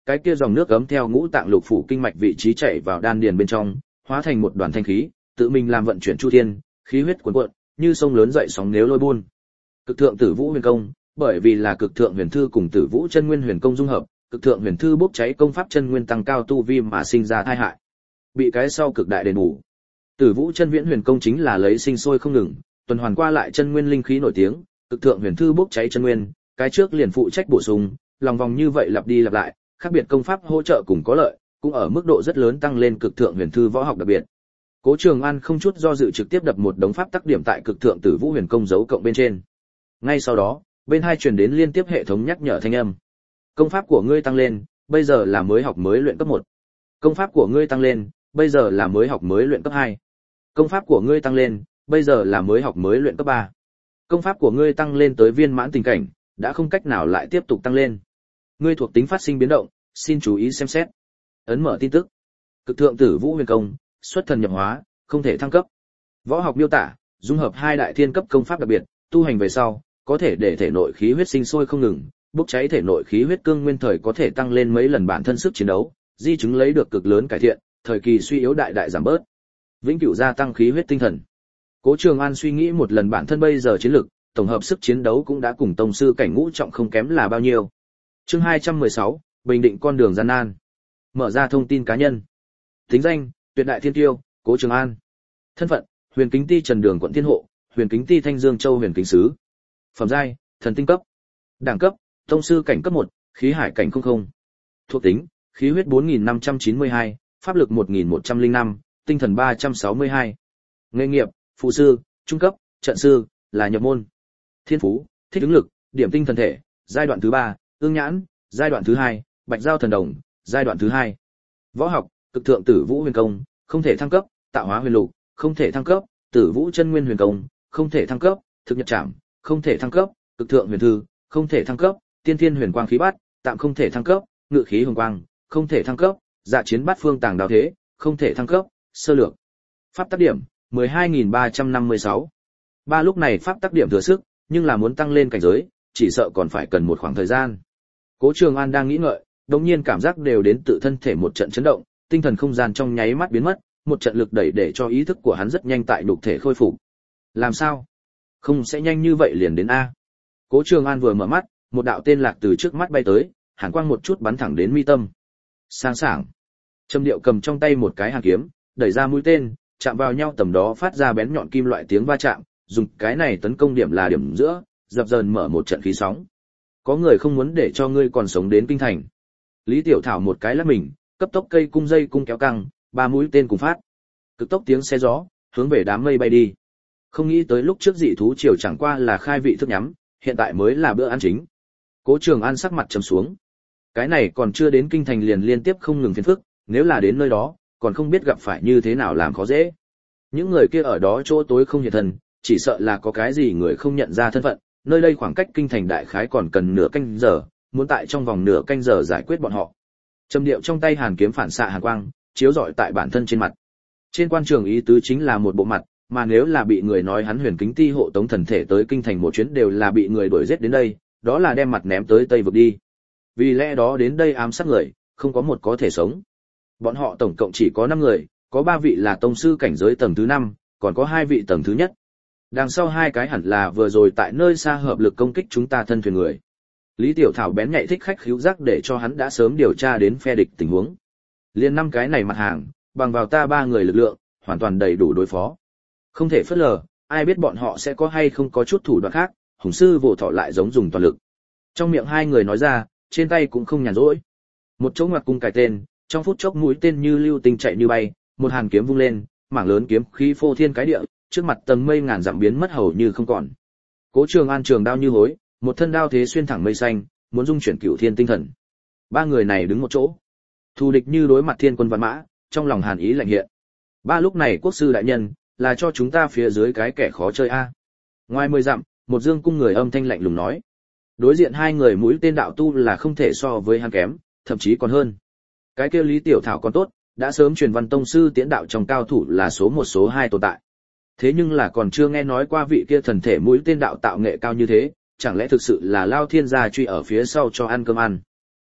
S1: cái kia dòng nước ấm theo ngũ tạng lục phủ kinh mạch vị trí chảy vào đan điền bên trong, hóa thành một đoàn thanh khí, tự mình làm vận chuyển chu thiên, khí huyết cuồn cuộn, như sông lớn dậy sóng nếu lôi buôn. Cực thượng Tử Vũ Huyền Công, bởi vì là cực thượng huyền thư cùng Tử Vũ chân nguyên huyền công dung hợp, cực thượng huyền thư bốc cháy công pháp chân nguyên tăng cao tu vi mà sinh ra tai hại. Bị cái sau cực đại đền bù. Tử Vũ chân viễn huyền công chính là lấy sinh sôi không ngừng, tuần hoàn qua lại chân nguyên linh khí nổi tiếng, cực thượng huyền thư bốc cháy chân nguyên, cái trước liền phụ trách bổ sung, lòng vòng như vậy lặp đi lặp lại, khác biệt công pháp hỗ trợ cùng có lợi, cũng ở mức độ rất lớn tăng lên cực thượng huyền thư võ học đặc biệt. Cố Trường An không chút do dự trực tiếp đập một đống pháp tắc điểm tại cực thượng Tử Vũ huyền công dấu cộng bên trên. Ngay sau đó, bên hai truyền đến liên tiếp hệ thống nhắc nhở thanh âm. Công pháp của ngươi tăng lên, bây giờ là mới học mới luyện cấp một. Công pháp của ngươi tăng lên, bây giờ là mới học mới luyện cấp hai. Công pháp của ngươi tăng lên, bây giờ là mới học mới luyện cấp ba. Công pháp của ngươi tăng lên tới viên mãn tình cảnh, đã không cách nào lại tiếp tục tăng lên. Ngươi thuộc tính phát sinh biến động, xin chú ý xem xét. Ấn mở tin tức. Cực thượng Tử Vũ huyền công, xuất thần nhập hóa, không thể thăng cấp. Võ học miêu tả, dung hợp hai đại thiên cấp công pháp đặc biệt, tu hành về sau, có thể để thể nội khí huyết sinh sôi không ngừng, bốc cháy thể nội khí huyết cương nguyên thời có thể tăng lên mấy lần bản thân sức chiến đấu, di chứng lấy được cực lớn cải thiện, thời kỳ suy yếu đại đại giảm bớt. Vĩnh cửu gia tăng khí huyết tinh thần. Cố Trường An suy nghĩ một lần bản thân bây giờ chiến lực, tổng hợp sức chiến đấu cũng đã cùng tông sư cảnh ngũ trọng không kém là bao nhiêu. Chương hai trăm mười sáu, bình định con đường gian nan. Mở ra thông tin cá nhân. Tính danh: Tuyệt đại thiên tiêu, Cố Trường An. Thân phận: Huyền Kính Ti Trần Đường quận Thiên Hộ, Huyền Kính Ti Thanh Dương Châu Huyền Kính Sứ. Phẩm giai: Thần tinh cấp. Đẳng cấp: Tông sư cảnh cấp một, khí hải cảnh không không. Thuộc tính: Khí huyết bốn nghìn năm trăm chín mươi hai, pháp lực một nghìn một trăm lẻ năm, tinh thần ba trăm sáu mươi hai. Nghề nghiệp: Phụ sư, trung cấp, trận sư, là nhập môn. Thiên phú: Thích ứng lực, điểm tinh thần thể, giai đoạn thứ ba, ương nhãn, giai đoạn thứ hai, bạch giao thần đồng, giai đoạn thứ hai. Võ học: Cực thượng Tử Vũ huyền công, không thể thăng cấp, tạo hóa huyền lục, không thể thăng cấp, Tử Vũ chân nguyên huyền công, không thể thăng cấp, thực nhật trảm, không thể thăng cấp, cực thượng huyền thư, không thể thăng cấp, tiên thiên huyền quang khí bát, tạm không thể thăng cấp, ngự khí hồng quang, không thể thăng cấp, dạ chiến bát phương tàng đào thế, không thể thăng cấp, sơ lược. Pháp tắc điểm: mười hai nghìn ba trăm năm mươi sáu. Ba lúc này pháp tắc điểm thừa sức, nhưng là muốn tăng lên cảnh giới, chỉ sợ còn phải cần một khoảng thời gian. Cố Trường An đang nghĩ ngợi, đột nhiên cảm giác đều đến tự thân thể một trận chấn động, tinh thần không gian trong nháy mắt biến mất, một trận lực đẩy để cho ý thức của hắn rất nhanh tại nhục thể khôi phục. Làm sao? Không sẽ nhanh như vậy liền đến a. Cố Trường An vừa mở mắt, một đạo tên lạc từ trước mắt bay tới, hàn quang một chút bắn thẳng đến mi tâm. Sáng sảng. Trầm Điệu cầm trong tay một cái hàn kiếm, đẩy ra mũi tên, chạm vào nhau tầm đó phát ra bén nhọn kim loại tiếng va chạm, dùng cái này tấn công điểm là điểm giữa, dập dờn mở một trận khí sóng. Có người không muốn để cho ngươi còn sống đến kinh thành. Lý Tiểu Thảo một cái lắc mình, cấp tốc cây cung dây cung kéo căng, ba mũi tên cùng phát. Cực tốc tiếng xe gió, hướng về đám mây bay đi. Không nghĩ tới lúc trước dị thú triều chẳng qua là khai vị thức nhắm, hiện tại mới là bữa ăn chính. Cố Trường An sắc mặt trầm xuống. Cái này còn chưa đến kinh thành liền liên tiếp không ngừng phiền phức, nếu là đến nơi đó, còn không biết gặp phải như thế nào làm khó dễ. Những người kia ở đó chỗ tối không hiện thân, chỉ sợ là có cái gì người không nhận ra thân phận, nơi đây khoảng cách kinh thành đại khái còn cần nửa canh giờ, muốn tại trong vòng nửa canh giờ giải quyết bọn họ. Trầm Điệu trong tay hàn kiếm phản xạ hàn quang, chiếu rọi tại bản thân trên mặt. Trên quan trường ý tứ chính là một bộ mặt, mà nếu là bị người nói hắn Huyền Kính Ti hộ tống thần thể tới kinh thành một chuyến đều là bị người đuổi giết đến đây, đó là đem mặt ném tới Tây vực đi. Vì lẽ đó đến đây ám sát người, không có một có thể sống. Bọn họ tổng cộng chỉ có năm người, có ba vị là tông sư cảnh giới tầng thứ năm, còn có hai vị tầng thứ nhất. Đằng sau hai cái hẳn là vừa rồi tại nơi xa hợp lực công kích chúng ta thân thuyền người. Lý Tiểu Thảo bén nhạy thích khách khíu giác để cho hắn đã sớm điều tra đến phe địch tình huống. Liên năm cái này mặt hàng, bằng vào ta ba người lực lượng, hoàn toàn đầy đủ đối phó. Không thể phớt lờ, ai biết bọn họ sẽ có hay không có chút thủ đoạn khác, Hùng sư Vô Thọ lại giống dùng toàn lực. Trong miệng hai người nói ra, trên tay cũng không nhàn rỗi. Một chỗ ngoặt cung cài tên, trong phút chốc mũi tên như lưu tinh chạy như bay, một hàn kiếm vung lên, mảng lớn kiếm khí phô thiên cái địa, trước mặt tầng mây ngàn dặm biến mất hầu như không còn. Cố Trường An trường đao như hối, một thân đao thế xuyên thẳng mây xanh, muốn dung chuyển cửu thiên tinh thần. Ba người này đứng một chỗ, thù địch như đối mặt thiên quân vạn mã, trong lòng hàn ý lạnh hiện. Ba lúc này quốc sư đại nhân, là cho chúng ta phía dưới cái kẻ khó chơi a. Ngoài mười dặm, một dương cung người âm thanh lạnh lùng nói. Đối diện hai người mũi tên đạo tu là không thể so với hắn kém, thậm chí còn hơn. Cái kia Lý Tiểu Thảo còn tốt, đã sớm truyền văn tông sư tiễn đạo trong cao thủ là số một số hai tồn tại. Thế nhưng là còn chưa nghe nói qua vị kia thần thể mũi tên đạo tạo nghệ cao như thế, chẳng lẽ thực sự là Lao Thiên gia truy ở phía sau cho ăn cơm ăn.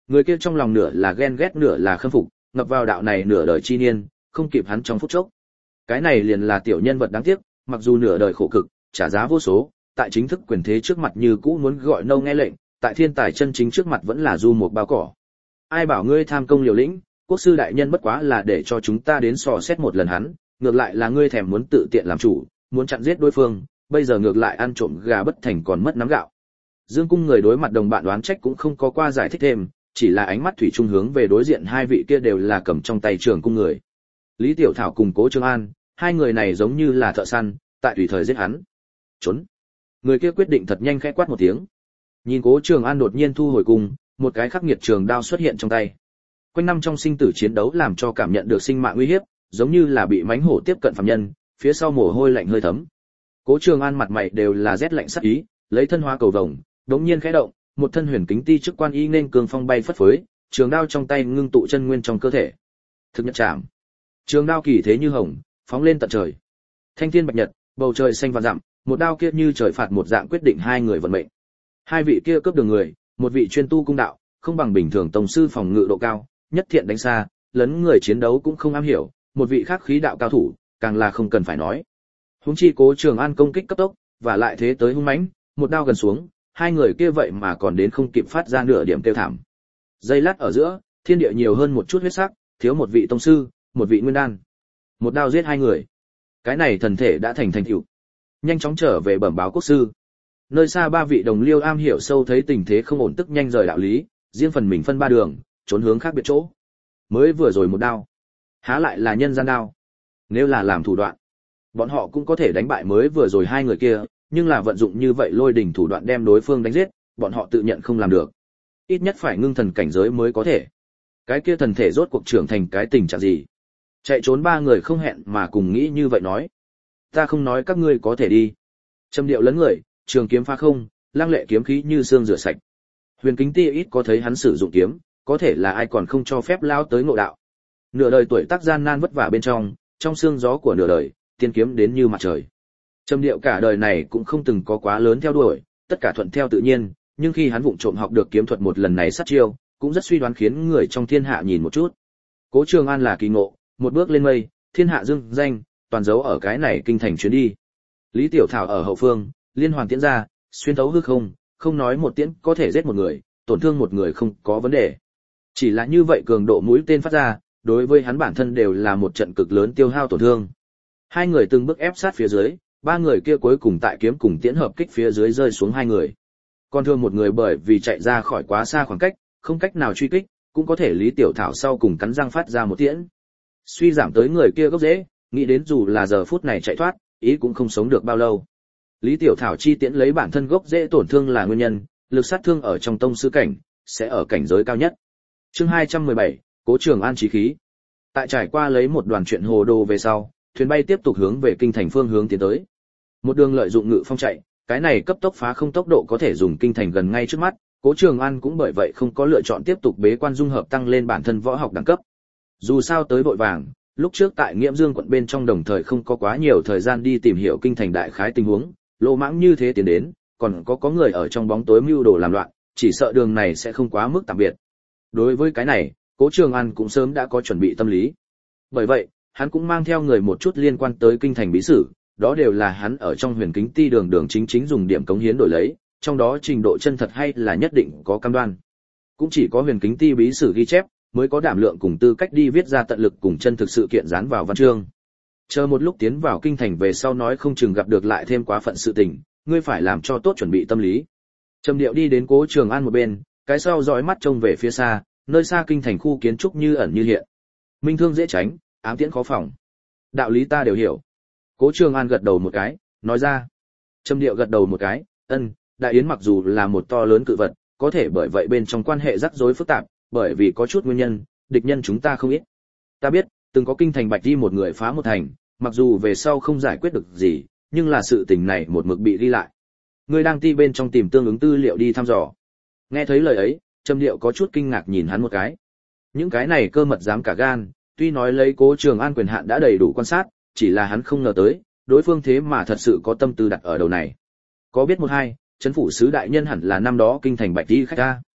S1: Người kia trong lòng nửa là ghen ghét nửa là khâm phục, ngập vào đạo này nửa đời chi niên, không kịp hắn trong phút chốc. Cái này liền là tiểu nhân vật đáng tiếc, mặc dù nửa đời khổ cực, trả giá vô số, tại chính thức quyền thế trước mặt như cũ muốn gọi nâu nghe lệnh, tại thiên tài chân chính trước mặt vẫn là du một bao cỏ. Ai bảo ngươi tham công liều lĩnh, quốc sư đại nhân bất quá là để cho chúng ta đến sò xét một lần hắn, ngược lại là ngươi thèm muốn tự tiện làm chủ, muốn chặn giết đối phương, bây giờ ngược lại ăn trộm gà bất thành còn mất nắm gạo. Dương cung người đối mặt đồng bạn đoán trách cũng không có qua giải thích thêm, chỉ là ánh mắt thủy chung hướng về đối diện hai vị kia đều là cầm trong tay trường cung người. Lý Tiểu Thảo cùng Cố Trường An, hai người này giống như là thợ săn, tại tùy thời giết hắn. Trốn. Người kia quyết định thật nhanh khẽ quát một tiếng. Nhìn Cố Trường An đột nhiên thu hồi cung, một cái khắc nghiệt trường đao xuất hiện trong tay. Quanh năm trong sinh tử chiến đấu làm cho cảm nhận được sinh mạng nguy hiểm, giống như là bị mãnh hổ tiếp cận phàm nhân, phía sau mồ hôi lạnh hơi thấm. Cố Trường An mặt mày đều là rét lạnh sắc ý, lấy thân hóa cầu vồng, đống nhiên khẽ động, một thân huyền kính ti chức quan y nên cường phong bay phất phới, trường đao trong tay ngưng tụ chân nguyên trong cơ thể. Thực nhật chạm. Trường đao kỳ thế như hồng, phóng lên tận trời. Thanh thiên bạch nhật, bầu trời xanh vạn dặm, một đao kia như trời phạt một dạng quyết định hai người vận mệnh. Hai vị kia cướp đường người, một vị chuyên tu cung đạo, không bằng bình thường tổng sư phòng ngự độ cao, nhất thiện đánh xa, lấn người chiến đấu cũng không am hiểu, một vị khác khí đạo cao thủ, càng là không cần phải nói. Huống chi Cố Trường An công kích cấp tốc, và lại thế tới hung mãnh, một đao gần xuống, hai người kia vậy mà còn đến không kịp phát ra nửa điểm kêu thảm. Giây lát ở giữa, thiên địa nhiều hơn một chút huyết sắc, thiếu một vị tông sư, một vị nguyên đan. Một đao giết hai người. Cái này thần thể đã thành thành tựu. Nhanh chóng trở về bẩm báo quốc sư. Nơi xa ba vị đồng liêu am hiểu sâu thấy tình thế không ổn tức nhanh rời đạo lý, riêng phần mình phân ba đường, trốn hướng khác biệt chỗ. Mới vừa rồi một đao, há lại là nhân gian đao. Nếu là làm thủ đoạn, bọn họ cũng có thể đánh bại mới vừa rồi hai người kia, nhưng là vận dụng như vậy lôi đỉnh thủ đoạn đem đối phương đánh giết, bọn họ tự nhận không làm được. Ít nhất phải ngưng thần cảnh giới mới có thể. Cái kia thần thể rốt cuộc trưởng thành cái tình trạng gì? Chạy trốn ba người không hẹn mà cùng nghĩ như vậy nói. Ta không nói các ngươi có thể đi. Trầm điệu lấn người, trường kiếm phá không, lăng lệ kiếm khí như xương rửa sạch. Huyền Kính Ti ít có thấy hắn sử dụng kiếm, có thể là ai còn không cho phép lao tới ngộ đạo. Nửa đời tuổi tác gian nan vất vả bên trong, trong xương gió của nửa đời, tiên kiếm đến như mặt trời. Trầm điệu cả đời này cũng không từng có quá lớn theo đuổi, tất cả thuận theo tự nhiên, nhưng khi hắn vụng trộm học được kiếm thuật một lần này sát chiêu, cũng rất suy đoán khiến người trong thiên hạ nhìn một chút. Cố Trường An là kỳ ngộ, một bước lên mây, thiên hạ dương danh, toàn dấu ở cái này kinh thành chuyến đi. Lý Tiểu Thảo ở hậu phương, liên hoàn tiễn ra, xuyên thấu hư không, không nói một tiễn có thể giết một người, tổn thương một người không có vấn đề. Chỉ là như vậy cường độ mũi tên phát ra, đối với hắn bản thân đều là một trận cực lớn tiêu hao tổn thương. Hai người từng bước ép sát phía dưới, ba người kia cuối cùng tại kiếm cùng tiễn hợp kích phía dưới rơi xuống hai người. Còn thương một người bởi vì chạy ra khỏi quá xa khoảng cách, không cách nào truy kích, cũng có thể Lý Tiểu Thảo sau cùng cắn răng phát ra một tiễn. Suy giảm tới người kia gốc rễ, nghĩ đến dù là giờ phút này chạy thoát, ý cũng không sống được bao lâu. Lý Tiểu Thảo chi tiễn lấy bản thân gốc rễ tổn thương là nguyên nhân, lực sát thương ở trong tông sư cảnh, sẽ ở cảnh giới cao nhất. Chương hai trăm mười bảy, Cố Trường An chí khí. Tại trải qua lấy một đoàn chuyện hồ đồ về sau, thuyền bay tiếp tục hướng về kinh thành phương hướng tiến tới. Một đường lợi dụng ngự phong chạy, cái này cấp tốc phá không tốc độ có thể dùng kinh thành gần ngay trước mắt, Cố Trường An cũng bởi vậy không có lựa chọn tiếp tục bế quan dung hợp tăng lên bản thân võ học đẳng cấp. Dù sao tới vội vàng, lúc trước tại Nghiễm Dương quận bên trong đồng thời không có quá nhiều thời gian đi tìm hiểu kinh thành đại khái tình huống, lô mãng như thế tiến đến, còn có có người ở trong bóng tối mưu đồ làm loạn, chỉ sợ đường này sẽ không quá mức tạm biệt. Đối với cái này, Cố Trường An cũng sớm đã có chuẩn bị tâm lý. Bởi vậy, hắn cũng mang theo người một chút liên quan tới kinh thành bí sử, đó đều là hắn ở trong Huyền Kính Ti đường đường chính chính dùng điểm cống hiến đổi lấy, trong đó trình độ chân thật hay là nhất định có cam đoan. Cũng chỉ có Huyền Kính Ti bí sử ghi chép, mới có đảm lượng cùng tư cách đi viết ra tận lực cùng chân thực sự kiện dán vào văn chương. Chờ một lúc tiến vào kinh thành về sau nói không chừng gặp được lại thêm quá phận sự tình, ngươi phải làm cho tốt chuẩn bị tâm lý. Trầm Điệu đi đến Cố Trường An một bên, cái sau dõi mắt trông về phía xa, nơi xa kinh thành khu kiến trúc như ẩn như hiện. Minh thương dễ tránh, ám tiễn khó phòng. Đạo lý ta đều hiểu. Cố Trường An gật đầu một cái, nói ra. Trầm Điệu gật đầu một cái, ân, đại yến mặc dù là một to lớn cự vật, có thể bởi vậy bên trong quan hệ rắc rối phức tạp, bởi vì có chút nguyên nhân, địch nhân chúng ta không ít. Ta biết, từng có kinh thành Bạch Di một người phá một thành, mặc dù về sau không giải quyết được gì, nhưng là sự tình này một mực bị ghi lại. Ngươi đang ti bên trong tìm tương ứng tư liệu đi thăm dò. Nghe thấy lời ấy, Trầm Điệu có chút kinh ngạc nhìn hắn một cái. Những cái này cơ mật dám cả gan, tuy nói lấy Cố Trường An quyền hạn đã đầy đủ quan sát, chỉ là hắn không ngờ tới, đối phương thế mà thật sự có tâm tư đặt ở đầu này. Có biết một hai, trấn phủ sứ đại nhân hẳn là năm đó kinh thành Bạch Di khách ta.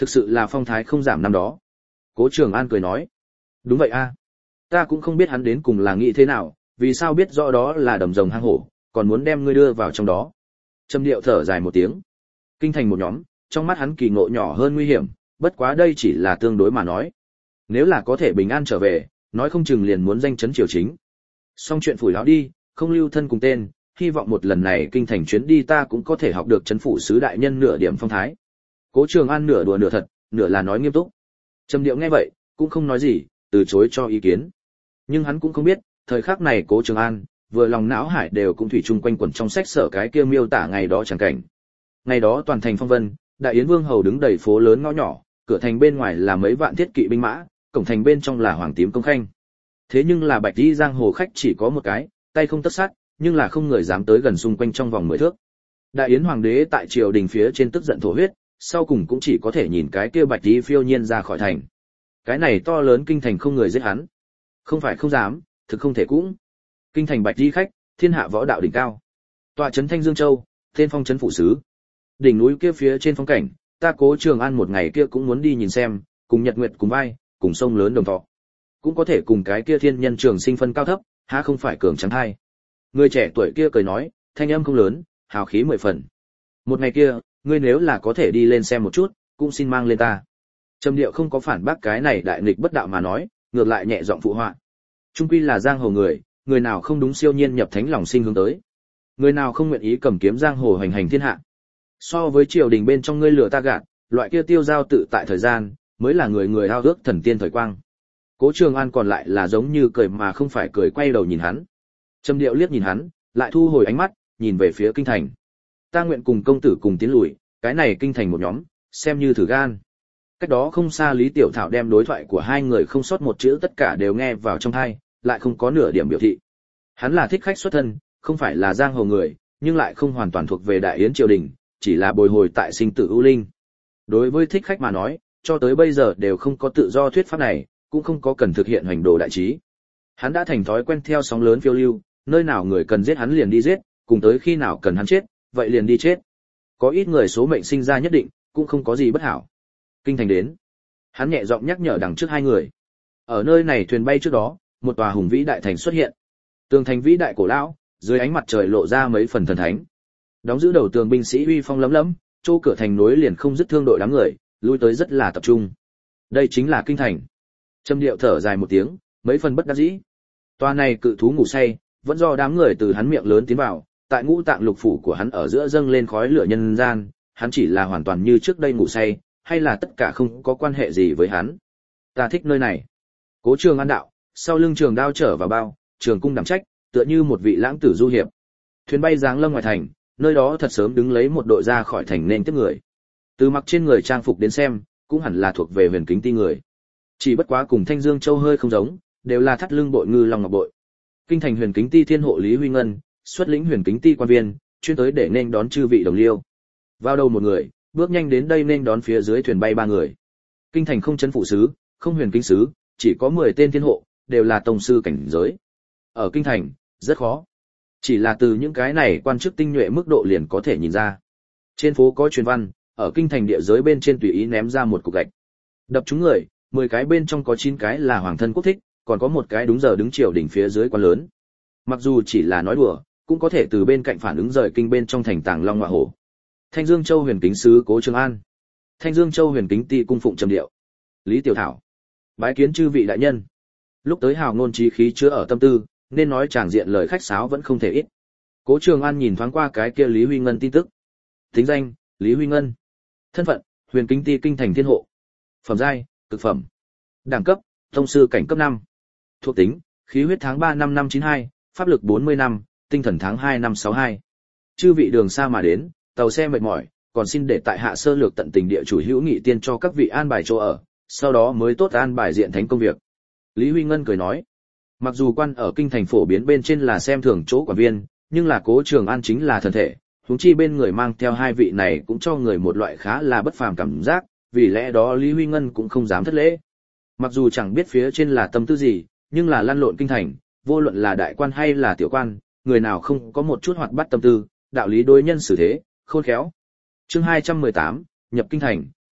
S1: thực sự là phong thái không giảm năm đó. Cố Trường An cười nói, đúng vậy a, ta cũng không biết hắn đến cùng là nghĩ thế nào, vì sao biết rõ đó là đầm rồng hang hổ, còn muốn đem ngươi đưa vào trong đó. Trầm Điệu thở dài một tiếng. Kinh thành một nhóm, trong mắt hắn kỳ ngộ nhỏ hơn nguy hiểm, bất quá đây chỉ là tương đối mà nói. Nếu là có thể bình an trở về, nói không chừng liền muốn danh chấn triều chính. Xong chuyện phủi láo đi, không lưu thân cùng tên, hy vọng một lần này kinh thành chuyến đi ta cũng có thể học được chấn phủ sứ đại nhân nửa điểm phong thái. Cố Trường An nửa đùa nửa thật, nửa là nói nghiêm túc. Trầm Điệu nghe vậy, cũng không nói gì, từ chối cho ý kiến. Nhưng hắn cũng không biết, thời khắc này Cố Trường An, vừa lòng não hải đều cũng thủy chung quanh quẩn trong sách sở cái kia miêu tả ngày đó chẳng cảnh. Ngày đó toàn thành phong vân, đại yến vương hầu đứng đầy phố lớn ngõ nhỏ, cửa thành bên ngoài là mấy vạn thiết kỵ binh mã, cổng thành bên trong là hoàng tím công khanh. Thế nhưng là bạch y giang hồ khách chỉ có một cái, tay không tất sát, nhưng là không người dám tới gần xung quanh trong vòng mười thước. Đại yến hoàng đế tại triều đình phía trên tức giận thổ huyết, sau cùng cũng chỉ có thể nhìn cái kia bạch y phiêu nhiên ra khỏi thành. Cái này to lớn kinh thành không người giết hắn. Không phải không dám, thực không thể cũng. Kinh thành bạch y khách, thiên hạ võ đạo đỉnh cao. Tọa trấn Thanh Dương Châu, tên phong trấn phụ sứ. Đỉnh núi kia phía trên phong cảnh, ta Cố Trường An một ngày kia cũng muốn đi nhìn xem, cùng nhật nguyệt cùng vai, cùng sông lớn đồng thọ. Cũng có thể cùng cái kia thiên nhân trường sinh phân cao thấp, há không phải cường trắng hai. Người trẻ tuổi kia cười nói, thanh âm không lớn, hào khí mười phần. Một ngày kia, ngươi nếu là có thể đi lên xem một chút, cũng xin mang lên ta. Trầm Điệu không có phản bác cái này đại nghịch bất đạo mà nói, ngược lại nhẹ giọng phụ họa. Trung quy là giang hồ người, người nào không đúng siêu nhiên nhập thánh lòng sinh hướng tới. Người nào không nguyện ý cầm kiếm giang hồ hành hành thiên hạ. So với triều đình bên trong ngươi lừa ta gạt, loại kia tiêu giao tự tại thời gian, mới là người người ao ước thần tiên thời quang. Cố Trường An còn lại là giống như cười mà không phải cười, quay đầu nhìn hắn. Trầm Điệu liếc nhìn hắn, lại thu hồi ánh mắt, nhìn về phía kinh thành. Ta nguyện cùng công tử cùng tiến lùi, cái này kinh thành một nhóm, xem như thử gan. Cách đó không xa Lý Tiểu Thảo đem đối thoại của hai người không sót một chữ tất cả đều nghe vào trong tai, lại không có nửa điểm biểu thị. Hắn là thích khách xuất thân, không phải là giang hồ người, nhưng lại không hoàn toàn thuộc về đại yến triều đình, chỉ là bồi hồi tại sinh tử ưu linh. Đối với thích khách mà nói, cho tới bây giờ đều không có tự do thuyết pháp này, cũng không có cần thực hiện hành đồ đại trí. Hắn đã thành thói quen theo sóng lớn phiêu lưu, nơi nào người cần giết hắn liền đi giết, cùng tới khi nào cần hắn chết, vậy liền đi chết. Có ít người số mệnh sinh ra nhất định, cũng không có gì bất hảo. Kinh thành đến. Hắn nhẹ giọng nhắc nhở đằng trước hai người. Ở nơi này thuyền bay trước đó, một tòa hùng vĩ đại thành xuất hiện. Tường thành vĩ đại cổ lão, dưới ánh mặt trời lộ ra mấy phần thần thánh. Đóng giữ đầu tường binh sĩ uy phong lấm lấm, chỗ cửa thành nối liền không dứt thương đội đám người, lui tới rất là tập trung. Đây chính là kinh thành. Trầm Điệu thở dài một tiếng, mấy phần bất đắc dĩ. Tòa này cự thú ngủ say, vẫn do đám người từ hắn miệng lớn tiến vào, tại ngũ tạng lục phủ của hắn ở giữa dâng lên khói lửa nhân gian, hắn chỉ là hoàn toàn như trước đây ngủ say, hay là tất cả không có quan hệ gì với hắn. Ta thích nơi này. Cố Trường An đạo, sau lưng trường đao trở vào bao, trường cung đảm trách, tựa như một vị lãng tử du hiệp. Thuyền bay giáng lâm ngoài thành, nơi đó thật sớm đứng lấy một đội ra khỏi thành nên tiếp người. Từ mặc trên người trang phục đến xem, cũng hẳn là thuộc về Huyền Kính Ti người. Chỉ bất quá cùng Thanh Dương Châu hơi không giống, đều là thắt lưng bội ngư long ngọc bội. Kinh thành Huyền Kính Ti thiên hộ Lý Huy Ngân, xuất lĩnh Huyền Kính Ti quan viên, chuyên tới để nên đón chư vị đồng liêu. Vào đầu một người, bước nhanh đến đây nên đón phía dưới thuyền bay ba người. Kinh thành không trấn phụ sứ, không huyền kính sứ, chỉ có mười tên thiên hộ, đều là tông sư cảnh giới. Ở kinh thành, rất khó. Chỉ là từ những cái này quan chức tinh nhuệ mức độ liền có thể nhìn ra. Trên phố có truyền văn, ở kinh thành địa giới bên trên tùy ý ném ra một cục gạch. Đập trúng người, mười cái bên trong có chín cái là hoàng thân quốc thích, còn có một cái đúng giờ đứng triều đỉnh phía dưới quan lớn. Mặc dù chỉ là nói đùa, cũng có thể từ bên cạnh phản ứng rời kinh bên trong thành Tàng Long Ngọa Hổ. Thanh Dương Châu Huyền Kính sứ Cố Trường An, Thanh Dương Châu Huyền Kính Ti cung phụng Trầm Điệu, Lý Tiểu Thảo, bái kiến chư vị đại nhân. Lúc tới hào ngôn chí khí chứa ở tâm tư, nên nói tràng diện lời khách sáo vẫn không thể ít. Cố Trường An nhìn thoáng qua cái kia Lý Huy Ngân tin tức. Tính danh: Lý Huy Ngân. Thân phận: Huyền Kính Ti kinh thành thiên hộ. Phẩm giai: cực phẩm. Đẳng cấp: tông sư cảnh cấp năm. Thuộc tính: khí huyết tháng ba năm năm chín hai, pháp lực bốn mươi năm, tinh thần tháng hai năm sáu hai. Chư vị đường xa mà đến, tàu xe mệt mỏi, còn xin để tại hạ sơ lược tận tình địa chủ hữu nghị tiên cho các vị an bài chỗ ở, sau đó mới tốt an bài diện thánh công việc. Lý Huy Ngân cười nói, mặc dù quan ở kinh thành phổ biến bên trên là xem thường chỗ quản viên, nhưng là Cố Trường An chính là thần thể, huống chi bên người mang theo hai vị này cũng cho người một loại khá là bất phàm cảm giác, vì lẽ đó Lý Huy Ngân cũng không dám thất lễ. Mặc dù chẳng biết phía trên là tâm tư gì, nhưng là lăn lộn kinh thành, vô luận là đại quan hay là tiểu quan, người nào không có một chút hoạt bát tâm tư, đạo lý đối nhân xử thế, khôn khéo. Chương hai trăm mười tám, nhập kinh thành,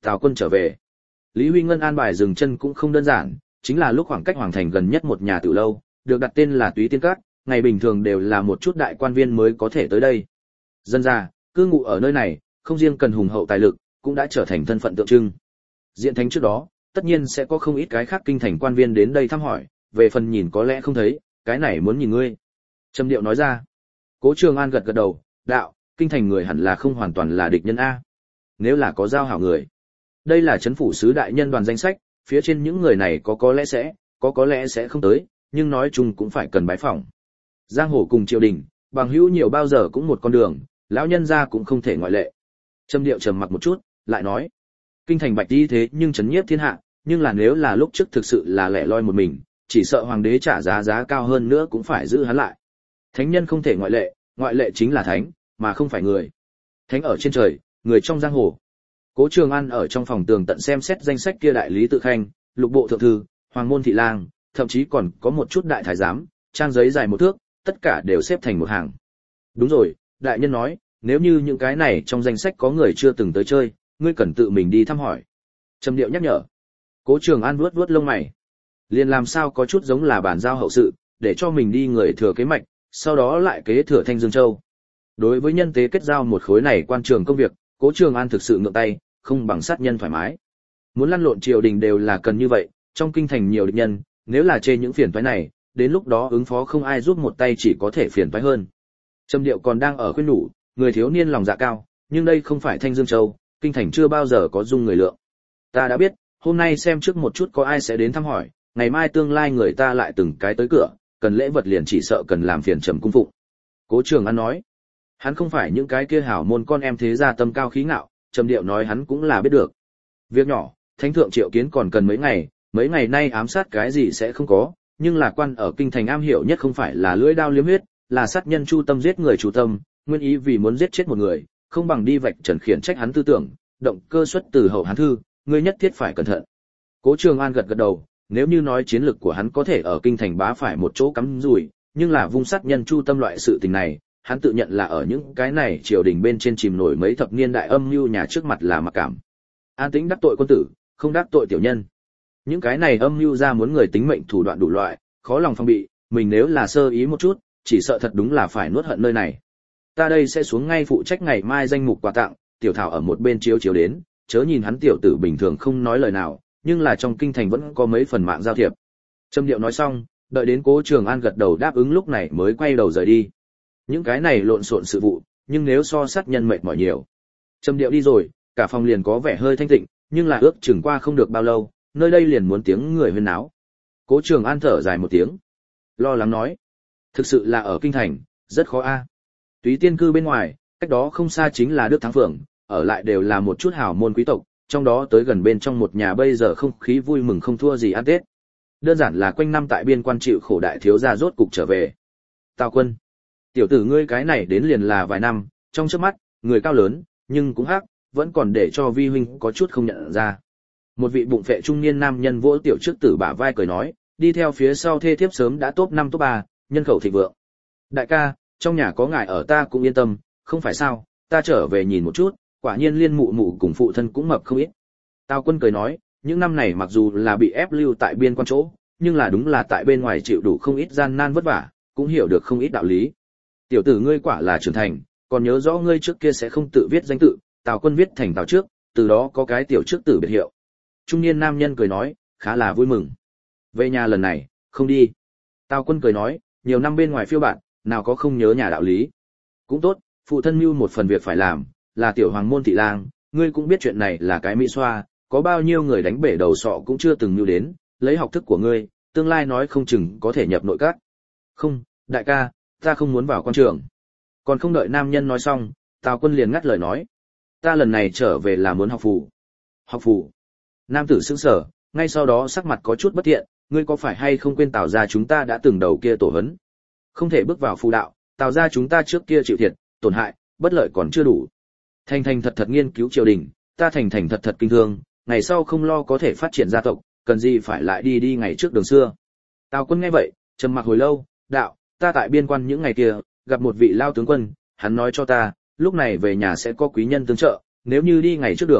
S1: Tào Quân trở về. Lý Huy Ngân an bài dừng chân cũng không đơn giản, chính là lúc khoảng cách hoàng thành gần nhất một nhà tiểu lâu, được đặt tên là Túy Tiên Các, ngày bình thường đều là một chút đại quan viên mới có thể tới đây. Dân ra, cư ngụ ở nơi này, không riêng cần hùng hậu tài lực, cũng đã trở thành thân phận tượng trưng. Diện thánh trước đó, tất nhiên sẽ có không ít cái khác kinh thành quan viên đến đây thăm hỏi, về phần nhìn có lẽ không thấy, cái này muốn nhìn ngươi. Trầm Điệu nói ra. Cố Trường An gật gật đầu, đạo, kinh thành người hẳn là không hoàn toàn là địch nhân a. Nếu là có giao hảo người. Đây là trấn phủ sứ đại nhân đoàn danh sách, phía trên những người này có có lẽ sẽ, có có lẽ sẽ không tới, nhưng nói chung cũng phải cần bái phỏng. Giang hồ cùng triều đình, bằng hữu nhiều bao giờ cũng một con đường, lão nhân gia cũng không thể ngoại lệ. Trầm Điệu trầm mặc một chút, lại nói, kinh thành bạch đi thế nhưng chấn nhiếp thiên hạ, nhưng là nếu là lúc trước thực sự là lẻ loi một mình, chỉ sợ hoàng đế trả giá giá cao hơn nữa cũng phải giữ hắn lại. Thánh nhân không thể ngoại lệ, ngoại lệ chính là thánh, mà không phải người. Thánh ở trên trời, người trong giang hồ. Cố Trường An ở trong phòng tường tận xem xét danh sách kia đại lý tự khanh, lục bộ thượng thư, hoàng môn thị lang, thậm chí còn có một chút đại thái giám, trang giấy dài một thước, tất cả đều xếp thành một hàng. Đúng rồi, đại nhân nói, nếu như những cái này trong danh sách có người chưa từng tới chơi, ngươi cần tự mình đi thăm hỏi. Trầm Điệu nhắc nhở. Cố Trường An vuốt vuốt lông mày. Liền làm sao có chút giống là bản giao hậu sự, để cho mình đi người thừa kế mạch, sau đó lại kế thừa Thanh Dương Châu. Đối với nhân tế kết giao một khối này quan trường công việc, Cố Trường An thực sự ngượng tay, không bằng sát nhân thoải mái. Muốn lăn lộn triều đình đều là cần như vậy, trong kinh thành nhiều địch nhân, nếu là chê những phiền toái này, đến lúc đó ứng phó không ai giúp một tay chỉ có thể phiền toái hơn. Trầm Điệu còn đang ở khuyên nhủ, người thiếu niên lòng dạ cao, nhưng đây không phải Thanh Dương Châu, kinh thành chưa bao giờ có dung người lượng. Ta đã biết, hôm nay xem trước một chút có ai sẽ đến thăm hỏi, ngày mai tương lai người ta lại từng cái tới cửa, cần lễ vật liền chỉ sợ cần làm phiền Trầm cung phụng. Cố Trường An nói, hắn không phải những cái kia hảo môn con em thế gia tâm cao khí ngạo, Trầm Điệu nói hắn cũng là biết được. Việc nhỏ, thánh thượng triệu kiến còn cần mấy ngày, mấy ngày nay ám sát cái gì sẽ không có, nhưng là quan ở kinh thành am hiểu nhất không phải là lưỡi đao liếm huyết, là sát nhân chu tâm giết người chủ tâm, nguyên ý vì muốn giết chết một người, không bằng đi vạch trần khiển trách hắn tư tưởng, động cơ xuất từ hậu hán thư, ngươi nhất thiết phải cẩn thận. Cố Trường An gật gật đầu, nếu như nói chiến lực của hắn có thể ở kinh thành bá phải một chỗ cắm rủi, nhưng là vung sát nhân chu tâm loại sự tình này, hắn tự nhận là ở những cái này triều đình bên trên chìm nổi mấy thập niên đại âm mưu nhà trước mặt là mặc cảm. An tĩnh đắc tội quân tử, không đắc tội tiểu nhân. Những cái này âm mưu ra muốn người tính mệnh thủ đoạn đủ loại, khó lòng phòng bị, mình nếu là sơ ý một chút, chỉ sợ thật đúng là phải nuốt hận nơi này. Ta đây sẽ xuống ngay phụ trách ngày mai danh mục quà tặng, tiểu thảo ở một bên chiếu chiếu đến, chớ nhìn hắn tiểu tử bình thường không nói lời nào, nhưng là trong kinh thành vẫn có mấy phần mạng giao thiệp. Trầm Điệu nói xong, đợi đến Cố Trường An gật đầu đáp ứng lúc này mới quay đầu rời đi. Những cái này lộn xộn sự vụ, nhưng nếu so sát nhân mệt mỏi nhiều. Trầm Điệu đi rồi, cả phòng liền có vẻ hơi thanh tịnh, nhưng là ước chừng qua không được bao lâu, nơi đây liền muốn tiếng người huyên náo. Cố Trường An thở dài một tiếng, lo lắng nói, thực sự là ở kinh thành, rất khó a. Túy Tiên cư bên ngoài, cách đó không xa chính là Đức Thắng Phường, ở lại đều là một chút hào môn quý tộc, trong đó tới gần bên trong một nhà bây giờ không khí vui mừng không thua gì ăn Tết. Đơn giản là quanh năm tại biên quan chịu khổ đại thiếu gia rốt cục trở về. Tào Quân, tiểu tử ngươi cái này đến liền là vài năm, trong chớp mắt, người cao lớn, nhưng cũng hắc, vẫn còn để cho vi huynh có chút không nhận ra. Một vị bụng phệ trung niên nam nhân vỗ tiểu trước tử bả vai cười nói, đi theo phía sau thê thiếp sớm đã top năm top ba, nhân khẩu thịnh vượng. Đại ca, trong nhà có ngài ở ta cũng yên tâm, không phải sao, ta trở về nhìn một chút, quả nhiên Liên mụ mụ cùng phụ thân cũng mập không ít. Tào Quân cười nói, những năm này mặc dù là bị ép lưu tại biên quan chỗ, nhưng là đúng là tại bên ngoài chịu đủ không ít gian nan vất vả, cũng hiểu được không ít đạo lý. Tiểu tử ngươi quả là trưởng thành, còn nhớ rõ ngươi trước kia sẽ không tự viết danh tự, Tào Quân viết thành Tào trước, từ đó có cái tiểu trước tử biệt hiệu. Trung niên nam nhân cười nói, khá là vui mừng. Về nhà lần này, không đi. Tào Quân cười nói, nhiều năm bên ngoài phiêu bạt, nào có không nhớ nhà đạo lý. Cũng tốt, phụ thân mưu một phần việc phải làm, là tiểu hoàng môn thị lang, ngươi cũng biết chuyện này là cái mỹ xoa, có bao nhiêu người đánh bể đầu sọ cũng chưa từng mưu đến, lấy học thức của ngươi, tương lai nói không chừng có thể nhập nội các. Không, đại ca, ta không muốn vào quan trường. Còn không đợi nam nhân nói xong, Tào Quân liền ngắt lời nói, ta lần này trở về là muốn học phù. Học phù? Nam tử sững sờ, ngay sau đó sắc mặt có chút bất thiện, ngươi có phải hay không quên Tào gia chúng ta đã từng đầu kia tổ huấn, không thể bước vào phù đạo, Tào gia chúng ta trước kia chịu thiệt, tổn hại, bất lợi còn chưa đủ. Thành thành thật thật nghiên cứu triều đình, ta thành thành thật thật kinh thương, ngày sau không lo có thể phát triển gia tộc, cần gì phải lại đi đi ngày trước đường xưa. Tào Quân nghe vậy, trầm mặc hồi lâu, đạo, ta tại biên quan những ngày kia, gặp một vị lao tướng quân, hắn nói cho ta, lúc này về nhà sẽ có quý nhân tương trợ, nếu như đi ngày trước đường,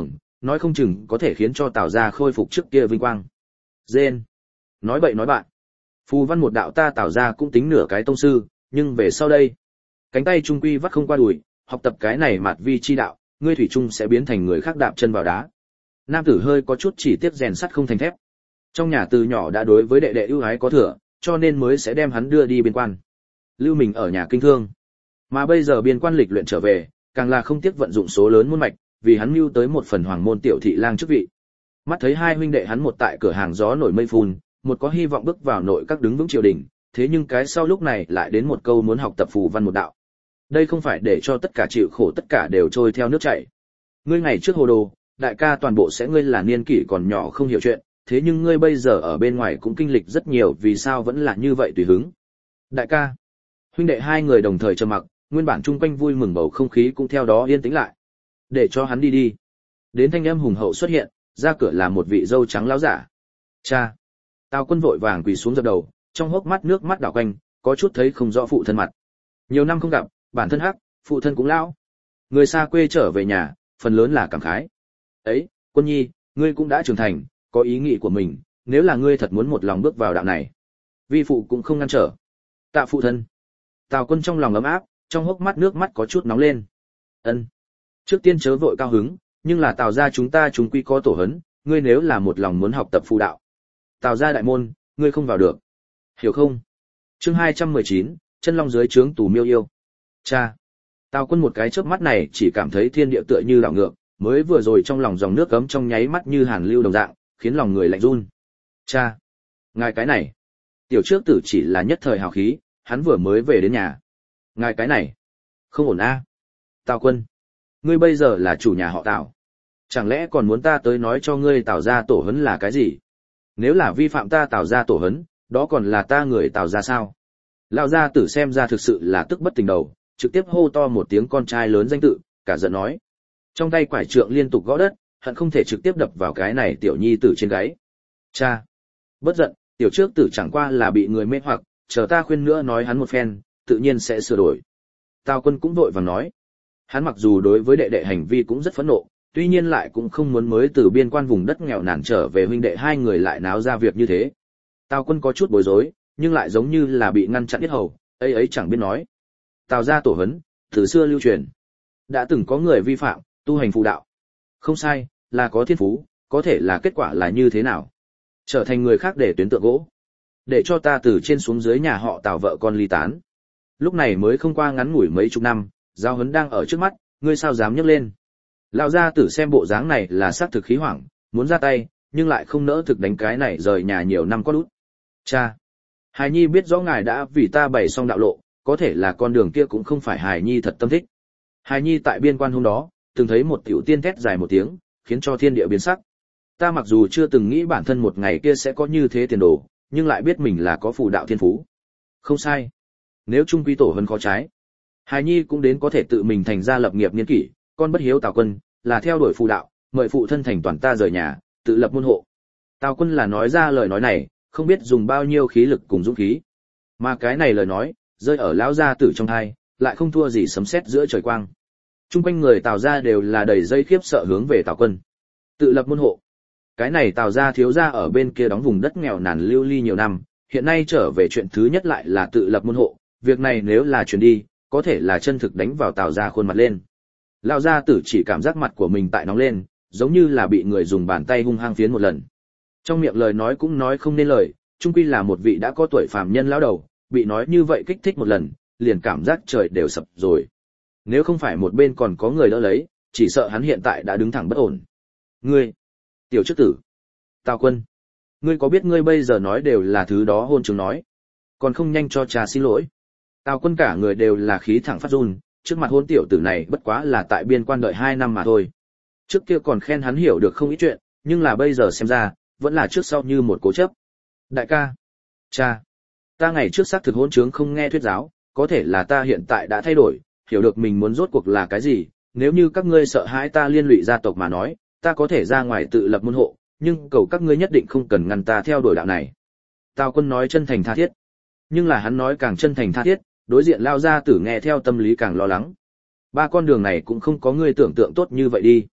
S1: nói không chừng có thể khiến cho Tào gia khôi phục trước kia vinh quang. Dên. Nói bậy nói bạn. Phù văn một đạo ta Tào gia cũng tính nửa cái tông sư, nhưng về sau đây, cánh tay trung quy vắt không qua đùi, học tập cái này mạt vi chi đạo, ngươi thủy chung sẽ biến thành người khác đạp chân vào đá. Nam tử hơi có chút chỉ tiếc rèn sắt không thành thép. Trong nhà từ nhỏ đã đối với đệ đệ ưu ái có thừa, cho nên mới sẽ đem hắn đưa đi biên quan. Lưu mình ở nhà kinh thương. Mà bây giờ biên quan lịch luyện trở về, càng là không tiếc vận dụng số lớn môn mạch, vì hắn mưu tới một phần hoàng môn tiểu thị lang chức vị. Mắt thấy hai huynh đệ hắn một tại cửa hàng gió nổi mây phun, một có hy vọng bước vào nội các đứng vững triều đình, thế nhưng cái sau lúc này lại đến một câu muốn học tập phù văn một đạo. Đây không phải để cho tất cả chịu khổ tất cả đều trôi theo nước chảy. Ngươi ngày trước hồ đồ, đại ca toàn bộ sẽ ngươi là niên kỷ còn nhỏ không hiểu chuyện, thế nhưng ngươi bây giờ ở bên ngoài cũng kinh lịch rất nhiều, vì sao vẫn là như vậy tùy hứng. Đại ca. Huynh đệ hai người đồng thời trầm mặc, nguyên bản chung quanh vui mừng bầu không khí cũng theo đó yên tĩnh lại. Để cho hắn đi đi. Đến thanh âm hùng hậu xuất hiện, ra cửa là một vị dâu trắng lão giả. Cha. Tào Quân vội vàng quỳ xuống dập đầu, trong hốc mắt nước mắt đảo quanh, có chút thấy không rõ phụ thân mặt. Nhiều năm không gặp, bản thân hắc, phụ thân cũng lão. Người xa quê trở về nhà, phần lớn là cảm khái. Ấy, Quân nhi, ngươi cũng đã trưởng thành, có ý nghĩ của mình, nếu là ngươi thật muốn một lòng bước vào đạo này, vi phụ cũng không ngăn trở. Tạ phụ thân. Tào Quân trong lòng ấm áp, trong hốc mắt nước mắt có chút nóng lên. Ân. Trước tiên chớ vội cao hứng, nhưng là Tào gia chúng ta chúng quy có tổ hấn, ngươi nếu là một lòng muốn học tập phù đạo, Tào gia đại môn, ngươi không vào được. Hiểu không? Chương hai trăm mười chín, chân long dưới trướng tù miêu yêu. Cha. Tào Quân một cái chớp mắt này chỉ cảm thấy thiên địa tựa như đảo ngược, mới vừa rồi trong lòng dòng nước cấm trong nháy mắt như hàn lưu đồng dạng, khiến lòng người lạnh run. Cha. Ngài cái này. Tiểu trước tử chỉ là nhất thời hào khí, hắn vừa mới về đến nhà. Ngài cái này. Không ổn a. Tào Quân. Ngươi bây giờ là chủ nhà họ Tào. Chẳng lẽ còn muốn ta tới nói cho ngươi Tào gia tổ hấn là cái gì? Nếu là vi phạm ta Tào gia tổ hấn, đó còn là ta người Tào gia sao? Lão gia tử xem ra thực sự là tức bất tình đầu, trực tiếp hô to một tiếng con trai lớn danh tự, cả giận nói. Trong tay quải trượng liên tục gõ đất, hận không thể trực tiếp đập vào cái này tiểu nhi tử trên gáy. Cha, bất giận, tiểu trước tử chẳng qua là bị người mê hoặc, chờ ta khuyên nữa nói hắn một phen, tự nhiên sẽ sửa đổi. Tào Quân cũng vội vàng nói. Hắn mặc dù đối với đệ đệ hành vi cũng rất phẫn nộ, tuy nhiên lại cũng không muốn mới từ biên quan vùng đất nghèo nàn trở về huynh đệ hai người lại náo ra việc như thế. Tào Quân có chút bối rối, nhưng lại giống như là bị ngăn chặn yết hầu, ấy ấy chẳng biết nói. Tào gia tổ hấn, từ xưa lưu truyền, đã từng có người vi phạm, tu hành phù đạo. Không sai, là có thiên phú, có thể là kết quả là như thế nào? Trở thành người khác để tuyến tượng gỗ. Để cho ta từ trên xuống dưới nhà họ Tào vợ con ly tán. Lúc này mới không qua ngắn ngủi mấy chục năm, giao hấn đang ở trước mắt, ngươi sao dám nhấc lên? Lão gia tử xem bộ dáng này là xác thực khí hoảng, muốn ra tay, nhưng lại không nỡ thực đánh cái này rời nhà nhiều năm có lút. Cha, Hải Nhi biết rõ ngài đã vì ta bày xong đạo lộ, có thể là con đường kia cũng không phải Hải Nhi thật tâm thích. Hải Nhi tại biên quan hôm đó, từng thấy một tiểu tiên thét dài một tiếng, khiến cho thiên địa biến sắc. Ta mặc dù chưa từng nghĩ bản thân một ngày kia sẽ có như thế tiền đồ, nhưng lại biết mình là có phù đạo thiên phú. Không sai. Nếu trung quy tổ hơn khó trái, Hải Nhi cũng đến có thể tự mình thành ra lập nghiệp niên kỷ, con bất hiếu Tào Quân, là theo đuổi phù đạo, mời phụ thân thành toàn ta rời nhà, tự lập môn hộ. Tào Quân là nói ra lời nói này, không biết dùng bao nhiêu khí lực cùng dũng khí. Mà cái này lời nói, rơi ở lão gia tử trong tai, lại không thua gì sấm sét giữa trời quang. Trung quanh người Tào gia đều là đầy dây khiếp sợ hướng về Tào Quân. Tự lập môn hộ. Cái này Tào gia thiếu gia ở bên kia đóng vùng đất nghèo nàn lưu ly nhiều năm, hiện nay trở về chuyện thứ nhất lại là tự lập môn hộ, việc này nếu là truyền đi, có thể là chân thực đánh vào Tào gia khuôn mặt lên. Lão gia tử chỉ cảm giác mặt của mình tại nóng lên, giống như là bị người dùng bàn tay hung hăng phiến một lần. Trong miệng lời nói cũng nói không nên lời, chung quy là một vị đã có tuổi phàm nhân lão đầu, bị nói như vậy kích thích một lần, liền cảm giác trời đều sập rồi. Nếu không phải một bên còn có người đỡ lấy, chỉ sợ hắn hiện tại đã đứng thẳng bất ổn. Ngươi, tiểu chức tử, Tào Quân, ngươi có biết ngươi bây giờ nói đều là thứ đó hôn chứng nói, còn không nhanh cho cha xin lỗi. Tào Quân cả người đều là khí thẳng phát run, trước mặt hôn tiểu tử này bất quá là tại biên quan đợi hai năm mà thôi. Trước kia còn khen hắn hiểu được không ít chuyện, nhưng là bây giờ xem ra, vẫn là trước sau như một cố chấp. Đại ca, cha, ta ngày trước xác thực hôn chứng không nghe thuyết giáo, có thể là ta hiện tại đã thay đổi, hiểu được mình muốn rốt cuộc là cái gì, nếu như các ngươi sợ hãi ta liên lụy gia tộc mà nói, ta có thể ra ngoài tự lập môn hộ, nhưng cầu các ngươi nhất định không cần ngăn ta theo đuổi đạo này. Tào Quân nói chân thành tha thiết, nhưng là hắn nói càng chân thành tha thiết, đối diện lao gia tử nghe theo tâm lý càng lo lắng. Ba con đường này cũng không có ngươi tưởng tượng tốt như vậy đi.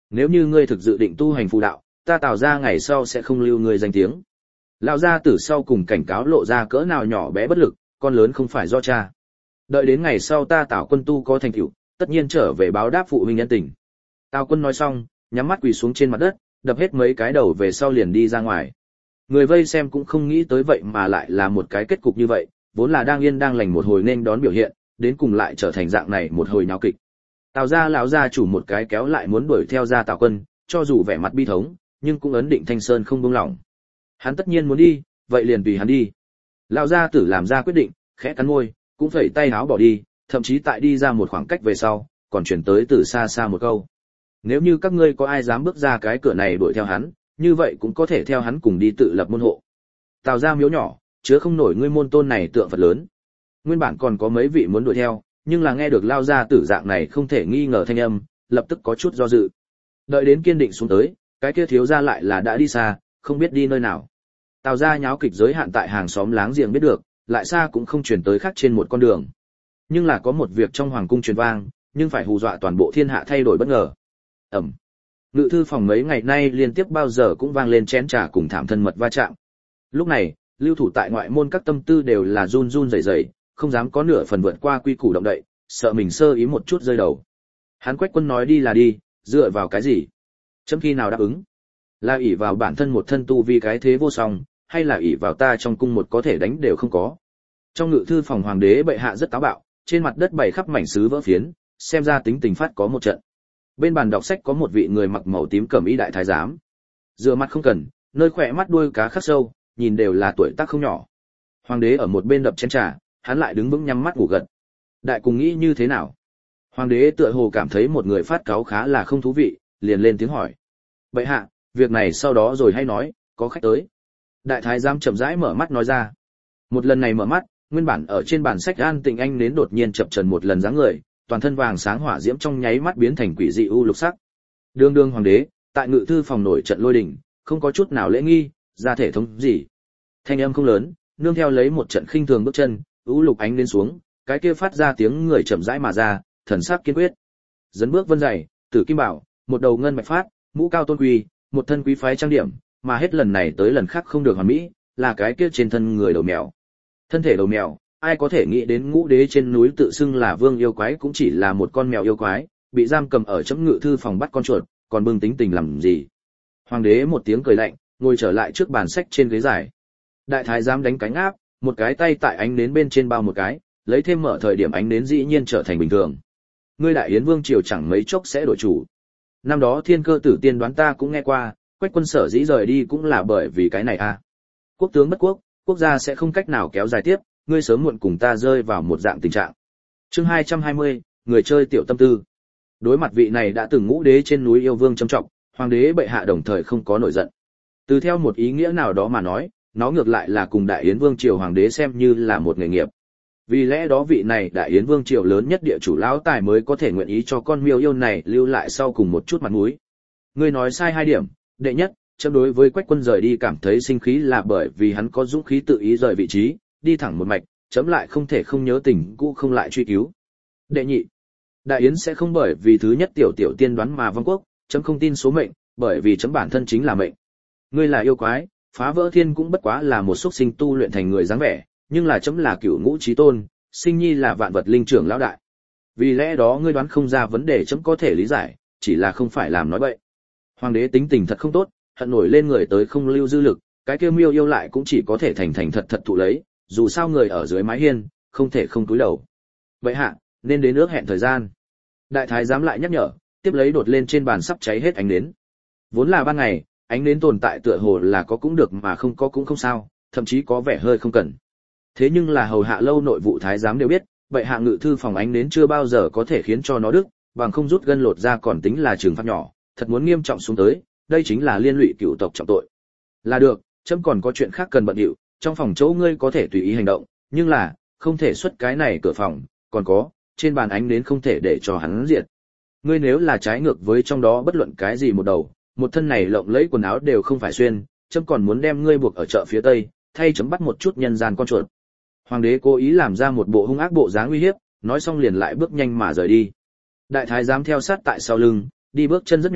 S1: Nếu như ngươi thực dự định tu hành phù đạo, ta Tào gia ngày sau sẽ không lưu ngươi danh tiếng. Lão gia tử sau cùng cảnh cáo lộ ra cỡ nào nhỏ bé bất lực, con lớn không phải do cha. Đợi đến ngày sau ta Tào Quân tu có thành tựu, tất nhiên trở về báo đáp phụ huynh ân tình. Tào Quân nói xong, nhắm mắt quỳ xuống trên mặt đất, đập hết mấy cái đầu về sau liền đi ra ngoài. Người vây xem cũng không nghĩ tới vậy mà lại là một cái kết cục như vậy, vốn là đang yên đang lành một hồi nên đón biểu hiện, đến cùng lại trở thành dạng này một hồi nháo kịch. Tào gia lão gia chủ một cái kéo lại muốn đuổi theo ra Tào Quân, cho dù vẻ mặt bi thống, nhưng cũng ấn định Thanh Sơn không buông lỏng. Hắn tất nhiên muốn đi, vậy liền tùy hắn đi. Lão gia tử làm ra quyết định, khẽ cắn môi, cũng phẩy tay háo bỏ đi, thậm chí tại đi ra một khoảng cách về sau, còn chuyển tới từ xa xa một câu: nếu như các ngươi có ai dám bước ra cái cửa này đuổi theo hắn, như vậy cũng có thể theo hắn cùng đi tự lập môn hộ. Tào gia miếu nhỏ, chứa không nổi ngươi môn tôn này tượng Phật lớn. Nguyên bản còn có mấy vị muốn đuổi theo, nhưng là nghe được lao gia tử dạng này không thể nghi ngờ thanh âm, lập tức có chút do dự. Đợi đến kiên định xuống tới, cái kia thiếu gia lại là đã đi xa, không biết đi nơi nào. Tào gia nháo kịch giới hạn tại hàng xóm láng giềng biết được, lại xa cũng không truyền tới khác trên một con đường. Nhưng là có một việc trong hoàng cung truyền vang, nhưng phải hù dọa toàn bộ thiên hạ thay đổi bất ngờ. Ẩm. Ngự thư phòng mấy ngày nay liên tiếp bao giờ cũng vang lên chén trà cùng thảm thân mật va chạm. Lúc này, lưu thủ tại ngoại môn các tâm tư đều là run run rẩy rẩy, không dám có nửa phần vượt qua quy củ động đậy, sợ mình sơ ý một chút rơi đầu. Hắn Quách Quân nói đi là đi, dựa vào cái gì? Chấm khi nào đáp ứng? Là ỷ vào bản thân một thân tu vi cái thế vô song, hay là ỷ vào ta trong cung một có thể đánh đều không có? Trong ngự thư phòng hoàng đế bệ hạ rất táo bạo, trên mặt đất bày khắp mảnh sứ vỡ phiến, xem ra tính tình phát có một trận. Bên bàn đọc sách có một vị người mặc màu tím cẩm y đại thái giám. Rửa mặt không cần, nơi khỏe mắt đuôi cá khắc sâu, nhìn đều là tuổi tác không nhỏ. Hoàng đế ở một bên đập chén trà, hắn lại đứng vững nhắm mắt ngủ gật. Đại cùng nghĩ như thế nào? Hoàng đế tựa hồ cảm thấy một người phát cáu khá là không thú vị, liền lên tiếng hỏi. Bệ hạ, việc này sau đó rồi hay nói, có khách tới. Đại thái giám chậm rãi mở mắt nói ra. Một lần này mở mắt, nguyên bản ở trên bản sách an tịnh anh nến đột nhiên chập chờn một lần dáng người, toàn thân vàng sáng hỏa diễm trong nháy mắt biến thành quỷ dị u lục sắc. Đương đương hoàng đế, tại ngự thư phòng nổi trận lôi đình, không có chút nào lễ nghi, ra thể thống gì. Thanh âm không lớn, nương theo lấy một trận khinh thường bước chân, u lục ánh lên xuống, cái kia phát ra tiếng người chậm rãi mà ra, thần sắc kiên quyết. Dấn bước vân dày, tử kim bảo, một đầu ngân bạch phát, mũ cao tôn quý, một thân quý phái trang điểm, mà hết lần này tới lần khác không được hoàn mỹ, là cái kia trên thân người đầu mèo. Thân thể đầu mèo, ai có thể nghĩ đến ngũ đế trên núi tự xưng là vương yêu quái cũng chỉ là một con mèo yêu quái, bị giam cầm ở chấm ngự thư phòng bắt con chuột, còn bưng tính tình làm gì. Hoàng đế một tiếng cười lạnh, ngồi trở lại trước bàn sách trên ghế dài. Đại thái giám đánh cánh áp, một cái tay tại ánh nến bên trên bao một cái, lấy thêm mở thời điểm ánh nến dĩ nhiên trở thành bình thường. Ngươi đại yến vương triều chẳng mấy chốc sẽ đổi chủ. Năm đó thiên cơ tử tiên đoán ta cũng nghe qua, Quách Quân sở dĩ rời đi cũng là bởi vì cái này à. Quốc tướng bất quốc, quốc gia sẽ không cách nào kéo dài tiếp, ngươi sớm muộn cùng ta rơi vào một dạng tình trạng. Chương hai trăm hai mươi, người chơi tiểu tâm tư. Đối mặt vị này đã từng ngũ đế trên núi yêu vương trầm trọng, hoàng đế bệ hạ đồng thời không có nổi giận. Từ theo một ý nghĩa nào đó mà nói, nó ngược lại là cùng đại yến vương triều hoàng đế xem như là một nghề nghiệp. Vì lẽ đó vị này đại yến vương triều lớn nhất địa chủ lão tài mới có thể nguyện ý cho con miêu yêu này lưu lại sau cùng một chút mặt mũi. Ngươi nói sai hai điểm, đệ nhất, chấm đối với Quách Quân rời đi cảm thấy sinh khí là bởi vì hắn có dũng khí tự ý rời vị trí, đi thẳng một mạch, chấm lại không thể không nhớ tình cũ không lại truy cứu. Đệ nhị, đại yến sẽ không bởi vì thứ nhất tiểu tiểu tiên đoán mà vong quốc, chấm không tin số mệnh, bởi vì chấm bản thân chính là mệnh. Ngươi là yêu quái, phá vỡ thiên cũng bất quá là một xúc sinh tu luyện thành người dáng vẻ, nhưng là chấm là cửu ngũ chí tôn, sinh nhi là vạn vật linh trưởng lão đại. Vì lẽ đó ngươi đoán không ra vấn đề chấm có thể lý giải, chỉ là không phải làm nói bậy. Hoàng đế tính tình thật không tốt, hận nổi lên người tới không lưu dư lực, cái kia miêu yêu lại cũng chỉ có thể thành thành thật thật thụ lấy, dù sao người ở dưới mái hiên, không thể không cúi đầu. Vậy hạ, nên đến ước hẹn thời gian. Đại thái giám lại nhắc nhở, tiếp lấy đột lên trên bàn sắp cháy hết ánh nến. Vốn là ban ngày, ánh nến tồn tại tựa hồ là có cũng được mà không có cũng không sao, thậm chí có vẻ hơi không cần. Thế nhưng là hầu hạ lâu nội vụ thái giám đều biết, vậy hạ ngự thư phòng ánh nến chưa bao giờ có thể khiến cho nó đứt, bằng không rút gân lột ra còn tính là trừng phạt nhỏ, thật muốn nghiêm trọng xuống tới, đây chính là liên lụy cửu tộc trọng tội. Là được, chấm còn có chuyện khác cần bận điệu, trong phòng chỗ ngươi có thể tùy ý hành động, nhưng là không thể xuất cái này cửa phòng, còn có, trên bàn ánh nến không thể để cho hắn diệt. Ngươi nếu là trái ngược với trong đó bất luận cái gì một đầu, một thân này lộng lẫy quần áo đều không phải xuyên, chấm còn muốn đem ngươi buộc ở chợ phía tây, thay chấm bắt một chút nhân gian con chuột. Hoàng đế cố ý làm ra một bộ hung ác bộ dáng uy hiếp, nói xong liền lại bước nhanh mà rời đi. Đại thái giám theo sát tại sau lưng, đi bước chân rất nhỏ,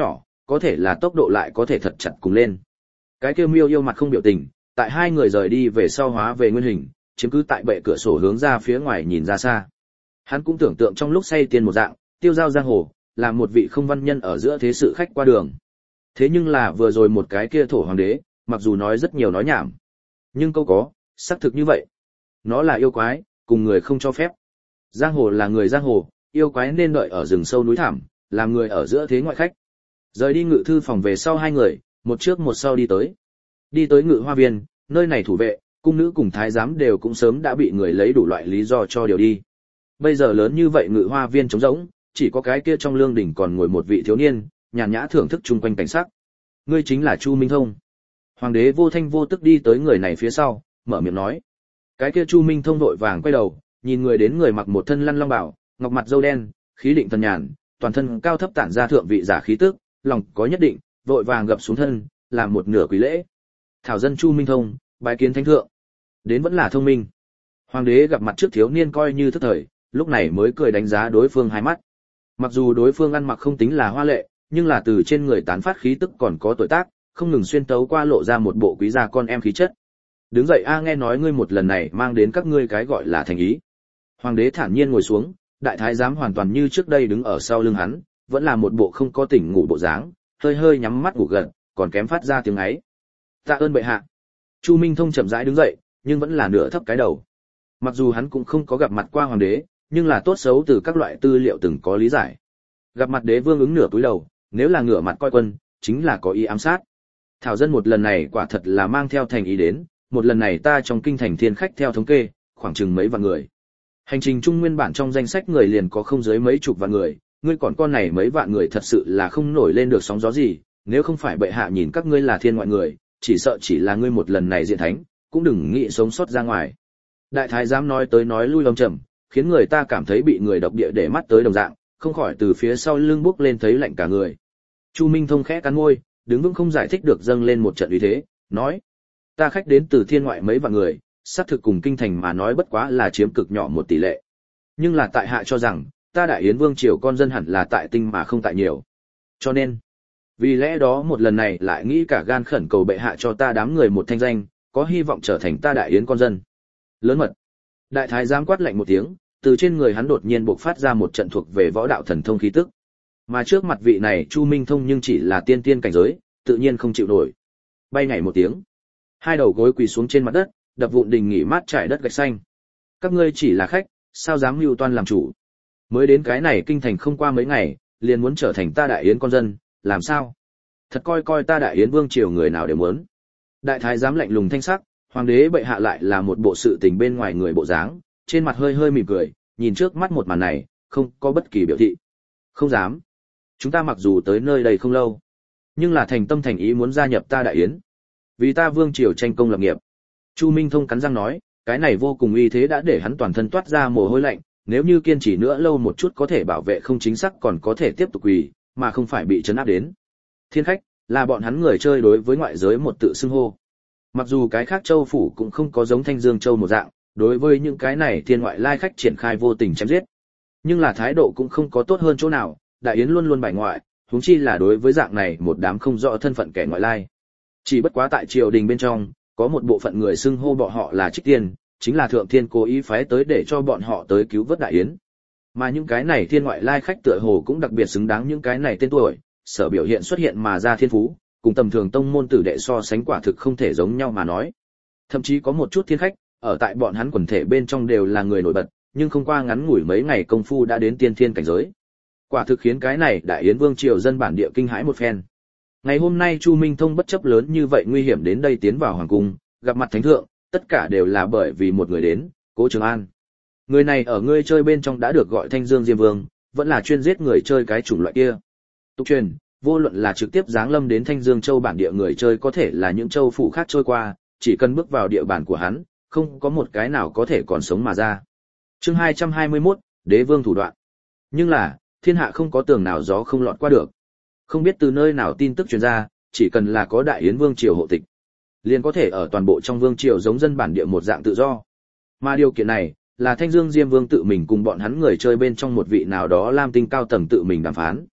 S1: có thể là tốc độ lại có thể thật chặt cùng lên. Cái kia Miêu yêu mặt không biểu tình, tại hai người rời đi về sau hóa về nguyên hình, chiếm cứ tại bệ cửa sổ hướng ra phía ngoài nhìn ra xa. Hắn cũng tưởng tượng trong lúc say tiền một dạng, tiêu giao giang hồ, là một vị không văn nhân ở giữa thế sự khách qua đường. Thế nhưng là vừa rồi một cái kia thổ hoàng đế, mặc dù nói rất nhiều nói nhảm, nhưng câu có, xác thực như vậy. Nó là yêu quái, cùng người không cho phép. Giang hồ là người giang hồ, yêu quái nên đợi ở rừng sâu núi thẳm, làm người ở giữa thế ngoại khách. Rời đi ngự thư phòng về sau hai người, một trước một sau đi tới. Đi tới ngự hoa viên, nơi này thủ vệ, cung nữ cùng thái giám đều cũng sớm đã bị người lấy đủ loại lý do cho điều đi. Bây giờ lớn như vậy ngự hoa viên trống rỗng, chỉ có cái kia trong lương đỉnh còn ngồi một vị thiếu niên, nhàn nhã thưởng thức chung quanh cảnh sắc. Ngươi chính là Chu Minh Thông. Hoàng đế vô thanh vô tức đi tới người này phía sau, mở miệng nói. Cái kia Chu Minh Thông vội vàng quay đầu, nhìn người đến người mặc một thân lăn long bảo, ngọc mặt râu đen, khí định thần nhàn, toàn thân cao thấp tản ra thượng vị giả khí tức, lòng có nhất định, vội vàng gập xuống thân, làm một nửa quỳ lễ. Thảo dân Chu Minh Thông, bái kiến thánh thượng. Đến vẫn là thông minh. Hoàng đế gặp mặt trước thiếu niên coi như thức thời, lúc này mới cười đánh giá đối phương hai mắt. Mặc dù đối phương ăn mặc không tính là hoa lệ, nhưng là từ trên người tán phát khí tức còn có tuổi tác, không ngừng xuyên tấu qua lộ ra một bộ quý gia con em khí chất. Đứng dậy a, nghe nói ngươi một lần này mang đến các ngươi cái gọi là thành ý. Hoàng đế thản nhiên ngồi xuống, đại thái giám hoàn toàn như trước đây đứng ở sau lưng hắn, vẫn là một bộ không có tỉnh ngủ bộ dáng, hơi hơi nhắm mắt ngủ gần, còn kém phát ra tiếng ấy. Tạ ơn bệ hạ. Chu Minh Thông chậm rãi đứng dậy, nhưng vẫn là nửa thấp cái đầu. Mặc dù hắn cũng không có gặp mặt qua hoàng đế, nhưng là tốt xấu từ các loại tư liệu từng có lý giải. Gặp mặt đế vương ứng nửa cúi đầu, nếu là ngửa mặt coi quân, chính là có ý ám sát. Thảo dân một lần này quả thật là mang theo thành ý đến, một lần này ta trong kinh thành thiên khách theo thống kê, khoảng chừng mấy vạn người. Hành trình chung nguyên bản trong danh sách người liền có không dưới mấy chục vạn người, ngươi còn con này mấy vạn người thật sự là không nổi lên được sóng gió gì, nếu không phải bệ hạ nhìn các ngươi là thiên ngoại người, chỉ sợ chỉ là ngươi một lần này diện thánh, cũng đừng nghĩ sống sót ra ngoài. Đại thái giám nói tới nói lui lâm trầm, khiến người ta cảm thấy bị người độc địa để mắt tới đồng dạng, không khỏi từ phía sau lưng bước lên thấy lạnh cả người. Chu Minh Thông khẽ cắn môi, đứng vững không giải thích được dâng lên một trận uy thế, nói: ta khách đến từ thiên ngoại mấy vạn người, xác thực cùng kinh thành mà nói bất quá là chiếm cực nhỏ một tỷ lệ. Nhưng là tại hạ cho rằng, ta Đại Yến Vương triều con dân hẳn là tại tinh mà không tại nhiều. Cho nên, vì lẽ đó một lần này lại nghĩ cả gan khẩn cầu bệ hạ cho ta đám người một thanh danh, có hy vọng trở thành ta Đại Yến con dân. Lớn mật. Đại thái giám quát lạnh một tiếng, từ trên người hắn đột nhiên bộc phát ra một trận thuộc về võ đạo thần thông khí tức. Mà trước mặt vị này Chu Minh Thông nhưng chỉ là tiên tiên cảnh giới, tự nhiên không chịu nổi. Bay nhảy một tiếng, hai đầu gối quỳ xuống trên mặt đất, đập vụn đình nghỉ mát trải đất gạch xanh. Các ngươi chỉ là khách, sao dám mưu toan làm chủ? Mới đến cái này kinh thành không qua mấy ngày, liền muốn trở thành ta Đại Yến con dân, làm sao? Thật coi coi ta Đại Yến Vương triều người nào đều muốn. Đại thái giám lạnh lùng thanh sắc, hoàng đế bệ hạ lại là một bộ sự tình bên ngoài người bộ dáng, trên mặt hơi hơi mỉm cười, nhìn trước mắt một màn này, không có bất kỳ biểu thị. Không dám. Chúng ta mặc dù tới nơi đây không lâu, nhưng là thành tâm thành ý muốn gia nhập ta Đại Yến, vì ta Vương triều tranh công lập nghiệp. Chu Minh Thông cắn răng nói, cái này vô cùng uy thế đã để hắn toàn thân toát ra mồ hôi lạnh, nếu như kiên trì nữa lâu một chút có thể bảo vệ không chính xác còn có thể tiếp tục quỳ, mà không phải bị trấn áp đến. Thiên khách là bọn hắn người chơi đối với ngoại giới một tự xưng hô. Mặc dù cái khác châu phủ cũng không có giống Thanh Dương châu một dạng, đối với những cái này thiên ngoại lai khách triển khai vô tình chém giết, nhưng là thái độ cũng không có tốt hơn chỗ nào, Đại Yến luôn luôn bài ngoại, huống chi là đối với dạng này một đám không rõ thân phận kẻ ngoại lai. Chỉ bất quá tại triều đình bên trong, có một bộ phận người xưng hô bọn họ là trích tiên, chính là thượng thiên cố ý phái tới để cho bọn họ tới cứu vớt Đại Yến. Mà những cái này thiên ngoại lai khách tựa hồ cũng đặc biệt xứng đáng những cái này tên tuổi, sở biểu hiện xuất hiện mà ra thiên phú, cùng tầm thường tông môn tử đệ so sánh quả thực không thể giống nhau mà nói. Thậm chí có một chút thiên khách, ở tại bọn hắn quần thể bên trong đều là người nổi bật, nhưng không qua ngắn ngủi mấy ngày công phu đã đến tiên thiên cảnh giới. Quả thực khiến cái này Đại Yến Vương triều dân bản địa kinh hãi một phen. Ngày hôm nay Chu Minh Thông bất chấp lớn như vậy nguy hiểm đến đây tiến vào hoàng cung, gặp mặt thánh thượng, tất cả đều là bởi vì một người đến, Cố Trường An. Người này ở ngươi chơi bên trong đã được gọi Thanh Dương Diêm Vương, vẫn là chuyên giết người chơi cái chủng loại kia. Tục truyền, vô luận là trực tiếp giáng lâm đến Thanh Dương châu bản địa người chơi có thể là những châu phủ khác trôi qua, chỉ cần bước vào địa bàn của hắn, không có một cái nào có thể còn sống mà ra. Chương hai trăm hai mươi mốt, Đế Vương thủ đoạn. Nhưng là, thiên hạ không có tường nào gió không lọt qua được. Không biết từ nơi nào tin tức truyền ra, chỉ cần là có Đại Yến Vương triều hộ tịch, liền có thể ở toàn bộ trong vương triều giống dân bản địa một dạng tự do. Mà điều kiện này, là Thanh Dương Diêm Vương tự mình cùng bọn hắn người chơi bên trong một vị nào đó Lam Tinh cao tầng tự mình đàm phán.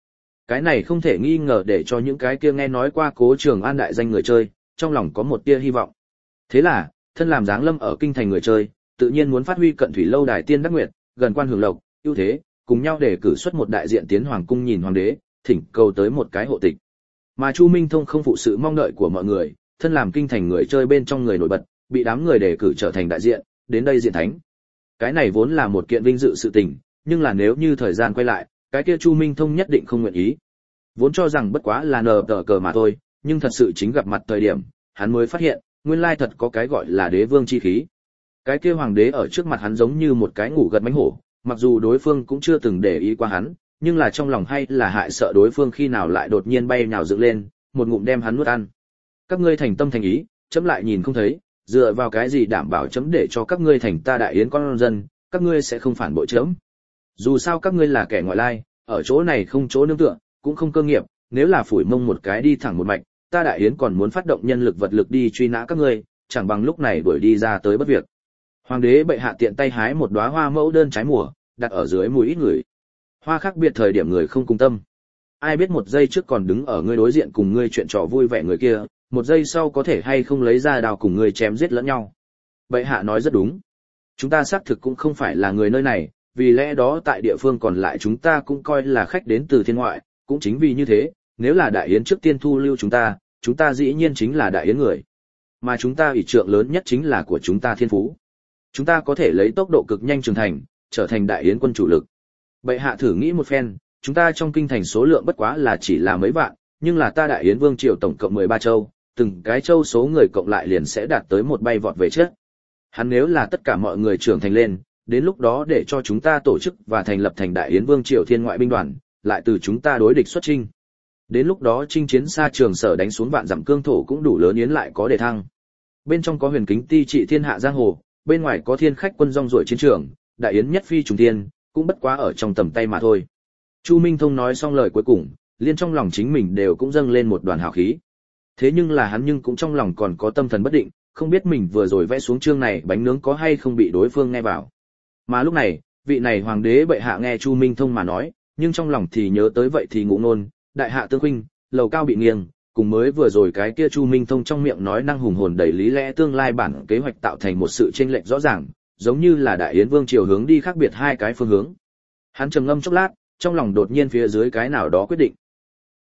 S1: Cái này không thể nghi ngờ để cho những cái kia nghe nói qua Cố Trường An đại danh người chơi, trong lòng có một tia hy vọng. Thế là, thân làm dáng lâm ở kinh thành người chơi, tự nhiên muốn phát huy cận thủy lâu đài tiên đắc nguyệt, gần quan hưởng lộc, ưu thế, cùng nhau để cử xuất một đại diện tiến hoàng cung nhìn hoàng đế, thỉnh cầu tới một cái hộ tịch. Mà Chu Minh Thông không phụ sự mong đợi của mọi người, thân làm kinh thành người chơi bên trong người nổi bật, bị đám người đề cử trở thành đại diện, đến đây diện thánh. Cái này vốn là một kiện vinh dự sự tình, nhưng là nếu như thời gian quay lại, cái kia Chu Minh Thông nhất định không nguyện ý. Vốn cho rằng bất quá là nờ tờ cờ mà thôi, nhưng thật sự chính gặp mặt thời điểm, hắn mới phát hiện, nguyên lai thật có cái gọi là đế vương chi khí. Cái kia hoàng đế ở trước mặt hắn giống như một cái ngủ gật mánh hổ, mặc dù đối phương cũng chưa từng để ý qua hắn, nhưng là trong lòng hay là hại sợ đối phương khi nào lại đột nhiên bay nhào dựng lên, một ngụm đem hắn nuốt ăn. Các ngươi thành tâm thành ý, chấm lại nhìn không thấy, dựa vào cái gì đảm bảo chấm để cho các ngươi thành ta đại yến con dân, các ngươi sẽ không phản bội chấm. Dù sao các ngươi là kẻ ngoại lai, ở chỗ này không chỗ nương tựa, cũng không cơ nghiệp, nếu là phủi mông một cái đi thẳng một mạch, ta đại yến còn muốn phát động nhân lực vật lực đi truy nã các ngươi, chẳng bằng lúc này đuổi đi ra tới bất việc. Hoàng đế bệ hạ tiện tay hái một đóa hoa mẫu đơn trái mùa, đặt ở dưới mũi ít người. Hoa khác biệt thời điểm người không cùng tâm. Ai biết một giây trước còn đứng ở ngươi đối diện cùng ngươi chuyện trò vui vẻ người kia, một giây sau có thể hay không lấy ra đào cùng ngươi chém giết lẫn nhau. Bệ hạ nói rất đúng. Chúng ta xác thực cũng không phải là người nơi này, vì lẽ đó tại địa phương còn lại chúng ta cũng coi là khách đến từ thiên ngoại, cũng chính vì như thế, nếu là đại yến trước tiên thu lưu chúng ta, chúng ta dĩ nhiên chính là đại yến người. Mà chúng ta ủy trượng lớn nhất chính là của chúng ta thiên phú. Chúng ta có thể lấy tốc độ cực nhanh trưởng thành, trở thành đại yến quân chủ lực. Bệ hạ thử nghĩ một phen, chúng ta trong kinh thành số lượng bất quá là chỉ là mấy vạn, nhưng là ta đại yến vương triều tổng cộng mười ba châu, từng cái châu số người cộng lại liền sẽ đạt tới một bay vọt về trước. Hắn nếu là tất cả mọi người trưởng thành lên, đến lúc đó để cho chúng ta tổ chức và thành lập thành đại yến vương triều thiên ngoại binh đoàn, lại từ chúng ta đối địch xuất chinh. Đến lúc đó chinh chiến xa trường sở đánh xuống vạn dặm cương thổ cũng đủ lớn yến lại có đề thăng. Bên trong có huyền kính ti trị thiên hạ giang hồ, bên ngoài có thiên khách quân rong ruổi chiến trường, đại yến nhất phi trùng thiên, cũng bất quá ở trong tầm tay mà thôi. Chu Minh Thông nói xong lời cuối cùng, liên trong lòng chính mình đều cũng dâng lên một đoàn hào khí. Thế nhưng là hắn nhưng cũng trong lòng còn có tâm thần bất định, không biết mình vừa rồi vẽ xuống chương này bánh nướng có hay không bị đối phương nghe vào. Mà lúc này, vị này hoàng đế bệ hạ nghe Chu Minh Thông mà nói, nhưng trong lòng thì nhớ tới vậy thì ngụ nôn, đại hạ tương huynh, lầu cao bị nghiêng, cùng mới vừa rồi cái kia Chu Minh Thông trong miệng nói năng hùng hồn đầy lý lẽ tương lai bản kế hoạch tạo thành một sự chênh lệch rõ ràng, giống như là đại yến vương triều hướng đi khác biệt hai cái phương hướng. Hắn trầm ngâm chốc lát, trong lòng đột nhiên phía dưới cái nào đó quyết định.